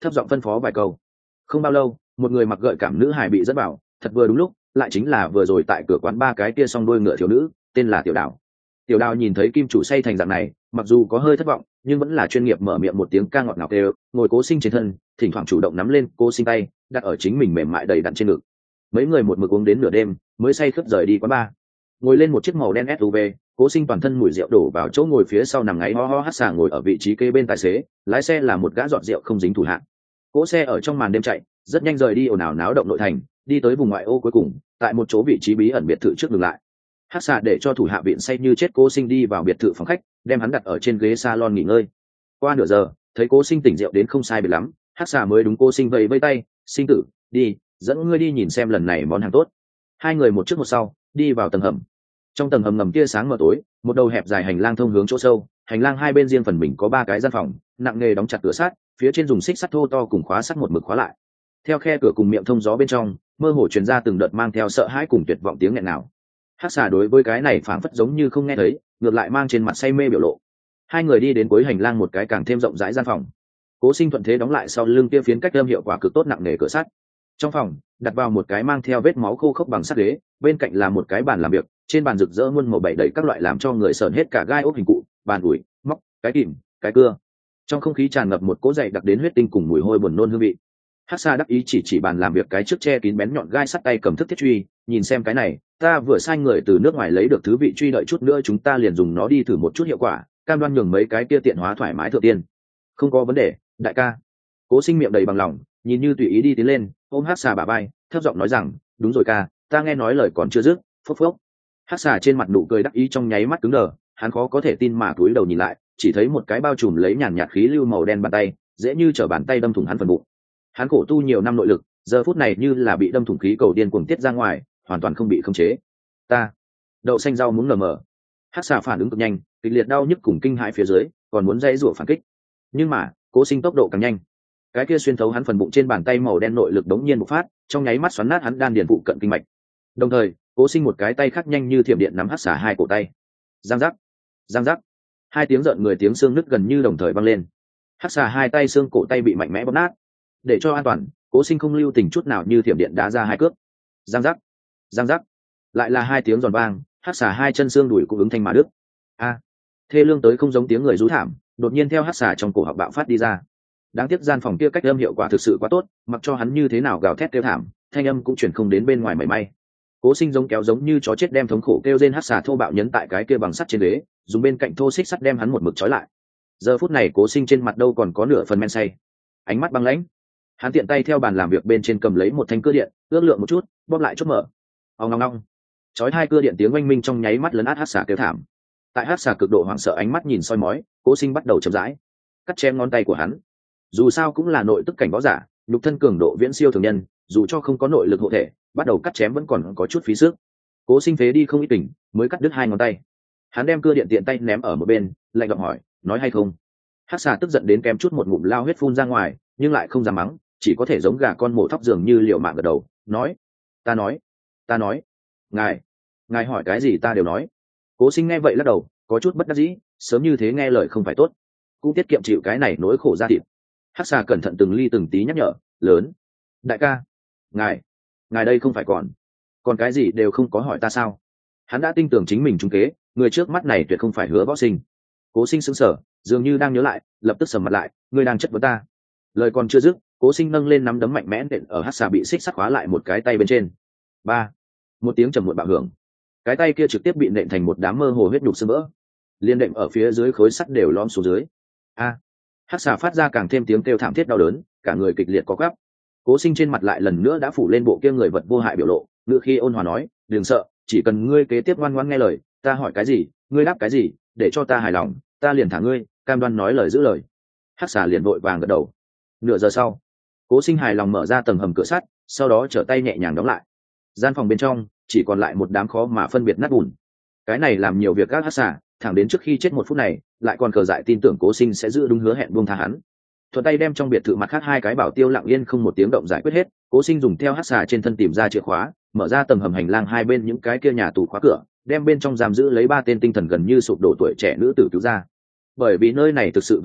thấp giọng phân phó vài câu. Không bao lâu, một người mặc gợi cảm nữ hài bị dẫn vào, thật vừa đúng lúc, lại chính là vừa rồi tại cửa quán ba cái kia song đuôi ngựa thiếu nữ, tên là Tiểu Đào. Tiểu Đào nhìn thấy kim chủ say thành dạng này, mặc dù có hơi thất vọng, nhưng vẫn là chuyên nghiệp mở miệng một tiếng ca ngọt ngào kêu, ngồi Cố Sinh trên thân, thỉnh thoảng chủ động nắm lên Cố Sinh tay, đặt ở chính mình mềm mại đầy đặn trên ngực. Mấy người một mực uống đến nửa đêm, mới say khướt rời đi quán ba. Ngồi lên một chiếc màu đen ét u vê, Cố Sinh toàn thân mùi rượu đổ vào chỗ ngồi phía sau nằm ngáy ho ho hắt xà ngồi ở vị trí kế bên tài xế, lái xe là một gã dọn rượu không dính thủ hạng. Cỗ xe ở trong màn đêm chạy, rất nhanh rời đi ồn ào náo động nội thành, đi tới vùng ngoại ô cuối cùng, tại một chỗ vị trí bí ẩn biệt thự trước dừng lại. Hắc xà để cho thủ hạ viện say như chết Cố Sinh đi vào biệt thự phòng khách, đem hắn đặt ở trên ghế salon nghỉ ngơi. Qua nửa giờ, thấy Cố Sinh tỉnh rượu đến không sai biệt lắm, Hắc xà mới đúng Cố Sinh vẫy vẫy tay, "Sinh tử, đi, dẫn ngươi đi nhìn xem lần này món hàng tốt." Hai người một trước một sau, đi vào tầng hầm. Trong tầng hầm ngầm tia sáng mờ tối, một đầu hẹp dài hành lang thông hướng chỗ sâu, hành lang hai bên riêng phần mình có ba cái gian phòng, nặng nghề đóng chặt cửa sắt, phía trên dùng xích sắt thô to cùng khóa sắt một mực khóa lại. Theo khe cửa cùng miệng thông gió bên trong, mơ hồ truyền ra từng đợt mang theo sợ hãi cùng tuyệt vọng tiếng nghẹn nào. Hắc xà đối với cái này phảng phất giống như không nghe thấy, ngược lại mang trên mặt say mê biểu lộ. Hai người đi đến cuối hành lang một cái càng thêm rộng rãi gian phòng. Cố Sinh thuận thế đóng lại sau lưng kia phiến cách âm hiệu quả cực tốt nặng nề cửa sắt. Trong phòng, đặt vào một cái mang theo vết máu khô khốc bằng sắt ghế, bên cạnh là một cái bàn làm việc, trên bàn rực rỡ muôn màu bảy đầy các loại làm cho người sởn hết cả gai ốc hình cụ, bàn ủi, móc, cái kìm, cái cưa. Trong không khí tràn ngập một cỗ dày đặc đến huyết tinh cùng mùi hôi buồn nôn hương vị. Hắc Sa đắc ý chỉ chỉ bàn làm việc cái trước che kín bén nhọn gai sắt tay cầm thức thiết truy, nhìn xem cái này, ta vừa sai người từ nước ngoài lấy được thứ vị truy, đợi chút nữa chúng ta liền dùng nó đi thử một chút hiệu quả, cam đoan nhường mấy cái kia tiện hóa thoải mái thượng tiên. Không có vấn đề, đại ca. Cố Sinh miệng đầy bằng lòng, nhìn như tùy ý đi tiến lên, ôm Hắc Sa bả vai, thấp giọng nói rằng, đúng rồi ca, ta nghe nói lời còn chưa dứt, phốc phốc. Hắc Sa trên mặt nụ cười đắc ý trong nháy mắt cứng đờ, hắn khó có thể tin mà cúi đầu nhìn lại, chỉ thấy một cái bao trùm lấy nhàn nhạt khí lưu màu đen bàn tay, dễ như trở bàn tay đâm thủng hắn phần bụng. Hắn khổ tu nhiều năm nội lực, giờ phút này như là bị đâm thủng khí cầu điên cuồng tiết ra ngoài, hoàn toàn không bị khống chế. Ta, đậu xanh rau muốn lờ mờ. Hắc Xà phản ứng cực nhanh, kịch liệt đau nhức cùng kinh hãi phía dưới, còn muốn dãy rủa phản kích. Nhưng mà, Cố Sinh tốc độ càng nhanh. Cái kia xuyên thấu hắn phần bụng trên bàn tay màu đen nội lực đống nhiên bộc phát, trong nháy mắt xoắn nát hắn đan điền phụ cận kinh mạch. Đồng thời, Cố Sinh một cái tay khác nhanh như thiểm điện nắm Hắc Xà hai cổ tay. Giang giác, giang giác. Hai tiếng rợn người tiếng xương nứt gần như đồng thời vang lên. Hắc Xà hai tay xương cổ tay bị mạnh mẽ bóp nát. Để cho an toàn, Cố Sinh không lưu tình chút nào như thiểm điện đá ra hai cước. Giang giác, giang giác. Lại là hai tiếng giòn vang, Hắc Xà hai chân xương đùi cũng ứng thanh mà đứt. A, thê lương tới không giống tiếng người rú thảm, đột nhiên theo Hắc Xà trong cổ họng bạo phát đi ra. Đáng tiếc gian phòng kia cách âm hiệu quả thực sự quá tốt, mặc cho hắn như thế nào gào thét kêu thảm, thanh âm cũng chuyển không đến bên ngoài mảy may. Cố Sinh giống kéo giống như chó chết đem thống khổ kêu rên Hắc Xà thô bạo nhấn tại cái kia bằng sắt trên ghế, dùng bên cạnh thô xích sắt đem hắn một mực trói lại. Giờ phút này Cố Sinh trên mặt đâu còn có nửa phần men say, ánh mắt băng lãnh. Hắn tiện tay theo bàn làm việc bên trên cầm lấy một thanh cưa điện, ước lượng một chút, bóp lại chốt mở. Ong ong ong. Chói hai cưa điện tiếng oanh minh trong nháy mắt lấn át Hắc Xà kêu thảm. Tại Hắc Xà cực độ hoảng sợ ánh mắt nhìn soi mói, Cố Sinh bắt đầu chậm rãi cắt chém ngón tay của hắn. Dù sao cũng là nội tức cảnh võ giả, nhục thân cường độ viễn siêu thường nhân, dù cho không có nội lực hộ thể, bắt đầu cắt chém vẫn còn có chút phí sức. Cố Sinh phế đi không ít tỉnh, mới cắt đứt hai ngón tay. Hắn đem cưa điện tiện tay ném ở một bên, lạnh giọng hỏi, nói hay không? Hắc Xà tức giận đến kém chút một ngụm lao huyết phun ra ngoài, nhưng lại không dám mắng, chỉ có thể giống gà con mổ thóc dường như liều mạng gật đầu, nói, ta nói, ta nói, ngài, ngài hỏi cái gì ta đều nói. Cố Sinh nghe vậy lắc đầu, có chút bất đắc dĩ, sớm như thế nghe lời không phải tốt, cũng tiết kiệm chịu cái này nỗi khổ ra thịt. Hắc Xà cẩn thận từng ly từng tí nhắc nhở, lớn, đại ca, ngài, ngài đây không phải còn, còn cái gì đều không có hỏi ta sao? Hắn đã tin tưởng chính mình trúng kế, người trước mắt này tuyệt không phải Hứa Võ Sinh. Cố Sinh sững sờ, dường như đang nhớ lại, lập tức sầm mặt lại, ngươi đang chất vấn ta? Lời còn chưa dứt, Cố Sinh nâng lên nắm đấm mạnh mẽ nện ở Hắc Xà bị xích sắt khóa lại một cái tay bên trên. Ba, một tiếng trầm muộn bạo hưởng, cái tay kia trực tiếp bị nện thành một đám mơ hồ huyết nhục xương vỡ, liên đệm ở phía dưới khối sắt đều lõm xuống dưới. A, Hắc Xà phát ra càng thêm tiếng kêu thảm thiết đau đớn, cả người kịch liệt co quắp. Cố Sinh trên mặt lại lần nữa đã phủ lên bộ kia người vật vô hại biểu lộ, ngựa khi ôn hòa nói, đừng sợ, chỉ cần ngươi kế tiếp ngoan ngoãn nghe lời, ta hỏi cái gì, ngươi đáp cái gì, để cho ta hài lòng, ta liền thả ngươi, cam đoan nói lời giữ lời. Hắc Xà liền vội vàng gật đầu. Nửa giờ sau, Cố Sinh hài lòng mở ra tầng hầm cửa sắt, sau đó trở tay nhẹ nhàng đóng lại. Gian phòng bên trong chỉ còn lại một đám khó mà phân biệt nát bùn. Cái này làm nhiều việc các Hắc Xà, thẳng đến trước khi chết một phút này, lại còn cờ dại tin tưởng Cố Sinh sẽ giữ đúng hứa hẹn buông tha hắn. Thuận tay đem trong biệt thự mặt khác hai cái bảo tiêu lặng yên không một tiếng động giải quyết hết. Cố Sinh dùng theo Hắc Xà trên thân tìm ra chìa khóa, mở ra tầng hầm hành lang hai bên những cái kia nhà tù khóa cửa, đem bên trong giam giữ lấy ba tên tinh thần gần như sụp đổ tuổi trẻ nữ tử cứu ra. Bởi vì nơi này thực sự vắng vẻ,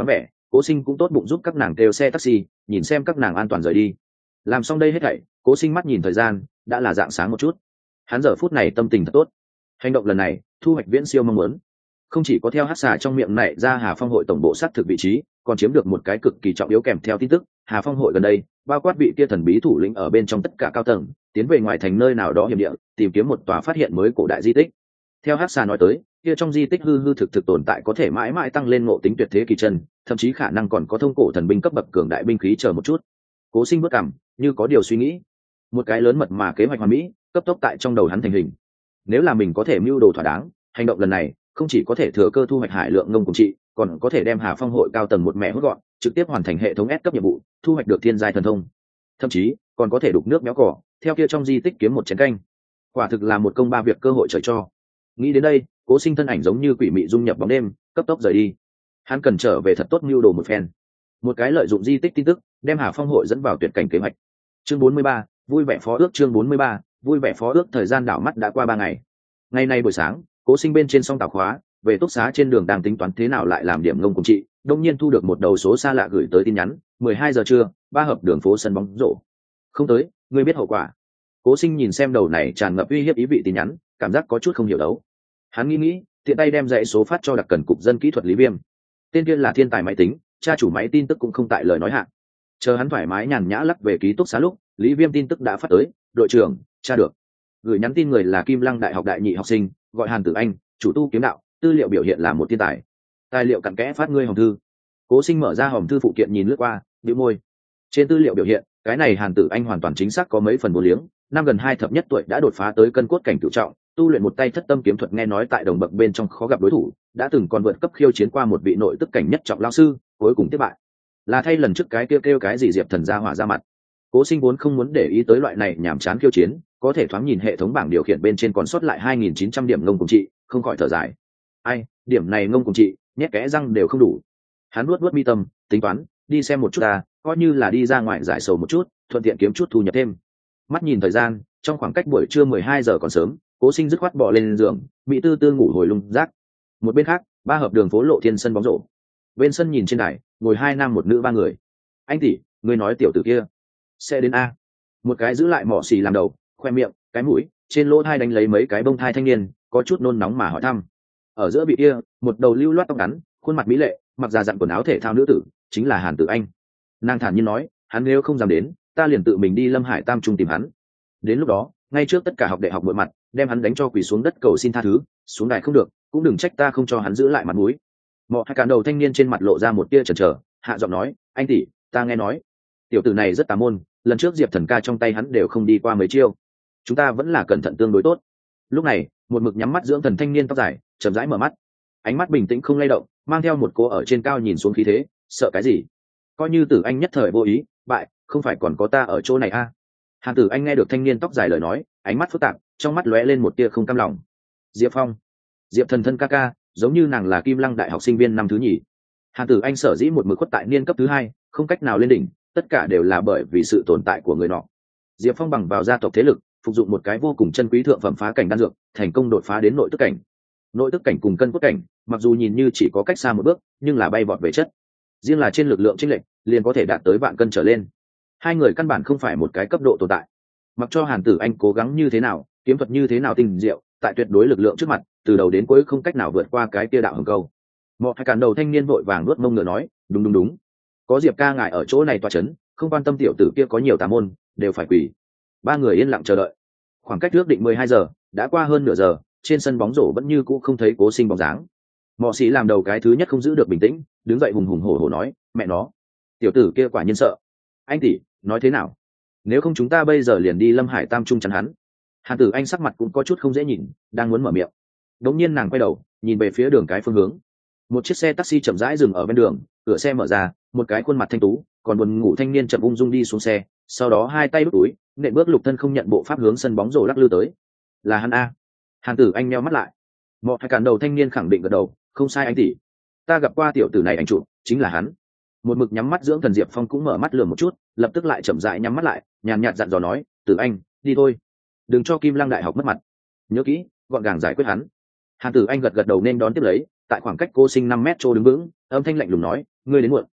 Cố Sinh cũng tốt bụng giúp các nàng kêu xe taxi, nhìn xem các nàng an toàn rời đi. Làm xong đây hết thảy, Cố Sinh mắt nhìn thời gian, đã là dạng sáng một chút. Hắn giờ phút này tâm tình thật tốt. Hành động lần này, thu hoạch viễn siêu mong muốn. Không chỉ có theo hắc xà trong miệng này ra Hà Phong hội tổng bộ xác thực vị trí, còn chiếm được một cái cực kỳ trọng yếu kèm theo tin tức, Hà Phong hội gần đây, bao quát vị kia thần bí thủ lĩnh ở bên trong tất cả cao tầng, tiến về ngoài thành nơi nào đó hiểm địa, tìm kiếm một tòa phát hiện mới cổ đại di tích. Theo hắc xà nói tới, kia trong di tích hư hư thực thực tồn tại có thể mãi mãi tăng lên ngộ tính tuyệt thế kỳ chân, thậm chí khả năng còn có thông cổ thần binh cấp bậc cường đại binh khí chờ một chút. Cố Sinh bước cằm, như có điều suy nghĩ. Một cái lớn mật mà kế hoạch hoàn mỹ, cấp tốc tại trong đầu hắn thành hình. Nếu là mình có thể mưu đồ thỏa đáng, hành động lần này không chỉ có thể thừa cơ thu hoạch hải lượng ngông cùng trị, còn có thể đem Hà Phong hội cao tầng một mẹ hốt gọn, trực tiếp hoàn thành hệ thống S cấp nhiệm vụ, thu hoạch được thiên giai thần thông. Thậm chí còn có thể đục nước méo cỏ, theo kia trong di tích kiếm một chén canh. Quả thực là một công ba việc cơ hội trời cho. Nghĩ đến đây, Cố Sinh thân ảnh giống như quỷ mị dung nhập bóng đêm, cấp tốc rời đi. Hắn cần trở về thật tốt mưu đồ một phen. Một cái lợi dụng di tích tin tức, đem Hà Phong hội dẫn vào tuyệt cảnh kế hoạch. Chương bốn mươi ba, vui vẻ phó ước. Chương bốn mươi ba, vui vẻ phó ước. Thời gian đảo mắt đã qua ba ngày. Ngày nay buổi sáng, Cố Sinh bên trên song tàu khóa, về túc xá trên đường đang tính toán thế nào lại làm điểm ngông cùng chị, đông nhiên thu được một đầu số xa lạ gửi tới tin nhắn. Mười hai giờ trưa, ba hợp đường phố sân bóng rổ. Không tới, ngươi biết hậu quả. Cố Sinh nhìn xem đầu này tràn ngập uy hiếp ý vị tin nhắn, cảm giác có chút không hiểu đấu. Hắn nghĩ nghĩ, tiện tay đem dãy số phát cho đặc cần cục dân kỹ thuật Lý Viêm. Tên kia là thiên tài máy tính, tra chủ máy tin tức cũng không tại lời nói hạn. Chờ hắn thoải mái nhàn nhã lắc về ký túc xá lúc, Lý Viêm tin tức đã phát tới, đội trưởng, tra được. Gửi nhắn tin người là Kim Lăng Đại học đại nhị học sinh, gọi Hàn Tử Anh, chủ tu kiếm đạo, tư liệu biểu hiện là một thiên tài. Tài liệu cặn kẽ phát ngươi hòm thư. Cố Sinh mở ra hòm thư phụ kiện nhìn lướt qua, bĩu môi. Trên tư liệu biểu hiện, cái này Hàn Tử Anh hoàn toàn chính xác có mấy phần vô liếng, năm gần hai thập nhất tuổi đã đột phá tới cân cốt cảnh cửu trọng, tu luyện một tay thất tâm kiếm thuật, nghe nói tại đồng bậc bên trong khó gặp đối thủ, đã từng còn vượt cấp khiêu chiến qua một vị nội tức cảnh nhất trọng lão sư, cuối cùng thất bại. Là thay lần trước cái kêu kêu cái gì Diệp Thần ra hỏa ra mặt. Cố Sinh vốn không muốn để ý tới loại này nhảm chán khiêu chiến, có thể thoáng nhìn hệ thống bảng điều khiển bên trên còn sót lại hai nghìn chín trăm điểm ngông cùng trị, không khỏi thở dài. Ai, điểm này ngông cùng trị, nhét kẽ răng đều không đủ. Hắn nuốt nuốt mi tâm, tính toán, đi xem một chút ta, coi như là đi ra ngoài giải sầu một chút, thuận tiện kiếm chút thu nhập thêm. Mắt nhìn thời gian, trong khoảng cách buổi trưa mười hai giờ còn sớm, Cố Sinh dứt khoát bỏ lên giường, mỹ tư tư ngủ hồi lung rác. Một bên khác, ba hợp đường phố Lộ Thiên sân bóng rổ. Bên sân nhìn trên đài, ngồi hai nam một nữ ba người. Anh tỷ, ngươi nói tiểu tử kia sẽ đến a? Một cái giữ lại mỏ xì làm đầu, khoe miệng, cái mũi, trên lỗ thai đánh lấy mấy cái bông thai thanh niên, có chút nôn nóng mà hỏi thăm. Ở giữa vị kia, một đầu lưu loát tóc ngắn, khuôn mặt mỹ lệ, mặc già dặn quần áo thể thao nữ tử, chính là Hàn Tử Anh. Nàng thản nhiên nói, hắn nếu không dám đến, ta liền tự mình đi Lâm Hải Tam Trung tìm hắn. Đến lúc đó, ngay trước tất cả học đại học bội mặt, đem hắn đánh cho quỳ xuống đất cầu xin tha thứ, xuống đài không được, cũng đừng trách ta không cho hắn giữ lại mặt mũi. Mọ hai cán đầu thanh niên trên mặt lộ ra một tia chần chờ, hạ giọng nói, anh tỷ, ta nghe nói tiểu tử này rất tà môn, lần trước Diệp Thần ca trong tay hắn đều không đi qua mấy chiêu, chúng ta vẫn là cẩn thận tương đối tốt. Lúc này, một mực nhắm mắt dưỡng thần thanh niên tóc dài chậm rãi mở mắt, ánh mắt bình tĩnh không lay động, mang theo một cô ở trên cao nhìn xuống khí thế. Sợ cái gì? Coi như Tử Anh nhất thời vô ý bại, không phải còn có ta ở chỗ này a à? Hàn Tử Anh nghe được thanh niên tóc dài lời nói, ánh mắt phức tạp, trong mắt lóe lên một tia không cam lòng. Diệp Phong, Diệp Thần thân ca ca, giống như nàng là Kim Lăng Đại học sinh viên năm thứ nhì. Hàn Tử Anh sở dĩ một mực khuất tại niên cấp thứ hai, không cách nào lên đỉnh, tất cả đều là bởi vì sự tồn tại của người nọ. Diệp Phong bằng vào gia tộc thế lực, phục dụng một cái vô cùng chân quý thượng phẩm phá cảnh đan dược, thành công đột phá đến nội tức cảnh. Nội tức cảnh cùng cân cốt cảnh, mặc dù nhìn như chỉ có cách xa một bước, nhưng là bay vọt về chất. Riêng là trên lực lượng chênh lệch, liền có thể đạt tới vạn cân trở lên. Hai người căn bản không phải một cái cấp độ tồn tại. Mặc cho Hàn Tử Anh cố gắng như thế nào, kiếm thuật như thế nào tinh diệu, tại tuyệt đối lực lượng trước mặt, từ đầu đến cuối không cách nào vượt qua cái kia đạo hồng câu. Một hai cản đầu thanh niên vội vàng nuốt mông ngựa nói, đúng đúng đúng, có Diệp ca ngài ở chỗ này tọa chấn, không quan tâm tiểu tử kia có nhiều tà môn, đều phải quỳ. Ba người yên lặng chờ đợi. Khoảng cách ước định mười hai giờ đã qua hơn nửa giờ, trên sân bóng rổ vẫn như cũ không thấy Cố Sinh bóng dáng. Mọ sĩ làm đầu cái thứ nhất không giữ được bình tĩnh, đứng dậy hùng hùng hổ hổ nói, mẹ nó, tiểu tử kia quả nhiên sợ. Anh tỷ, nói thế nào? Nếu không chúng ta bây giờ liền đi Lâm Hải Tam Trung chắn hắn. Hàn Tử Anh sắc mặt cũng có chút không dễ nhìn, đang muốn mở miệng, đột nhiên nàng quay đầu, nhìn về phía đường cái phương hướng. Một chiếc xe taxi chậm rãi dừng ở bên đường, cửa xe mở ra, một cái khuôn mặt thanh tú, còn buồn ngủ thanh niên chậm ung dung đi xuống xe, sau đó hai tay đút túi, nện bước lục thân không nhận bộ pháp hướng sân bóng rổ lắc lư tới. Là hắn a? Hàn Tử Anh nheo mắt lại. Một hai cản đầu thanh niên khẳng định gật đầu, không sai anh tỷ, ta gặp qua tiểu tử này ảnh chụp, chính là hắn. Một mực nhắm mắt dưỡng thần Diệp Phong cũng mở mắt lườm một chút, lập tức lại chậm rãi nhắm mắt lại, nhàn nhạt dặn dò nói, Tử Anh, đi thôi, đừng cho Kim Lăng Đại học mất mặt, nhớ kỹ, gọn gàng giải quyết hắn. Hàn Tử Anh gật gật đầu nên đón tiếp lấy, tại khoảng cách Cố Sinh năm mét trô đứng vững, âm thanh lạnh lùng nói, ngươi đến muộn,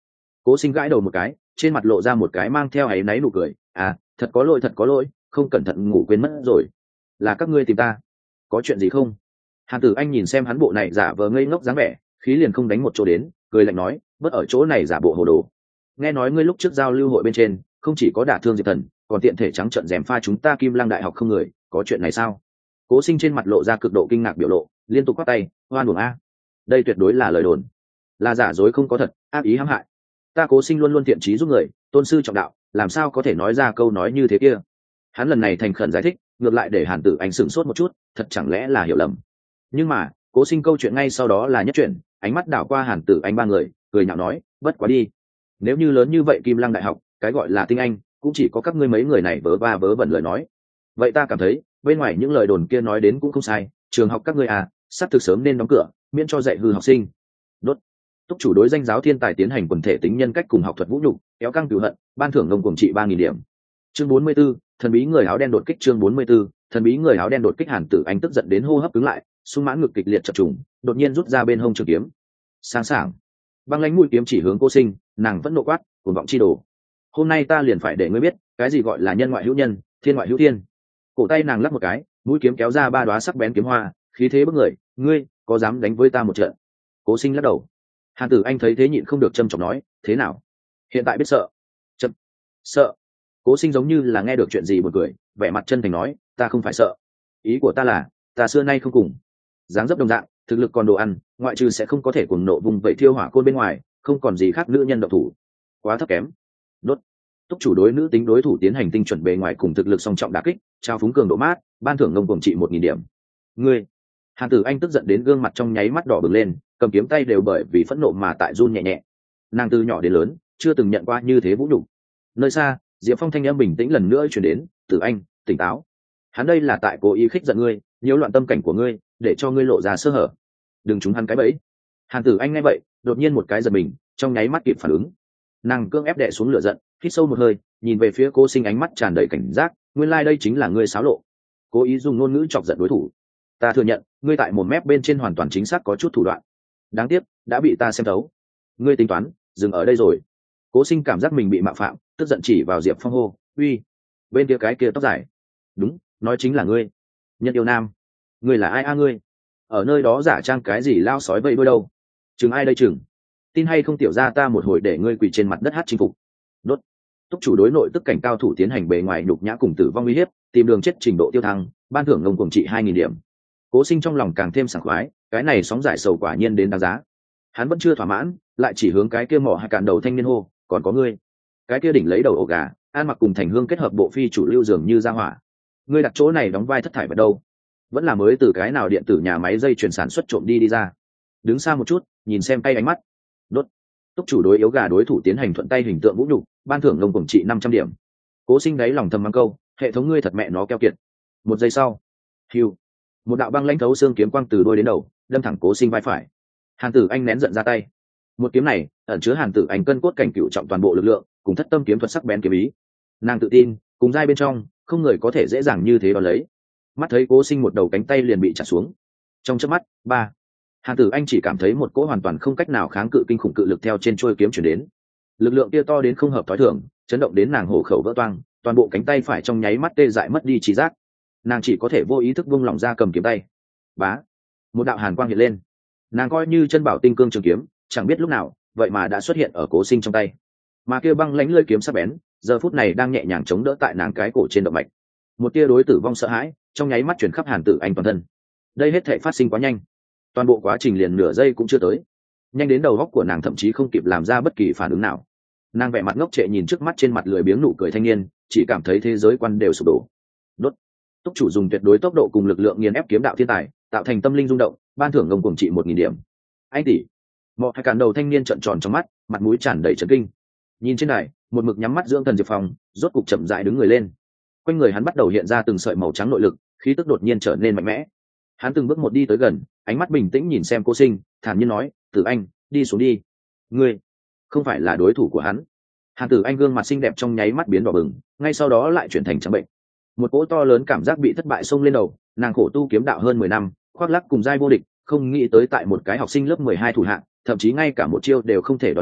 Cố Sinh gãi đầu một cái, trên mặt lộ ra một cái mang theo áy náy nụ cười. À, thật có lỗi, thật có lỗi, không cẩn thận ngủ quên mất rồi. Là các ngươi tìm ta, có chuyện gì không? Hàn Tử Anh nhìn xem hắn bộ này giả vờ ngây ngốc dáng vẻ, khí liền không đánh một chỗ đến, cười lạnh nói, bớt ở chỗ này giả bộ hồ đồ. Nghe nói ngươi lúc trước giao lưu hội bên trên, không chỉ có đả thương Diệp Thần, còn tiện thể trắng trợn gièm pha chúng ta Kim Lăng đại học không người, có chuyện này sao? Cố Sinh trên mặt lộ ra cực độ kinh ngạc biểu lộ, liên tục quát tay, hoan uổng a, đây tuyệt đối là lời đồn, là giả dối không có thật, ác ý hãm hại. Ta Cố Sinh luôn luôn thiện trí giúp người, tôn sư trọng đạo, làm sao có thể nói ra câu nói như thế kia? Hắn lần này thành khẩn giải thích, ngược lại để Hàn Tử Anh sửng sốt một chút, thật chẳng lẽ là hiểu lầm? Nhưng mà Cố Sinh câu chuyện ngay sau đó là nhất chuyện, ánh mắt đảo qua Hàn Tử Anh ba người, cười nhạo nói, bất quá đi, nếu như lớn như vậy Kim Lăng đại học, cái gọi là tinh anh, cũng chỉ có các ngươi mấy người này vớ va vớ vẩn lời nói. Vậy ta cảm thấy bên ngoài những lời đồn kia nói đến cũng không sai, trường học các ngươi à, sắp thực sớm nên đóng cửa, miễn cho dạy hư học sinh. Đốt. Túc chủ đối danh giáo thiên tài tiến hành quần thể tính nhân cách cùng học thuật vũ nhục, kéo căng cửu hận, ban thưởng ngông cuồng trị ba nghìn điểm. Chương bốn mươi 44, thần bí người áo đen đột kích. Chương bốn mươi 44, thần bí người áo đen đột kích. Hàn Tử Anh tức giận đến hô hấp cứng lại, sung mãn ngực kịch liệt chập trùng, đột nhiên rút ra bên hông trường kiếm. Sáng sảng, băng lãnh mũi kiếm chỉ hướng Cố Sinh, nàng vẫn nộ quát, cuồng vọng chi đồ. Hôm nay ta liền phải để ngươi biết, cái gì gọi là nhân ngoại hữu nhân, thiên ngoại hữu thiên. Cổ tay nàng lắc một cái, mũi kiếm kéo ra ba đóa sắc bén kiếm hoa, khí thế bức người, ngươi có dám đánh với ta một trận? Cố Sinh lắc đầu. Hàn Tử Anh thấy thế nhịn không được châm chọc nói, thế nào, hiện tại biết sợ? Chậm, sợ. Cố Sinh giống như là nghe được chuyện gì buồn cười, vẻ mặt chân thành nói, ta không phải sợ, ý của ta là ta xưa nay không cùng dáng dấp đồng dạng, thực lực còn đồ ăn, ngoại trừ sẽ không có thể cuồng nộ vùng vậy thiêu hỏa côn bên ngoài, không còn gì khác nữ nhân động thủ, quá thấp kém. Đốt. Túc chủ đối nữ tính đối thủ tiến hành tinh chuẩn bề ngoài cùng thực lực song trọng đả kích, trao phúng cường độ mát, ban thưởng ngông cuồng trị một nghìn điểm. Ngươi. Hàn Tử Anh tức giận đến gương mặt trong nháy mắt đỏ bừng lên, cầm kiếm tay đều bởi vì phẫn nộ mà tại run nhẹ nhẹ. Nàng từ nhỏ đến lớn chưa từng nhận qua như thế vũ nhục. Nơi xa, Diệp Phong thanh âm bình tĩnh lần nữa truyền đến, Tử Anh, tỉnh táo. Hắn đây là tại cố ý khích giận ngươi, nhiễu loạn tâm cảnh của ngươi, để cho ngươi lộ ra sơ hở. Đừng trúng hắn cái bẫy. Hàn Tử Anh nghe vậy, đột nhiên một cái giật mình, trong nháy mắt kịp phản ứng. Nàng cương ép đè xuống lửa giận, hít sâu một hơi, nhìn về phía Cố Sinh, ánh mắt tràn đầy cảnh giác, nguyên lai like đây chính là ngươi xáo lộ, cố ý dùng ngôn ngữ chọc giận đối thủ. Ta thừa nhận, ngươi tại một mép bên trên hoàn toàn chính xác có chút thủ đoạn, đáng tiếc đã bị ta xem thấu. Ngươi tính toán dừng ở đây rồi? Cố Sinh cảm giác mình bị mạo phạm, tức giận chỉ vào Diệp Phong hô, uy, bên kia cái kia tóc dài. Đúng, nói chính là ngươi, Nhân Yêu Nam. Ngươi là ai a? Ngươi ở nơi đó giả trang cái gì lao sói vây đuôi đâu? Chừng ai đây chừng? Tin hay không tiểu ra ta một hồi để ngươi quỳ trên mặt đất hát chinh phục. Đốt. Túc chủ đối nội tức cảnh cao thủ tiến hành bề ngoài nhục nhã cùng tử vong uy hiếp, tìm đường chết trình độ tiêu thăng, ban thưởng ngông cuồng trị hai nghìn điểm. Cố Sinh trong lòng càng thêm sảng khoái, cái này sóng giải sầu quả nhiên đến đáng giá. Hắn vẫn chưa thỏa mãn, lại chỉ hướng cái kia mỏ hai cạn đầu thanh niên hô, còn có ngươi, cái kia đỉnh lấy đầu ổ gà, an mặc cùng Thành Hương kết hợp bộ phi chủ lưu dường như ra hỏa. Ngươi đặt chỗ này đóng vai thất thải vào đâu? Vẫn là mới từ cái nào điện tử nhà máy dây chuyển sản xuất trộm đi đi ra? Đứng xa một chút, nhìn xem tay ánh mắt. Đốt. Túc chủ đối yếu gà đối thủ tiến hành thuận tay hình tượng vũ nhục, ban thưởng ngông cuồng trị năm trăm điểm. Cố Sinh đáy lòng thầm mắng câu, hệ thống ngươi thật mẹ nó keo kiệt. Một giây sau, hiu, một đạo băng lãnh thấu xương kiếm quang từ đôi đến đầu, đâm thẳng Cố Sinh vai phải. Hàn Tử Anh nén giận ra tay, một kiếm này ẩn chứa Hàn Tử Anh cân cốt cảnh cựu trọng toàn bộ lực lượng, cùng thất tâm kiếm thuật sắc bén kiếm ý. Nàng tự tin, cùng giai bên trong, không người có thể dễ dàng như thế đón lấy. Mắt thấy Cố Sinh một đầu cánh tay liền bị chặt xuống, trong chớp mắt, ba, Hàn Tử Anh chỉ cảm thấy một cỗ hoàn toàn không cách nào kháng cự kinh khủng cự lực theo trên chuôi kiếm chuyển đến. Lực lượng kia to đến không hợp thói thường, chấn động đến nàng hổ khẩu vỡ toang, toàn bộ cánh tay phải trong nháy mắt tê dại mất đi trí giác. Nàng chỉ có thể vô ý thức vung lòng ra cầm kiếm tay. Bá, một đạo hàn quang hiện lên. Nàng coi như chân bảo tinh cương trường kiếm, chẳng biết lúc nào, vậy mà đã xuất hiện ở Cố Sinh trong tay. Mà kia băng lãnh lưỡi kiếm sắc bén, giờ phút này đang nhẹ nhàng chống đỡ tại nàng cái cổ trên động mạch. Một tia đối tử vong sợ hãi, trong nháy mắt chuyển khắp Hàn Tử Anh toàn thân. Đây hết thảy phát sinh quá nhanh, toàn bộ quá trình liền nửa giây cũng chưa tới, nhanh đến đầu góc của nàng thậm chí không kịp làm ra bất kỳ phản ứng nào. Nàng vẻ mặt ngốc trệ nhìn trước mắt trên mặt lười biếng nụ cười thanh niên, chỉ cảm thấy thế giới quan đều sụp đổ. Đốt. Túc chủ dùng tuyệt đối tốc độ cùng lực lượng nghiền ép kiếm đạo thiên tài, tạo thành tâm linh rung động, ban thưởng ngông cuồng trị một nghìn điểm. Anh tỷ. Mọ hai cản đầu thanh niên trợn tròn trong mắt, mặt mũi tràn đầy chấn kinh. Nhìn trên này, một mực nhắm mắt dưỡng thần Diệp Phong, rốt cục chậm rãi đứng người lên. Quanh người hắn bắt đầu hiện ra từng sợi màu trắng nội lực, khí tức đột nhiên trở nên mạnh mẽ. Hắn từng bước một đi tới gần, ánh mắt bình tĩnh nhìn xem Cố Sinh, thản nhiên nói, Tử Anh, đi xuống đi. Ngươi không phải là đối thủ của hắn. Hàn Tử Anh gương mặt xinh đẹp trong nháy mắt biến đỏ bừng, ngay sau đó lại chuyển thành trắng bệnh. Một cỗ to lớn cảm giác bị thất bại xông lên đầu, nàng khổ tu kiếm đạo hơn mười năm, khoác lác cùng giai vô địch, không nghĩ tới tại một cái học sinh lớp mười hai thủ hạng, thậm chí ngay cả một chiêu đều không thể đón lấy,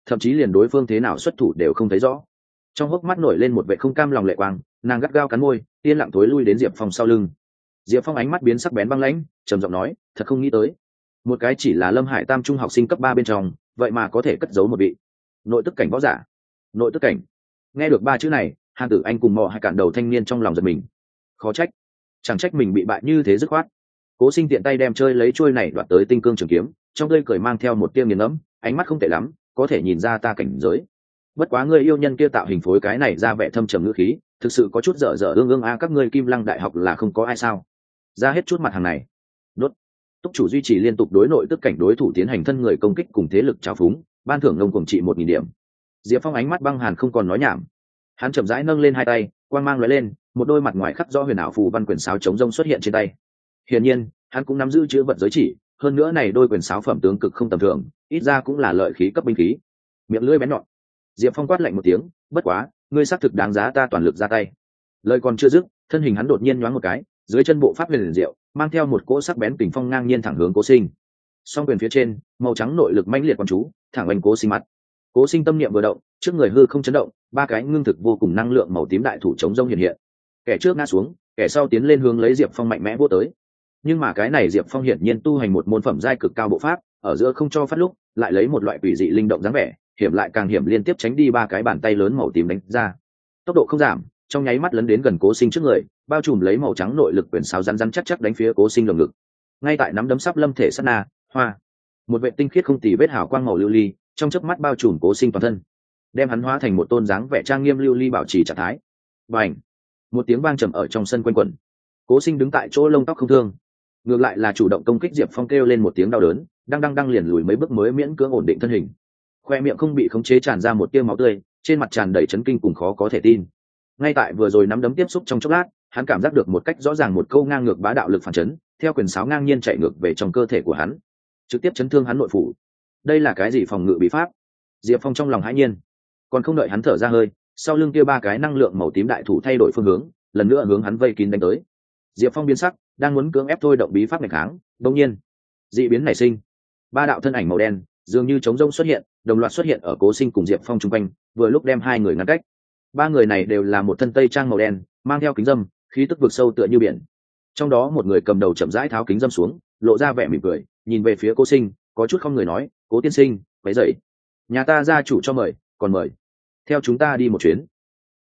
thậm chí liền đối phương thế nào xuất thủ đều không thấy rõ. Trong hốc mắt nổi lên một vệ không cam lòng lệ quang, nàng gắt gao cắn môi, yên lặng thối lui đến Diệp Phong sau lưng. Diệp Phong ánh mắt biến sắc bén băng lãnh, trầm giọng nói, thật không nghĩ tới, một cái chỉ là Lâm Hải Tam trung học sinh cấp ba bên trong, vậy mà có thể cất giấu một vị nội tức cảnh võ giả. Nội tức cảnh. Nghe được ba chữ này, Hàn Tử Anh cùng mò hai cản đầu thanh niên trong lòng giật mình. Khó trách, chẳng trách mình bị bại như thế dứt khoát. Cố Sinh tiện tay đem chơi lấy chuôi này đoạt tới tinh cương trường kiếm, trong tươi cười mang theo một tia nghiền ngẫm, ánh mắt không tệ lắm, có thể nhìn ra ta cảnh giới. Bất quá ngươi yêu nhân kia tạo hình phối cái này ra vẻ thâm trầm ngữ khí, thực sự có chút dở dở ương ương a, các ngươi Kim Lăng đại học là không có ai sao? Ra hết chút mặt hàng này. Đốt. Túc chủ duy trì liên tục đối nội tức cảnh đối thủ tiến hành thân người công kích cùng thế lực trào phúng, ban thưởng ngông cuồng trị một nghìn điểm. Diệp Phong ánh mắt băng hàn không còn nói nhảm, hắn chậm rãi nâng lên hai tay, quang mang lóe lên, một đôi mặt ngoài khắc rõ huyền ảo phù văn quyển sáo chống rông xuất hiện trên tay. Hiển nhiên, hắn cũng nắm giữ chữ vật giới chỉ, hơn nữa này đôi quyển sáo phẩm tướng cực không tầm thường, ít ra cũng là lợi khí cấp binh khí. Miệng lưỡi bén nhọn. Diệp Phong quát lạnh một tiếng, bất quá, ngươi xác thực đáng giá ta toàn lực ra tay. Lời còn chưa dứt, thân hình hắn đột nhiên nhoáng một cái, dưới chân bộ pháp huyền liền diệu, mang theo một cỗ sắc bén kình phong ngang nhiên thẳng hướng Cố Sinh. Song quyền phía trên, màu trắng nội lực mãnh liệt quán chú, thẳng đánh Cố Sinh mắt. Cố Sinh tâm niệm vừa động, trước người hư không chấn động, ba cái ngưng thực vô cùng năng lượng màu tím đại thủ chống rông hiện hiện. Kẻ trước ngã xuống, kẻ sau tiến lên hướng lấy Diệp Phong mạnh mẽ vô tới. Nhưng mà cái này Diệp Phong hiển nhiên tu hành một môn phẩm giai cực cao bộ pháp, ở giữa không cho phát lúc, lại lấy một loại quỷ dị linh động dáng vẻ, hiểm lại càng hiểm liên tiếp tránh đi ba cái bàn tay lớn màu tím đánh ra. Tốc độ không giảm, trong nháy mắt lấn đến gần Cố Sinh trước người, bao trùm lấy màu trắng nội lực quyển sáo rắn rắn chắc chắc đánh phía Cố Sinh lồng ngực. Ngay tại nắm đấm sắp lâm thể sát na, hoa, một vệ tinh khiết không tì vết hào quang màu lưu ly, trong chớp mắt bao trùm Cố Sinh toàn thân, đem hắn hóa thành một tôn dáng vẻ trang nghiêm lưu ly bảo trì trạng thái. Bành! Một tiếng vang trầm ở trong sân quanh quẩn. Cố Sinh đứng tại chỗ lông tóc không thương, ngược lại là chủ động công kích Diệp Phong, kêu lên một tiếng đau đớn, đang đang đang liền lùi mấy bước mới miễn cưỡng ổn định thân hình. Khoe miệng không bị khống chế tràn ra một tia máu tươi, trên mặt tràn đầy chấn kinh cùng khó có thể tin. Ngay tại vừa rồi nắm đấm tiếp xúc trong chốc lát, hắn cảm giác được một cách rõ ràng một câu ngang ngược bá đạo lực phản chấn, theo quyền sáo ngang nhiên chạy ngược về trong cơ thể của hắn, trực tiếp chấn thương hắn nội phủ. Đây là cái gì phòng ngự bí pháp? Diệp Phong trong lòng hãi nhiên, còn không đợi hắn thở ra hơi, sau lưng kia ba cái năng lượng màu tím đại thủ thay đổi phương hướng, lần nữa hướng hắn vây kín đánh tới. Diệp Phong biến sắc, đang muốn cưỡng ép thôi động bí pháp nghịch kháng, đột nhiên, dị biến nảy sinh. Ba đạo thân ảnh màu đen dường như trống rông xuất hiện, đồng loạt xuất hiện ở Cố Sinh cùng Diệp Phong chung quanh, vừa lúc đem hai người ngăn cách. Ba người này đều là một thân tây trang màu đen, mang theo kính dâm, khí tức vực sâu tựa như biển. Trong đó một người cầm đầu chậm rãi tháo kính dâm xuống, lộ ra vẻ mỉm cười, nhìn về phía Cố Sinh, có chút không người nói, Cố tiên sinh, quấy rầy, nhà ta gia chủ cho mời, còn mời theo chúng ta đi một chuyến.